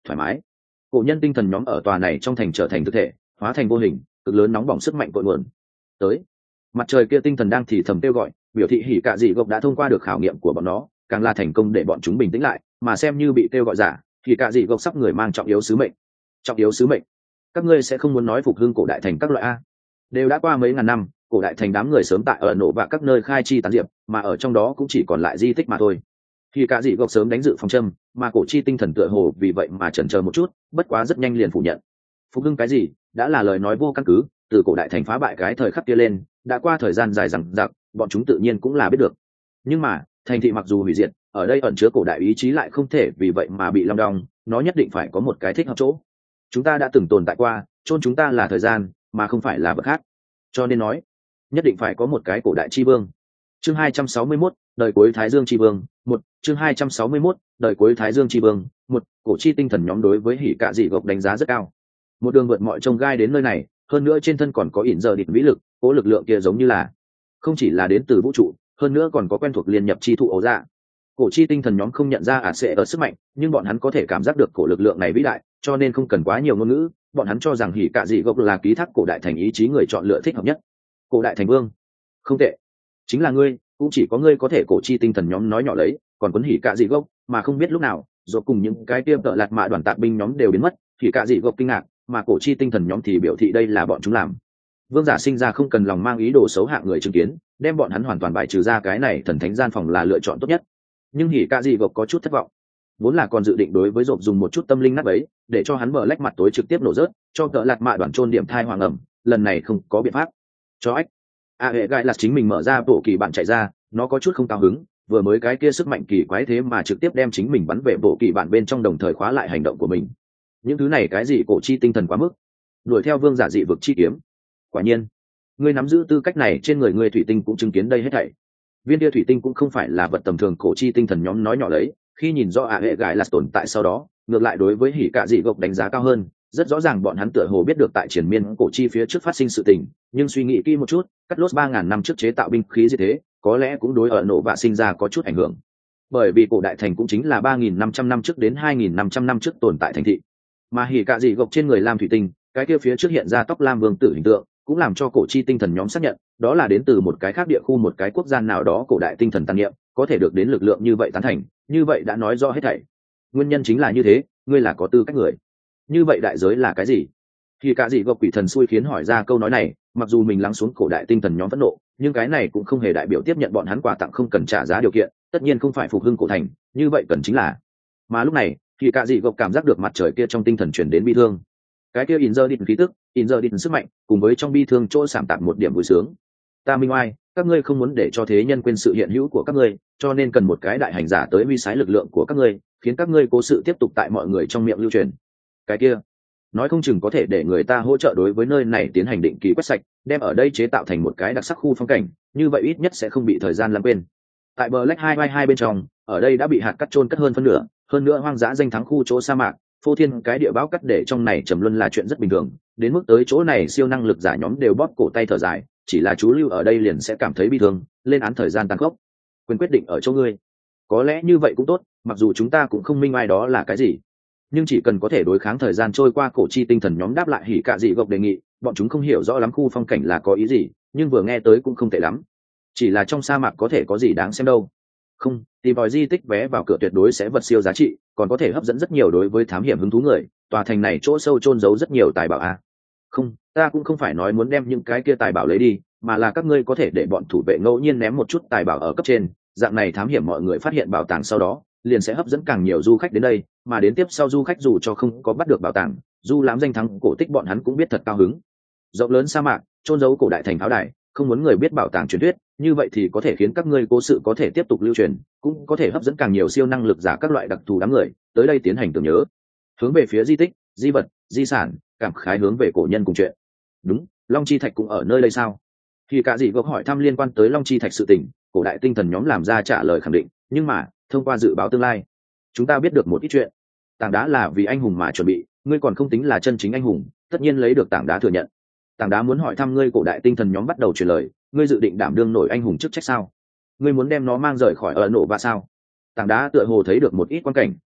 A: thoải mái. Cổ nhân tinh thần nhóm ở tòa này trong thành trở thành thực thể, hóa thành vô hình, cực lớn nóng bỏng sức mạnh cội nguồn. Tới, mặt trời kia tinh thần đang thì thầm kêu gọi, biểu thị hỉ cạ dị gộc đã thông qua được khảo nghiệm của bọn nó, càng là thành công để bọn chúng bình tĩnh lại, mà xem như bị kêu gọi giả, thì cạ dị gộc sắp người mang trọng yếu sứ mệnh. Trọng yếu sứ mệnh? Các ngươi sẽ không muốn nói phục hưng cổ đại thành các loại a? Đều đã qua mấy ngàn năm, cổ đại thành đám người sớm tại ở nổ và các nơi khai chi tán diệp, mà ở trong đó cũng chỉ còn lại di tích mà thôi. Thì cả dị gộc sớm đánh dự phòng châm, mà cổ chi tinh thần tựa hồ vì vậy mà chần chờ một chút, bất quá rất nhanh liền phủ nhận. Phục hưng cái gì, đã là lời nói vô căn cứ, từ cổ đại thành phá bại cái thời khắc kia lên, đã qua thời gian dài dằng dặc, bọn chúng tự nhiên cũng là biết được. Nhưng mà, thành thị mặc dù hủy diệt, ở đây ẩn chứa cổ đại ý chí lại không thể vì vậy mà bị long đong, nó nhất định phải có một cái thích hợp chỗ. Chúng ta đã từng tồn tại qua, chôn chúng ta là thời gian, mà không phải là vật khác. Cho nên nói, nhất định phải có một cái cổ đại chi vương. Chương hai trăm sáu mươi mốt, đời cuối Thái Dương chi vương, một, chương hai trăm sáu mươi mốt, đời cuối Thái Dương chi vương, một, cổ chi tinh thần nhóm đối với hỉ cạ dị gộc đánh giá rất cao. Một đường vượt mọi trông gai đến nơi này, hơn nữa trên thân còn có ỉn giờ địch vĩ lực, cố lực lượng kia giống như là không chỉ là đến từ vũ trụ, hơn nữa còn có quen thuộc liên nhập chi thụ ấu dạ. Cổ chi tinh thần nhóm không nhận ra ả sẽ ở sức mạnh, nhưng bọn hắn có thể cảm giác được cổ lực lượng này vĩ đại, cho nên không cần quá nhiều ngôn ngữ, bọn hắn cho rằng hỉ cạ dị gộc là ký thác cổ đại thành ý chí người chọn lựa thích hợp nhất. Cổ đại thành vương, không tệ, chính là ngươi, cũng chỉ có ngươi có thể. Cổ chi tinh thần nhóm nói nhỏ lấy, còn quấn hỉ cạ dị gộc, mà không biết lúc nào, rồi cùng những cái tiêm tợ lạt mạ đoàn tạp binh nhóm đều biến mất. Hỉ cạ dị gộc kinh ngạc, mà cổ chi tinh thần nhóm thì biểu thị đây là bọn chúng làm. Vương giả sinh ra không cần lòng mang ý đồ xấu hạng người chứng kiến, đem bọn hắn hoàn toàn bại trừ ra cái này thần thánh gian phòng là lựa chọn tốt nhất. Nhưng hỉ cạ dị gộc có chút thất vọng, vốn là còn dự định đối với rộp dùng một chút tâm linh nát ấy, để cho hắn mở lách mặt tối trực tiếp nổ rớt, cho tợ lạt mạ đoàn trôn điểm thai hoàng ẩm. Lần này không có biện pháp. Cho ách, a hệ gai là chính mình mở ra bộ kỳ bạn chạy ra, nó có chút không cao hứng, vừa mới cái kia sức mạnh kỳ quái thế mà trực tiếp đem chính mình bắn về bộ kỳ bạn bên trong, đồng thời khóa lại hành động của mình. Những thứ này cái gì cổ chi tinh thần quá mức, đuổi theo vương giả dị vực chi kiếm. Quả nhiên, ngươi nắm giữ tư cách này trên người ngươi. Thủy tinh cũng chứng kiến đây hết thảy. Viên kia thủy tinh cũng không phải là vật tầm thường. Cổ chi tinh thần nhóm nói nhỏ lấy, khi nhìn rõ a hệ gai là tồn tại sau đó, ngược lại đối với hỉ cạ dị gộc đánh giá cao hơn. Rất rõ ràng bọn hắn tựa hồ biết được tại triển miên cổ chi phía trước phát sinh sự tình, nhưng suy nghĩ kỹ một chút, cắt lốt ba ngàn năm trước chế tạo binh khí như thế, có lẽ cũng đối ở nổ vạ sinh ra có chút ảnh hưởng. Bởi vì cổ đại thành cũng chính là ba nghìn năm trăm năm trước đến hai nghìn năm trăm năm trước tồn tại thành thị, mà hỉ cạ dị gộc trên người lam thủy tinh, cái kia phía trước hiện ra tóc lam vương tử hình tượng, cũng làm cho cổ chi tinh thần nhóm xác nhận, đó là đến từ một cái khác địa khu, một cái quốc gia nào đó. Cổ đại tinh thần tăng niệm có thể được đến lực lượng như vậy tán thành, như vậy đã nói rõ hết thảy. Nguyên nhân chính là như thế, ngươi là có tư cách người. Như vậy đại giới là cái gì? Thì cả gì gộc quỷ thần xui khiến hỏi ra câu nói này, mặc dù mình lắng xuống cổ đại tinh thần nhóm phẫn nộ, nhưng cái này cũng không hề đại biểu tiếp nhận bọn hắn quà tặng không cần trả giá điều kiện, tất nhiên không phải phục hưng cổ thành, như vậy cần chính là. Mà lúc này, thì cả gì gộc cảm giác được mặt trời kia trong tinh thần truyền đến bi thương. Cái kia in giờ định khí tức, in giờ định sức mạnh, cùng với trong bi thương chỗ sảm tạp một điểm vui sướng. Ta minh oai, các ngươi không muốn để cho thế nhân quên sự hiện hữu của các ngươi, cho nên cần một cái đại hành giả tới huy sái lực lượng của các ngươi, khiến các ngươi cố sự tiếp tục tại mọi người trong miệng lưu truyền. Cái kia, nói không chừng có thể để người ta hỗ trợ đối với nơi này tiến hành định kỳ quét sạch, đem ở đây chế tạo thành một cái đặc sắc khu phong cảnh, như vậy ít nhất sẽ không bị thời gian lãng quên. Tại bờ lách hai hai bên trong, ở đây đã bị hạt cắt chôn cất hơn phân nửa, hơn nữa hoang dã danh thắng khu chỗ sa mạc, phô thiên cái địa bão cắt để trong này trầm luân là chuyện rất bình thường, đến mức tới chỗ này siêu năng lực giả nhóm đều bóp cổ tay thở dài, chỉ là chú lưu ở đây liền sẽ cảm thấy bi thương, lên án thời gian tăng khốc. Quyền quyết định ở chỗ ngươi. Có lẽ như vậy cũng tốt, mặc dù chúng ta cũng không minh ai đó là cái gì, nhưng chỉ cần có thể đối kháng thời gian trôi qua. Cổ chi tinh thần nhóm đáp lại hỉ cạ dị gộc đề nghị, bọn chúng không hiểu rõ lắm khu phong cảnh là có ý gì, nhưng vừa nghe tới cũng không tệ lắm. Chỉ là trong sa mạc có thể có gì đáng xem đâu. Không, tìm vòi di tích vé vào cửa tuyệt đối sẽ vật siêu giá trị, còn có thể hấp dẫn rất nhiều đối với thám hiểm hứng thú người. Tòa thành này chỗ sâu chôn giấu rất nhiều tài bảo à. Không, ta cũng không phải nói muốn đem những cái kia tài bảo lấy đi, mà là các ngươi có thể để bọn thủ vệ ngẫu nhiên ném một chút tài bảo ở cấp trên, dạng này thám hiểm mọi người phát hiện bảo tàng sau đó, liền sẽ hấp dẫn càng nhiều du khách đến đây, mà đến tiếp sau du khách dù cho không có bắt được bảo tàng, du lãm danh thắng cổ tích bọn hắn cũng biết thật cao hứng. Rộng lớn sa mạc, chôn giấu cổ đại thành pháo đài, không muốn người biết bảo tàng truyền thuyết, như vậy thì có thể khiến các ngươi cố sự có thể tiếp tục lưu truyền, cũng có thể hấp dẫn càng nhiều siêu năng lực giả các loại đặc thù đám người tới đây tiến hành tưởng nhớ, hướng về phía di tích, di vật, di sản, cảm khái hướng về cổ nhân cùng chuyện. Đúng, Long Chi Thạch cũng ở nơi đây sao? Thì cả gì gốc hỏi thăm liên quan tới Long Chi Thạch sự tình, cổ đại tinh thần nhóm làm ra trả lời khẳng định, nhưng mà thông qua dự báo tương lai, chúng ta biết được một ít chuyện. Tảng đá là vì anh hùng mà chuẩn bị, ngươi còn không tính là chân chính anh hùng, tất nhiên lấy được tảng đá thừa nhận. Tảng đá muốn hỏi thăm ngươi. Cổ đại tinh thần nhóm bắt đầu truyền lời, ngươi dự định đảm đương nổi anh hùng chức trách sao? Ngươi muốn đem nó mang rời khỏi ở nổ và sao? Tảng đá tựa hồ thấy được một ít quan cảnh,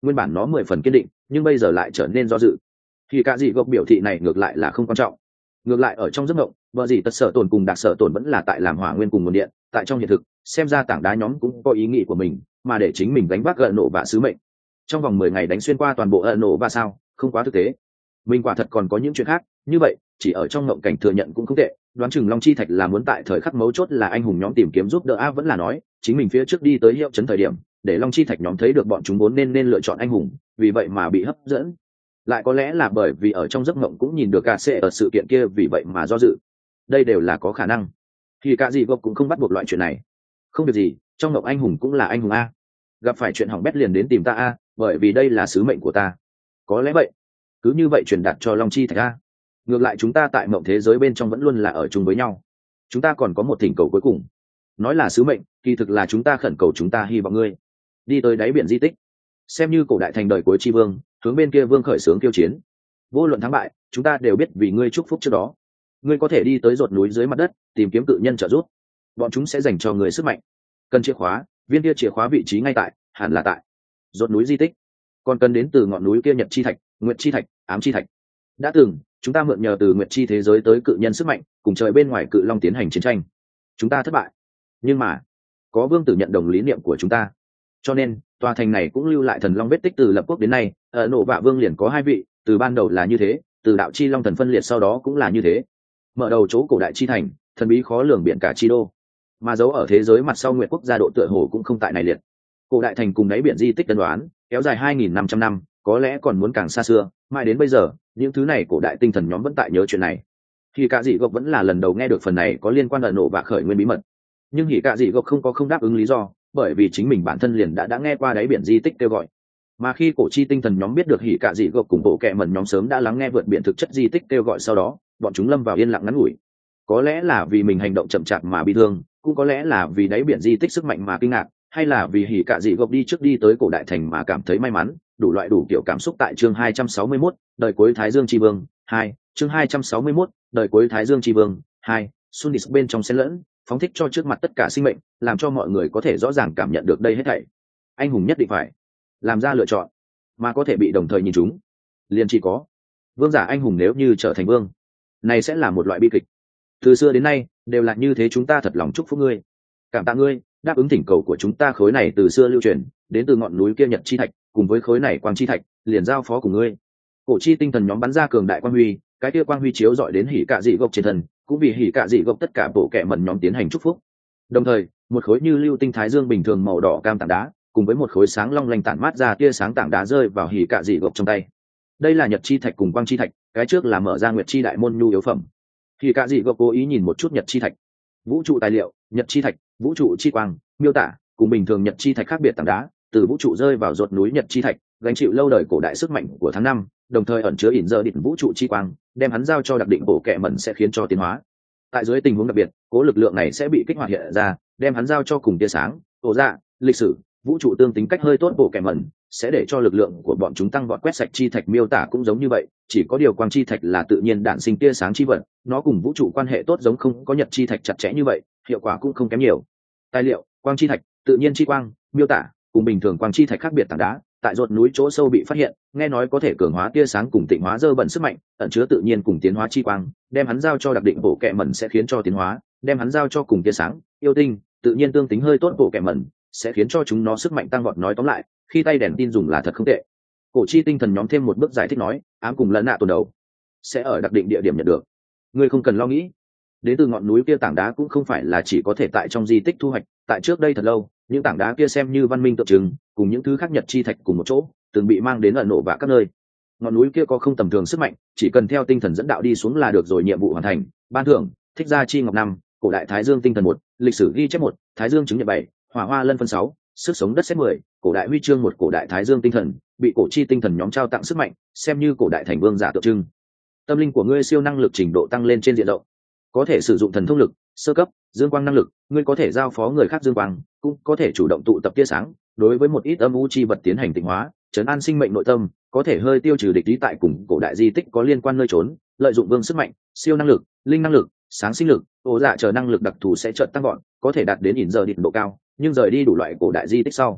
A: nguyên bản nó mười phần kiên định nhưng bây giờ lại trở nên do dự. Thì cả dị gộc biểu thị này ngược lại là không quan trọng. Ngược lại ở trong giấc mộng, vợ gì tật sở tồn cùng đặc sở tồn vẫn là tại làm hỏa nguyên cùng nguồn điện, tại trong hiện thực xem ra tảng đá nhóm cũng có ý nghĩ của mình, mà để chính mình đánh vác gợn nổ và sứ mệnh trong vòng mười ngày đánh xuyên qua toàn bộ ẩn nổ và sao không quá thực tế. Mình quả thật còn có những chuyện khác, như vậy chỉ ở trong mộng cảnh thừa nhận cũng không tệ. Đoán chừng Long Chi Thạch là muốn tại thời khắc mấu chốt là anh hùng nhóm tìm kiếm giúp đỡ. A vẫn là nói chính mình phía trước đi tới hiệu chấn thời điểm để Long Chi Thạch nhóm thấy được bọn chúng vốn nên nên lựa chọn anh hùng, vì vậy mà bị hấp dẫn. Lại có lẽ là bởi vì ở trong giấc mộng cũng nhìn được cả sẽ ở sự kiện kia, vì vậy mà do dự. Đây đều là có khả năng. Thì cả gì gộp cũng không bắt buộc loại chuyện này. Không việc gì, trong mộng anh hùng cũng là anh hùng a. Gặp phải chuyện hỏng bét liền đến tìm ta a, bởi vì đây là sứ mệnh của ta. Có lẽ vậy. Cứ như vậy truyền đạt cho Long Chi Thạch a. Ngược lại chúng ta tại mộng thế giới bên trong vẫn luôn là ở chung với nhau. Chúng ta còn có một thỉnh cầu cuối cùng. Nói là sứ mệnh, kỳ thực là chúng ta khẩn cầu chúng ta hy vọng ngươi đi tới đáy biển di tích, xem như cổ đại thành đời cuối tri vương, hướng bên kia vương khởi xướng kiêu chiến. Vô luận thắng bại, chúng ta đều biết vì ngươi chúc phúc trước đó. Ngươi có thể đi tới rột núi dưới mặt đất, tìm kiếm cự nhân trợ giúp. Bọn chúng sẽ dành cho người sức mạnh. Cần chìa khóa, viên kia chìa khóa vị trí ngay tại, hẳn là tại rột núi di tích. Còn cần đến từ ngọn núi kia nhật chi thạch, nguyệt chi thạch, ám chi thạch. Đã từng, chúng ta mượn nhờ từ nguyệt chi thế giới tới cự nhân sức mạnh, cùng trời bên ngoài cự long tiến hành chiến tranh. Chúng ta thất bại. Nhưng mà, có vương tử nhận đồng lý niệm của chúng ta. Cho nên, tòa thành này cũng lưu lại thần long vết tích từ lập quốc đến nay. Ở nổ vạ vương liền có hai vị, từ ban đầu là như thế, từ đạo chi long thần phân liệt sau đó cũng là như thế. Mở đầu chỗ cổ đại chi thành, thần bí khó lường biển cả chi đô, mà giấu ở thế giới mặt sau nguyệt quốc gia độ tựa hồ cũng không tại này liệt. Cổ đại thành cùng đáy biển di tích tân đoán kéo dài hai nghìn năm trăm năm, có lẽ còn muốn càng xa xưa. Mãi đến bây giờ, những thứ này cổ đại tinh thần nhóm vẫn tại nhớ chuyện này. Thì cả dị gộc vẫn là lần đầu nghe được phần này có liên quan ẩn nổ và khởi nguyên bí mật. Nhưng hỉ cả dị gộc không có không đáp ứng lý do, bởi vì chính mình bản thân liền đã đã nghe qua đáy biển di tích kêu gọi. Mà khi cổ chi tinh thần nhóm biết được hỉ cả dị gộc cùng bộ kệ mẩn nhóm sớm đã lắng nghe vượt biển thực chất di tích kêu gọi sau đó, bọn chúng lâm vào yên lặng ngắn ngủi. Có lẽ là vì mình hành động chậm chạp mà bị thương, cũng có lẽ là vì đáy biển di tích sức mạnh mà kinh ngạc, hay là vì hỉ cả dị gộc đi trước đi tới cổ đại thành mà cảm thấy may mắn. Đủ loại đủ kiểu cảm xúc tại chương hai trăm sáu mươi mốt, đời cuối Thái Dương Chi Vương hai, chương hai trăm sáu mươi mốt, đời cuối Thái Dương Chi Vương hai, Sundis bên trong xen lẫn, phóng thích cho trước mặt tất cả sinh mệnh, làm cho mọi người có thể rõ ràng cảm nhận được đây hết thảy. Anh hùng nhất định phải làm ra lựa chọn, mà có thể bị đồng thời nhìn chúng, liền chỉ có vương giả anh hùng. Nếu như trở thành vương, này sẽ là một loại bi kịch. Từ xưa đến nay đều là như thế. Chúng ta thật lòng chúc phúc ngươi, cảm tạ ngươi đáp ứng thỉnh cầu của chúng ta. Khối này từ xưa lưu truyền đến từ ngọn núi kia nhật chi thạch, cùng với khối này quang chi thạch liền giao phó của ngươi. Cổ chi tinh thần nhóm bắn ra cường đại quang huy, cái kia quang huy chiếu dọi đến hỉ cạ dị gộc trên thân, cũng vì hỉ cạ dị gộc tất cả bộ kệ mẩn nhóm tiến hành chúc phúc. Đồng thời, một khối như lưu tinh thái dương bình thường màu đỏ cam tảng đá, cùng với một khối sáng long lanh tản mát ra tia sáng tảng đá rơi vào hỉ cạ dị gộc trong tay. Đây là nhật chi thạch cùng quang chi thạch, cái trước là mở ra nguyệt chi đại môn nhu yếu phẩm. Hỉ cạ dị gộc cố ý nhìn một chút nhật chi thạch. Vũ trụ tài liệu, nhật chi thạch, vũ trụ chi quang, miêu tả cùng bình thường nhật chi thạch khác biệt tảng đá, từ vũ trụ rơi vào rột núi nhật chi thạch, gánh chịu lâu đời cổ đại sức mạnh của tháng năm, đồng thời ẩn chứa ẩn giờ định vũ trụ chi quang, đem hắn giao cho đặc định bộ kệ mẩn sẽ khiến cho tiến hóa. Tại dưới tình huống đặc biệt, cố lực lượng này sẽ bị kích hoạt hiện ra, đem hắn giao cho cùng tia sáng, ổ dạ, lịch sử, vũ trụ tương tính cách hơi tốt bộ kệ mẩn, sẽ để cho lực lượng của bọn chúng tăng vọt. Quét sạch chi thạch miêu tả cũng giống như vậy, chỉ có điều quang chi thạch là tự nhiên đản sinh tia sáng chi vật, nó cùng vũ trụ quan hệ tốt giống không có nhật chi thạch chặt chẽ như vậy, hiệu quả cũng không kém nhiều. Tài liệu, quang chi thạch, tự nhiên chi quang, miêu tả cùng bình thường quang chi thạch khác biệt tảng đá, tại rột núi chỗ sâu bị phát hiện, nghe nói có thể cường hóa tia sáng cùng tịnh hóa dơ bẩn sức mạnh, ẩn chứa tự nhiên cùng tiến hóa chi quang, đem hắn giao cho đặc định bộ kệ mẩn sẽ khiến cho tiến hóa, đem hắn giao cho cùng tia sáng, yêu tinh, tự nhiên tương tính hơi tốt bộ kệ mẩn, sẽ khiến cho chúng nó sức mạnh tăng vọt. Nói tóm lại, khi tay đèn tin dùng là thật không tệ. Cổ chi tinh thần nhóm thêm một bước giải thích nói, ám cùng lẫn nạ tồn đầu sẽ ở đặc định địa điểm nhận được, ngươi không cần lo nghĩ. Đến từ ngọn núi kia tảng đá cũng không phải là chỉ có thể tại trong di tích thu hoạch, tại trước đây thật lâu, những tảng đá kia xem như văn minh tượng trưng, cùng những thứ khác nhật chi thạch cùng một chỗ, từng bị mang đến ẩn nổ và các nơi. Ngọn núi kia có không tầm thường sức mạnh, chỉ cần theo tinh thần dẫn đạo đi xuống là được rồi. Nhiệm vụ hoàn thành, ban thưởng, thích gia chi ngọc năm, cổ đại thái dương tinh thần một, lịch sử ghi chép một, thái dương chứng nhận bảy, hỏa hoa lân phân sáu, sức sống đất xét mười, cổ đại huy chương một. Cổ đại thái dương tinh thần bị cổ chi tinh thần nhóm trao tặng sức mạnh, xem như cổ đại thành vương giả tượng trưng. Tâm linh của ngươi siêu năng lực trình độ tăng lên trên diện rộng, có thể sử dụng thần thông lực sơ cấp, dương quang năng lực, ngươi có thể giao phó người khác dương quang, cũng có thể chủ động tụ tập tia sáng, đối với một ít âm u chi vật tiến hành tịnh hóa, trấn an sinh mệnh nội tâm, có thể hơi tiêu trừ địch ý tại cùng cổ đại di tích có liên quan nơi trốn, lợi dụng vương sức mạnh, siêu năng lực, linh năng lực, sáng sinh lực, ổ dạ chờ năng lực đặc thù sẽ chợt tăng gọn, có thể đạt đến ỉn giờ định độ cao, nhưng rời đi đủ loại cổ đại di tích sau,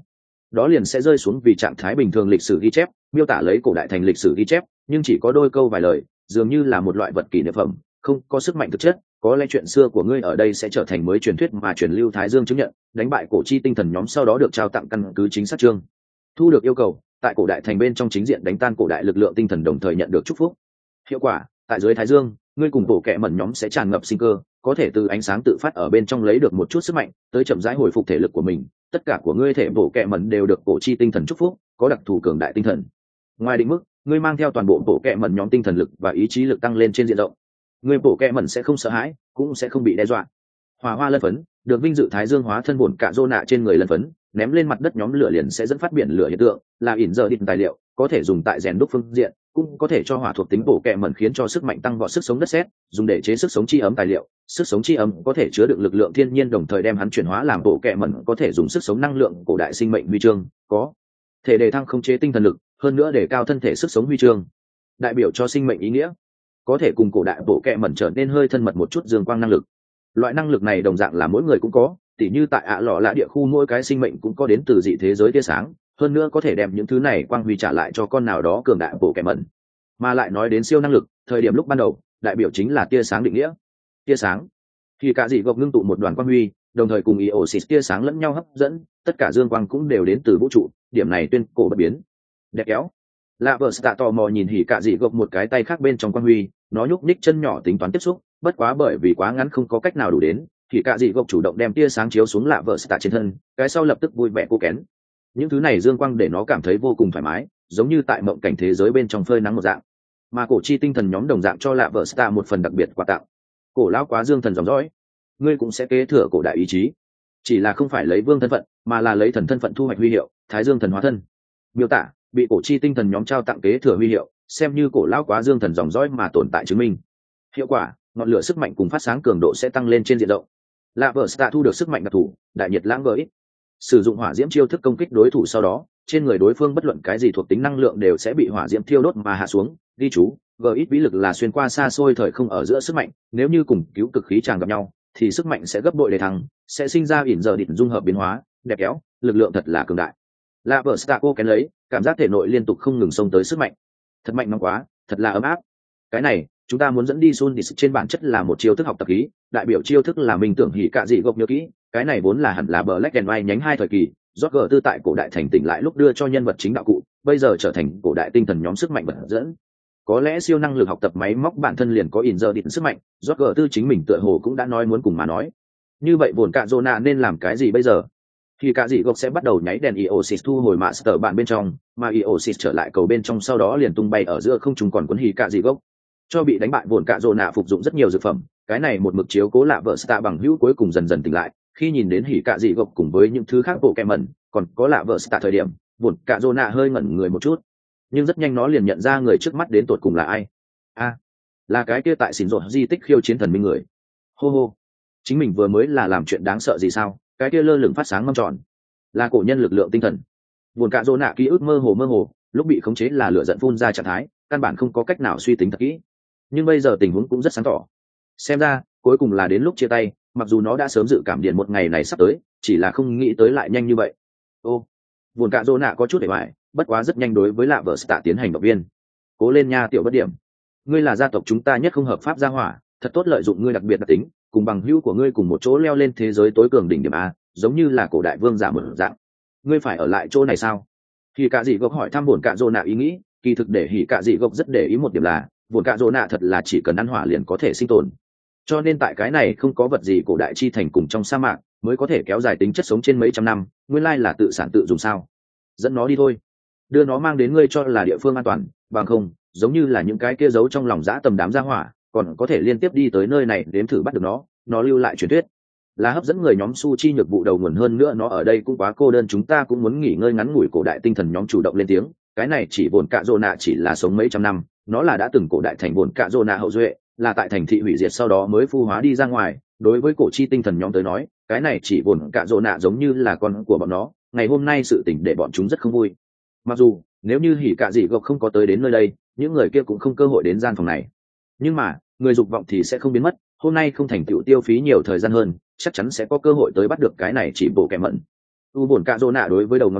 A: đó liền sẽ rơi xuống vì trạng thái bình thường lịch sử ghi chép, miêu tả lấy cổ đại thành lịch sử ghi chép, nhưng chỉ có đôi câu vài lời, dường như là một loại vật kỷ niệm phẩm, không có sức mạnh thực chất. Có lẽ chuyện xưa của ngươi ở đây sẽ trở thành mới truyền thuyết mà truyền lưu Thái Dương chứng nhận, đánh bại cổ chi tinh thần nhóm sau đó được trao tặng căn cứ chính xác chương. Thu được yêu cầu, tại cổ đại thành bên trong chính diện đánh tan cổ đại lực lượng tinh thần đồng thời nhận được chúc phúc. Hiệu quả, tại dưới Thái Dương, ngươi cùng bộ kệ mẩn nhóm sẽ tràn ngập sinh cơ, có thể từ ánh sáng tự phát ở bên trong lấy được một chút sức mạnh, tới chậm rãi hồi phục thể lực của mình. Tất cả của ngươi thể bộ kệ mẩn đều được cổ chi tinh thần chúc phúc, có đặc thù cường đại tinh thần. Ngoài định mức, ngươi mang theo toàn bộ bộ kệ mẩn nhóm tinh thần lực và ý chí lực tăng lên trên diện rộng. Ngươi bộ kệ mẩn sẽ không sợ hãi, cũng sẽ không bị đe dọa. Hỏa hoa lân phấn, được vinh dự Thái Dương hóa thân bổn cạ rô nạ trên người lân phấn, ném lên mặt đất nhóm lửa liền sẽ dẫn phát biển lửa hiện tượng, là ỉn giờ định tài liệu, có thể dùng tại rèn đúc phương diện, cũng có thể cho hỏa thuộc tính bổ kẹ mẩn khiến cho sức mạnh tăng vọt sức sống đất sét, dùng để chế sức sống chi ấm tài liệu. Sức sống chi ấm có thể chứa đựng lực lượng thiên nhiên đồng thời đem hắn chuyển hóa làm bộ kẹ mẩn, có thể dùng sức sống năng lượng cổ đại sinh mệnh huy chương, có thể đề thăng khống chế tinh thần lực, hơn nữa để cao thân thể sức sống huy chương, đại biểu cho sinh mệnh ý nghĩa, có thể cùng cổ đại bộ kẹ mẩn trở nên hơi thân mật một chút dương quang năng lực. Loại năng lực này đồng dạng là mỗi người cũng có, tỉ như tại ạ lọ lạ địa khu mỗi cái sinh mệnh cũng có đến từ dị thế giới tia sáng, hơn nữa có thể đem những thứ này quang huy trả lại cho con nào đó cường đại bộ kẹ mẩn. Mà lại nói đến siêu năng lực, thời điểm lúc ban đầu đại biểu chính là tia sáng định nghĩa. Tia sáng khi cả dị gộc ngưng tụ một đoàn quang huy, đồng thời cùng Eosis tia sáng lẫn nhau hấp dẫn, tất cả dương quang cũng đều đến từ vũ trụ, điểm này tuyên cổ bất biến. Đẹp kéo lạ vợ stạ tò mò nhìn hỉ cả dị gộc một cái tay khác bên trong quang huy, nó nhúc nhích chân nhỏ tính toán tiếp xúc, bất quá bởi vì quá ngắn không có cách nào đủ đến, thì cả dị gộc chủ động đem tia sáng chiếu xuống lạ vợ stạ trên thân, cái sau lập tức vui vẻ cô kén. Những thứ này dương quang để nó cảm thấy vô cùng thoải mái, giống như tại mộng cảnh thế giới bên trong phơi nắng một dạng. Mà cổ chi tinh thần nhóm đồng dạng cho lạ vợ stạ một phần đặc biệt quà tặng. Cổ lão quá dương thần dòng dõi, ngươi cũng sẽ kế thừa cổ đại ý chí, chỉ là không phải lấy vương thân phận, mà là lấy thần thân phận thu hoạch huy hiệu Thái Dương thần hóa thân. Miêu tả bị cổ chi tinh thần nhóm trao tặng kế thừa huy hiệu, xem như cổ lão quá dương thần dòng dõi mà tồn tại chứng minh. Hiệu quả, ngọn lửa sức mạnh cùng phát sáng cường độ sẽ tăng lên trên diện rộng. Lạ vợ stạ thu được sức mạnh đặc thù đại nhiệt lãng gợi, sử dụng hỏa diễm chiêu thức công kích đối thủ sau đó, trên người đối phương bất luận cái gì thuộc tính năng lượng đều sẽ bị hỏa diễm thiêu đốt mà hạ xuống. Ghi chú, gợi vĩ lực là xuyên qua xa xôi thời không ở giữa sức mạnh, nếu như cùng cứu cực khí tràng gặp nhau thì sức mạnh sẽ gấp bội để thắng, sẽ sinh ra ỉn giờ định dung hợp biến hóa. Đẹp kéo, lực lượng thật là cường đại. Lạ vợ stạ cô kén lấy, cảm giác thể nội liên tục không ngừng xông tới sức mạnh, thật mạnh nóng quá, thật là ấm áp. Cái này chúng ta muốn dẫn đi Sun Dis trên bản chất là một chiêu thức học tập khí, đại biểu chiêu thức là minh tưởng hỉ cạ dị gộc nhớ kỹ, cái này vốn là hẳn là Black and White nhánh hai thời kỳ, Roger tư tại cổ đại thành tỉnh lại lúc đưa cho nhân vật chính đạo cụ, bây giờ trở thành cổ đại tinh thần nhóm sức mạnh vật dẫn. Có lẽ siêu năng lực học tập máy móc bản thân liền có ỉn giờ định sức mạnh, Roger tư chính mình tựa hồ cũng đã nói muốn cùng mà nói. Như vậy buồn cạ Zona nên làm cái gì bây giờ? Thì cả dị gộc sẽ bắt đầu nháy đèn Eosis thu hồi master bản bên trong, mà Eosis trở lại cầu bên trong sau đó liền tung bay ở giữa không trung còn cuốn hỉ cả dị gộc. Cho bị đánh bại buồn cạ rồ nạ phục dụng rất nhiều dược phẩm, cái này một mực chiếu cố lạ vợ stạ bằng hữu cuối cùng dần dần tỉnh lại, khi nhìn đến hỉ cạ dị gộc cùng với những thứ khác bộ kẹ mẩn, còn có lạ vợ stạ thời điểm, buồn cạ rồ nạ hơi ngẩn người một chút, nhưng rất nhanh nó liền nhận ra người trước mắt đến tột cùng là ai. A, à, là cái kia tại xỉn rột di tích khiêu chiến thần minh người. Hô hô, chính mình vừa mới là làm chuyện đáng sợ gì sao? Cái kia lơ lửng phát sáng mâm tròn, là cổ nhân lực lượng tinh thần. Buồn cạ rồ nạ ký ức mơ hồ mơ hồ, lúc bị khống chế là lửa giận phun ra trạng thái, căn bản không có cách nào suy tính thật kỹ, nhưng bây giờ tình huống cũng rất sáng tỏ. Xem ra cuối cùng là đến lúc chia tay, mặc dù nó đã sớm dự cảm điện một ngày này sắp tới, chỉ là không nghĩ tới lại nhanh như vậy. Ô, buồn cạ rồ nạ có chút để hoài, bất quá rất nhanh đối với lạ vợ stạ tiến hành động viên. Cố lên nha tiểu bất điểm, ngươi là gia tộc chúng ta nhất không hợp pháp gia hỏa, thật tốt lợi dụng ngươi đặc biệt đặc tính, cùng bằng hữu của ngươi cùng một chỗ leo lên thế giới tối cường đỉnh điểm a, giống như là cổ đại vương giả một dạng. Ngươi phải ở lại chỗ này sao? Thì cả dị gộc hỏi thăm buồn cạ rồ nạ ý nghĩ, kỳ thực để hỉ cạ dị gộc rất để ý một điểm là buồn cạ rồ nạ thật là chỉ cần ăn hỏa liền có thể sinh tồn, cho nên tại cái này không có vật gì cổ đại chi thành cùng trong sa mạc mới có thể kéo dài tính chất sống trên mấy trăm năm. Nguyên lai là tự sản tự dùng sao? Dẫn nó đi thôi, đưa nó mang đến ngươi cho là địa phương an toàn, bằng không giống như là những cái kia giấu trong lòng dã tầm đám gia hỏa còn có thể liên tiếp đi tới nơi này đếm thử bắt được nó. Nó lưu lại truyền thuyết là hấp dẫn người nhóm su chi nhược vụ đầu nguồn, hơn nữa nó ở đây cũng quá cô đơn, chúng ta cũng muốn nghỉ ngơi ngắn ngủi. Cổ đại tinh thần nhóm chủ động lên tiếng, cái này chỉ buồn cạ rồ nạ chỉ là sống mấy trăm năm, nó là đã từng cổ đại thành buồn cạ rồ nạ hậu duệ, là tại thành thị hủy diệt sau đó mới phu hóa đi ra ngoài. Đối với cổ chi tinh thần nhóm tới nói, cái này chỉ buồn cạ rồ nạ giống như là con của bọn nó, ngày hôm nay sự tình để bọn chúng rất không vui. Mặc dù nếu như hỉ cạ dị gộc không có tới đến nơi đây, những người kia cũng không cơ hội đến gian phòng này, nhưng mà người dục vọng thì sẽ không biến mất. Hôm nay không thành tựu tiêu phí nhiều thời gian hơn, chắc chắn sẽ có cơ hội tới bắt được cái này chỉ bộ kẻ mẩn. U buồn cạ rồ nạ đối với đầu ngón tay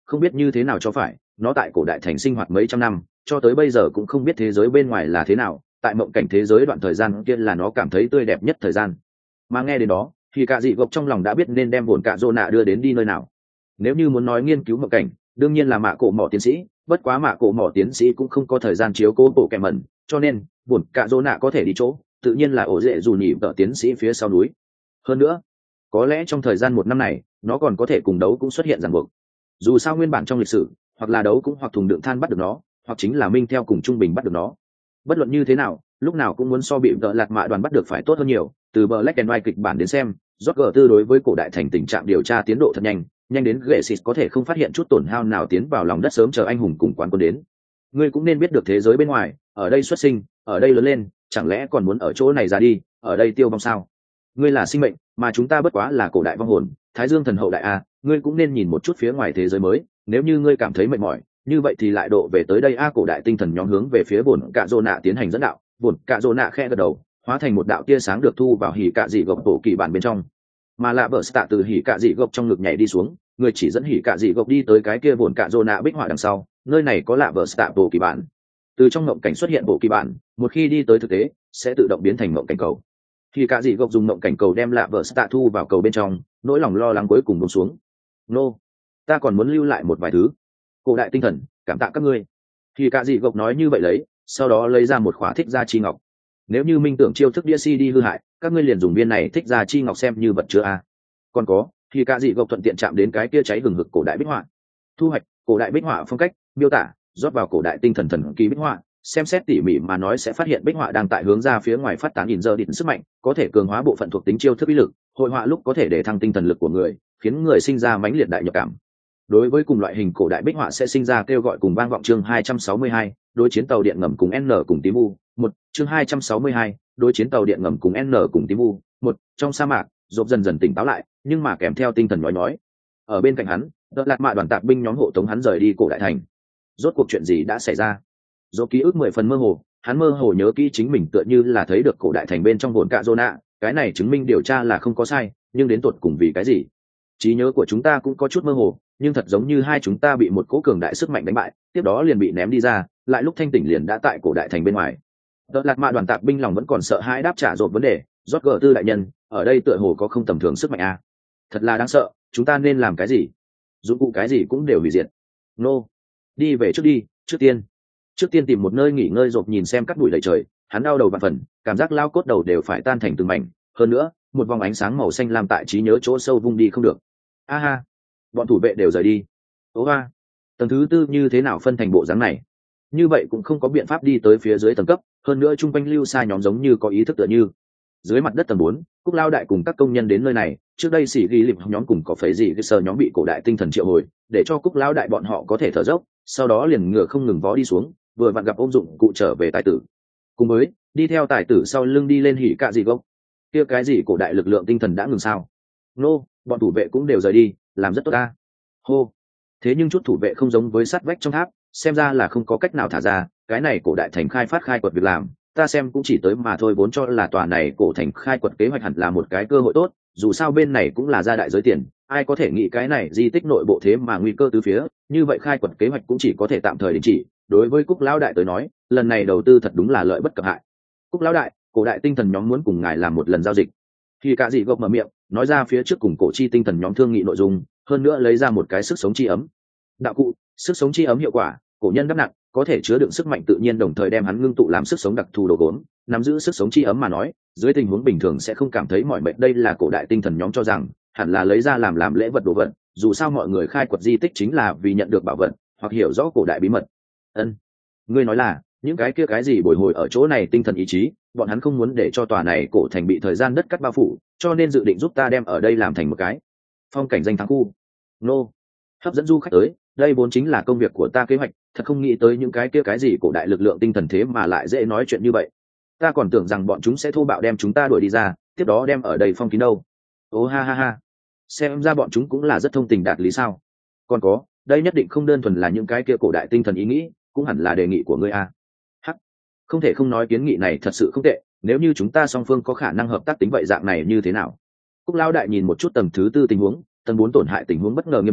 A: không biết như thế nào cho phải, nó tại cổ đại thành sinh hoạt mấy trăm năm, cho tới bây giờ cũng không biết thế giới bên ngoài là thế nào, tại mộng cảnh thế giới đoạn thời gian kia là nó cảm thấy tươi đẹp nhất thời gian. Mà nghe đến đó thì cả dị gộc trong lòng đã biết nên đem buồn cạ rô nạ đưa đến đi nơi nào. Nếu như muốn nói nghiên cứu mộng cảnh, đương nhiên là mạ cổ mỏ tiến sĩ, bất quá mạ cổ mỏ tiến sĩ cũng không có thời gian chiếu cố bộ kẻ mẩn, cho nên buồn cạ rô nạ có thể đi chỗ tự nhiên là ổ dễ dù nhỉ tợ tiến sĩ phía sau núi. Hơn nữa có lẽ trong thời gian một năm này nó còn có thể cùng đấu cũng xuất hiện ràng buộc. Dù sao nguyên bản trong lịch sử hoặc là đấu cũng hoặc thùng đựng than bắt được nó, hoặc chính là minh theo cùng trung bình bắt được nó. Bất luận như thế nào lúc nào cũng muốn so bị vợ lạt mạ đoàn bắt được phải tốt hơn nhiều. Từ bờ Black and White kịch bản đến xem, Roger tư đối với cổ đại thành tình trạng điều tra tiến độ thật nhanh, nhanh đến ghệ xịt có thể không phát hiện chút tổn hao nào tiến vào lòng đất sớm chờ anh hùng cùng quán quân đến. Ngươi cũng nên biết được thế giới bên ngoài, ở đây xuất sinh, ở đây lớn lên, chẳng lẽ còn muốn ở chỗ này ra đi, ở đây tiêu vong sao? Ngươi là sinh mệnh, mà chúng ta bất quá là cổ đại vong hồn, Thái Dương thần hậu đại a, ngươi cũng nên nhìn một chút phía ngoài thế giới mới, nếu như ngươi cảm thấy mệt mỏi, như vậy thì lại độ về tới đây a. Cổ đại tinh thần nhóm hướng về phía bổn cạ rô nạ tiến hành dẫn đạo, bổn cạ rô nạ khẽ gật đầu, hóa thành một đạo tia sáng được thu vào hỉ cạ dị gộc bộ kỳ bản bên trong. Mà lạ bờ tạ từ hỉ cạ dị gộc trong ngực nhảy đi xuống, người chỉ dẫn hỉ cạ dị gộc đi tới cái kia bổn cạ rô nạ bích họa đằng sau, nơi này có lạ bờ tạ bộ kỳ bản. Từ trong mộng cảnh xuất hiện bộ kỳ bản, một khi đi tới thực tế sẽ tự động biến thành mộng cảnh cầu. Hỉ cạ dị gộc dùng mộng cảnh cầu đem lạ bờ tạ thu vào cầu bên trong, nỗi lòng lo lắng cuối cùng buông xuống. Nô, ta còn muốn lưu lại một vài thứ. Cổ đại tinh thần, cảm tạ các ngươi. Hỉ cạ dị gộc nói như vậy lấy, sau đó lấy ra một khóa thích gia chi ngọc. Nếu như minh tưởng chiêu thức đĩa xê đê hư hại, các ngươi liền dùng viên này thích gia chi ngọc xem như vật chứa a. Còn có thì cả dị gộc thuận tiện chạm đến cái kia cháy hừng hực cổ đại bích họa. Thu hoạch cổ đại bích họa phong cách, miêu tả, rót vào cổ đại tinh thần thần kỳ bích họa, xem xét tỉ mỉ mà nói sẽ phát hiện bích họa đang tại hướng ra phía ngoài phát tán nhìn giờ định sức mạnh, có thể cường hóa bộ phận thuộc tính chiêu thức uy lực, hội họa lúc có thể để thăng tinh thần lực của người, khiến người sinh ra mãnh liệt đại nhập cảm. Đối với cùng loại hình cổ đại bích họa sẽ sinh ra kêu gọi cùng vang vọng. Chương hai trăm sáu mươi hai, đối chiến tàu điện ngầm cùng N cùng tím u. Một, chương hai trăm sáu mươi hai, đối chiến tàu điện ngầm cùng N cùng tím u. Một, trong sa mạc, Rộp dần dần tỉnh táo lại, nhưng mà kèm theo tinh thần nhói nhói. Ở bên cạnh hắn, đợt lạt mạ đoàn tạp binh nhóm hộ tống hắn rời đi cổ đại thành. Rốt cuộc chuyện gì đã xảy ra? Rộp ký ức mười phần mơ hồ, hắn mơ hồ nhớ kỹ chính mình tựa như là thấy được cổ đại thành bên trong hồn cạ rô nạ, cái này chứng minh điều tra là không có sai, nhưng đến tột cùng vì cái gì? Trí nhớ của chúng ta cũng có chút mơ hồ, nhưng thật giống như hai chúng ta bị một cỗ cường đại sức mạnh đánh bại, tiếp đó liền bị ném đi ra, lại lúc thanh tỉnh liền đã tại cổ đại thành bên ngoài. Đợt lạt mạ đoàn tạp binh lòng vẫn còn sợ hãi đáp trả Rộp vấn đề, rót gờ tư đại nhân, ở đây tựa hồ có không tầm thường sức mạnh a. Thật là đáng sợ, chúng ta nên làm cái gì? Dụng cụ cái gì cũng đều hủy diệt. Nô, đi về trước đi, trước tiên trước tiên tìm một nơi nghỉ ngơi. Rộp nhìn xem cắt bụi đầy trời, hắn đau đầu vạn phần, cảm giác lao cốt đầu đều phải tan thành từng mảnh. Hơn nữa một vòng ánh sáng màu xanh lam tại trí nhớ chỗ sâu vung đi không được. A ha, bọn thủ vệ đều rời đi. Ố ha, tầng thứ tư như thế nào phân thành bộ dáng này? Như vậy cũng không có biện pháp đi tới phía dưới tầng cấp, hơn nữa chung quanh lưu xa nhóm giống như có ý thức tựa như. Dưới mặt đất tầng bốn, Cúc Lao đại cùng các công nhân đến nơi này, trước đây xỉ ghi lịp nhóm cùng có phải gì cái sờ nhóm bị cổ đại tinh thần triệu hồi, để cho Cúc Lao đại bọn họ có thể thở dốc, sau đó liền ngựa không ngừng vó đi xuống, vừa vặn gặp ôm dụng cụ trở về tài tử. Cùng với đi theo tài tử sau lưng đi lên hỉ cạ gì gốc. Kia cái gì cổ đại lực lượng tinh thần đã ngừng sao? Nô, bọn thủ vệ cũng đều rời đi, làm rất tốt ta. Hô. Thế nhưng chút thủ vệ không giống với sắt vách trong tháp, xem ra là không có cách nào thả ra, cái này cổ đại thành khai phát khai quật việc làm, ta xem cũng chỉ tới mà thôi, vốn cho là tòa này cổ thành khai quật kế hoạch hẳn là một cái cơ hội tốt, dù sao bên này cũng là gia đại giới tiền, ai có thể nghĩ cái này di tích nội bộ thế mà nguy cơ từ phía, như vậy khai quật kế hoạch cũng chỉ có thể tạm thời đình chỉ. Đối với Cúc lão đại tới nói, lần này đầu tư thật đúng là lợi bất cập hại. Cúc lão đại, cổ đại tinh thần nhóm muốn cùng ngài làm một lần giao dịch. Khi cả dị gộc mở miệng, nói ra phía trước cùng cổ chi tinh thần nhóm thương nghị nội dung, hơn nữa lấy ra một cái sức sống chi ấm. Đạo cụ, sức sống chi ấm hiệu quả, cổ nhân đắp nặng, có thể chứa đựng sức mạnh tự nhiên đồng thời đem hắn ngưng tụ làm sức sống đặc thù đồ gốm. Nắm giữ sức sống chi ấm mà nói, dưới tình huống bình thường sẽ không cảm thấy mỏi mệt. Đây là cổ đại tinh thần nhóm cho rằng hẳn là lấy ra làm làm lễ vật đồ vật, dù sao mọi người khai quật di tích chính là vì nhận được bảo vật hoặc hiểu rõ cổ đại bí mật. Ân, ngươi nói là những cái kia cái gì bồi hồi ở chỗ này tinh thần ý chí, bọn hắn không muốn để cho tòa này cổ thành bị thời gian đất cắt bao phủ, cho nên dự định giúp ta đem ở đây làm thành một cái phong cảnh danh thắng khu. Nô, hấp dẫn du khách tới, đây vốn chính là công việc của ta kế hoạch, thật không nghĩ tới những cái kia cái gì cổ đại lực lượng tinh thần thế mà lại dễ nói chuyện như vậy. Ta còn tưởng rằng bọn chúng sẽ thô bạo đem chúng ta đuổi đi ra, tiếp đó đem ở đây phong kín đâu. Ô ha ha ha, xem ra bọn chúng cũng là rất thông tình đạt lý sao. Còn có, đây nhất định không đơn thuần là những cái kia cổ đại tinh thần ý nghĩ, cũng hẳn là đề nghị của ngươi a. Hắc, không thể không nói kiến nghị này thật sự không tệ, nếu như chúng ta song phương có khả năng hợp tác tính vậy dạng này như thế nào? Cúc lão đại nhìn một chút tầng thứ tư tình huống, tầng bốn tổn hại tình huống bất ngờ nghiêm trọng,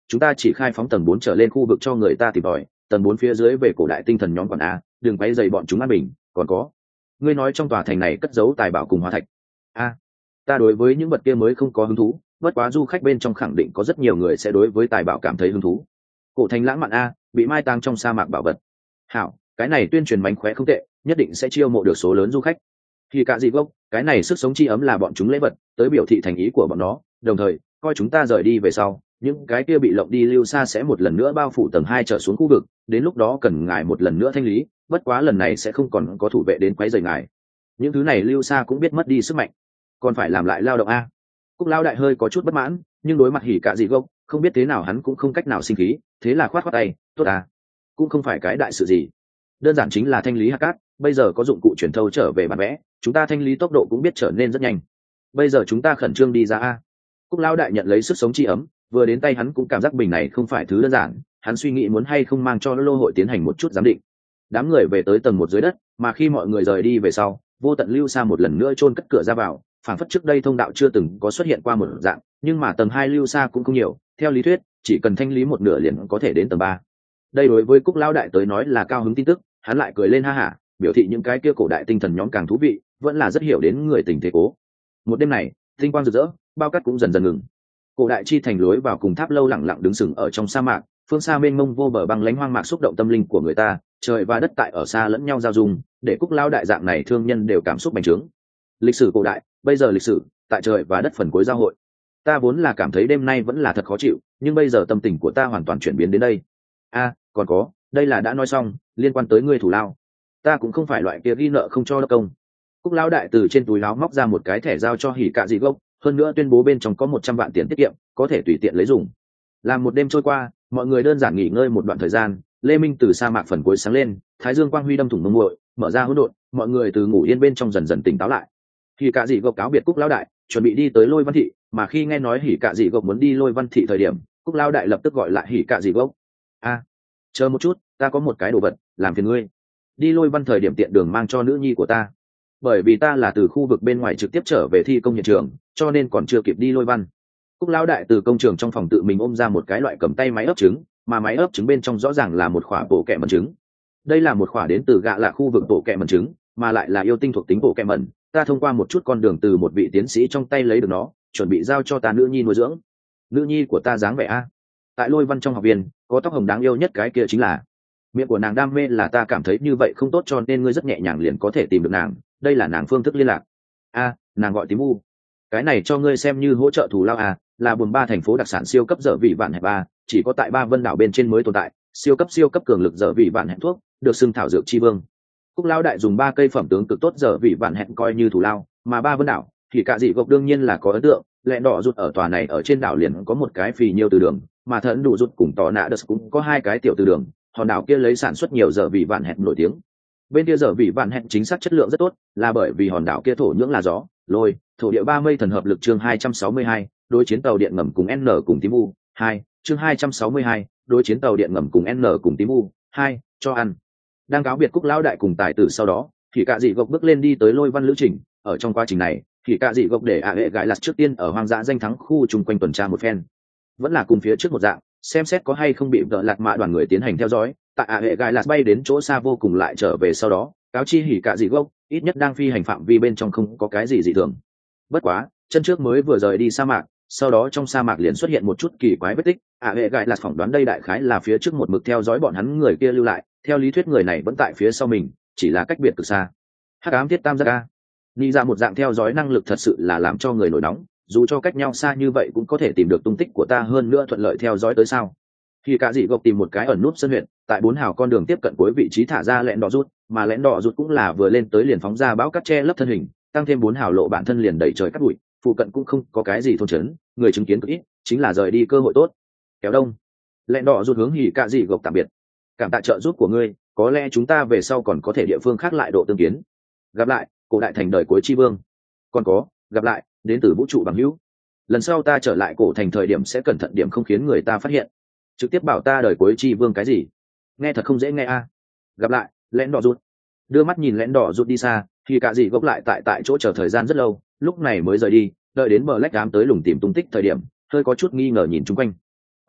A: chúng ta chỉ khai phóng tầng bốn trở lên khu vực cho người ta tìm tòi, tầng bốn phía dưới về cổ đại tinh thần nhóm quản a, đừng quay dày bọn chúng an bình. Còn có, ngươi nói trong tòa thành này cất giấu tài bảo cùng hóa thạch. A, ta đối với những vật kia mới không có hứng thú, bất quá du khách bên trong khẳng định có rất nhiều người sẽ đối với tài bảo cảm thấy hứng thú. Cổ thành lãng mạn a, bị mai táng trong sa mạc bảo vật. Hảo, cái này tuyên truyền mánh khóe không tệ, nhất định sẽ chiêu mộ được số lớn du khách. Thì cả gì gốc, cái này sức sống chi ấm là bọn chúng lễ vật, tới biểu thị thành ý của bọn nó, đồng thời, coi chúng ta rời đi về sau, những cái kia bị lộng đi lưu xa sẽ một lần nữa bao phủ tầng hai trở xuống khu vực, đến lúc đó cần ngài một lần nữa thanh lý, bất quá lần này sẽ không còn có thủ vệ đến quấy rầy ngài. Những thứ này lưu xa cũng biết mất đi sức mạnh, còn phải làm lại lao động a. Cúc lao đại hơi có chút bất mãn, nhưng đối mặt hỉ cả gì gốc, không biết thế nào hắn cũng không cách nào sinh khí, thế là khoát khoát tay, tốt à, cũng không phải cái đại sự gì, đơn giản chính là thanh lý hạt cát, bây giờ có dụng cụ truyền thâu trở về bản vẽ, chúng ta thanh lý tốc độ cũng biết trở nên rất nhanh. Bây giờ chúng ta khẩn trương đi ra a. Cúc lao đại nhận lấy sức sống chi ấm, vừa đến tay hắn cũng cảm giác bình này không phải thứ đơn giản, hắn suy nghĩ muốn hay không mang cho lô hội tiến hành một chút giám định. Đám người về tới tầng một dưới đất, mà khi mọi người rời đi về sau, vô tận lưu xa một lần nữa chôn cất cửa ra vào, phảng phất trước đây thông đạo chưa từng có xuất hiện qua một dạng, nhưng mà tầng hai lưu xa cũng không nhiều, theo lý thuyết, chỉ cần thanh lý một nửa liền có thể đến tầng ba. Đây đối với Cúc lão đại tới nói là cao hứng tin tức, hắn lại cười lên ha hả, biểu thị những cái kia cổ đại tinh thần nhóm càng thú vị, vẫn là rất hiểu đến người tình thế cố. Một đêm này, tinh quang rực rỡ, bao cát cũng dần dần ngừng. Cổ đại chi thành lối vào cùng tháp lâu lẳng lặng đứng sừng ở trong sa mạc, phương xa mênh mông vô bờ băng lãnh hoang mạc xúc động tâm linh của người ta, trời và đất tại ở xa lẫn nhau giao dung, để Cúc lão đại dạng này thương nhân đều cảm xúc bành trướng. Lịch sử cổ đại, bây giờ lịch sử, tại trời và đất phần cuối giao hội. Ta vốn là cảm thấy đêm nay vẫn là thật khó chịu, nhưng bây giờ tâm tình của ta hoàn toàn chuyển biến đến đây. A, còn có, đây là đã nói xong, liên quan tới ngươi thủ lao. Ta cũng không phải loại kia ghi nợ không cho đốc công. Cúc lão đại từ trên túi áo móc ra một cái thẻ giao cho hỉ cạ dị gốc, hơn nữa tuyên bố bên trong có một trăm vạn tiền tiết kiệm, có thể tùy tiện lấy dùng. Làm một đêm trôi qua, mọi người đơn giản nghỉ ngơi một đoạn thời gian, Lê Minh từ sa mạc phần cuối sáng lên, thái dương quang huy đâm thủng mông muội, mở ra hỗn độn, mọi người từ ngủ yên bên trong dần dần tỉnh táo lại. Hỉ cạ dị gốc cáo biệt Cúc lão đại, chuẩn bị đi tới Lôi Văn thị, mà khi nghe nói hỉ cạ dị gốc muốn đi Lôi Văn thị thời điểm, Cúc lão đại lập tức gọi lại hỉ cạ dị gốc. A, chờ một chút, ta có một cái đồ vật, làm phiền ngươi. Đi Lôi Văn thời điểm tiện đường mang cho nữ nhi của ta. Bởi vì ta là từ khu vực bên ngoài trực tiếp trở về thi công hiện trường, cho nên còn chưa kịp đi Lôi Văn. Cúc lão đại từ công trường trong phòng tự mình ôm ra một cái loại cầm tay máy ấp trứng, mà máy ấp trứng bên trong rõ ràng là một khỏa bộ kẹ mẩn trứng. Đây là một khỏa đến từ gạ là khu vực bộ kẹ mẩn trứng, mà lại là yêu tinh thuộc tính bộ kẹ mẩn. Ta thông qua một chút con đường từ một vị tiến sĩ trong tay lấy được nó, chuẩn bị giao cho ta nữ nhi nuôi dưỡng. Nữ nhi của ta dáng vẻ a. Tại Lôi Văn trong học viên, có tóc hồng đáng yêu nhất cái kia chính là. Miệng của nàng đam mê là ta cảm thấy như vậy không tốt cho nên ngươi rất nhẹ nhàng liền có thể tìm được nàng, đây là nàng phương thức liên lạc. A, nàng gọi tím u. Cái này cho ngươi xem như hỗ trợ thù lao à, là buồn ba thành phố đặc sản siêu cấp dở vị vạn hẹp ba, chỉ có tại ba vân đảo bên trên mới tồn tại, siêu cấp siêu cấp cường lực dở vị vạn hẹp thuốc, được xưng thảo dược chi vương. Cúc lão đại dùng ba cây phẩm tướng cực tốt dở vị vạn hẹp coi như thù lao, mà ba vân đảo thì cả dị gộc đương nhiên là có ấn tượng, lẽ đỏ rụt ở tòa này ở trên đảo liền có một cái phì nhiều từ đường, mà thẫn đủ rụt cùng tỏ nạ đất cũng có hai cái tiểu từ đường, hòn đảo kia lấy sản xuất nhiều dở vị vạn hẹp nổi tiếng. Bên kia dở vị vạn hẹp chính xác chất lượng rất tốt, là bởi vì hòn đảo kia thổ nhưỡng là gió, lôi, thổ địa ba mây thần hợp lực chương hai trăm sáu mươi hai, đối chiến tàu điện ngầm cùng N cùng tím u, hai, chương hai trăm sáu mươi hai, đối chiến tàu điện ngầm cùng N cùng tím u, hai, cho ăn. Đang cáo biệt Cúc lão đại cùng tài tử sau đó, thì cả dị gộc bước lên đi tới Lôi Văn lữ trình, ở trong quá trình này, thì cả dị gộc để ạ hệ gãi lạt trước tiên ở hoang dã danh thắng khu chung quanh tuần tra một phen. Vẫn là cùng phía trước một dạng, xem xét có hay không bị vợ lạt mạ đoàn người tiến hành theo dõi, tại ạ hệ gãi lạt bay đến chỗ xa vô cùng lại trở về sau đó, cáo chi hỉ cả dị gộc, ít nhất đang phi hành phạm vi bên trong không có cái gì dị thường. Bất quá, chân trước mới vừa rời đi sa mạc, sau đó trong sa mạc liền xuất hiện một chút kỳ quái vết tích, ạ hệ gãi lạt phỏng đoán đây đại khái là phía trước một mực theo dõi bọn hắn người kia lưu lại, theo lý thuyết người này vẫn tại phía sau mình, chỉ là cách biệt cực xa. Hắc ám thiết tam giác a, nghĩ ra một dạng theo dõi năng lực thật sự là làm cho người nổi nóng, dù cho cách nhau xa như vậy cũng có thể tìm được tung tích của ta, hơn nữa thuận lợi theo dõi tới sao. Khi cả dị gộc tìm một cái ẩn núp sân huyện, tại bốn hào con đường tiếp cận cuối vị trí thả ra lẽn đỏ rút, mà lẽn đỏ rút cũng là vừa lên tới liền phóng ra bão cắt che lấp thân hình, tăng thêm bốn hào lộ bản thân liền đẩy trời cắt bụi, phụ cận cũng không có cái gì thôn trấn, người chứng kiến cực ít, chính là rời đi cơ hội tốt. Kéo đông, lẽn đỏ rút hướng hỉ cả dị gộc tạm biệt. Cảm tạ trợ giúp của ngươi, có lẽ chúng ta về sau còn có thể địa phương khác lại độ tương kiến. Gặp lại, cổ đại thành đời cuối chi vương. Còn có, gặp lại, đến từ vũ trụ bằng hữu. Lần sau ta trở lại cổ thành thời điểm sẽ cẩn thận điểm không khiến người ta phát hiện. Trực tiếp bảo ta đời cuối chi vương cái gì? Nghe thật không dễ nghe a. Gặp lại, lẽn đỏ rút. Đưa mắt nhìn lẽn đỏ rút đi xa, thì cả gì gốc lại tại tại chỗ chờ thời gian rất lâu, lúc này mới rời đi, đợi đến bờ lách đám tới lùng tìm tung tích thời điểm, hơi có chút nghi ngờ nhìn chung quanh.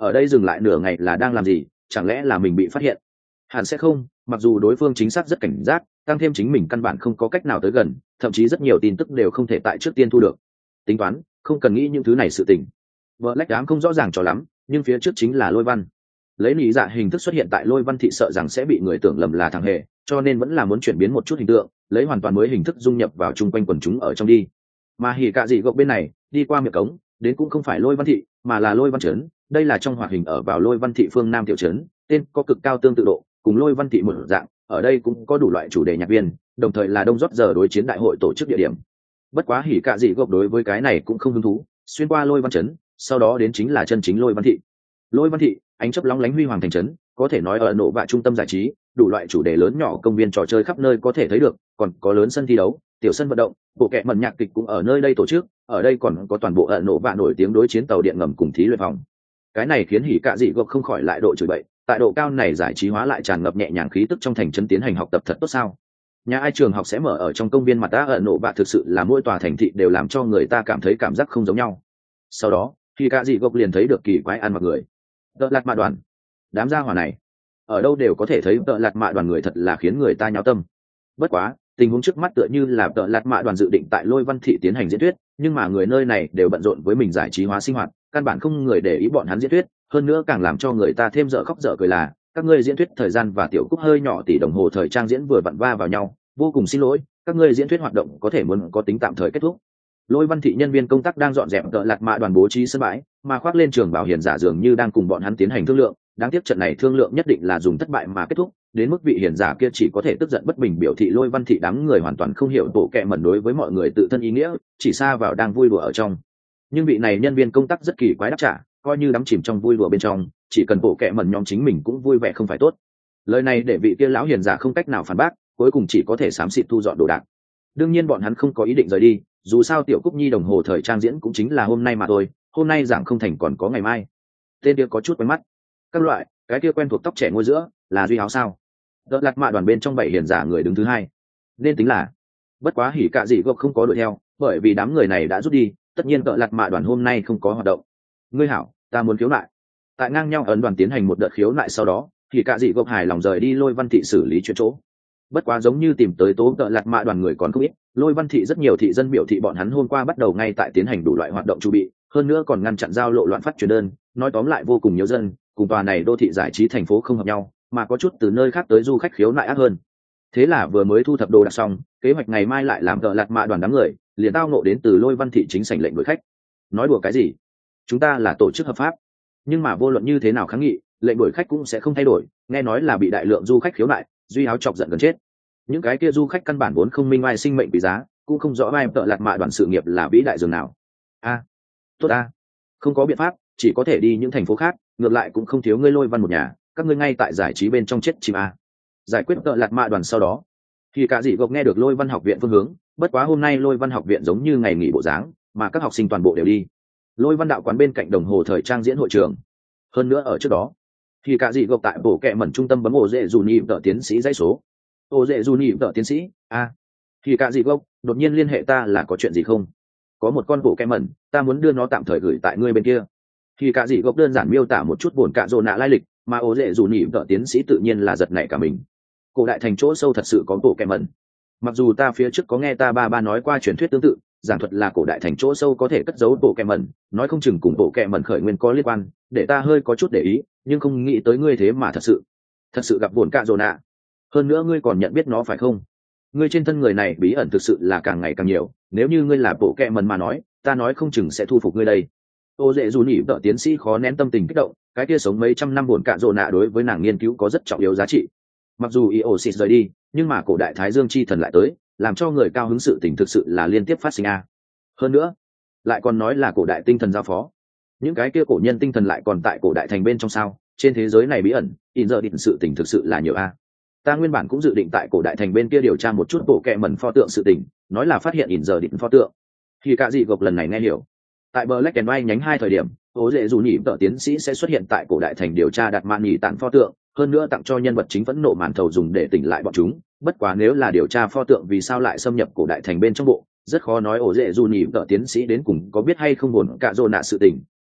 A: ở đây dừng lại nửa ngày là đang làm gì, chẳng lẽ là mình bị phát hiện? Hẳn sẽ không, mặc dù đối phương chính xác rất cảnh giác, tăng thêm chính mình căn bản không có cách nào tới gần, thậm chí rất nhiều tin tức đều không thể tại trước tiên thu được. Tính toán, không cần nghĩ những thứ này sự tình. Vợ lách đám không rõ ràng cho lắm, nhưng phía trước chính là Lôi Văn. Lấy lý dạ hình thức xuất hiện tại Lôi Văn thị sợ rằng sẽ bị người tưởng lầm là thằng hề, cho nên vẫn là muốn chuyển biến một chút hình tượng, lấy hoàn toàn mới hình thức dung nhập vào chung quanh quần chúng ở trong đi. Mà hỉ cạ dị gộc bên này, đi qua miệng cống, đến cũng không phải Lôi Văn thị, mà là Lôi Văn trấn. Đây là trong hoạt hình ở vào Lôi Văn thị phương Nam tiểu trấn, tên có cực cao tương tự độ, cùng Lôi Văn thị một dạng, ở đây cũng có đủ loại chủ đề nhạc viên, đồng thời là đông rót giờ đối chiến đại hội tổ chức địa điểm. Bất quá hỉ cạ dị gộc đối với cái này cũng không hứng thú, xuyên qua Lôi Văn trấn, sau đó đến chính là chân chính Lôi Văn thị. Lôi Văn thị, ánh chớp lóng lánh huy hoàng thành trấn, có thể nói ở nổ vạ trung tâm giải trí, đủ loại chủ đề lớn nhỏ công viên trò chơi khắp nơi có thể thấy được, còn có lớn sân thi đấu, tiểu sân vận động, bộ kệ mẩn nhạc kịch cũng ở nơi đây tổ chức, ở đây còn có toàn bộ ở nổ vạ nổi tiếng đối chiến tàu điện ngầm cùng thí luyện phòng. Cái này khiến hỉ cạ dị gộc không khỏi lại độ chửi bậy, tại độ cao này giải trí hóa lại tràn ngập nhẹ nhàng khí tức trong thành trấn tiến hành học tập thật tốt sao? Nhà ai trường học sẽ mở ở trong công viên mặt đã ở nổ vạ, thực sự là mỗi tòa thành thị đều làm cho người ta cảm thấy cảm giác không giống nhau. Sau đó, hỉ cạ dị gộc liền thấy được kỳ quái ăn mặc người. Đợt lạt mạ đoàn, đám gia hỏa này ở đâu đều có thể thấy tợ lạt mạ đoàn người, thật là khiến người ta nháo tâm. Bất quá tình huống trước mắt tựa như là tợ lạt mạ đoàn dự định tại Lôi Văn thị tiến hành diễn thuyết, nhưng mà người nơi này đều bận rộn với mình giải trí hóa sinh hoạt, căn bản không người để ý bọn hắn diễn thuyết. Hơn nữa càng làm cho người ta thêm dở khóc dở cười là các ngươi diễn thuyết thời gian và tiểu cúc hơi nhỏ tỷ đồng hồ thời trang diễn vừa vặn va vào nhau, vô cùng xin lỗi, các ngươi diễn thuyết hoạt động có thể muốn có tính tạm thời kết thúc. Lôi Văn thị nhân viên công tác đang dọn dẹp tợ lạt mạ đoàn bố trí sân bãi, mà khoác lên trường bảo hiền giả dường như đang cùng bọn hắn tiến hành thương lượng. Đáng tiếc trận này thương lượng nhất định là dùng thất bại mà kết thúc, đến mức vị hiền giả kia chỉ có thể tức giận bất bình, biểu thị Lôi Văn thị đám người hoàn toàn không hiểu bộ kệ mẩn đối với mọi người tự thân ý nghĩa, chỉ xa vào đang vui đùa ở trong. Nhưng vị này nhân viên công tác rất kỳ quái đáp trả, coi như đắm chìm trong vui đùa bên trong, chỉ cần bộ kệ mẩn nhóm chính mình cũng vui vẻ không phải tốt. Lời này để vị kia lão hiền giả không cách nào phản bác, cuối cùng chỉ có thể xám xịt thu dọn đồ đạc. Đương nhiên bọn hắn không có ý định rời đi, dù sao tiểu cúc nhi đồng hồ thời trang diễn cũng chính là hôm nay mà thôi, hôm nay giảng không thành còn có ngày mai. Tên kia có chút quen mắt. Các loại, cái kia quen thuộc tóc trẻ ngôi giữa, là Duy Háo sao? Đợt lạt mạ đoàn bên trong bảy hiền giả người đứng thứ hai, nên tính là. Bất quá hỉ cạ dị gộc không có đuổi theo, bởi vì đám người này đã rút đi, tất nhiên đợt lạt mạ đoàn hôm nay không có hoạt động. Ngươi hảo, ta muốn khiếu nại. Tại ngang nhau ấn đoàn tiến hành một đợt khiếu nại sau đó, hỉ cạ dị gộc hài lòng rời đi Lôi Văn thị xử lý chuyện chỗ. Bất quá giống như tìm tới tố đợt lạt mạ đoàn người còn không ít, Lôi Văn thị rất nhiều thị dân biểu thị bọn hắn hôm qua bắt đầu ngay tại tiến hành đủ loại hoạt động chuẩn bị, hơn nữa còn ngăn chặn giao lộ loạn phát truyền đơn, nói tóm lại vô cùng nhiều dân cùng tòa này đô thị giải trí thành phố không hợp nhau, mà có chút từ nơi khác tới du khách khiếu nại ác hơn. Thế là vừa mới thu thập đồ đạc xong, kế hoạch ngày mai lại làm đợt lạt mạ đoàn đám người liền tao nộ đến từ Lôi Văn thị chính sảnh lệnh đuổi khách. Nói đùa cái gì? Chúng ta là tổ chức hợp pháp, nhưng mà vô luận như thế nào kháng nghị, lệnh đuổi khách cũng sẽ không thay đổi. Nghe nói là bị đại lượng du khách khiếu nại, Duy Háo chọc giận gần chết. Những cái kia du khách căn bản vốn không minh oai sinh mệnh quý giá, cũng không rõ ai đợt lạt mạ đoàn sự nghiệp là vĩ đại dường nào. A, tốt a, không có biện pháp, chỉ có thể đi những thành phố khác, ngược lại cũng không thiếu ngươi Lôi Văn một nhà, các ngươi ngay tại giải trí bên trong chết chìm a. Giải quyết đợt lạt mạ đoàn sau đó, thì cả dị gộc nghe được Lôi Văn học viện phương hướng, bất quá hôm nay Lôi Văn học viện giống như ngày nghỉ bộ dáng, mà các học sinh toàn bộ đều đi. Lôi Văn đạo quán bên cạnh đồng hồ thời trang diễn hội trường. Hơn nữa ở trước đó, thì cả dị gộc tại bộ kệ mẩn trung tâm bấm ổ dễ dù nhị tờ tiến sĩ dãy số. Ổ dễ dù nhị tờ tiến sĩ, a. Thì cả dị gộc đột nhiên liên hệ ta, là có chuyện gì không? Có một con bộ kệ mẩn, ta muốn đưa nó tạm thời gửi tại ngươi bên kia. Thì cả dị gộc đơn giản miêu tả một chút buồn cạ rồ nạ lai lịch, mà ổ dễ dù nhị tờ tiến sĩ tự nhiên là giật nảy cả mình. Cổ đại thành chỗ sâu thật sự có bộ kệ mẩn. Mặc dù ta phía trước có nghe ta ba ba nói qua truyền thuyết tương tự, giảng thuật là cổ đại thành chỗ sâu có thể cất giấu bộ kệ mẩn, nói không chừng cùng bộ kệ mẩn khởi nguyên có liên quan, để ta hơi có chút để ý, nhưng không nghĩ tới ngươi thế mà thật sự thật sự gặp buồn cạ rồ nạ. Hơn nữa ngươi còn nhận biết nó phải không? Ngươi trên thân người này bí ẩn thực sự là càng ngày càng nhiều, nếu như ngươi là bộ kệ mẩn mà nói, ta nói không chừng sẽ thu phục ngươi đây. Ô dễ dù nhỉ vợ tiến sĩ khó nén tâm tình kích động, cái kia sống mấy trăm năm buồn cạ rồ nạ đối với nàng nghiên cứu có rất trọng yếu giá trị. Mặc dù Iosis rời đi, nhưng mà cổ đại Thái Dương chi thần lại tới, làm cho người cao hứng sự tình thực sự là liên tiếp phát sinh a. Hơn nữa, lại còn nói là cổ đại tinh thần giao phó. Những cái kia cổ nhân tinh thần lại còn tại cổ đại thành bên trong sao? Trên thế giới này bí ẩn, in giờ định sự tình thực sự là nhiều a. Ta nguyên bản cũng dự định tại cổ đại thành bên kia điều tra một chút bộ kệ mẩn pho tượng sự tình, nói là phát hiện in giờ định pho tượng. Thì cả dị gộc lần này nghe hiểu. Tại Black and White nhánh hai thời điểm, Ô Dệ dù nhỉ tợ tiến sĩ sẽ xuất hiện tại cổ đại thành điều tra đặt mạn nhỉ tặng pho tượng, hơn nữa tặng cho nhân vật chính vẫn nộ màn thầu dùng để tỉnh lại bọn chúng. Bất quá nếu là điều tra pho tượng vì sao lại xâm nhập cổ đại thành bên trong bộ, rất khó nói Ô Dệ dù nhỉ tợ tiến sĩ đến cùng có biết hay không buồn cạ rồ nạ sự tình,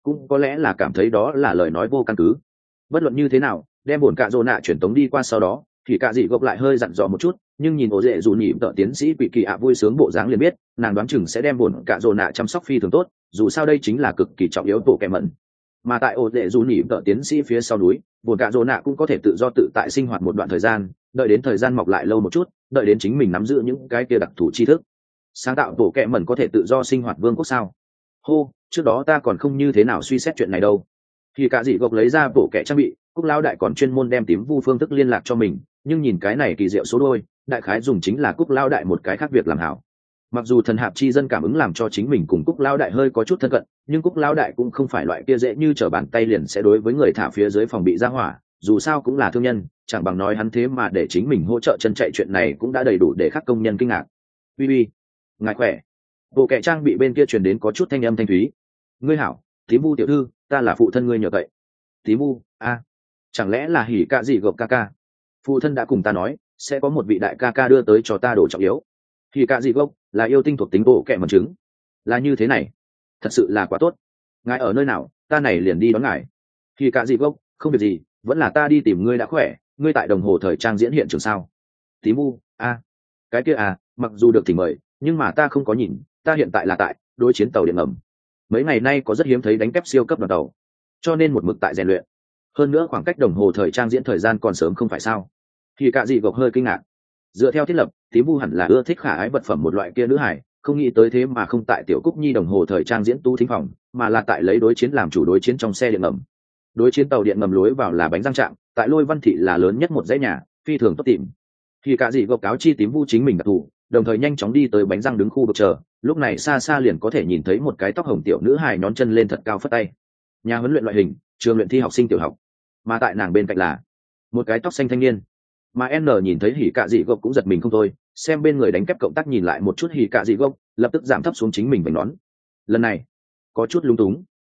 A: cũng có lẽ là cảm thấy đó là lời nói vô căn cứ. Bất luận như thế nào, đem buồn cạ rồ nạ chuyển tống đi qua sau đó thì cạ dị gốc lại hơi dặn dò một chút, nhưng nhìn ổ dễ dù nhị tợ tiến sĩ quỷ kỳ ạ vui sướng bộ dáng liền biết nàng đoán chừng sẽ đem buồn cạ rồ nạ chăm sóc phi thường tốt, dù sao đây chính là cực kỳ trọng yếu bộ kẻ mẩn. Mà tại ổ dễ dù nhị tợ tiến sĩ phía sau núi, buồn cạ rồ nạ cũng có thể tự do tự tại sinh hoạt một đoạn thời gian, đợi đến thời gian mọc lại lâu một chút, đợi đến chính mình nắm giữ những cái kia đặc thù tri thức, sáng tạo bộ kệ mẩn có thể tự do sinh hoạt vương quốc sao. Hô, trước đó ta còn không như thế nào suy xét chuyện này đâu. Thì cả dị gộc lấy ra bộ kệ trang bị, Cúc Lão đại còn chuyên môn đem tím vu phương thức liên lạc cho mình, nhưng nhìn cái này kỳ diệu số đôi, đại khái dùng chính là Cúc Lão đại một cái khác việc làm hảo. Mặc dù thần hạp chi dân cảm ứng làm cho chính mình cùng Cúc Lão đại hơi có chút thân cận, nhưng Cúc Lão đại cũng không phải loại kia dễ như trở bàn tay liền sẽ đối với người thả phía dưới phòng bị ra hỏa, dù sao cũng là thương nhân, chẳng bằng nói hắn thế mà để chính mình hỗ trợ chân chạy chuyện này cũng đã đầy đủ để khắc công nhân kinh ngạc. Uy uy, ngài khỏe. Bộ kệ trang bị bên kia truyền đến có chút thanh âm thanh thúy. Ngươi hảo, tím vu tiểu thư, ta là phụ thân ngươi nhờ cậy. Tím vu, a, chẳng lẽ là hỉ cạ gì gộp ca ca? Phụ thân đã cùng ta nói sẽ có một vị đại ca ca đưa tới cho ta đồ trọng yếu. Hỉ cạ gì gộp là yêu tinh thuộc tính bộ kệ mẩn trứng. Là như thế này, thật sự là quá tốt. Ngài ở nơi nào, ta này liền đi đón ngài. Hỉ cạ gì gộp, không việc gì, vẫn là ta đi tìm ngươi đã khỏe. Ngươi tại đồng hồ thời trang diễn hiện trường sao? Tím vu, a, cái kia à, mặc dù được thỉnh mời, nhưng mà ta không có nhìn, ta hiện tại là tại đối chiến tàu điện ngầm. Mấy ngày nay có rất hiếm thấy đánh kép siêu cấp đoàn tàu, cho nên một mực tại rèn luyện. Hơn nữa khoảng cách đồng hồ thời trang diễn thời gian còn sớm không phải sao? Thì cả gì gộc hơi kinh ngạc. Dựa theo thiết lập, tím vu hẳn là ưa thích khả ái vật phẩm một loại kia nữ hải, không nghĩ tới thế mà không tại tiểu Cúc Nhi đồng hồ thời trang diễn tu thính phòng, mà là tại lấy đối chiến làm chủ đối chiến trong xe điện ngầm. Đối chiến tàu điện ngầm lối vào là bánh răng trạm, tại Lôi Văn thị là lớn nhất một dãy nhà, phi thường tốt tìm. Thì cả gì gộc cáo chi tím vu chính mình đặc thù, đồng thời nhanh chóng đi tới bánh răng đứng khu vực chờ, lúc này xa xa liền có thể nhìn thấy một cái tóc hồng tiểu nữ hài nhón chân lên thật cao phất tay. Nhà huấn luyện loại hình, trường luyện thi học sinh tiểu học, mà tại nàng bên cạnh là một cái tóc xanh thanh niên. Mà N nhìn thấy hỉ cạ dị gốc cũng giật mình không thôi, xem bên người đánh kép cộng tác nhìn lại một chút hỉ cạ dị gốc, lập tức giảm thấp xuống chính mình vành nón. Lần này có chút lung túng.